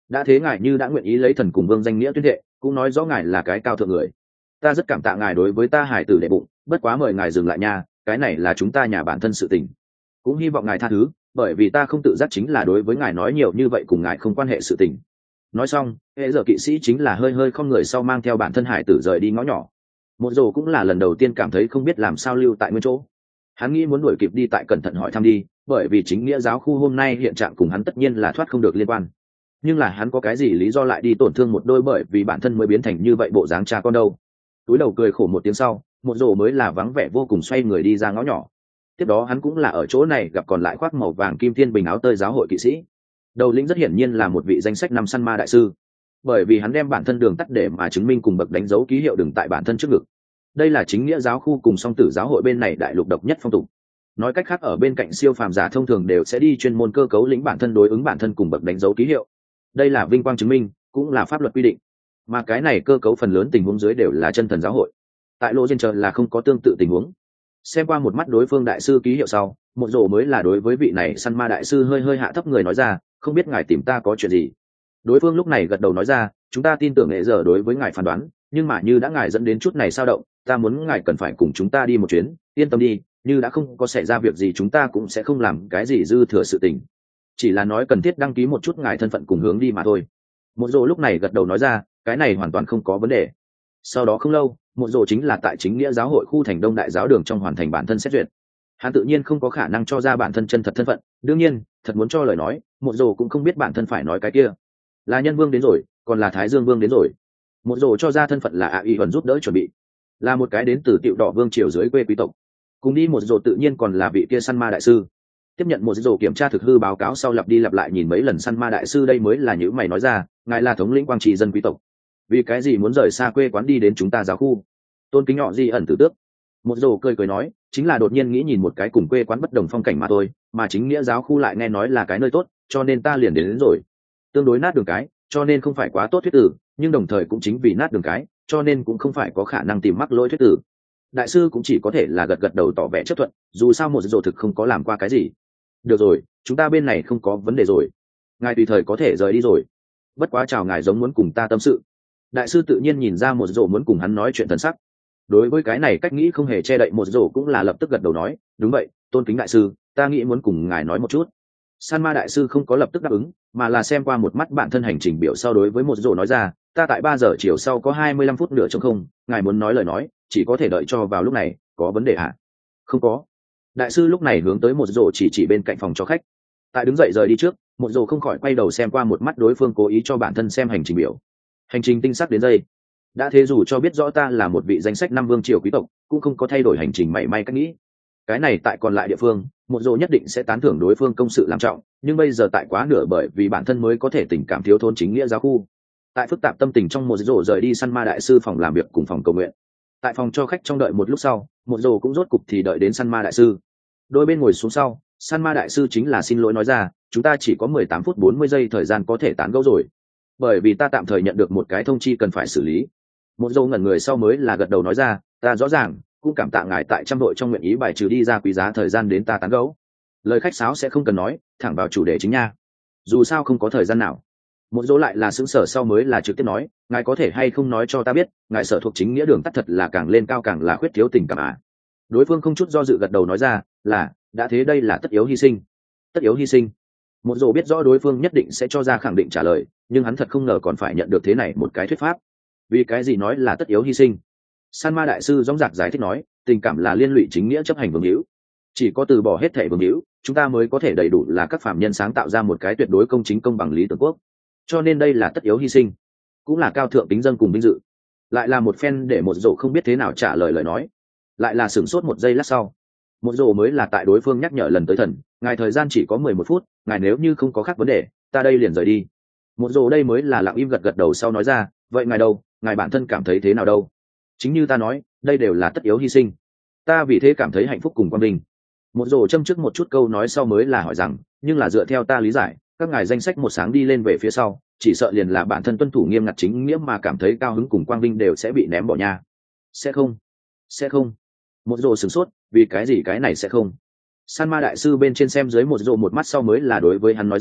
đã thế ngài như đã nguyện ý lấy thần cùng vương danh nghĩa tuyên thệ, cũng nói rõ ngài là cái cao thượng người. Ta rất cảm tạ ngài đối với ta hải tử đệ bụng, bất quá mời ngài dừng lại nha, cái này là chúng ta nhà bản thân sự tình, cũng hy vọng ngài tha thứ, bởi vì ta không tự giác chính là đối với ngài nói nhiều như vậy cùng ngài không quan hệ sự tình. Nói xong hệ giờ kỵ sĩ chính là hơi hơi không người sau mang theo bản thân hải tử rời đi ngõ nhỏ. Một rồ cũng là lần đầu tiên cảm thấy không biết làm sao lưu tại nguyên chỗ. Hắn nghĩ muốn đuổi kịp đi tại cẩn thận hỏi thăm đi, bởi vì chính nghĩa giáo khu hôm nay hiện trạng cùng hắn tất nhiên là thoát không được liên quan. Nhưng là hắn có cái gì lý do lại đi tổn thương một đôi bởi vì bản thân mới biến thành như vậy bộ dáng cha con đâu. Túi đầu cười khổ một tiếng sau, một rồ mới là vắng vẻ vô cùng xoay người đi ra ngõ nhỏ. Tiếp đó hắn cũng là ở chỗ này gặp còn lại khoác màu vàng kim thiên bình áo tơi giáo hội kỵ sĩ. Đầu lĩnh rất hiển nhiên là một vị danh sách năm săn ma đại sư, bởi vì hắn đem bản thân đường tắt để mà chứng minh cùng bậc đánh dấu ký hiệu đường tại bản thân trước ngực. Đây là chính nghĩa giáo khu cùng song tử giáo hội bên này đại lục độc nhất phong tục. Nói cách khác ở bên cạnh siêu phàm giả thông thường đều sẽ đi chuyên môn cơ cấu lĩnh bản thân đối ứng bản thân cùng bậc đánh dấu ký hiệu. Đây là vinh quang chứng minh, cũng là pháp luật quy định. Mà cái này cơ cấu phần lớn tình huống dưới đều là chân thần giáo hội. Tại Lô Diên Trời là không có tương tự tình huống. Xem qua một mắt đối phương đại sư ký hiệu sau, một rổ mới là đối với vị này săn ma đại sư hơi hơi hạ thấp người nói ra, không biết ngài tìm ta có chuyện gì. Đối phương lúc này gật đầu nói ra, chúng ta tin tưởng nghệ giờ đối với ngài phán đoán, nhưng mà như đã ngài dẫn đến chút này sao động, ta muốn ngài cần phải cùng chúng ta đi một chuyến, yên tâm đi, như đã không có xảy ra việc gì chúng ta cũng sẽ không làm cái gì dư thừa sự tình, chỉ là nói cần thiết đăng ký một chút ngài thân phận cùng hướng đi mà thôi. Một rổ lúc này gật đầu nói ra, cái này hoàn toàn không có vấn đề. Sau đó không lâu, một rổ chính là tại chính nghĩa giáo hội khu thành đông đại giáo đường trong hoàn thành bản thân xét duyệt. Hắn tự nhiên không có khả năng cho ra bản thân chân thật thân phận, đương nhiên thật muốn cho lời nói, một rổ cũng không biết bản thân phải nói cái kia là nhân vương đến rồi còn là thái dương vương đến rồi. Một rổ cho ra thân phận là y huấn giúp đỡ chuẩn bị, là một cái đến từ Tiệu Đỏ vương triều dưới quê quý tộc. Cùng đi một rổ tự nhiên còn là vị kia săn ma đại sư. Tiếp nhận một rổ kiểm tra thực hư báo cáo sau lặp đi lặp lại nhìn mấy lần săn ma đại sư đây mới là những mày nói ra, ngài là thống lĩnh quang trị dân quý tộc, vì cái gì muốn rời xa quê quán đi đến chúng ta giáo khu? Tôn kính họ di ẩn tử tước. Một rổ cười cười nói, chính là đột nhiên nghĩ nhìn một cái cùng quê quán bất đồng phong cảnh mà thôi, mà chính nghĩa giáo khu lại nghe nói là cái nơi tốt, cho nên ta liền đến rồi. Tương đối nát đường cái, cho nên không phải quá tốt thuyết tử, nhưng đồng thời cũng chính vì nát đường cái, cho nên cũng không phải có khả năng tìm mắc lỗi thuyết tử. Đại sư cũng chỉ có thể là gật gật đầu tỏ vẻ chấp thuận, dù sao một rổ thực không có làm qua cái gì. Được rồi, chúng ta bên này không có vấn đề rồi, ngài tùy thời có thể rời đi rồi. Bất quá chào ngài giống muốn cùng ta tâm sự. Đại sư tự nhiên nhìn ra một rổ muốn cùng hắn nói chuyện thần sắc. Đối với cái này cách nghĩ không hề che đậy một rổ cũng là lập tức gật đầu nói, đúng vậy, tôn kính đại sư, ta nghĩ muốn cùng ngài nói một chút. San ma đại sư không có lập tức đáp ứng, mà là xem qua một mắt bản thân hành trình biểu sau đối với một rổ nói ra, ta tại 3 giờ chiều sau có 25 phút nữa trống không, ngài muốn nói lời nói chỉ có thể đợi cho vào lúc này, có vấn đề hả? Không có. Đại sư lúc này hướng tới một rổ chỉ bên cạnh phòng cho khách. Tại đứng dậy rời đi trước, một rổ không khỏi quay đầu xem qua một mắt đối phương cố ý cho bản thân xem hành trình biểu. Hành trình tinh xác đến đây. Đã thế dù cho biết rõ ta là một vị danh sách 5 vương triều quý tộc, cũng không có thay đổi hành trình mảy may cách nghĩ. Cái này tại còn lại địa phương, một rổ nhất định sẽ tán thưởng đối phương công sự làm trọng, nhưng bây giờ tại quá nửa bởi vì bản thân mới có thể tình cảm thiếu thốn chính nghĩa giáo khu. Tại phức tạp tâm tình trong một rổ rời đi săn ma đại sư phòng làm việc cùng phòng cầu nguyện. Tại phòng cho khách trong đợi một lúc sau, một rổ cũng rốt cục thì đợi đến săn ma đại sư. Đôi bên ngồi xuống sau, săn ma đại sư chính là xin lỗi nói ra, chúng ta chỉ có 18 phút 40 giây thời gian có thể tán gẫu rồi, bởi vì ta tạm thời nhận được một cái thông chi cần phải xử lý. Một dâu ngẩn người sau mới là gật đầu nói ra, ta rõ ràng, cũng cảm tạ ngài tại trăm đội trong nguyện ý bài trừ đi ra quý giá thời gian đến ta tán gẫu. Lời khách sáo sẽ không cần nói, thẳng vào chủ đề chính nha, dù sao không có thời gian nào. Một dâu lại là sững sờ sau mới là trực tiếp nói, ngài có thể hay không nói cho ta biết, ngài sở thuộc chính nghĩa đường tắt thật là càng lên cao càng là khuyết thiếu tình cảm à? Đối phương không chút do dự gật đầu nói ra, là, đã thế đây là tất yếu hy sinh. Tất yếu hy sinh. Một dâu biết rõ đối phương nhất định sẽ cho ra khẳng định trả lời, nhưng hắn thật không ngờ còn phải nhận được thế này một cái thuyết pháp. Vì cái gì nói là tất yếu hy sinh? San ma đại sư dõng dạc giải thích nói, tình cảm là liên lụy chính nghĩa chấp hành vương hữu, chỉ có từ bỏ hết thể vương hữu, chúng ta mới có thể đầy đủ là các phạm nhân sáng tạo ra một cái tuyệt đối công chính công bằng lý tưởng quốc, cho nên đây là tất yếu hy sinh, cũng là cao thượng tính dân cùng vinh dự. Lại là một phen để một dỗ không biết thế nào trả lời lời nói, lại là sửng sốt một giây lát sau, một dỗ mới là tại đối phương nhắc nhở lần tới thần, ngài thời gian chỉ có 11 phút, ngài nếu như không có khác vấn đề, ta đây liền rời đi. Một dỗ đây mới là lặng im gật gật đầu sau nói ra, vậy ngài đâu, ngài bản thân cảm thấy thế nào đâu? Chính như ta nói, đây đều là tất yếu hy sinh, ta vì thế cảm thấy hạnh phúc cùng quang vinh. Một dỗ châm trước một chút câu nói sau mới là hỏi rằng, nhưng là dựa theo ta lý giải, các ngài danh sách một sáng đi lên về phía sau, chỉ sợ liền là bản thân tuân thủ nghiêm ngặt chính nghĩa mà cảm thấy cao hứng cùng quang vinh đều sẽ bị ném bỏ nha. Sẽ không. Một dỗ sửng sốt, vì cái gì cái này sẽ không? San ma đại sư bên trên xem dưới một dỗ một mắt sau mới là đối với hắn nói ra,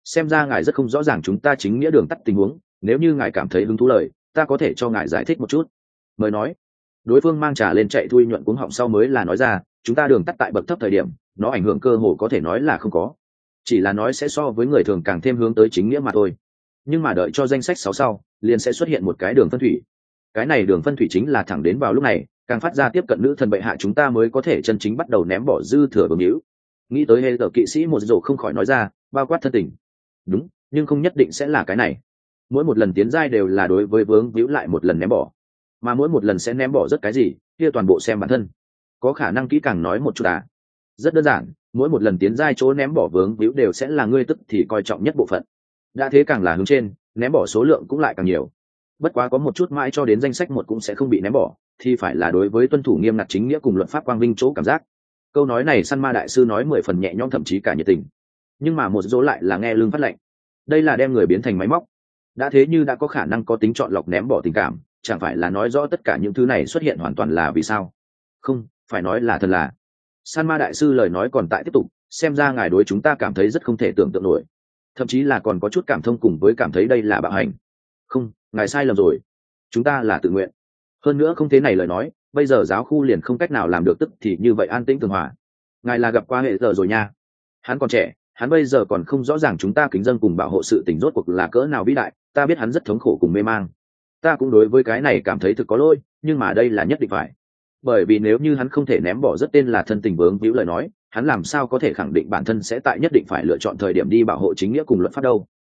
xem ra ngài rất không rõ ràng chúng ta chính nghĩa đường tắt tình huống, nếu như ngài cảm thấy hứng thú lời ta có thể cho ngài giải thích một chút. Mời nói. Đối phương mang trà lên chạy thui nhuận cuống họng sau mới là nói ra, chúng ta đường tắt tại bậc thấp thời điểm nó ảnh hưởng cơ hồ có thể nói là không có, chỉ là nói sẽ so với người thường càng thêm hướng tới chính nghĩa mà thôi. Nhưng mà đợi cho danh sách 6 sau liền sẽ xuất hiện một cái đường phân thủy, cái này đường phân thủy chính là thẳng đến vào lúc này càng phát ra tiếp cận nữ thần bệ hạ chúng ta mới có thể chân chính bắt đầu ném bỏ dư thừa vương hữu. Nghĩ tới hệ tờ kỵ sĩ một rổ không khỏi nói ra, bao quát thân tình. Đúng, nhưng không nhất định sẽ là cái này. Mỗi một lần tiến giai đều là đối với vướng víu lại một lần ném bỏ, mà mỗi một lần sẽ ném bỏ rất cái gì kia toàn bộ xem bản thân. Có khả năng kỹ càng nói một chút à? Rất đơn giản, mỗi một lần tiến giai chỗ ném bỏ vướng víu đều sẽ là ngươi tức thì coi trọng nhất bộ phận. Đã thế càng là hướng trên, ném bỏ số lượng cũng lại càng nhiều. Bất quá có một chút mãi cho đến danh sách 1 cũng sẽ không bị ném bỏ, thì phải là đối với tuân thủ nghiêm ngặt chính nghĩa cùng luật pháp quang vinh chỗ cảm giác. Câu nói này săn ma đại sư nói 10 phần nhẹ nhõm thậm chí cả nhiệt tình, nhưng mà một dỗ lại là nghe lưng phát lạnh. Đây là đem người biến thành máy móc. Đã thế như đã có khả năng có tính chọn lọc ném bỏ tình cảm, chẳng phải là nói rõ tất cả những thứ này xuất hiện hoàn toàn là vì sao? Không, phải nói là thật là. San ma đại sư lời nói còn tại tiếp tục, xem ra ngài đối chúng ta cảm thấy rất không thể tưởng tượng nổi, thậm chí là còn có chút cảm thông cùng với cảm thấy đây là bạo hành. Không, ngài sai lầm rồi, chúng ta là tự nguyện. Hơn nữa không thế này lời nói, bây giờ giáo khu liền không cách nào làm được tức thì như vậy an tĩnh tường hòa. Ngài là gặp qua hệ giờ rồi nha. Hắn còn trẻ, hắn bây giờ còn không rõ ràng chúng ta kính dân cùng bảo hộ sự tình rốt cuộc là cỡ nào vĩ đại. Ta biết hắn rất thống khổ cùng mê mang, ta cũng đối với cái này cảm thấy thực có lỗi, nhưng mà đây là nhất định phải. Bởi vì nếu như hắn không thể ném bỏ rất tên là thân tình vướng víu lời nói, hắn làm sao có thể khẳng định bản thân sẽ tại nhất định phải lựa chọn thời điểm đi bảo hộ chính nghĩa cùng luật pháp đâu.